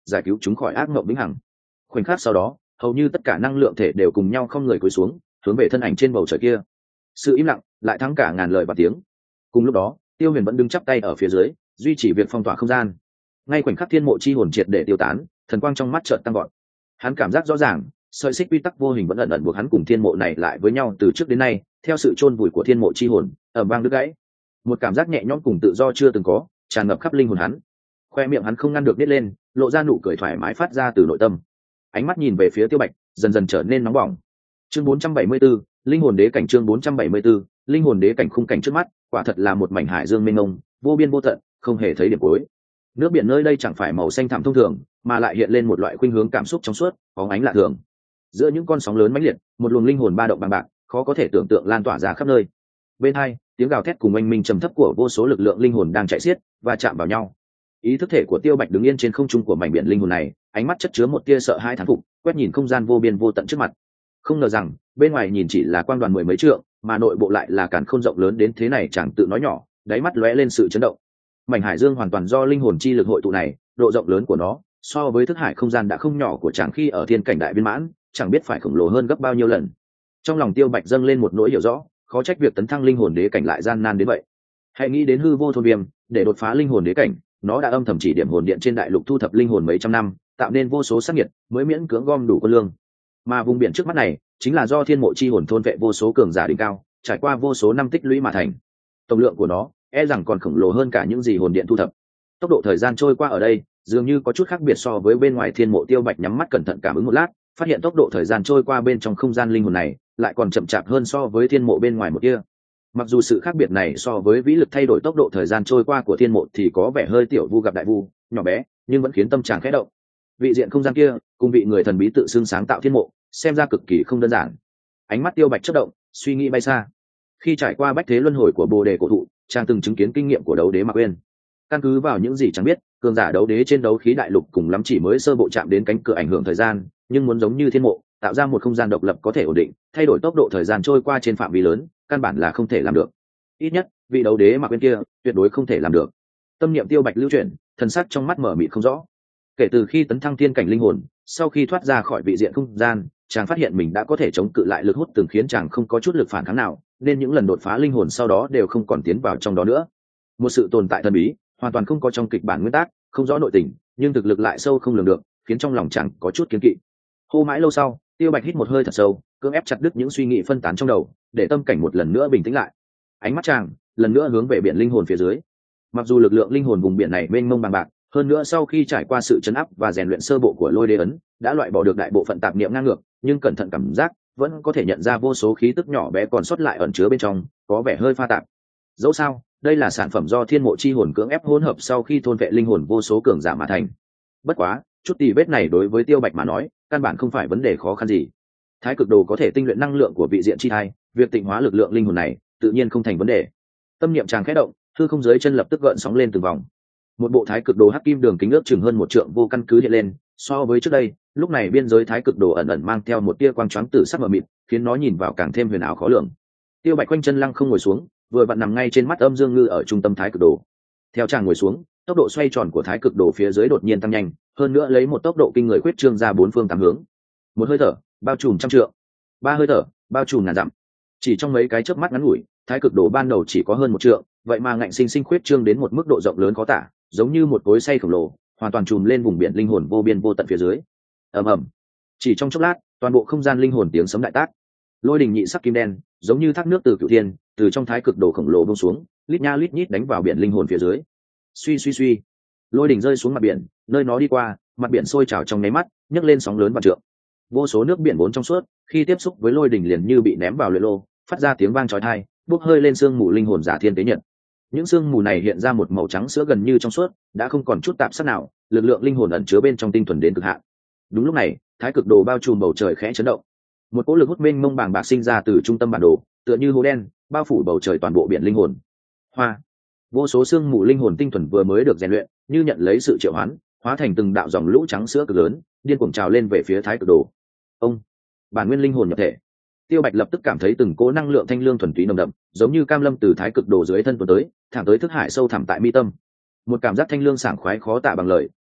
S1: giải cứu chúng khỏi ác mộng vĩnh hằng. Khoảnh khắc sau đó, hầu như tất cả năng lượng thể đều cùng nhau không người cúi xuống, hướng về thân ảnh trên bầu trời kia. Sự im lặng lại thắng cả ngàn lời và tiếng. Cùng lúc đó, Tiêu Huyền vẫn đứng chắp tay ở phía dưới, duy trì việc phong tỏa không gian. Ngay khoảnh khắc thiên mộ chi hồn triệt để tiêu tán, thần quang trong mắt chợt tăng vọt. Hắn cảm giác rõ ràng, sợi xích quy tắc vô hình vẫn ẩn ẩn buộc hắn cùng thiên mộ này lại với nhau từ trước đến nay, theo sự chôn vùi của thiên mộ chi hồn, ầm vang đứt gãy. Một cảm giác nhẹ nhõm cùng tự do chưa từng có, tràn ngập khắp linh hồn hắn. Khoe miệng hắn không ngăn được nít lên, lộ ra nụ cười thoải mái phát ra từ nội tâm. Ánh mắt nhìn về phía Tiêu Bạch, dần dần trở nên nóng bỏng. Chương 474, linh hồn đế cảnh. Chương 474, linh hồn đế cảnh. Khung cảnh trước mắt, quả thật là một mảnh hải dương mênh mông, vô biên vô tận, không hề thấy điểm cuối. Nước biển nơi đây chẳng phải màu xanh thẳm thông thường, mà lại hiện lên một loại khuynh hướng cảm xúc trong suốt, bóng ánh lạ thường. Giữa những con sóng lớn mãnh liệt, một luồng linh hồn ba động bằng bạc, khó có thể tưởng tượng lan tỏa ra khắp nơi. Bên hai, tiếng gào thét cùng oanh minh trầm thấp của vô số lực lượng linh hồn đang chạy xiết và chạm vào nhau. Ý thức thể của Tiêu Bạch đứng yên trên không trung của mảnh biển linh hồn này, ánh mắt chất chứa một tia sợ hãi thán phục, quét nhìn không gian vô biên vô tận trước mặt. Không ngờ rằng, bên ngoài nhìn chỉ là quang đoàn mười mấy trượng, mà nội bộ lại là càn khôn rộng lớn đến thế này, chẳng tự nói nhỏ, đáy mắt lóe lên sự chấn động. Mảnh hải dương hoàn toàn do linh hồn chi lực hội tụ này, độ rộng lớn của nó, so với thức hải không gian đã không nhỏ của chàng khi ở thiên cảnh đại viên mãn, chẳng biết phải khổng lồ hơn gấp bao nhiêu lần. Trong lòng Tiêu Bạch dâng lên một nỗi hiểu rõ, khó trách việc tấn thăng linh hồn đế cảnh lại gian nan đến vậy. Hãy nghĩ đến hư vô thôn viêm, để đột phá linh hồn đế cảnh, nó đã âm thầm chỉ điểm hồn điện trên đại lục thu thập linh hồn mấy trăm năm, tạo nên vô số sát nhiệt, mới miễn cưỡng gom đủ quân lương. Mà vùng biển trước mắt này, chính là do thiên mộ chi hồn thôn vệ vô số cường giả đỉnh cao, trải qua vô số năm tích lũy mà thành. Tổng lượng của nó, e rằng còn khổng lồ hơn cả những gì hồn điện thu thập. Tốc độ thời gian trôi qua ở đây, dường như có chút khác biệt so với bên ngoài thiên mộ. Tiêu Bạch nhắm mắt cẩn thận cảm ứng một lát, phát hiện tốc độ thời gian trôi qua bên trong không gian linh hồn này lại còn chậm chạp hơn so với thiên mộ bên ngoài một kia. Mặc dù sự khác biệt này so với vĩ lực thay đổi tốc độ thời gian trôi qua của thiên mộ thì có vẻ hơi tiểu vu gặp đại vu, nhỏ bé, nhưng vẫn khiến tâm trạng khẽ động. Vị diện không gian kia, cùng vị người thần bí tự xưng sáng tạo thiên mộ, xem ra cực kỳ không đơn giản. Ánh mắt Tiêu Bạch chớp động, suy nghĩ bay xa. Khi trải qua bách thế luân hồi của Bồ Đề cổ thụ, chàng từng chứng kiến kinh nghiệm của đấu đế Mạc Uyên. Căn cứ vào những gì chẳng biết, cường giả đấu đế trên đấu khí đại lục cùng lắm chỉ mới sơ bộ chạm đến cánh cửa ảnh hưởng thời gian, nhưng muốn giống như thiên mộ, tạo ra một không gian độc lập có thể ổn định, thay đổi tốc độ thời gian trôi qua trên phạm vi lớn, căn bản là không thể làm được. Ít nhất, vị đấu đế Mạc Uyên kia tuyệt đối không thể làm được. Tâm niệm Tiêu Bạch lưu chuyển, thần sắc trong mắt mở mịt không rõ. Kể từ khi tấn thăng thiên cảnh linh hồn, sau khi thoát ra khỏi vị diện không gian, chàng phát hiện mình đã có thể chống cự lại lực hút từng khiến chàng không có chút lực phản kháng nào, nên những lần đột phá linh hồn sau đó đều không còn tiến vào trong đó nữa. Một sự tồn tại thần bí, hoàn toàn không có trong kịch bản nguyên tắc, không rõ nội tình, nhưng thực lực lại sâu không lường được, khiến trong lòng chàng có chút kiêng kỵ. Hô mãi lâu sau, Tiêu Bạch hít một hơi thật sâu, cưỡng ép chặt đứt những suy nghĩ phân tán trong đầu, để tâm cảnh một lần nữa bình tĩnh lại. Ánh mắt chàng lần nữa hướng về biển linh hồn phía dưới. Mặc dù lực lượng linh hồn vùng biển này mênh mông bằng bạc, hơn nữa sau khi trải qua sự chấn áp và rèn luyện sơ bộ của lôi đế ấn, đã loại bỏ được đại bộ phận tạp niệm ngang ngược, nhưng cẩn thận cảm giác vẫn có thể nhận ra vô số khí tức nhỏ bé còn sót lại ẩn chứa bên trong, có vẻ hơi pha tạp. Dẫu sao, đây là sản phẩm do thiên mộ chi hồn cưỡng ép hỗn hợp sau khi thôn vệ linh hồn vô số cường giả mà thành. Bất quá, chút tì vết này đối với Tiêu Bạch mà nói, căn bản không phải vấn đề khó khăn gì. Thái cực đồ có thể tinh luyện năng lượng của vị diện chi thai, việc tịnh hóa lực lượng linh hồn này, tự nhiên không thành vấn đề. Tâm niệm chàng khẽ động, hư không dưới chân lập tức gợn sóng lên từng vòng. Một bộ thái cực đồ hắc kim đường kính ước chừng hơn một trượng vô căn cứ hiện lên. So với trước đây, lúc này biên giới thái cực đồ ẩn ẩn mang theo một tia quang choáng tử sắc mờ mịt, khiến nó nhìn vào càng thêm huyền ảo khó lường. Tiêu Bạch quanh chân lăng không ngồi xuống, vừa vặn nằm ngay trên mắt âm dương ngư ở trung tâm thái cực đồ. Theo chàng ngồi xuống, tốc độ xoay tròn của thái cực đồ phía dưới đột nhiên tăng nhanh, hơn nữa lấy một tốc độ kinh người khuyết trương ra bốn phương tám hướng. Một hơi thở bao trùm trăm trượng, ba hơi thở bao trùm ngàn dặm. Chỉ trong mấy cái chớp mắt ngắn ngủi, thái cực đồ ban đầu chỉ có hơn một trượng, vậy mà ngạnh sinh sinh khuyết trương đến một mức độ rộng lớn khó tả, giống như một cối xay khổng lồ, hoàn toàn trùm lên vùng biển linh hồn vô biên vô tận phía dưới. Ầm ầm. Chỉ trong chốc lát, toàn bộ không gian linh hồn tiếng sấm đại tác. Lôi đình nhị sắc kim đen, giống như thác nước từ cửu thiên, từ trong thái cực đồ khổng lồ buông xuống, lít nha lít nhít đánh vào biển linh hồn phía dưới. Suy suy suy, lôi đình rơi xuống mặt biển, nơi nó đi qua, mặt biển sôi trào trong nháy mắt, nhấc lên sóng lớn vạn trượng. Vô số nước biển vốn trong suốt, khi tiếp xúc với lôi đình liền như bị ném vào luyện lô, phát ra tiếng vang chói tai, bốc hơi lên sương mù linh hồn giả thiên tế nhật. Những sương mù này hiện ra một màu trắng sữa gần như trong suốt, đã không còn chút tạp sắc nào, lực lượng linh hồn ẩn chứa bên trong tinh thuần đến cực hạn. Đúng lúc này, thái cực đồ bao trùm bầu trời khẽ chấn động. Một cỗ lực hút mênh mông bàng bạc sinh ra từ trung tâm bản đồ, tựa như hố đen, bao phủ bầu trời toàn bộ biển linh hồn. Hoa, vô số sương mù linh hồn tinh thuần vừa mới được rèn luyện, như nhận lấy sự triệu hoán, hóa thành từng đạo dòng lũ trắng sữa cực lớn, điên cuồng trào lên về phía thái cực đồ. Ông, bản nguyên linh hồn nhập thể. Tiêu Bạch lập tức cảm thấy từng cỗ năng lượng thanh lương thuần túy nồng đậm, giống như cam lâm từ thái cực đồ dưới thân tuôn tới, thẳng tới thức hải sâu thẳm tại mi tâm. Một cảm giác thanh lương sảng khoái khó tả bằng lời,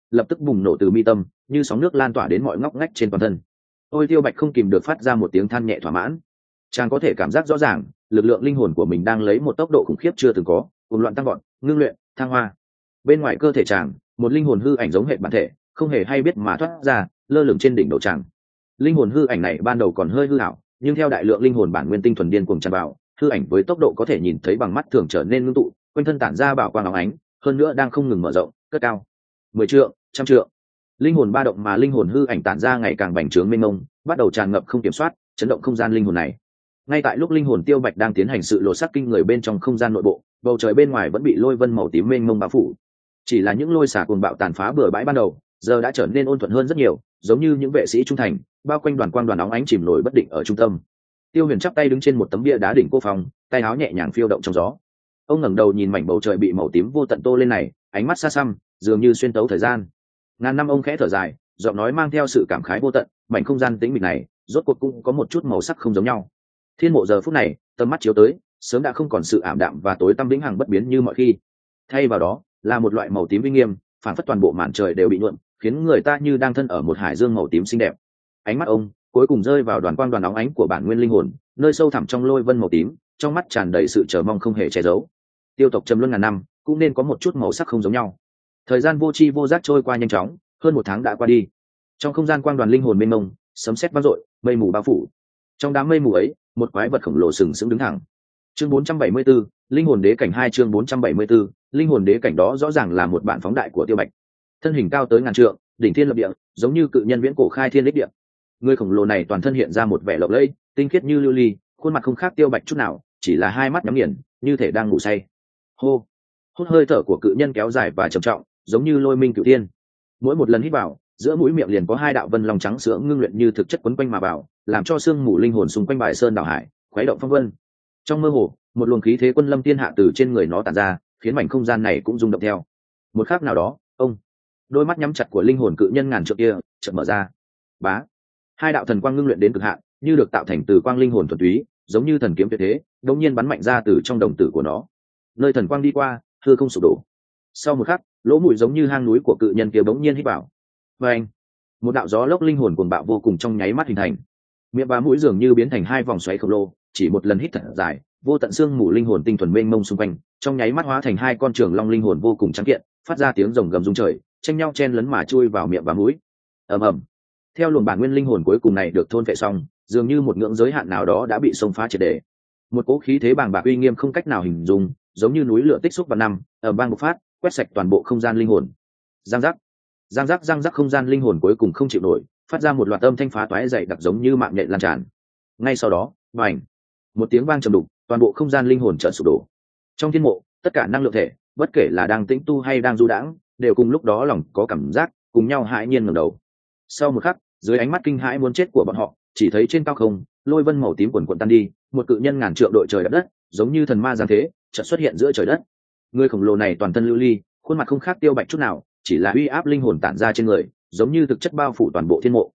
S1: lập tức bùng nổ từ mi tâm, như sóng nước lan tỏa đến mọi ngóc ngách trên toàn thân. Ôi Tiêu Bạch không kìm được phát ra một tiếng than nhẹ thỏa mãn. Chàng có thể cảm giác rõ ràng, lực lượng linh hồn của mình đang lấy một tốc độ khủng khiếp chưa từng có, cuồng loạn tăng vọt, ngưng luyện, thăng hoa. Bên ngoài cơ thể chàng, một linh hồn hư ảnh giống hệ bản thể, không hề hay biết mà thoát ra, lơ lửng trên đỉnh đầu chàng. Linh hồn hư ảnh này ban đầu còn hơi hư ảo, nhưng theo đại lượng linh hồn bản nguyên tinh thuần điên cuồng tràn vào, hư ảnh với tốc độ có thể nhìn thấy bằng mắt thường trở nên ngưng tụ, quanh thân tản ra bảo quang óng ánh, hơn nữa đang không ngừng mở rộng, cất cao. 10 trượng, trăm trượng. Linh hồn ba động mà linh hồn hư ảnh tản ra ngày càng bành trướng mênh mông, bắt đầu tràn ngập không kiểm soát, chấn động không gian linh hồn này. Ngay tại lúc linh hồn Tiêu Bạch đang tiến hành sự lột xác kinh người bên trong không gian nội bộ, bầu trời bên ngoài vẫn bị lôi vân màu tím mênh mông bao phủ. Chỉ là những lôi xả cuồng bạo tàn phá bừa bãi ban đầu, giờ đã trở nên ôn thuận hơn rất nhiều, giống như những vệ sĩ trung thành, bao quanh đoàn quang đoàn óng ánh chìm nổi bất định ở trung tâm. Tiêu Huyền chắp tay đứng trên một tấm bia đá đỉnh cô phòng, tay áo nhẹ nhàng phiêu động trong gió. Ông ngẩng đầu nhìn mảnh bầu trời bị màu tím vô tận tô lên này, ánh mắt xa xăm, dường như xuyên tấu thời gian. Ngàn năm ông khẽ thở dài, giọng nói mang theo sự cảm khái vô tận, mảnh không gian tĩnh mịch này, rốt cuộc cũng có một chút màu sắc không giống nhau. Thiên mộ giờ phút này, tầm mắt chiếu tới, sớm đã không còn sự ảm đạm và tối tăm vĩnh hằng bất biến như mọi khi. Thay vào đó, là một loại màu tím uy nghiêm, phản phất toàn bộ màn trời đều bị nhuộm, khiến người ta như đang thân ở một hải dương màu tím xinh đẹp. Ánh mắt ông cuối cùng rơi vào đoàn quang đoàn óng ánh của bản nguyên linh hồn, nơi sâu thẳm trong lôi vân màu tím, trong mắt tràn đầy sự chờ mong không hề che giấu. Tiêu tộc trầm luân ngàn năm, cũng nên có một chút màu sắc không giống nhau. Thời gian vô tri vô giác trôi qua nhanh chóng, hơn 1 tháng đã qua đi. Trong không gian quang đoàn linh hồn mênh mông, sấm sét vang dội, mây mù bao phủ. Trong đám mây mù ấy, một quái vật khổng lồ sừng sững đứng thẳng. Chương 474, linh hồn đế cảnh 2 chương 474, linh hồn đế cảnh đó rõ ràng là một bản phóng đại của Tiêu Bạch. Thân hình cao tới ngàn trượng, đỉnh thiên lập địa, giống như cự nhân viễn cổ khai thiên đích địa. Người khổng lồ này toàn thân hiện ra một vẻ lộng lẫy, tinh khiết như lưu ly, khuôn mặt không khác Tiêu Bạch chút nào, chỉ là hai mắt nhắm nghiền, như thể đang ngủ say. Hô, hút hơi thở của cự nhân kéo dài và trầm trọng, giống như lôi minh cửu thiên. Mỗi một lần hít vào, giữa mũi miệng liền có hai đạo vân long trắng sữa ngưng luyện như thực chất quấn quanh mà vào, làm cho sương mù linh hồn xung quanh bài sơn đảo hải, khuấy động phong vân. Trong mơ hồ, một luồng khí thế quân lâm thiên hạ từ trên người nó tản ra, khiến mảnh không gian này cũng rung động theo. Một khắc nào đó, đôi mắt nhắm chặt của linh hồn cự nhân ngàn trượng kia chợt mở ra. Bá, hai đạo thần quang ngưng luyện đến cực hạn, như được tạo thành từ quang linh hồn thuần túy, giống như thần kiếm tuyệt thế, đột nhiên bắn mạnh ra từ trong đồng tử của nó. Nơi thần quang đi qua, hư không sụp đổ. Sau một khắc, lỗ mũi giống như hang núi của cự nhân kia bỗng nhiên hít vào. Và anh, một đạo gió lốc linh hồn cuồng bạo vô cùng trong nháy mắt hình thành. Miệng và mũi dường như biến thành hai vòng xoáy khổng lồ, chỉ một lần hít thật dài, vô tận xương mù linh hồn tinh thuần mênh mông xung quanh, trong nháy mắt hóa thành hai con trường long linh hồn vô cùng trắng kiện, phát ra tiếng rồng gầm rung trời, tranh nhau chen lấn mà chui vào miệng và mũi. Ầm ầm. Theo luồng bản nguyên linh hồn cuối cùng này được thôn phệ xong, dường như một ngưỡng giới hạn nào đó đã bị xông phá triệt để. Một cỗ khí thế bàng bạc uy nghiêm không cách nào hình dung, giống như núi lửa tích xúc vào năm, bang bộc phát, quét sạch toàn bộ không gian linh hồn. Giang giác, giang giác không gian linh hồn cuối cùng không chịu nổi, phát ra một loạt âm thanh phá toái dày đặc giống như mạng nhện lan tràn. Ngay sau đó, bành, một tiếng vang trầm đục, toàn bộ không gian linh hồn chợt sụp đổ. Trong thiên mộ, tất cả năng lượng thể, bất kể là đang tĩnh tu hay đang du đãng, đều cùng lúc đó lòng có cảm giác, cùng nhau hãi nhiên ngẩng đầu. Sau một khắc, dưới ánh mắt kinh hãi muốn chết của bọn họ, chỉ thấy trên cao không, lôi vân màu tím quần quần tan đi, một cự nhân ngàn trượng đội trời đạp đất, giống như thần ma giáng thế, chợt xuất hiện giữa trời đất. Người khổng lồ này toàn thân lưu ly, khuôn mặt không khác Tiêu Bạch chút nào, chỉ là uy áp linh hồn tản ra trên người, giống như thực chất bao phủ toàn bộ thiên mộ.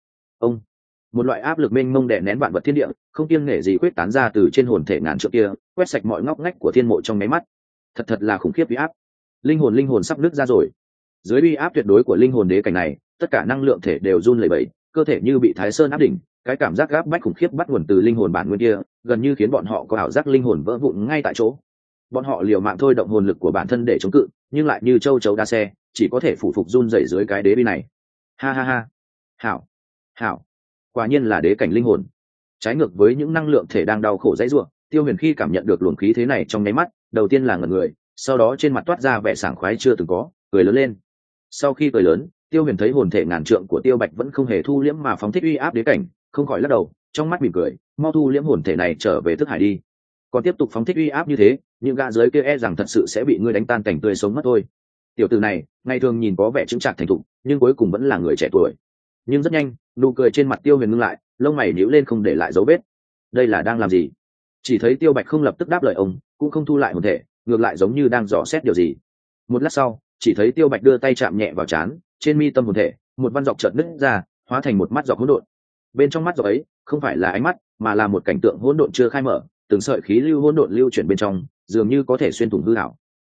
S1: Một loại áp lực mênh mông đè nén vạn vật thiên địa, không kiêng nể gì quyết tán ra từ trên hồn thể ngàn trượng kia, quét sạch mọi ngóc ngách của thiên mộ trong mấy mắt. Thật là khủng khiếp uy áp. Linh hồn sắp nứt ra rồi. Dưới uy áp tuyệt đối của linh hồn đế cảnh này, tất cả năng lượng thể đều run lẩy bẩy, cơ thể như bị thái sơn áp đỉnh, cái cảm giác gáp bách khủng khiếp bắt nguồn từ linh hồn bản nguyên kia, gần như khiến bọn họ có ảo giác linh hồn vỡ vụn ngay tại chỗ. Bọn họ liều mạng thôi động hồn lực của bản thân để chống cự, nhưng lại như châu chấu đa xe, chỉ có thể phủ phục run rẩy dưới cái đế bi này. Ha ha ha, hảo, quả nhiên là đế cảnh linh hồn. Trái ngược với những năng lượng thể đang đau khổ dãy rủa, Tiêu Huyền khi cảm nhận được luồng khí thế này trong nháy mắt, đầu tiên là ngẩn người, sau đó trên mặt toát ra vẻ sảng khoái chưa từng có, cười lớn lên. Sau khi cười lớn, Tiêu Huyền thấy hồn thể ngàn trượng của Tiêu Bạch vẫn không hề thu liễm mà phóng thích uy áp đế cảnh, không khỏi lắc đầu, trong mắt mỉm cười, mau thu liễm hồn thể này trở về thức hải đi. Còn tiếp tục phóng thích uy áp như thế, những gã dưới kia e rằng thật sự sẽ bị ngươi đánh tan cảnh tươi sống mất thôi. Tiểu tử này, ngày thường nhìn có vẻ chững chạc thành thục, nhưng cuối cùng vẫn là người trẻ tuổi. Nhưng rất nhanh, nụ cười trên mặt Tiêu Huyền ngưng lại, lông mày nhíu lên không để lại dấu vết. Đây là đang làm gì? Chỉ thấy Tiêu Bạch không lập tức đáp lời ông, cũng không thu lại hồn thể, ngược lại giống như đang dò xét điều gì. Một lát sau, chỉ thấy Tiêu Bạch đưa tay chạm nhẹ vào trán, trên mi tâm hồn thể, một văn dọc chợt nứt ra, hóa thành một mắt dọc hỗn độn. Bên trong mắt dọc ấy, không phải là ánh mắt, mà là một cảnh tượng hỗn độn chưa khai mở, từng sợi khí lưu hỗn độn lưu chuyển bên trong, dường như có thể xuyên thủng hư ảo.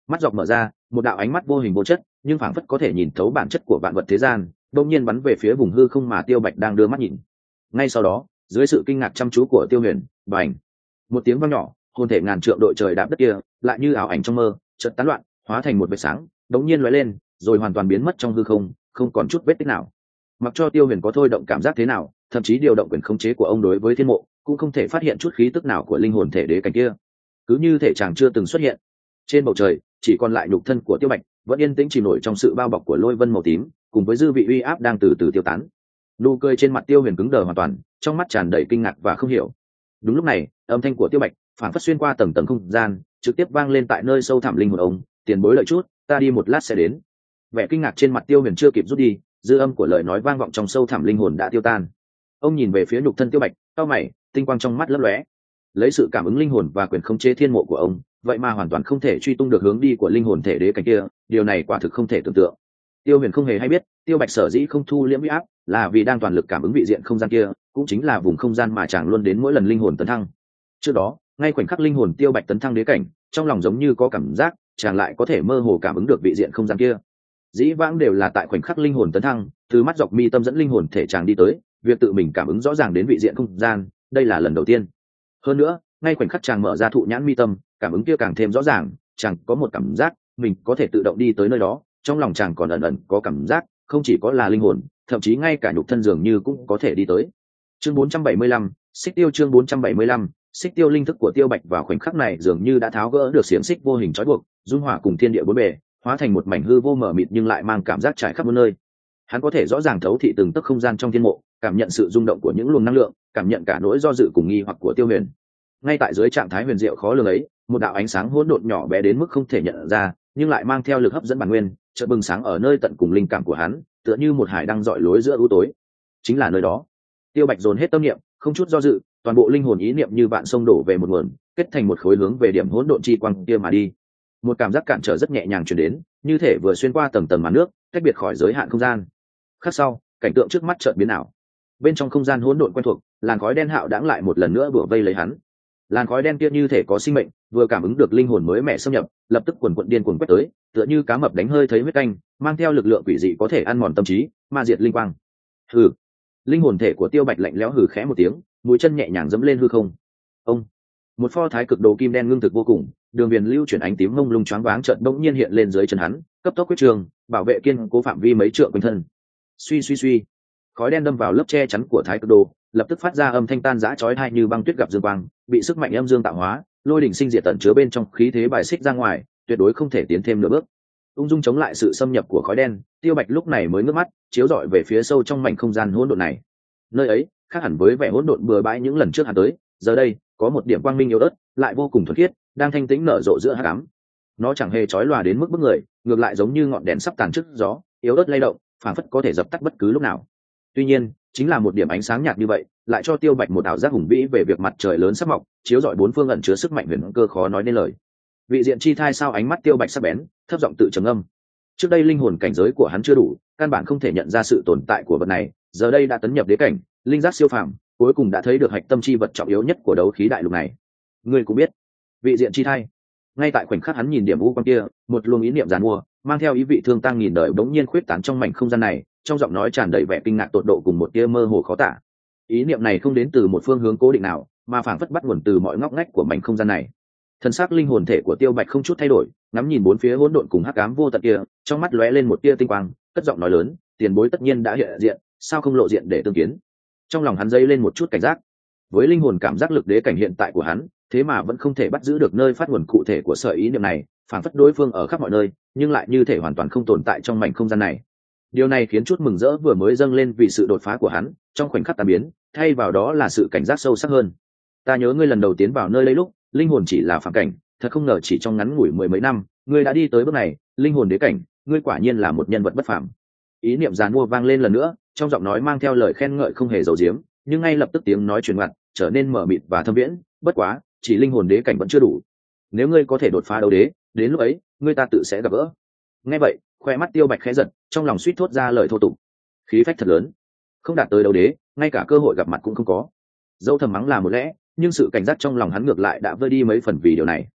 S1: Mắt dọc mở ra, một đạo ánh mắt vô hình vô chất nhưng phảng phất có thể nhìn thấu bản chất của vạn vật thế gian đột nhiên bắn về phía vùng hư không mà Tiêu Bạch đang đưa mắt nhìn. Ngay sau đó, dưới sự kinh ngạc chăm chú của Tiêu Huyền, bành, một tiếng vang nhỏ, hồn thể ngàn trượng đội trời đạp đất kia lại như ảo ảnh trong mơ, chợt tán loạn, hóa thành một vệt sáng, đột nhiên lóe lên, rồi hoàn toàn biến mất trong hư không, không còn chút vết tích nào. Mặc cho Tiêu Huyền có thôi động cảm giác thế nào, thậm chí điều động quyền khống chế của ông đối với thiên mộ, cũng không thể phát hiện chút khí tức nào của linh hồn thể đế cảnh kia. Cứ như thể chàng chưa từng xuất hiện. Trên bầu trời chỉ còn lại nhục thân của Tiêu Bạch, vẫn yên tĩnh chìm nổi trong sự bao bọc của lôi vân màu tím, cùng với dư vị uy áp đang từ từ tiêu tán. Nụ cười trên mặt Tiêu Huyền cứng đờ hoàn toàn, trong mắt tràn đầy kinh ngạc và không hiểu. Đúng lúc này, âm thanh của Tiêu Bạch phản phất xuyên qua tầng tầng không gian, trực tiếp vang lên tại nơi sâu thẳm linh hồn ông. Tiền bối lợi chút, ta đi một lát sẽ đến. Vẻ kinh ngạc trên mặt Tiêu Huyền chưa kịp rút đi, dư âm của lời nói vang vọng trong sâu thẳm linh hồn đã tiêu tan. Ông nhìn về phía nhục thân Tiêu Bạch, cau mày, tinh quang trong mắt lấp lóe. Lấy sự cảm ứng linh hồn và quyền khống chế thiên mộ của ông, vậy mà hoàn toàn không thể truy tung được hướng đi của linh hồn thể đế cảnh kia, điều này quả thực không thể tưởng tượng. Tiêu Huyền không hề hay biết, Tiêu Bạch sở dĩ không thu liễm uy áp, là vì đang toàn lực cảm ứng vị diện không gian kia, cũng chính là vùng không gian mà chàng luôn đến mỗi lần linh hồn tấn thăng. Trước đó, ngay khoảnh khắc linh hồn Tiêu Bạch tấn thăng đế cảnh, trong lòng giống như có cảm giác, chàng lại có thể mơ hồ cảm ứng được vị diện không gian kia. Dĩ vãng đều là tại khoảnh khắc linh hồn tấn thăng, từ mắt dọc mi tâm dẫn linh hồn thể chàng đi tới, việc tự mình cảm ứng rõ ràng đến vị diện không gian, đây là lần đầu tiên. Hơn nữa, ngay khoảnh khắc chàng mở ra thụ nhãn mi tâm, cảm ứng kia càng thêm rõ ràng, chàng có một cảm giác mình có thể tự động đi tới nơi đó, trong lòng chàng còn ẩn ẩn có cảm giác không chỉ có là linh hồn, thậm chí ngay cả nhục thân dường như cũng có thể đi tới. Chương 475, xích tiêu. Chương 475, xích tiêu. Linh thức của Tiêu Bạch vào khoảnh khắc này dường như đã tháo gỡ được xiềng xích vô hình trói buộc, dung hòa cùng thiên địa bốn bề, hóa thành một mảnh hư vô mờ mịt nhưng lại mang cảm giác trải khắp muôn nơi. Hắn có thể rõ ràng thấu thị từng tấc không gian trong thiên mộ, cảm nhận sự rung động của những luồng năng lượng, cảm nhận cả nỗi do dự cùng nghi hoặc của Tiêu Huyền. Ngay tại dưới trạng thái huyền diệu khó lường ấy, một đạo ánh sáng hỗn độn nhỏ bé đến mức không thể nhận ra, nhưng lại mang theo lực hấp dẫn bản nguyên, chợt bừng sáng ở nơi tận cùng linh cảm của hắn, tựa như một hải đăng rọi lối giữa u tối. Chính là nơi đó. Tiêu Bạch dồn hết tâm niệm, không chút do dự, toàn bộ linh hồn ý niệm như vạn sông đổ về một nguồn, kết thành một khối hướng về điểm hỗn độn chi quang kia mà đi. Một cảm giác cản trở rất nhẹ nhàng truyền đến, như thể vừa xuyên qua tầng tầng màn nước, tách biệt khỏi giới hạn không gian. Khắc sau, cảnh tượng trước mắt chợt biến ảo. Bên trong không gian hỗn độn quen thuộc, làn khói đen hạo đãng lại một lần nữa bủa vây lấy hắn. Làn khói đen kia như thể có sinh mệnh, vừa cảm ứng được linh hồn mới mẻ xâm nhập, lập tức quần quận điên cuồng quét tới, tựa như cá mập đánh hơi thấy huyết canh, mang theo lực lượng quỷ dị có thể ăn mòn tâm trí, ma diệt linh quang. Hừ. Linh hồn thể của Tiêu Bạch lạnh lẽo hừ khẽ một tiếng, mũi chân nhẹ nhàng dẫm lên hư không. Ông. Một pho thái cực đồ kim đen ngưng thực vô cùng, đường viền lưu chuyển ánh tím mông lung choáng váng chợt bỗng nhiên hiện lên dưới chân hắn, cấp tốc quyết trường, bảo vệ kiên cố phạm vi mấy trượng quanh thân. Suy suy suy, khói đen đâm vào lớp che chắn của thái cực đồ, lập tức phát ra âm thanh tan rã chói tai như băng tuyết gặp dương quang, bị sức mạnh âm dương tạo hóa, lôi đỉnh sinh diệt tận chứa bên trong khí thế bài xích ra ngoài, tuyệt đối không thể tiến thêm nửa bước. Ung dung chống lại sự xâm nhập của khói đen, Tiêu Bạch lúc này mới ngước mắt, chiếu rọi về phía sâu trong mảnh không gian hỗn độn này. Nơi ấy, khác hẳn với vẻ hỗn độn bừa bãi những lần trước hắn tới, giờ đây, có một điểm quang minh yếu ớt, lại vô cùng thuần khiết, đang thanh tĩnh nở rộ giữa hắc ám. Nó chẳng hề chói lòa đến mức bức người, ngược lại giống như ngọn đèn sắp tàn trước gió, yếu ớt lay động, phảng phất có thể dập tắt bất cứ lúc nào. Tuy nhiên, chính là một điểm ánh sáng nhạt như vậy, lại cho Tiêu Bạch một ảo giác hùng vĩ về việc mặt trời lớn sắp mọc, chiếu rọi bốn phương ẩn chứa sức mạnh huyền cơ khó nói nên lời. Vị diện chi thai sao? Ánh mắt Tiêu Bạch sắc bén, thấp giọng tự trầm âm. Trước đây linh hồn cảnh giới của hắn chưa đủ, căn bản không thể nhận ra sự tồn tại của vật này, giờ đây đã tấn nhập đế cảnh, linh giác siêu phàm, cuối cùng đã thấy được hạch tâm chi vật trọng yếu nhất của đấu khí đại lục này. Ngươi cũng biết, vị diện chi thai. Ngay tại khoảnh khắc hắn nhìn điểm u quang kia, một luồng ý niệm giàn mua, mang theo ý vị thương tăng nghìn đời bỗng nhiên khuyết tán trong mảnh không gian này, trong giọng nói tràn đầy vẻ kinh ngạc tột độ cùng một tia mơ hồ khó tả. Ý niệm này không đến từ một phương hướng cố định nào, mà phảng phất bắt nguồn từ mọi ngóc ngách của mảnh không gian này. Thân xác linh hồn thể của Tiêu Bạch không chút thay đổi, ngắm nhìn bốn phía hỗn độn cùng hắc ám vô tận kia, trong mắt lóe lên một tia tinh quang, cất giọng nói lớn, tiền bối tất nhiên đã hiện diện, sao không lộ diện để tương kiến. Trong lòng hắn dấy lên một chút cảnh giác. Với linh hồn cảm giác lực đế cảnh hiện tại của hắn, thế mà vẫn không thể bắt giữ được nơi phát nguồn cụ thể của sợi ý niệm này, phảng phất đối phương ở khắp mọi nơi, nhưng lại như thể hoàn toàn không tồn tại trong mảnh không gian này. Điều này khiến chút mừng rỡ vừa mới dâng lên vì sự đột phá của hắn, trong khoảnh khắc tan biến, thay vào đó là sự cảnh giác sâu sắc hơn. Ta nhớ ngươi lần đầu tiến vào nơi đây lúc, linh hồn chỉ là phàm cảnh, thật không ngờ chỉ trong ngắn ngủi mười mấy năm, ngươi đã đi tới bước này, linh hồn đế cảnh, ngươi quả nhiên là một nhân vật bất phàm. Ý niệm giàn mua vang lên lần nữa, trong giọng nói mang theo lời khen ngợi không hề giấu giếm, nhưng ngay lập tức tiếng nói truyền ngoặt, trở nên mờ mịt và thâm viễn, bất quá, chỉ linh hồn đế cảnh vẫn chưa đủ. Nếu ngươi có thể đột phá đấu đế, đến lúc ấy, ngươi ta tự sẽ gặp gỡ. Nghe vậy, khoe mắt Tiêu Bạch khẽ giật, trong lòng suýt thốt ra lời thô tục. Khí phách thật lớn, không đạt tới đấu đế, ngay cả cơ hội gặp mặt cũng không có. Dẫu thầm mắng là một lẽ, nhưng sự cảnh giác trong lòng hắn ngược lại đã vơi đi mấy phần vì điều này.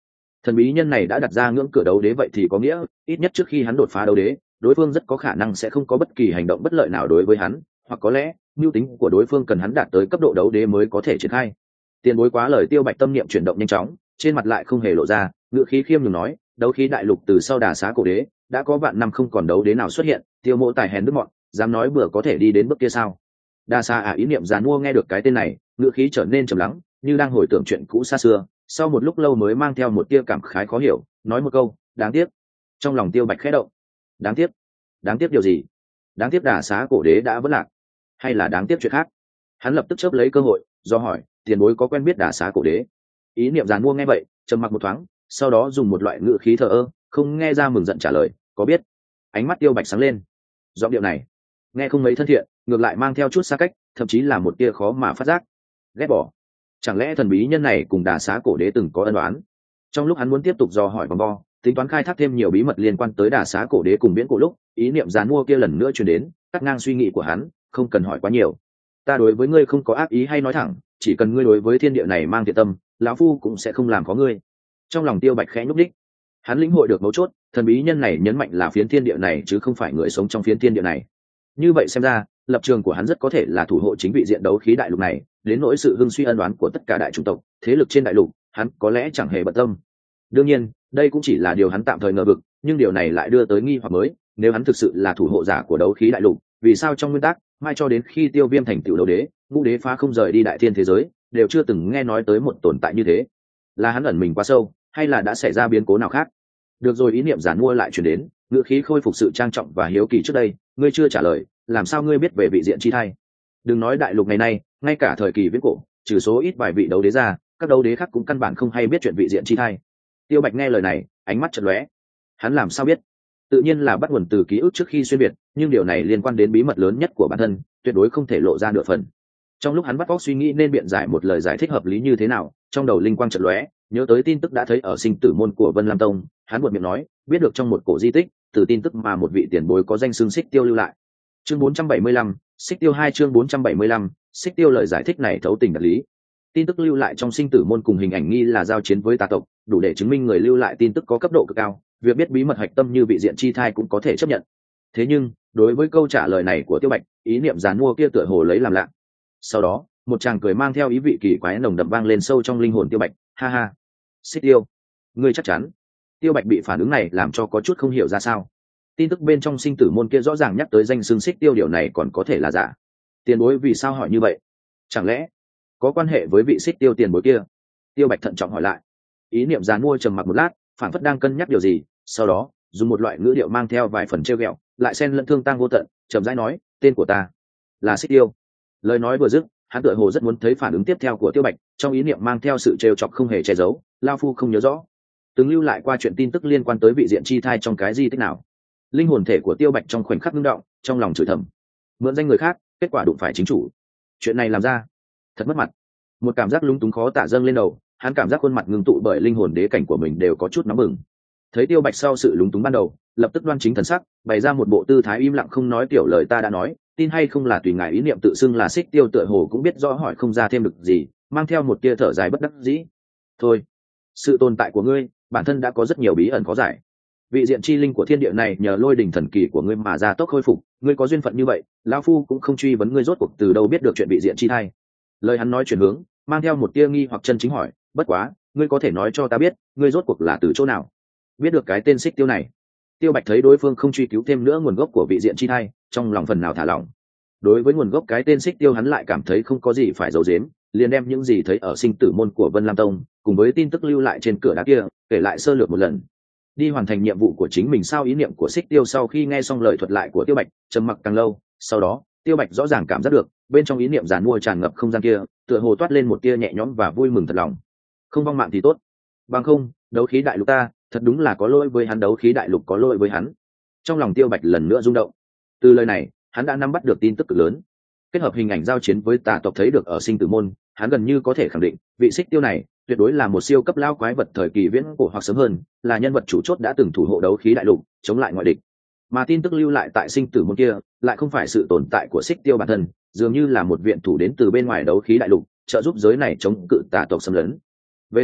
S1: Thần bí nhân này đã đặt ra ngưỡng cửa đấu đế, vậy thì có nghĩa ít nhất trước khi hắn đột phá đấu đế, đối phương rất có khả năng sẽ không có bất kỳ hành động bất lợi nào đối với hắn, hoặc có lẽ mưu tính của đối phương cần hắn đạt tới cấp độ đấu đế mới có thể triển khai. Tiền bối quá lời. Tiêu Bạch tâm niệm chuyển động nhanh chóng, trên mặt lại không hề lộ ra, ngữ khí khiêm nhường nói, đấu khí đại lục từ sau Đà Xá cổ đế đã có vạn năm không còn đấu đế nào xuất hiện, Tiêu mộ tài hèn đức mọn, dám nói bừa có thể đi đến bước kia sao? Đa Xá ý niệm giàn mua nghe được cái tên này, ngữ khí trở nên trầm lắng, như đang hồi tưởng chuyện cũ xa xưa, sau một lúc lâu mới mang theo một tia cảm khái khó hiểu, nói một câu, đáng tiếc. Trong lòng Tiêu Bạch khẽ động. Đáng tiếc? Đáng tiếc điều gì? Đáng tiếc Đà Xá cổ đế đã vỡ lạc, hay là đáng tiếc chuyện khác? Hắn lập tức chớp lấy cơ hội do hỏi, tiền bối có quen biết Đà Xá cổ đế? Ý niệm giàn mua nghe vậy, trầm mặc một thoáng, sau đó dùng một loại ngữ khí thờ ơ, không nghe ra mừng giận trả lời, có biết. Ánh mắt Tiêu Bạch sáng lên. Giọng điệu này nghe không mấy thân thiện, ngược lại mang theo chút xa cách, thậm chí là một tia khó mà phát giác. Ghét bỏ. Chẳng lẽ thần bí nhân này cùng Đà Xá cổ đế từng có ân oán? Trong lúc hắn muốn tiếp tục dò hỏi vòng vo, tính toán khai thác thêm nhiều bí mật liên quan tới Đà Xá cổ đế cùng viễn cổ lúc, ý niệm giàn mua kia lần nữa truyền đến, cắt ngang suy nghĩ của hắn, không cần hỏi quá nhiều. Ta đối với ngươi không có ác ý hay nói thẳng, chỉ cần ngươi đối với thiên địa này mang thiện tâm, lão phu cũng sẽ không làm khó ngươi. Trong lòng Tiêu Bạch khẽ nhúc đích, hắn lĩnh hội được mấu chốt, thần bí nhân này nhấn mạnh là phiến thiên địa này chứ không phải người sống trong phiến thiên địa này. Như vậy xem ra, lập trường của hắn rất có thể là thủ hộ chính vị diện đấu khí đại lục này, đến nỗi sự hưng suy ân oán của tất cả đại chủng tộc, thế lực trên đại lục, hắn có lẽ chẳng hề bận tâm. Đương nhiên, đây cũng chỉ là điều hắn tạm thời ngờ vực, nhưng điều này lại đưa tới nghi hoặc mới, nếu hắn thực sự là thủ hộ giả của đấu khí đại lục, vì sao trong nguyên tắc, mai cho đến khi Tiêu Viêm thành tựu đấu đế, ngũ đế phá không rời đi đại thiên thế giới, đều chưa từng nghe nói tới một tồn tại như thế? Là hắn ẩn mình quá sâu, hay là đã xảy ra biến cố nào khác? Được rồi, ý niệm giản mua lại chuyển đến, ngữ khí khôi phục sự trang trọng và hiếu kỳ trước đây, ngươi chưa trả lời, làm sao ngươi biết về vị diện chi thai? Đừng nói đại lục ngày nay, ngay cả thời kỳ viễn cổ, trừ số ít vài vị đấu đế ra, các đấu đế khác cũng căn bản không hay biết chuyện vị diện chi thai. Tiêu Bạch nghe lời này, ánh mắt chợt lóe. Hắn làm sao biết? Tự nhiên là bắt nguồn từ ký ức trước khi xuyên việt, nhưng điều này liên quan đến bí mật lớn nhất của bản thân, tuyệt đối không thể lộ ra nửa phần. Trong lúc hắn bắt óc suy nghĩ nên biện giải một lời giải thích hợp lý như thế nào, trong đầu linh quang chợt lóe, nhớ tới tin tức đã thấy ở sinh tử môn của Vân Lam Tông, hắn buột miệng nói, biết được trong một cổ di tích, từ tin tức mà một vị tiền bối có danh xưng Xích Tiêu lưu lại. Chương 475, Xích Tiêu 2 chương 475, Xích Tiêu lời giải thích này thấu tình đạt lý. Tin tức lưu lại trong sinh tử môn cùng hình ảnh nghi là giao chiến với tà tộc, đủ để chứng minh người lưu lại tin tức có cấp độ cực cao, việc biết bí mật hạch tâm như vị diện chi thai cũng có thể chấp nhận. Thế nhưng, đối với câu trả lời này của Tiêu Bạch, ý niệm giàn mua kia tựa hồ lấy làm lạ. Sau đó, một chàng cười mang theo ý vị kỳ quái nồng đậm vang lên sâu trong linh hồn Tiêu Bạch, ha ha. Xích Tiêu, ngươi chắc chắn? Tiêu Bạch bị phản ứng này làm cho có chút không hiểu ra sao. Tin tức bên trong sinh tử môn kia rõ ràng nhắc tới danh xưng Xích Tiêu, điều này còn có thể là giả? Tiền bối vì sao hỏi như vậy? Chẳng lẽ có quan hệ với vị Xích Tiêu tiền bối kia? Tiêu Bạch thận trọng hỏi lại. Ý niệm giàn mua trầm mặc một lát, phản phất đang cân nhắc điều gì, sau đó dùng một loại ngữ điệu mang theo vài phần trêu ghẹo, lại xen lẫn thương tăng vô tận, chậm rãi nói, tên của ta là Xích Tiêu. Lời nói vừa dứt, hắn tựa hồ rất muốn thấy phản ứng tiếp theo của Tiêu Bạch, trong ý niệm mang theo sự trêu chọc không hề che giấu, lao phu không nhớ rõ từng lưu lại qua chuyện tin tức liên quan tới vị diện chi thai trong cái di tích nào. Linh hồn thể của Tiêu Bạch trong khoảnh khắc ngưng động, trong lòng chửi thầm, mượn danh người khác, kết quả đụng phải chính chủ, chuyện này làm ra thật mất mặt. Một cảm giác lúng túng khó tả dâng lên đầu, hắn cảm giác khuôn mặt ngưng tụ bởi linh hồn đế cảnh của mình đều có chút nóng bừng. Thấy Tiêu Bạch sau sự lúng túng ban đầu, lập tức đoan chính thần sắc, bày ra một bộ tư thái im lặng không nói, kiểu lời ta đã nói, tin hay không là tùy ngài, ý niệm tự xưng là Xích Tiêu tựa hồ cũng biết rõ hỏi không ra thêm được gì, mang theo một tia thở dài bất đắc dĩ. Thôi, sự tồn tại của ngươi bản thân đã có rất nhiều bí ẩn khó giải. Vị diện chi linh của thiên địa này nhờ lôi đỉnh thần kỳ của ngươi mà ra tốc khôi phục, ngươi có duyên phận như vậy, lão phu cũng không truy vấn ngươi rốt cuộc từ đâu biết được chuyện vị diện chi thai. Lời hắn nói chuyển hướng, mang theo một tia nghi hoặc chân chính hỏi, bất quá ngươi có thể nói cho ta biết, ngươi rốt cuộc là từ chỗ nào biết được cái tên Xích Tiêu này? Tiêu Bạch thấy đối phương không truy cứu thêm nữa nguồn gốc của vị diện chi thai, trong lòng phần nào thả lỏng. Đối với nguồn gốc cái tên Xích Tiêu hắn lại cảm thấy không có gì phải giấu giếm, liền đem những gì thấy ở sinh tử môn của Vân Lam Tông cùng với tin tức lưu lại trên cửa đá kia kể lại sơ lược một lần. Đi hoàn thành nhiệm vụ của chính mình sao? Ý niệm của Xích Tiêu sau khi nghe xong lời thuật lại của Tiêu Bạch, trầm mặc càng lâu, sau đó Tiêu Bạch rõ ràng cảm giác được bên trong ý niệm giàn mua tràn ngập không gian kia, tựa hồ toát lên một tia nhẹ nhõm và vui mừng thật lòng. Không vong mạng thì tốt, bằng không đấu khí đại lục ta thật đúng là có lỗi với hắn, đấu khí đại lục có lỗi với hắn. Trong lòng Tiêu Bạch lần nữa rung động. Từ lời này hắn đã nắm bắt được tin tức cực lớn, kết hợp hình ảnh giao chiến với tà tộc thấy được ở sinh tử môn, hắn gần như có thể khẳng định vị Xích Tiêu này tuyệt đối là một siêu cấp lao quái vật thời kỳ viễn cổ, hoặc sớm hơn là nhân vật chủ chốt đã từng thủ hộ đấu khí đại lục chống lại ngoại địch. Mà tin tức lưu lại tại sinh tử môn kia lại không phải sự tồn tại của Xích Tiêu bản thân, dường như là một viện thủ đến từ bên ngoài đấu khí đại lục trợ giúp giới này chống cự tà tộc xâm lấn. Về sau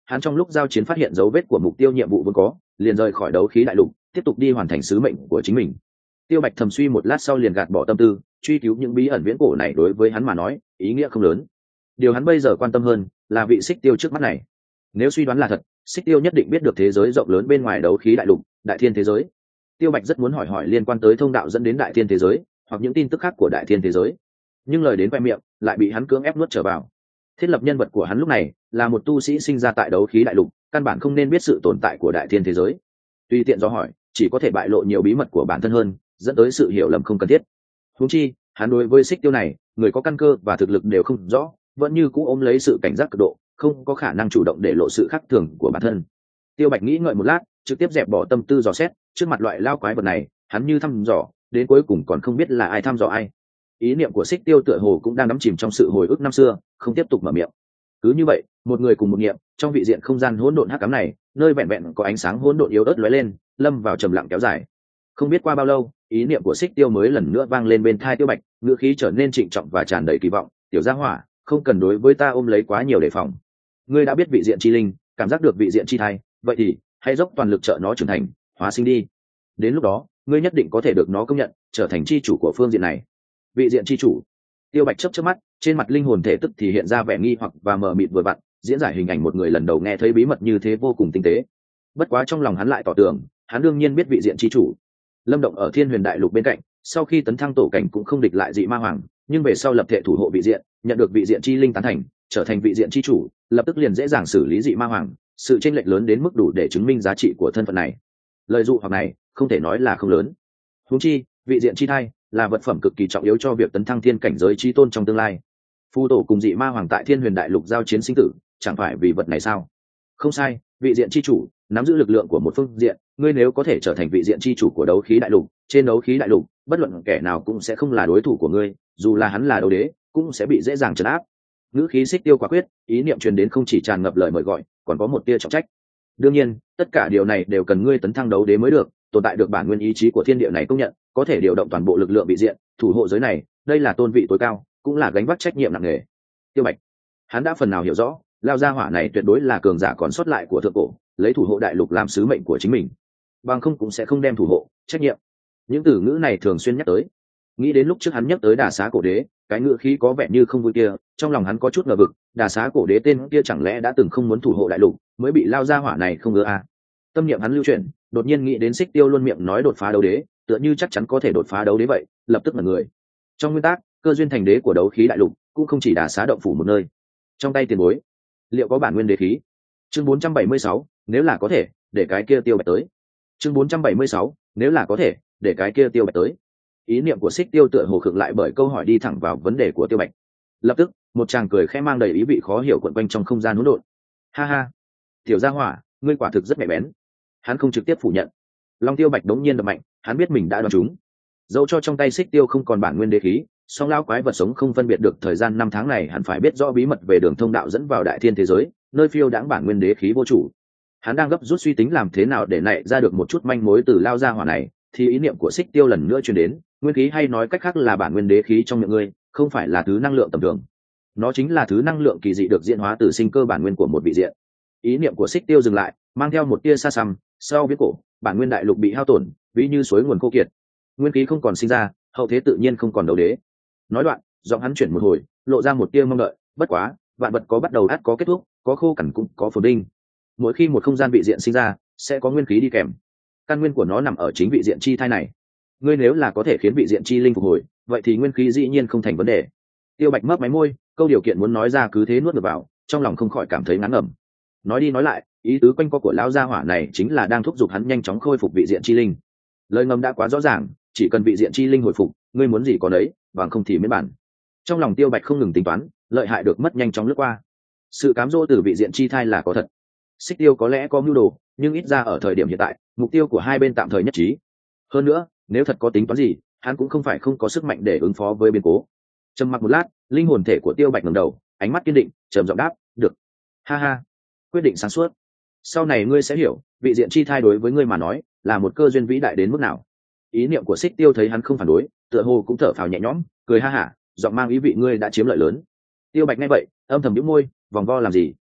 S1: hắn trong lúc giao chiến phát hiện dấu vết của mục tiêu nhiệm vụ vốn có, liền rời khỏi đấu khí đại lục, tiếp tục đi hoàn thành sứ mệnh của chính mình. Tiêu Bạch thầm suy một lát sau liền gạt bỏ tâm tư, truy cứu những bí ẩn viễn cổ này đối với hắn mà nói ý nghĩa không lớn. Điều hắn bây giờ quan tâm hơn là vị Xích Tiêu trước mắt này. Nếu suy đoán là thật, Xích Tiêu nhất định biết được thế giới rộng lớn bên ngoài đấu khí đại lục, đại thiên thế giới. Tiêu Bạch rất muốn hỏi hỏi liên quan tới thông đạo dẫn đến đại thiên thế giới, hoặc những tin tức khác của đại thiên thế giới, nhưng lời đến khoe miệng lại bị hắn cưỡng ép nuốt trở vào. Thiết lập nhân vật của hắn lúc này là một tu sĩ sinh ra tại đấu khí đại lục, căn bản không nên biết sự tồn tại của đại thiên thế giới. Tùy tiện do hỏi chỉ có thể bại lộ nhiều bí mật của bản thân hơn, dẫn tới sự hiểu lầm không cần thiết. Huống chi hắn đối với Xích Tiêu này, người có căn cơ và thực lực đều không rõ, vẫn như cũ ôm lấy sự cảnh giác cực độ, không có khả năng chủ động để lộ sự khác thường của bản thân. Tiêu Bạch nghĩ ngợi một lát, trực tiếp dẹp bỏ tâm tư dò xét, trước mặt loại lao quái vật này hắn như thăm dò đến cuối cùng còn không biết là ai thăm dò ai. Ý niệm của Xích Tiêu tựa hồ cũng đang đắm chìm trong sự hồi ức năm xưa, không tiếp tục mở miệng. Cứ như vậy, một người cùng một niệm, trong vị diện không gian hỗn độn hắc ám này, nơi vẹn vẹn có ánh sáng hỗn độn yếu ớt lóe lên, lâm vào trầm lặng kéo dài. Không biết qua bao lâu, ý niệm của Xích Tiêu mới lần nữa vang lên bên tai Tiêu Bạch, ngữ khí trở nên trịnh trọng và tràn đầy kỳ vọng. Tiểu gia hỏa, không cần đối với ta ôm lấy quá nhiều đề phòng. Ngươi đã biết vị diện chi linh, cảm giác được vị diện chi thai, vậy thì hãy dốc toàn lực trợ nó trưởng thành, hóa sinh đi. Đến lúc đó, ngươi nhất định có thể được nó công nhận, trở thành chi chủ của phương diện này. Vị diện chi chủ. Tiêu Bạch chớp chớp mắt, trên mặt linh hồn thể tức thì hiện ra vẻ nghi hoặc và mờ mịt vừa vặn, diễn giải hình ảnh một người lần đầu nghe thấy bí mật như thế vô cùng tinh tế. Bất quá trong lòng hắn lại tỏ tưởng, hắn đương nhiên biết vị diện chi chủ. Lâm Động ở Thiên Huyền Đại Lục bên cạnh, sau khi tấn thăng tổ cảnh cũng không địch lại dị ma hoàng, nhưng về sau lập thể thủ hộ vị diện, nhận được vị diện chi linh tán thành, trở thành vị diện chi chủ, lập tức liền dễ dàng xử lý dị ma hoàng, sự chênh lệch lớn đến mức đủ để chứng minh giá trị của thân phận này. Lời dụ hoặc này không thể nói là không lớn. Huống chi, vị diện chi thai là vật phẩm cực kỳ trọng yếu cho việc tấn thăng thiên cảnh giới chi tôn trong tương lai. Phu tổ cùng dị ma hoàng tại Thiên Huyền Đại Lục giao chiến sinh tử, chẳng phải vì vật này sao? Không sai, vị diện chi chủ nắm giữ lực lượng của một phương diện, ngươi nếu có thể trở thành vị diện chi chủ của đấu khí đại lục, trên đấu khí đại lục, bất luận kẻ nào cũng sẽ không là đối thủ của ngươi, dù là hắn là đấu đế, cũng sẽ bị dễ dàng trấn áp. Ngữ khí Xích Tiêu quả quyết, ý niệm truyền đến không chỉ tràn ngập lời mời gọi, còn có một tia trọng trách. Đương nhiên, tất cả điều này đều cần ngươi tấn thăng đấu đế mới được, tồn tại được bản nguyên ý chí của thiên địa này công nhận, có thể điều động toàn bộ lực lượng vị diện, thủ hộ giới này, đây là tôn vị tối cao, cũng là gánh vác trách nhiệm nặng nề. Tiêu Bạch, hắn đã phần nào hiểu rõ, lao gia hỏa này tuyệt đối là cường giả còn sót lại của thượng cổ, lấy thủ hộ đại lục làm sứ mệnh của chính mình, bằng không cũng sẽ không đem thủ hộ trách nhiệm. Những từ ngữ này thường xuyên nhắc tới. Nghĩ đến lúc trước hắn nhắc tới Đà Xá cổ đế, cái ngữ khí có vẻ như không vui kia, trong lòng hắn có chút ngờ vực, Đà Xá cổ đế tên kia chẳng lẽ đã từng không muốn thủ hộ đại lục, mới bị lao gia hỏa này không ưa à? Tâm niệm hắn lưu chuyển, đột nhiên nghĩ đến Xích Tiêu luôn miệng nói đột phá đấu đế, tựa như chắc chắn có thể đột phá đấu đế vậy, lập tức là người. Trong nguyên tắc, cơ duyên thành đế của đấu khí đại lục cũng không chỉ Đà Xá động phủ một nơi. Trong tay tiền bối, liệu có bản nguyên đế khí? Chương 476, nếu là có thể, để cái kia Tiêu Bạch tới. Chương 476, nếu là có thể, để cái kia Tiêu Bạch tới. Ý niệm của Xích Tiêu tựa hồ khựng lại bởi câu hỏi đi thẳng vào vấn đề của Tiêu Bạch. Lập tức, một chàng cười khẽ mang đầy ý vị khó hiểu quẩn quanh trong không gian hỗn độn. Ha ha, tiểu gia hỏa, ngươi quả thực rất mẹ bén. Hắn không trực tiếp phủ nhận. Long Tiêu Bạch đống nhiên đập mạnh, hắn biết mình đã đoán trúng. Dẫu cho trong tay Xích Tiêu không còn bản nguyên đế khí, song lão quái vật sống không phân biệt được thời gian 5 tháng này, hắn phải biết rõ bí mật về đường thông đạo dẫn vào đại thiên thế giới, nơi phiêu đãng bản nguyên đế khí vô chủ. Hắn đang gấp rút suy tính làm thế nào để nảy ra được một chút manh mối từ lao gia hỏa này, thì ý niệm của Xích Tiêu lần nữa truyền đến, nguyên khí hay nói cách khác là bản nguyên đế khí trong miệng ngươi, không phải là thứ năng lượng tầm thường. Nó chính là thứ năng lượng kỳ dị được diễn hóa từ sinh cơ bản nguyên của một vị diện. Ý niệm của Xích Tiêu dừng lại, mang theo một tia xa xăm, sau biết cổ, bản nguyên đại lục bị hao tổn, ví như suối nguồn khô kiệt. Nguyên khí không còn sinh ra, hậu thế tự nhiên không còn đấu đế. Nói đoạn, giọng hắn chuyển một hồi, lộ ra một tia mong đợi, bất quá, vạn vật có bắt đầu ắt có kết thúc, có khô cằn cũng có phồn đinh. Mỗi khi một không gian vị diện sinh ra, sẽ có nguyên khí đi kèm. Căn nguyên của nó nằm ở chính vị diện chi thai này. Ngươi nếu là có thể khiến vị diện chi linh phục hồi, vậy thì nguyên khí dĩ nhiên không thành vấn đề. Tiêu Bạch mấp máy môi, câu điều kiện muốn nói ra cứ thế nuốt được vào, trong lòng không khỏi cảm thấy ngán ngẩm. Nói đi nói lại, ý tứ quanh co của lão gia hỏa này chính là đang thúc giục hắn nhanh chóng khôi phục vị diện chi linh. Lời ngầm đã quá rõ ràng, chỉ cần vị diện chi linh hồi phục, ngươi muốn gì có đấy, bằng không thì miễn bản. Trong lòng Tiêu Bạch không ngừng tính toán, lợi hại được mất nhanh chóng lướt qua. Sự cám dỗ từ vị diện chi thai là có thật. Xích Tiêu có lẽ có mưu đồ, nhưng ít ra ở thời điểm hiện tại, mục tiêu của hai bên tạm thời nhất trí. Hơn nữa, nếu thật có tính toán gì, hắn cũng không phải không có sức mạnh để ứng phó với biến cố. Trầm mặc một lát, linh hồn thể của Tiêu Bạch ngẩng đầu, ánh mắt kiên định, trầm giọng đáp, "Được." Ha ha, quyết định sáng suốt. Sau này ngươi sẽ hiểu, vị diện chi thai đối với ngươi mà nói, là một cơ duyên vĩ đại đến mức nào. Ý niệm của Xích Tiêu thấy hắn không phản đối, tựa hồ cũng thở phào nhẹ nhõm, cười ha hả, giọng mang ý vị ngươi đã chiếm lợi lớn. Tiêu Bạch nghe vậy, âm thầm nhíu môi, vòng vo làm gì?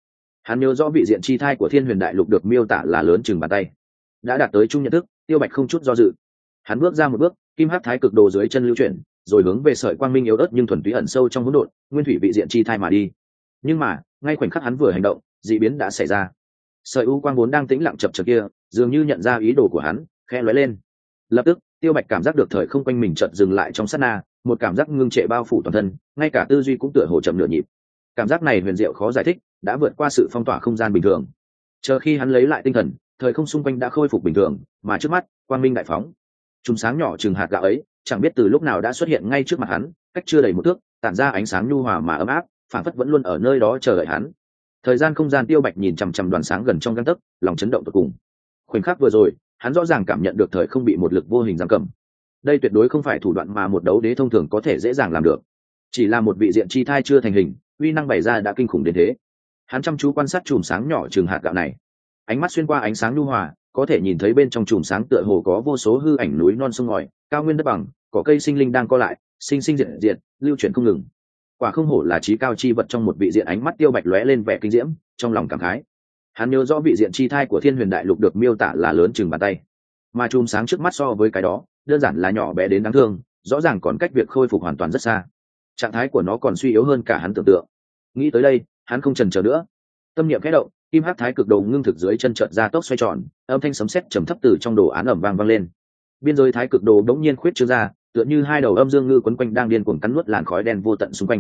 S1: Hắn nhớ rõ vị diện chi thai của thiên huyền đại lục được miêu tả là lớn chừng bàn tay, đã đạt tới chung nhận thức. Tiêu Bạch không chút do dự, hắn bước ra một bước, kim hắc thái cực đồ dưới chân lưu chuyển, rồi hướng về sợi quang minh yếu ớt nhưng thuần túy ẩn sâu trong hỗn độn nguyên thủy vị diện chi thai mà đi. Nhưng mà ngay khoảnh khắc hắn vừa hành động, dị biến đã xảy ra. Sợi u quang vốn đang tĩnh lặng chập chờn kia dường như nhận ra ý đồ của hắn, khẽ lóe lên. Lập tức Tiêu Bạch cảm giác được thời không quanh mình chợt dừng lại trong sát na, một cảm giác ngưng trệ bao phủ toàn thân, ngay cả tư duy cũng tựa hồ chậm nửa nhịp. Cảm giác này huyền diệu khó giải thích, đã vượt qua sự phong tỏa không gian bình thường. Chờ khi hắn lấy lại tinh thần, thời không xung quanh đã khôi phục bình thường, mà trước mắt quang minh đại phóng. Chùm sáng nhỏ chừng hạt gạo ấy chẳng biết từ lúc nào đã xuất hiện ngay trước mặt hắn, cách chưa đầy một thước, tản ra ánh sáng nhu hòa mà ấm áp, phảng phất vẫn luôn ở nơi đó chờ đợi hắn. Thời gian không gian Tiêu Bạch nhìn chằm chằm đoàn sáng gần trong gang tấc, lòng chấn động tột cùng. Khoảnh khắc vừa rồi hắn rõ ràng cảm nhận được thời không bị một lực vô hình giam cầm. Đây tuyệt đối không phải thủ đoạn mà một đấu đế thông thường có thể dễ dàng làm được, chỉ là một vị diện chi thai chưa thành hình, uy năng bày ra đã kinh khủng đến thế. Hắn chăm chú quan sát chùm sáng nhỏ chừng hạt gạo này, ánh mắt xuyên qua ánh sáng nhu hòa, có thể nhìn thấy bên trong chùm sáng tựa hồ có vô số hư ảnh núi non sông ngòi, cao nguyên đất bằng, cỏ cây sinh linh đang co lại, sinh sinh diệt diệt, lưu chuyển không ngừng. Quả không hổ là trí cao chi vật trong một vị diện. Ánh mắt Tiêu Bạch lóe lên vẻ kinh diễm, trong lòng cảm khái. Hắn nhớ rõ vị diện chi thai của thiên huyền đại lục được miêu tả là lớn chừng bàn tay, mà chùm sáng trước mắt so với cái đó đơn giản là nhỏ bé đến đáng thương, rõ ràng còn cách việc khôi phục hoàn toàn rất xa. Trạng thái của nó còn suy yếu hơn cả hắn tưởng tượng. Nghĩ tới đây, hắn không chần chờ nữa, tâm niệm khẽ động, kim hắc thái cực đồ ngưng thực dưới chân chợt ra tốc xoay tròn, âm thanh sấm sét trầm thấp từ trong đồ án ầm vang lên. Biên giới thái cực đồ đống nhiên khuyết trương ra, tựa như hai đầu âm dương ngư quấn quanh đang điên cuồng cắn nuốt làn khói đen vô tận xung quanh.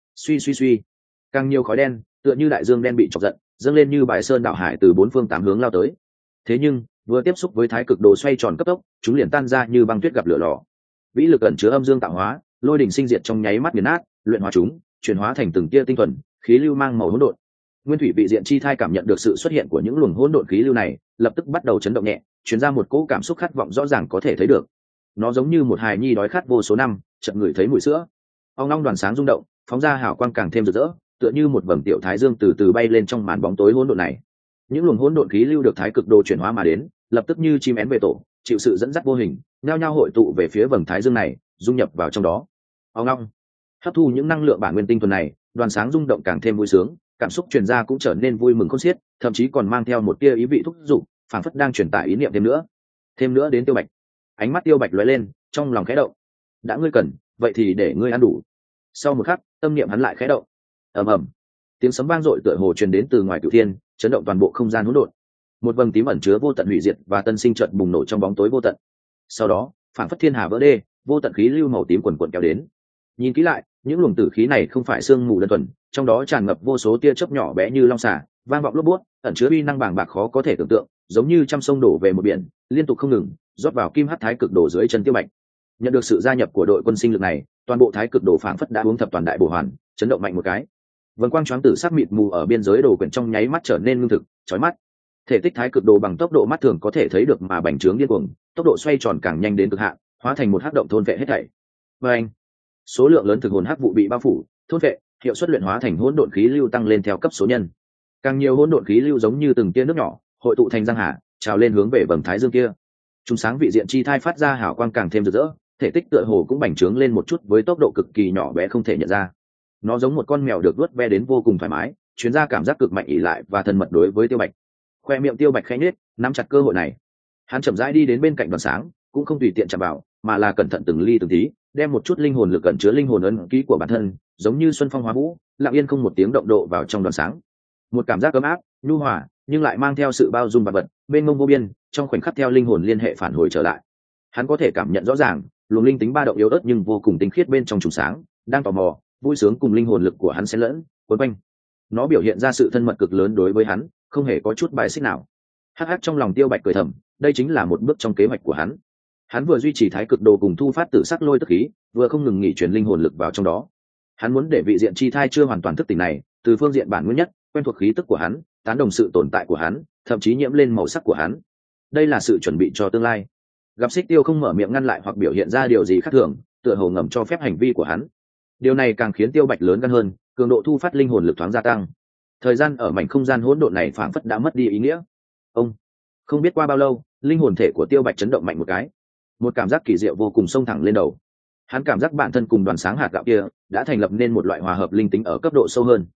S1: Suy, càng nhiều khói đen tựa như đại dương đen bị chọc giận, dâng lên như bài sơn đảo hải từ bốn phương tám hướng lao tới. Thế nhưng vừa tiếp xúc với thái cực đồ xoay tròn cấp tốc, chúng liền tan ra như băng tuyết gặp lửa lò. Vĩ lực ẩn chứa âm dương tạo hóa, lôi đỉnh sinh diệt trong nháy mắt nghiền nát, luyện hóa chúng, chuyển hóa thành từng tia tinh thuần khí lưu mang màu hỗn độn. Nguyên thủy vị diện chi thai cảm nhận được sự xuất hiện của những luồng hỗn độn khí lưu này, lập tức bắt đầu chấn động nhẹ, truyền ra một cỗ cảm xúc khát vọng rõ ràng có thể thấy được. Nó giống như một hài nhi đói khát vô số năm, chợt ngửi thấy mùi sữa. Ong long đoàn sáng rung động, phóng ra hào quang càng thêm rực rỡ, tựa như một vầng tiểu thái dương từ từ bay lên trong màn bóng tối hỗn độn này. Những luồng hỗn độn khí lưu được thái cực đồ chuyển hóa mà đến, lập tức như chim én về tổ, chịu sự dẫn dắt vô hình, nhao nhao hội tụ về phía vầng thái dương này, dung nhập vào trong đó. Ong long hấp thu những năng lượng bản nguyên tinh thuần này, đoàn sáng rung động càng thêm vui sướng, cảm xúc truyền ra cũng trở nên vui mừng khôn xiết, thậm chí còn mang theo một tia ý vị thúc giục, phảng phất đang truyền tải ý niệm thêm nữa đến Tiêu Bạch. Ánh mắt Tiêu Bạch lóe lên, trong lòng khẽ động. Đã ngươi cần, vậy thì để ngươi ăn đủ. Sau một khắc, tâm niệm hắn lại khẽ động. Ầm ầm, tiếng sấm vang dội tựa hồ truyền đến từ ngoài cửu thiên, chấn động toàn bộ không gian hỗn độn. Một vầng tím ẩn chứa vô tận hủy diệt và tân sinh chợt bùng nổ trong bóng tối vô tận. Sau đó, phảng phất thiên hà vỡ đê, vô tận khí lưu màu tím quần quần kéo đến. Nhìn kỹ lại, những luồng tử khí này không phải sương mù đơn thuần, trong đó tràn ngập vô số tia chớp nhỏ bé như long xà, vang vọng lốp bút, ẩn chứa uy năng bàng bạc khó có thể tưởng tượng, giống như trăm sông đổ về một biển, liên tục không ngừng rót vào kim hắc thái cực đồ dưới chân Tiêu Bạch. Nhận được sự gia nhập của đội quân sinh lực này, toàn bộ thái cực đồ phảng phất đã uống thập toàn đại bổ hoàn, chấn động mạnh một cái. Vầng quang choáng tử sắc mịt mù ở biên giới đồ quyển trong nháy mắt trở nên ngưng thực, chói mắt. Thể tích thái cực đồ bằng tốc độ mắt thường có thể thấy được mà bành trướng điên cuồng, tốc độ xoay tròn càng nhanh đến cực hạn, hóa thành một hắc động thôn vệ hết thảy. Và anh, số lượng lớn thực hồn hắc vụ bị bao phủ, thôn vệ, hiệu suất luyện hóa thành hỗn độn khí lưu tăng lên theo cấp số nhân. Càng nhiều hỗn độn khí lưu giống như từng tia nước nhỏ, hội tụ thành giang hà, trào lên hướng về vầng thái dương kia. Chúng sáng vị diện chi thai phát ra hào quang càng thêm rực rỡ, thể tích tựa hồ cũng bành trướng lên một chút với tốc độ cực kỳ nhỏ bé không thể nhận ra. Nó giống một con mèo được vuốt ve đến vô cùng thoải mái, truyền ra cảm giác cực mạnh ỷ lại và thân mật đối với Tiêu Bạch. Khoe miệng Tiêu Bạch khẽ nhếch, nắm chặt cơ hội này. Hắn chậm rãi đi đến bên cạnh đoàn sáng, cũng không tùy tiện chạm vào, mà là cẩn thận từng ly từng tí, đem một chút linh hồn lực ẩn chứa linh hồn ấn ký của bản thân, giống như xuân phong hóa vũ, lặng yên không một tiếng động độ vào trong đoàn sáng. Một cảm giác ấm áp, nhu hòa, nhưng lại mang theo sự bao dung vạn vật, mênh mông vô biên, trong khoảnh khắc theo linh hồn liên hệ phản hồi trở lại. Hắn có thể cảm nhận rõ ràng, luồng linh tính ba động yếu ớt nhưng vô cùng tinh khiết bên trong trùng sáng, đang tò mò, vui sướng cùng linh hồn lực của hắn xen lẫn, quấn quanh. Nó biểu hiện ra sự thân mật cực lớn đối với hắn, không hề có chút bài xích nào. Hắc hắc trong lòng Tiêu Bạch cười thầm, đây chính là một bước trong kế hoạch của hắn. Hắn vừa duy trì thái cực đồ cùng thu phát tử sắc lôi tức khí, vừa không ngừng nghỉ truyền linh hồn lực vào trong đó. Hắn muốn để vị diện chi thai chưa hoàn toàn thức tỉnh này, từ phương diện bản nguyên nhất, quen thuộc khí tức của hắn, tán đồng sự tồn tại của hắn, thậm chí nhiễm lên màu sắc của hắn. Đây là sự chuẩn bị cho tương lai. Gặp Xích Tiêu không mở miệng ngăn lại hoặc biểu hiện ra điều gì khác thường, tựa hồ ngầm cho phép hành vi của hắn. Điều này càng khiến Tiêu Bạch lớn gan hơn, cường độ thu phát linh hồn lực thoáng gia tăng. Thời gian ở mảnh không gian hỗn độn này phảng phất đã mất đi ý nghĩa. Ông không biết qua bao lâu, linh hồn thể của Tiêu Bạch chấn động mạnh một cái, một cảm giác kỳ diệu vô cùng xông thẳng lên đầu. Hắn cảm giác bản thân cùng đoàn sáng hạt gạo kia đã thành lập nên một loại hòa hợp linh tính ở cấp độ sâu hơn.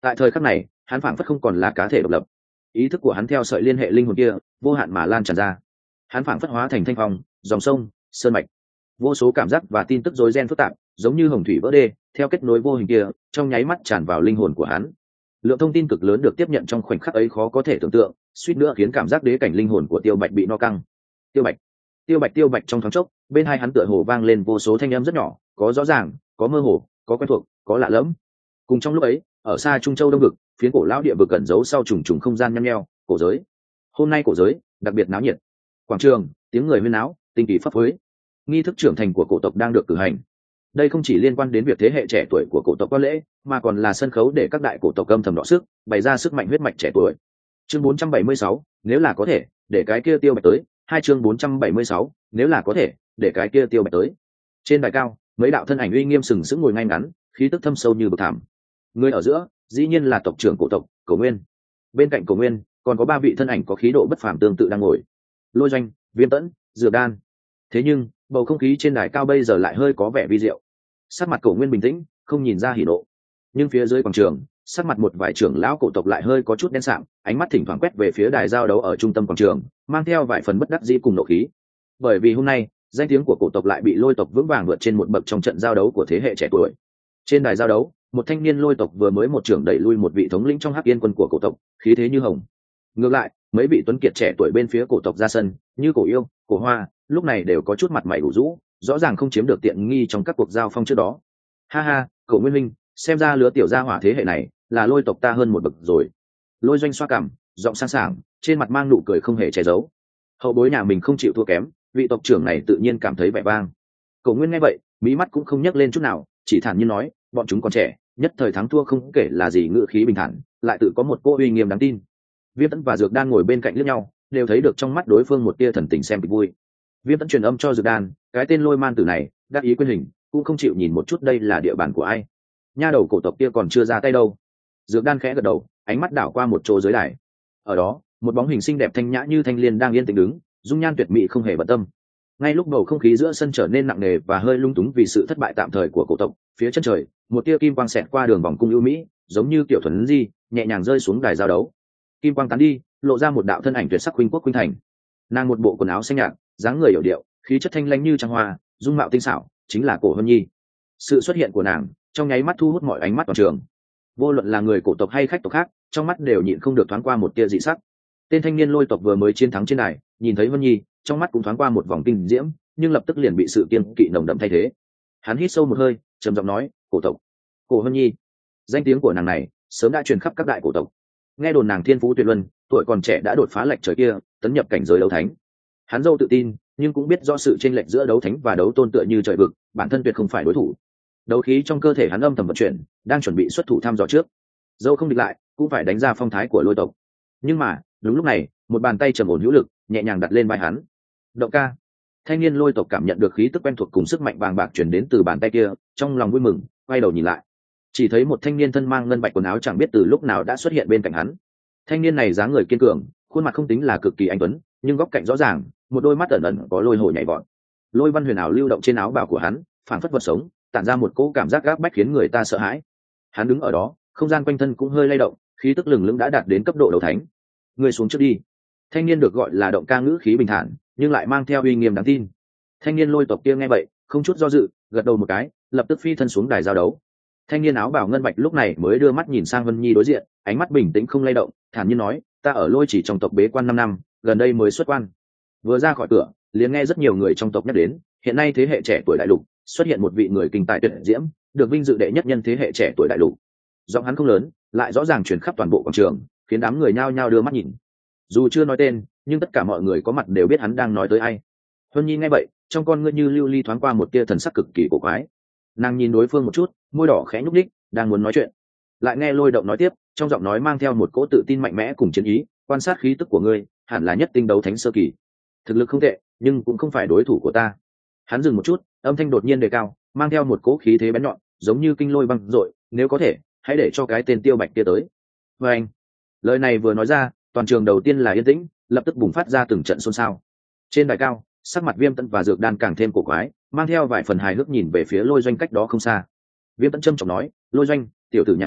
S1: Tại thời khắc này hắn phảng phất không còn là cá thể độc lập, ý thức của hắn theo sợi liên hệ linh hồn kia vô hạn mà lan tràn ra. Hắn phảng phất hóa thành thanh phong, dòng sông, sơn mạch, vô số cảm giác và tin tức rối ren phức tạp giống như hồng thủy vỡ đê, theo kết nối vô hình kia trong nháy mắt tràn vào linh hồn của hắn. Lượng thông tin cực lớn được tiếp nhận trong khoảnh khắc ấy khó có thể tưởng tượng, suýt nữa khiến cảm giác đế cảnh linh hồn của Tiêu Bạch bị no căng. Tiêu Bạch, Tiêu Bạch, Tiêu Bạch, trong thoáng chốc bên hai hắn tựa hồ vang lên vô số thanh âm rất nhỏ, có rõ ràng, có mơ hồ, có quen thuộc, có lạ lẫm. Cùng trong lúc ấy, ở xa Trung Châu Đông vực, phiến cổ lão địa vực cẩn giấu sau trùng trùng không gian nhăm nheo, cổ giới. Hôm nay cổ giới đặc biệt náo nhiệt. Quảng trường, tiếng người huyên náo, tinh kỳ phấp phới. Nghi thức trưởng thành của cổ tộc đang được cử hành. Đây không chỉ liên quan đến việc thế hệ trẻ tuổi của cổ tộc có lễ, mà còn là sân khấu để các đại cổ tộc âm thầm đọ sức, bày ra sức mạnh huyết mạch trẻ tuổi. Chương 476, nếu là có thể, để cái kia Tiêu Bạch tới. Hai chương 476, nếu là có thể, để cái kia Tiêu Bạch tới. Trên đài cao, mấy đạo thân ảnh uy nghiêm sừng sững ngồi ngay ngắn, khí tức thâm sâu như vực thẳm. Người ở giữa, dĩ nhiên là tộc trưởng cổ tộc, Cổ Nguyên. Bên cạnh Cổ Nguyên, còn có ba vị thân ảnh có khí độ bất phàm tương tự đang ngồi. Lôi Doanh, Viêm Tẫn, Dược Đan. Thế nhưng, bầu không khí trên đài cao bây giờ lại hơi có vẻ vi diệu. Sắc mặt Cổ Nguyên bình tĩnh, không nhìn ra hỉ nộ, nhưng phía dưới quảng trường, sắc mặt một vài trưởng lão cổ tộc lại hơi có chút đen sạm, ánh mắt thỉnh thoảng quét về phía đài giao đấu ở trung tâm quảng trường, mang theo vài phần bất đắc dĩ cùng nộ khí. Bởi vì hôm nay, danh tiếng của cổ tộc lại bị Lôi tộc vững vàng vượt trên một bậc trong trận giao đấu của thế hệ trẻ tuổi. Trên đài giao đấu, một thanh niên Lôi tộc vừa mới một trưởng đẩy lui một vị thống lĩnh trong Hắc Yên quân của cổ tộc, khí thế như hồng. Ngược lại, mấy vị tuấn kiệt trẻ tuổi bên phía cổ tộc ra sân, như Cổ Yêu, Cổ Hoa, lúc này đều có chút mặt mày ủ rũ, rõ ràng không chiếm được tiện nghi trong các cuộc giao phong trước đó. Ha ha, Cổ Nguyên Minh, xem ra lứa tiểu gia hỏa thế hệ này là Lôi tộc ta hơn một bậc rồi. Lôi Doanh xoa cằm, giọng sang sảng, trên mặt mang nụ cười không hề che giấu. Hậu bối nhà mình không chịu thua kém, vị tộc trưởng này tự nhiên cảm thấy vẻ vang. Cổ Nguyên nghe vậy, mí mắt cũng không nhấc lên chút nào, chỉ thản nhiên nói, bọn chúng còn trẻ, nhất thời thắng thua không kể là gì, ngữ khí bình thản, lại tự có một cô uy nghiêm đáng tin. Viêm Tẫn và Dược Đan ngồi bên cạnh liếc nhau, đều thấy được trong mắt đối phương một tia thần tình xem kịch vui. Viêm Tẫn truyền âm cho Dược Đan, cái tên Lôi man tử này đắc ý quyên hình, cũng không chịu nhìn một chút đây là địa bàn của ai. Nha đầu cổ tộc kia còn chưa ra tay đâu. Dược Đan khẽ gật đầu, ánh mắt đảo qua một chỗ dưới đài. Ở đó, một bóng hình xinh đẹp thanh nhã như thanh liên đang yên tĩnh đứng, dung nhan tuyệt mỹ không hề bận tâm. Ngay lúc bầu không khí giữa sân trở nên nặng nề và hơi lung túng vì sự thất bại tạm thời của cổ tộc, phía chân trời, một tia kim quang xẹt qua đường vòng cung ưu mỹ, giống như tiểu thuần di, nhẹ nhàng rơi xuống đài giao đấu. Kim quang tán đi, lộ ra một đạo thân ảnh tuyệt sắc khuynh quốc khuynh thành. Nàng một bộ quần áo xanh nhạt, dáng người hiểu điệu, khí chất thanh lãnh như trăng hoa, dung mạo tinh xảo, chính là Cổ Hân Nhi. Sự xuất hiện của nàng trong nháy mắt thu hút mọi ánh mắt toàn trường. Vô luận là người cổ tộc hay khách tộc khác, trong mắt đều nhịn không được thoáng qua một tia dị sắc. Tên thanh niên Lôi tộc vừa mới chiến thắng trên đài, nhìn thấy Hân Nhi, trong mắt cũng thoáng qua một vòng kinh diễm, nhưng lập tức liền bị sự kiên kỵ nồng đậm thay thế. Hắn hít sâu một hơi, trầm giọng nói, cổ tộc, Cổ Hân Nhi. Danh tiếng của nàng này sớm đã truyền khắp các đại cổ tộc. Nghe đồn nàng thiên phú tuyệt luân, tuổi còn trẻ đã đột phá lệch trời kia, tấn nhập cảnh giới đấu thánh. Hắn dâu tự tin, nhưng cũng biết do sự chênh lệch giữa đấu thánh và đấu tôn tựa như trời vực, bản thân tuyệt không phải đối thủ. Đấu khí trong cơ thể hắn âm thầm vận chuyển, đang chuẩn bị xuất thủ thăm dò trước. Dâu không địch lại, cũng phải đánh ra phong thái của Lôi tộc. Nhưng mà, đúng lúc này, một bàn tay trầm ổn hữu lực, nhẹ nhàng đặt lên vai hắn. Động ca. Thanh niên Lôi tộc cảm nhận được khí tức quen thuộc cùng sức mạnh vàng bạc truyền đến từ bàn tay kia, trong lòng vui mừng, quay đầu nhìn lại. Chỉ thấy một thanh niên thân mang ngân bạch quần áo chẳng biết từ lúc nào đã xuất hiện bên cạnh hắn. Thanh niên này dáng người kiên cường, khuôn mặt không tính là cực kỳ anh tuấn, nhưng góc cạnh rõ ràng, một đôi mắt ẩn ẩn có lôi hồi nhảy vọt. Lôi văn huyền ảo lưu động trên áo bào của hắn, phảng phất vật sống, tản ra một cỗ cảm giác gáp bách khiến người ta sợ hãi. Hắn đứng ở đó, không gian quanh thân cũng hơi lay động, khí tức lừng lững đã đạt đến cấp độ đấu thánh. Người xuống trước đi. Thanh niên được gọi là Động ca ngữ khí bình thản, nhưng lại mang theo uy nghiêm đáng tin. Thanh niên Lôi tộc kia nghe vậy, không chút do dự, gật đầu một cái, lập tức phi thân xuống đài giao đấu. Thanh niên áo bào ngân bạch lúc này mới đưa mắt nhìn sang Vân Nhi đối diện, ánh mắt bình tĩnh không lay động, thản nhiên nói, ta ở Lôi chỉ trong tộc bế quan 5 năm, gần đây mới xuất quan. Vừa ra khỏi cửa, liền nghe rất nhiều người trong tộc nhắc đến, hiện nay thế hệ trẻ tuổi đại lục xuất hiện một vị người kinh tài tuyệt diễm, được vinh dự đệ nhất nhân thế hệ trẻ tuổi đại lục. Giọng hắn không lớn, lại rõ ràng truyền khắp toàn bộ quảng trường, khiến đám người nhao nhao đưa mắt nhìn. Dù chưa nói tên, nhưng tất cả mọi người có mặt đều biết hắn đang nói tới ai. Huân Nhi nghe vậy, trong con ngươi như lưu ly thoáng qua một tia thần sắc cực kỳ cổ quái. Nàng nhìn đối phương một chút, môi đỏ khẽ nhúc nhích, đang muốn nói chuyện, lại nghe Lôi Động nói tiếp, trong giọng nói mang theo một cỗ tự tin mạnh mẽ cùng chiến ý, quan sát khí tức của ngươi, hẳn là nhất tinh đấu thánh sơ kỳ, thực lực không tệ, nhưng cũng không phải đối thủ của ta. Hắn dừng một chút, âm thanh đột nhiên đề cao, mang theo một cỗ khí thế bén nhọn, giống như kinh lôi băng dội, nếu có thể, hãy để cho cái tên Tiêu Bạch kia tới. Và anh, lời này vừa nói ra, toàn trường đầu tiên là yên tĩnh, lập tức bùng phát ra từng trận xôn xao. Trên đài cao, sắc mặt Viêm Tẫn và Dược Đan càng thêm cổ quái, mang theo vài phần hài hước nhìn về phía Lôi Doanh cách đó không xa. Viêm Tẫn trầm trọng nói, Lôi Doanh, tiểu tử nhà ngươi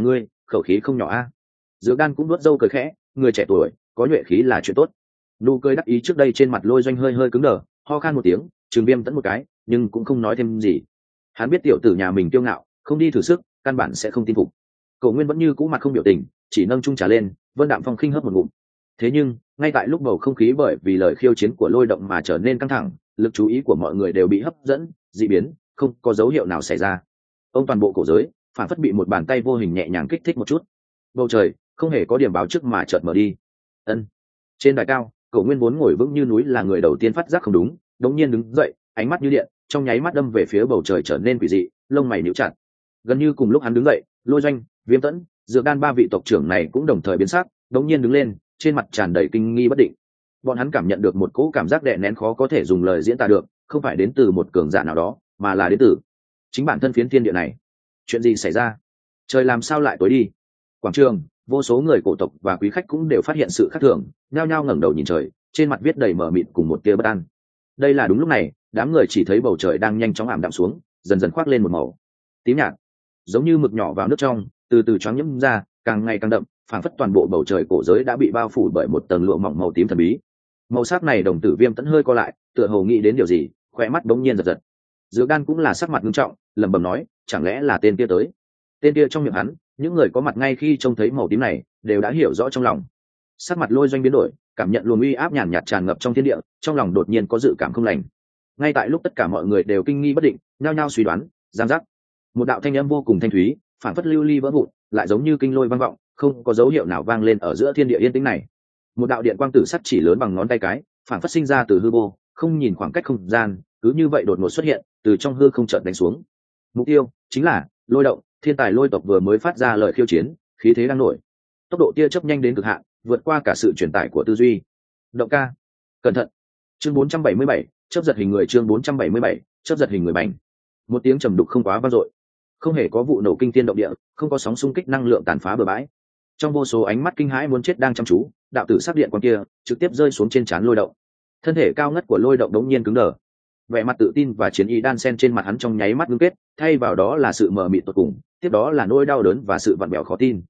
S1: khẩu khí không nhỏ a. Dược Đan cũng nuốt râu cười khẽ, người trẻ tuổi có nhuệ khí là chuyện tốt. Nụ cười đắc ý trước đây trên mặt Lôi Doanh hơi hơi cứng đờ, ho khan một tiếng, Trường Viêm Tẫn một cái, nhưng cũng không nói thêm gì. Hắn biết tiểu tử nhà mình kiêu ngạo, không đi thử sức, căn bản sẽ không tin phục. Cổ Nguyên vẫn như cũ mặt không biểu tình, chỉ nâng chung trà lên, Vân Đạm Phong khinh hớp một ngụm. Thế nhưng ngay tại lúc bầu không khí bởi vì lời khiêu chiến của Lôi Động mà trở nên căng thẳng, lực chú ý của mọi người đều bị hấp dẫn, dị biến không có dấu hiệu nào xảy ra. Ông toàn bộ cổ giới phản phất bị một bàn tay vô hình nhẹ nhàng kích thích một chút, bầu trời không hề có điểm báo trước mà chợt mở đi. Ân. Trên đài cao, Cổ Nguyên vốn ngồi vững như núi là người đầu tiên phát giác không đúng, đống nhiên đứng dậy, ánh mắt như điện, trong nháy mắt đâm về phía bầu trời trở nên quỷ dị, lông mày nhíu chặt. Gần như cùng lúc hắn đứng dậy, Lôi Doanh, Viêm Tẫn, Dược Đan ba vị tộc trưởng này cũng đồng thời biến sắc, đống nhiên đứng lên, trên mặt tràn đầy kinh nghi bất định. Bọn hắn cảm nhận được một cỗ cảm giác đè nén khó có thể dùng lời diễn tả được, không phải đến từ một cường giả nào đó, mà là đến từ chính bản thân phiến thiên địa này. Chuyện gì xảy ra? Trời làm sao lại tối đi? Quảng trường, vô số người cổ tộc và quý khách cũng đều phát hiện sự khác thường, nhao nhao ngẩng đầu nhìn trời, trên mặt viết đầy mờ mịt cùng một tia bất an. Đây là đúng lúc này, đám người chỉ thấy bầu trời đang nhanh chóng ảm đạm xuống, dần dần khoác lên một màu tím nhạt, giống như mực nhỏ vào nước trong, từ từ choáng nhiễm ra, càng ngày càng đậm, phảng phất toàn bộ bầu trời cổ giới đã bị bao phủ bởi một tầng lụa mỏng màu tím thần bí. Màu sắc này đồng tử Viêm Tẫn hơi co lại, tựa hồ nghĩ đến điều gì, khóe mắt bỗng nhiên giật giật. Dược Đan cũng là sắc mặt nghiêm trọng, lẩm bẩm nói, chẳng lẽ là tên kia tới? Tên kia trong miệng hắn, những người có mặt ngay khi trông thấy màu tím này đều đã hiểu rõ trong lòng. Sắc mặt Lôi Doanh biến đổi, cảm nhận luồng uy áp nhàn nhạt tràn ngập trong thiên địa, trong lòng đột nhiên có dự cảm không lành. Ngay tại lúc tất cả mọi người đều kinh nghi bất định, nhao nhao suy đoán, giang giác, một đạo thanh âm vô cùng thanh thúy, phản phất lưu ly vỡ vụn, lại giống như kinh lôi vang vọng, không có dấu hiệu nào vang lên ở giữa thiên địa yên tĩnh này. Một đạo điện quang tử sắc chỉ lớn bằng ngón tay cái, phản phất sinh ra từ hư vô, không nhìn khoảng cách không gian, cứ như vậy đột ngột xuất hiện, từ trong hư không chợt đánh xuống. Mục tiêu chính là Lôi Động, thiên tài Lôi tộc vừa mới phát ra lời khiêu chiến, khí thế đang nổi, tốc độ tia chớp nhanh đến cực hạn, vượt qua cả sự truyền tải của tư duy. Động ca, cẩn thận. Chương 477, chớp giật hình người. Chương 477, chớp giật hình người bành. Một tiếng trầm đục không quá vang dội, không hề có vụ nổ kinh thiên động địa, không có sóng xung kích năng lượng tàn phá bừa bãi. Trong vô số ánh mắt kinh hãi muốn chết đang chăm chú, đạo tử sắc điện quang kia trực tiếp rơi xuống trên trán Lôi Động. Thân thể cao ngất của Lôi Động đống nhiên cứng đờ, vẻ mặt tự tin và chiến ý đan xen trên mặt hắn trong nháy mắt ngưng kết, thay vào đó là sự mờ mịt tột cùng, tiếp đó là nỗi đau đớn và sự vặn vẹo khó tin.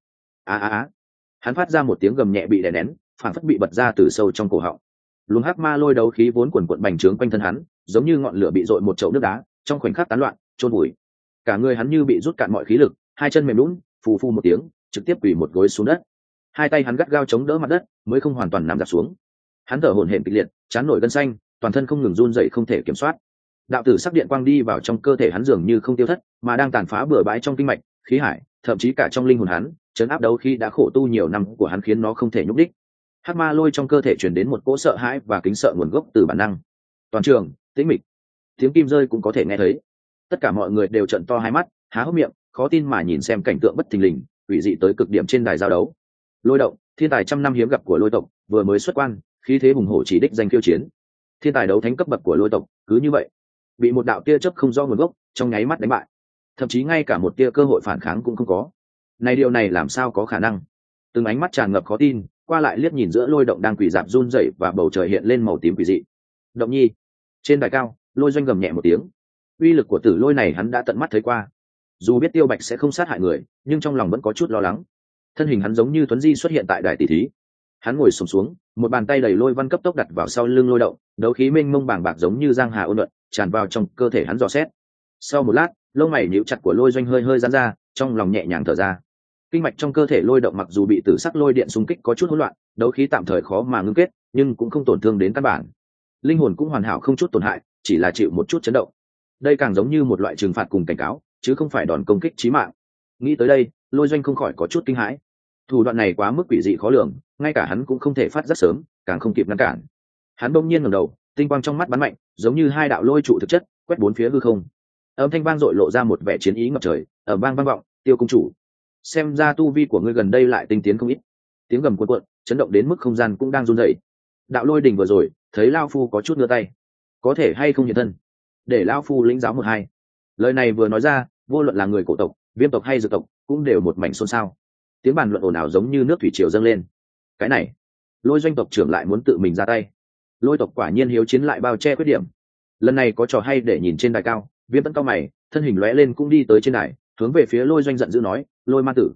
S1: Hắn phát ra một tiếng gầm nhẹ bị đè nén, phảng phất bị bật ra từ sâu trong cổ họng. Luồng hắc ma lôi đấu khí vốn quần quận bành trướng quanh thân hắn, giống như ngọn lửa bị dội một chậu nước đá, trong khoảnh khắc tán loạn, trôn bụi. Cả người hắn như bị rút cạn mọi khí lực, hai chân mềm nhũn, phù phù một tiếng, trực tiếp quỳ một gối xuống đất. Hai tay hắn gắt gao chống đỡ mặt đất, mới không hoàn toàn nằm dạp xuống. Hắn thở hổn hển kịch liệt, trán nổi gân xanh, toàn thân không ngừng run rẩy không thể kiểm soát. Đạo tử sắc điện quang đi vào trong cơ thể hắn dường như không tiêu thất, mà đang tàn phá bừa bãi trong kinh mạch, khí hải, thậm chí cả trong linh hồn hắn, chấn áp đấu khí đã khổ tu nhiều năm của hắn khiến nó không thể nhúc đích. Hắc ma lôi trong cơ thể truyền đến một cỗ sợ hãi và kính sợ nguồn gốc từ bản năng. Toàn trường tĩnh mịch, tiếng kim rơi cũng có thể nghe thấy. Tất cả mọi người đều trợn to hai mắt, há hốc miệng, khó tin mà nhìn xem cảnh tượng bất thình lình, quỷ dị tới cực điểm trên đài giao đấu. Lôi Động, thiên tài trăm năm hiếm gặp của Lôi tộc, vừa mới xuất quan, khí thế hùng hổ chỉ đích danh khiêu chiến. Thiên tài đấu thánh cấp bậc của Lôi tộc, cứ như vậy bị một đạo tia chớp không rõ nguồn gốc trong nháy mắt đánh bại, thậm chí ngay cả một tia cơ hội phản kháng cũng không có. Này, điều này làm sao có khả năng? Từng ánh mắt tràn ngập khó tin, qua lại liếc nhìn giữa Lôi Động đang quỳ rạp run rẩy và bầu trời hiện lên màu tím quỷ dị. Động nhi. Trên đài cao, Lôi Doanh gầm nhẹ một tiếng. Uy lực của tử lôi này hắn đã tận mắt thấy qua. Dù biết Tiêu Bạch sẽ không sát hại người, nhưng trong lòng vẫn có chút lo lắng. Thân hình hắn giống như Tuấn Di xuất hiện tại đài tỷ thí. Hắn ngồi xổm xuống, một bàn tay đầy lôi văn cấp tốc đặt vào sau lưng Lôi Động, đấu khí mênh mông bàng bạc giống như giang hà ôn nhuận, tràn vào trong cơ thể hắn dò xét. Sau một lát, lông mày nhíu chặt của Lôi Doanh hơi hơi giãn ra, trong lòng nhẹ nhàng thở ra. Kinh mạch trong cơ thể Lôi Động mặc dù bị tử sắc lôi điện xung kích có chút hỗn loạn, đấu khí tạm thời khó mà ngưng kết, nhưng cũng không tổn thương đến căn bản. Linh hồn cũng hoàn hảo không chút tổn hại, chỉ là chịu một chút chấn động. Đây càng giống như một loại trừng phạt cùng cảnh cáo, chứ không phải đòn công kích chí mạng. Nghĩ tới đây, Lôi Doanh không khỏi có chút kinh hãi. Thủ đoạn này quá mức quỷ dị khó lường, ngay cả hắn cũng không thể phát giác sớm, càng không kịp ngăn cản. Hắn bỗng nhiên ngẩng đầu, tinh quang trong mắt bắn mạnh, giống như hai đạo lôi trụ thực chất, quét bốn phía hư không. Âm thanh vang dội lộ ra một vẻ chiến ý ngập trời, ở vang vang vọng, Tiêu công chủ, xem ra tu vi của ngươi gần đây lại tinh tiến không ít. Tiếng gầm cuộn cuộn, chấn động đến mức không gian cũng đang run rẩy. Đạo lôi đỉnh vừa rồi, thấy lão phu có chút ngửa tay, có thể hay không hiện thân, để lão phu lĩnh giáo một hai. Lời này vừa nói ra, vô luận là người cổ tộc, Viêm tộc hay Dược tộc, cũng đều một mảnh xôn xao. Tiếng bàn luận ồn ào giống như nước thủy triều dâng lên. Cái này, Lôi Doanh tộc trưởng lại muốn tự mình ra tay. Lôi tộc quả nhiên hiếu chiến lại bao che khuyết điểm. Lần này có trò hay để nhìn trên đài cao. Viêm Tẫn cao mày, thân hình lóe lên cũng đi tới trên đài, hướng về phía Lôi Doanh giận dữ nói, Lôi ma tử,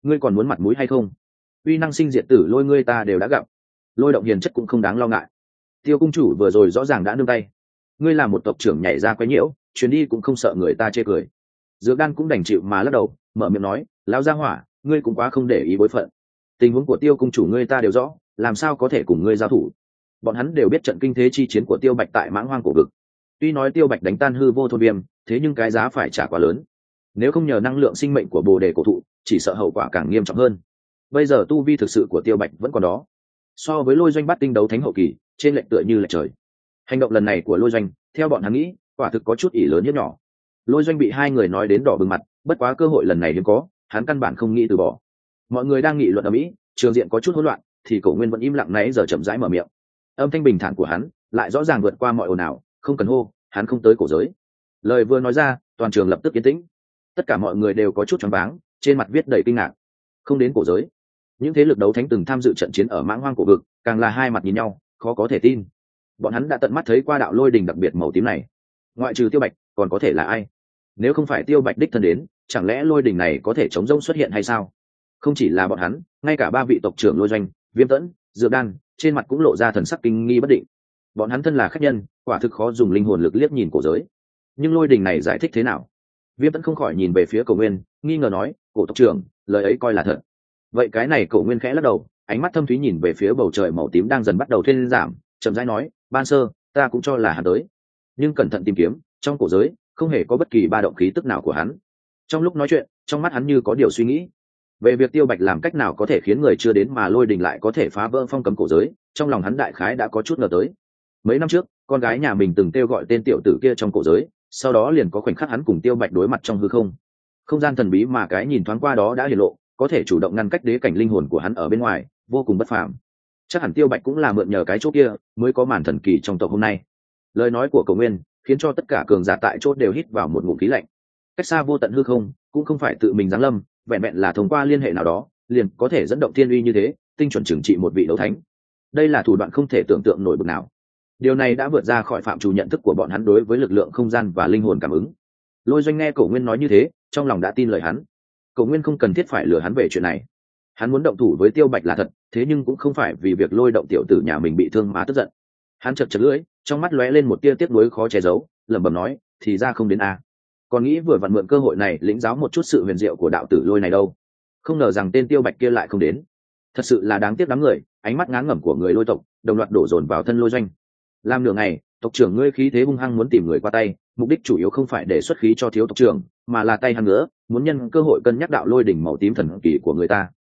S1: ngươi còn muốn mặt mũi hay không? Uy năng sinh diệt tử lôi ngươi ta đều đã gặp, lôi động hiền chất cũng không đáng lo ngại. Tiêu cung chủ vừa rồi rõ ràng đã nương tay, ngươi là một tộc trưởng nhảy ra quấy nhiễu, chuyến đi cũng không sợ người ta chê cười. Dược Đan cũng đành chịu mà lắc đầu, mở miệng nói, lão gia hỏa, ngươi cũng quá không để ý bối phận. Tình huống của Tiêu cung chủ ngươi ta đều rõ, làm sao có thể cùng ngươi giao thủ? Bọn hắn đều biết trận kinh thế chi chiến của Tiêu Bạch tại Mãng Hoang cổ vực. Tuy nói Tiêu Bạch đánh tan hư vô thôn viêm, thế nhưng cái giá phải trả quá lớn. Nếu không nhờ năng lượng sinh mệnh của Bồ Đề cổ thụ, chỉ sợ hậu quả càng nghiêm trọng hơn. Bây giờ tu vi thực sự của Tiêu Bạch vẫn còn đó. So với Lôi Doanh bắt tinh đấu thánh hậu kỳ, trên lệch tựa như lệch trời. Hành động lần này của Lôi Doanh, theo bọn hắn nghĩ, quả thực có chút ỷ lớn hiếp nhỏ. Lôi Doanh bị hai người nói đến đỏ bừng mặt, bất quá cơ hội lần này hiếm có, hắn căn bản không nghĩ từ bỏ. Mọi người đang nghị luận ở mỹ, trường diện có chút hỗn loạn, thì Cổ Nguyên vẫn im lặng nãy giờ chậm rãi mở miệng. Âm thanh bình thản của hắn lại rõ ràng vượt qua mọi ồn ào, không cần hô, hắn không tới cổ giới. Lời vừa nói ra, toàn trường lập tức yên tĩnh. Tất cả mọi người đều có chút choáng váng, trên mặt viết đầy kinh ngạc. Không đến cổ giới. Những thế lực đấu thánh từng tham dự trận chiến ở Mãng Hoang cổ vực, càng là hai mặt nhìn nhau, khó có thể tin. Bọn hắn đã tận mắt thấy qua đạo lôi đình đặc biệt màu tím này. Ngoại trừ Tiêu Bạch, còn có thể là ai? Nếu không phải Tiêu Bạch đích thân đến, chẳng lẽ lôi đình này có thể chống rông xuất hiện hay sao? Không chỉ là bọn hắn, ngay cả ba vị tộc trưởng Lôi Doanh, Viêm Tẫn, Dược Đan, trên mặt cũng lộ ra thần sắc kinh nghi bất định. Bọn hắn thân là khách nhân, quả thực khó dùng linh hồn lực liếc nhìn cổ giới. Nhưng lôi đình này giải thích thế nào? Viêm Tẫn không khỏi nhìn về phía Cổ Nguyên, nghi ngờ nói, cổ tộc trưởng, lời ấy coi là thật. Vậy cái này Cổ Nguyên khẽ lắc đầu, ánh mắt thâm thúy nhìn về phía bầu trời màu tím đang dần bắt đầu thuyên giảm, chậm rãi nói, ban sơ ta cũng cho là hắn tới, nhưng cẩn thận tìm kiếm, trong cổ giới không hề có bất kỳ ba động khí tức nào của hắn. Trong lúc nói chuyện, trong mắt hắn như có điều suy nghĩ. Về việc Tiêu Bạch làm cách nào có thể khiến người chưa đến mà lôi đình lại có thể phá vỡ phong cấm cổ giới, trong lòng hắn đại khái đã có chút ngờ tới. Mấy năm trước, con gái nhà mình từng kêu gọi tên tiểu tử kia trong cổ giới, sau đó liền có khoảnh khắc hắn cùng Tiêu Bạch đối mặt trong hư không. Không gian thần bí mà cái nhìn thoáng qua đó đã hiển lộ, có thể chủ động ngăn cách đế cảnh linh hồn của hắn ở bên ngoài, vô cùng bất phàm. Chắc hẳn Tiêu Bạch cũng là mượn nhờ cái chỗ kia mới có màn thần kỳ trong tộc hôm nay. Lời nói của Cổ Nguyên khiến cho tất cả cường giả tại chỗ đều hít vào một ngụm khí lạnh. Cách xa vô tận hư không, cũng không phải tự mình giáng lâm, vẹn vẹn là thông qua liên hệ nào đó, liền có thể dẫn động thiên uy như thế, tinh chuẩn trừng trị một vị đấu thánh. Đây là thủ đoạn không thể tưởng tượng nổi bực nào. Điều này đã vượt ra khỏi phạm trù nhận thức của bọn hắn đối với lực lượng không gian và linh hồn cảm ứng. Lôi Doanh nghe Cổ Nguyên nói như thế, trong lòng đã tin lời hắn. Cổ Nguyên không cần thiết phải lừa hắn về chuyện này. Hắn muốn động thủ với Tiêu Bạch là thật, thế nhưng cũng không phải vì việc lôi động tiểu tử nhà mình bị thương mà tức giận. Hắn chật chật lưỡi, trong mắt lóe lên một tia tiếc nuối khó che giấu, lẩm bẩm nói, thì ra không đến a. Còn nghĩ vừa vặn mượn cơ hội này lĩnh giáo một chút sự huyền diệu của đạo tử lôi này đâu. Không ngờ rằng tên Tiêu Bạch kia lại không đến. Thật sự là đáng tiếc đám người, ánh mắt ngán ngẩm của người lôi tộc đồng loạt đổ dồn vào thân Lôi Doanh. Làm nửa ngày, tộc trưởng ngươi khí thế hung hăng muốn tìm người qua tay, mục đích chủ yếu không phải để xuất khí cho thiếu tộc trưởng, mà là tay hắn nữa, muốn nhân cơ hội cân nhắc đạo lôi đỉnh màu tím thần kỳ của người ta.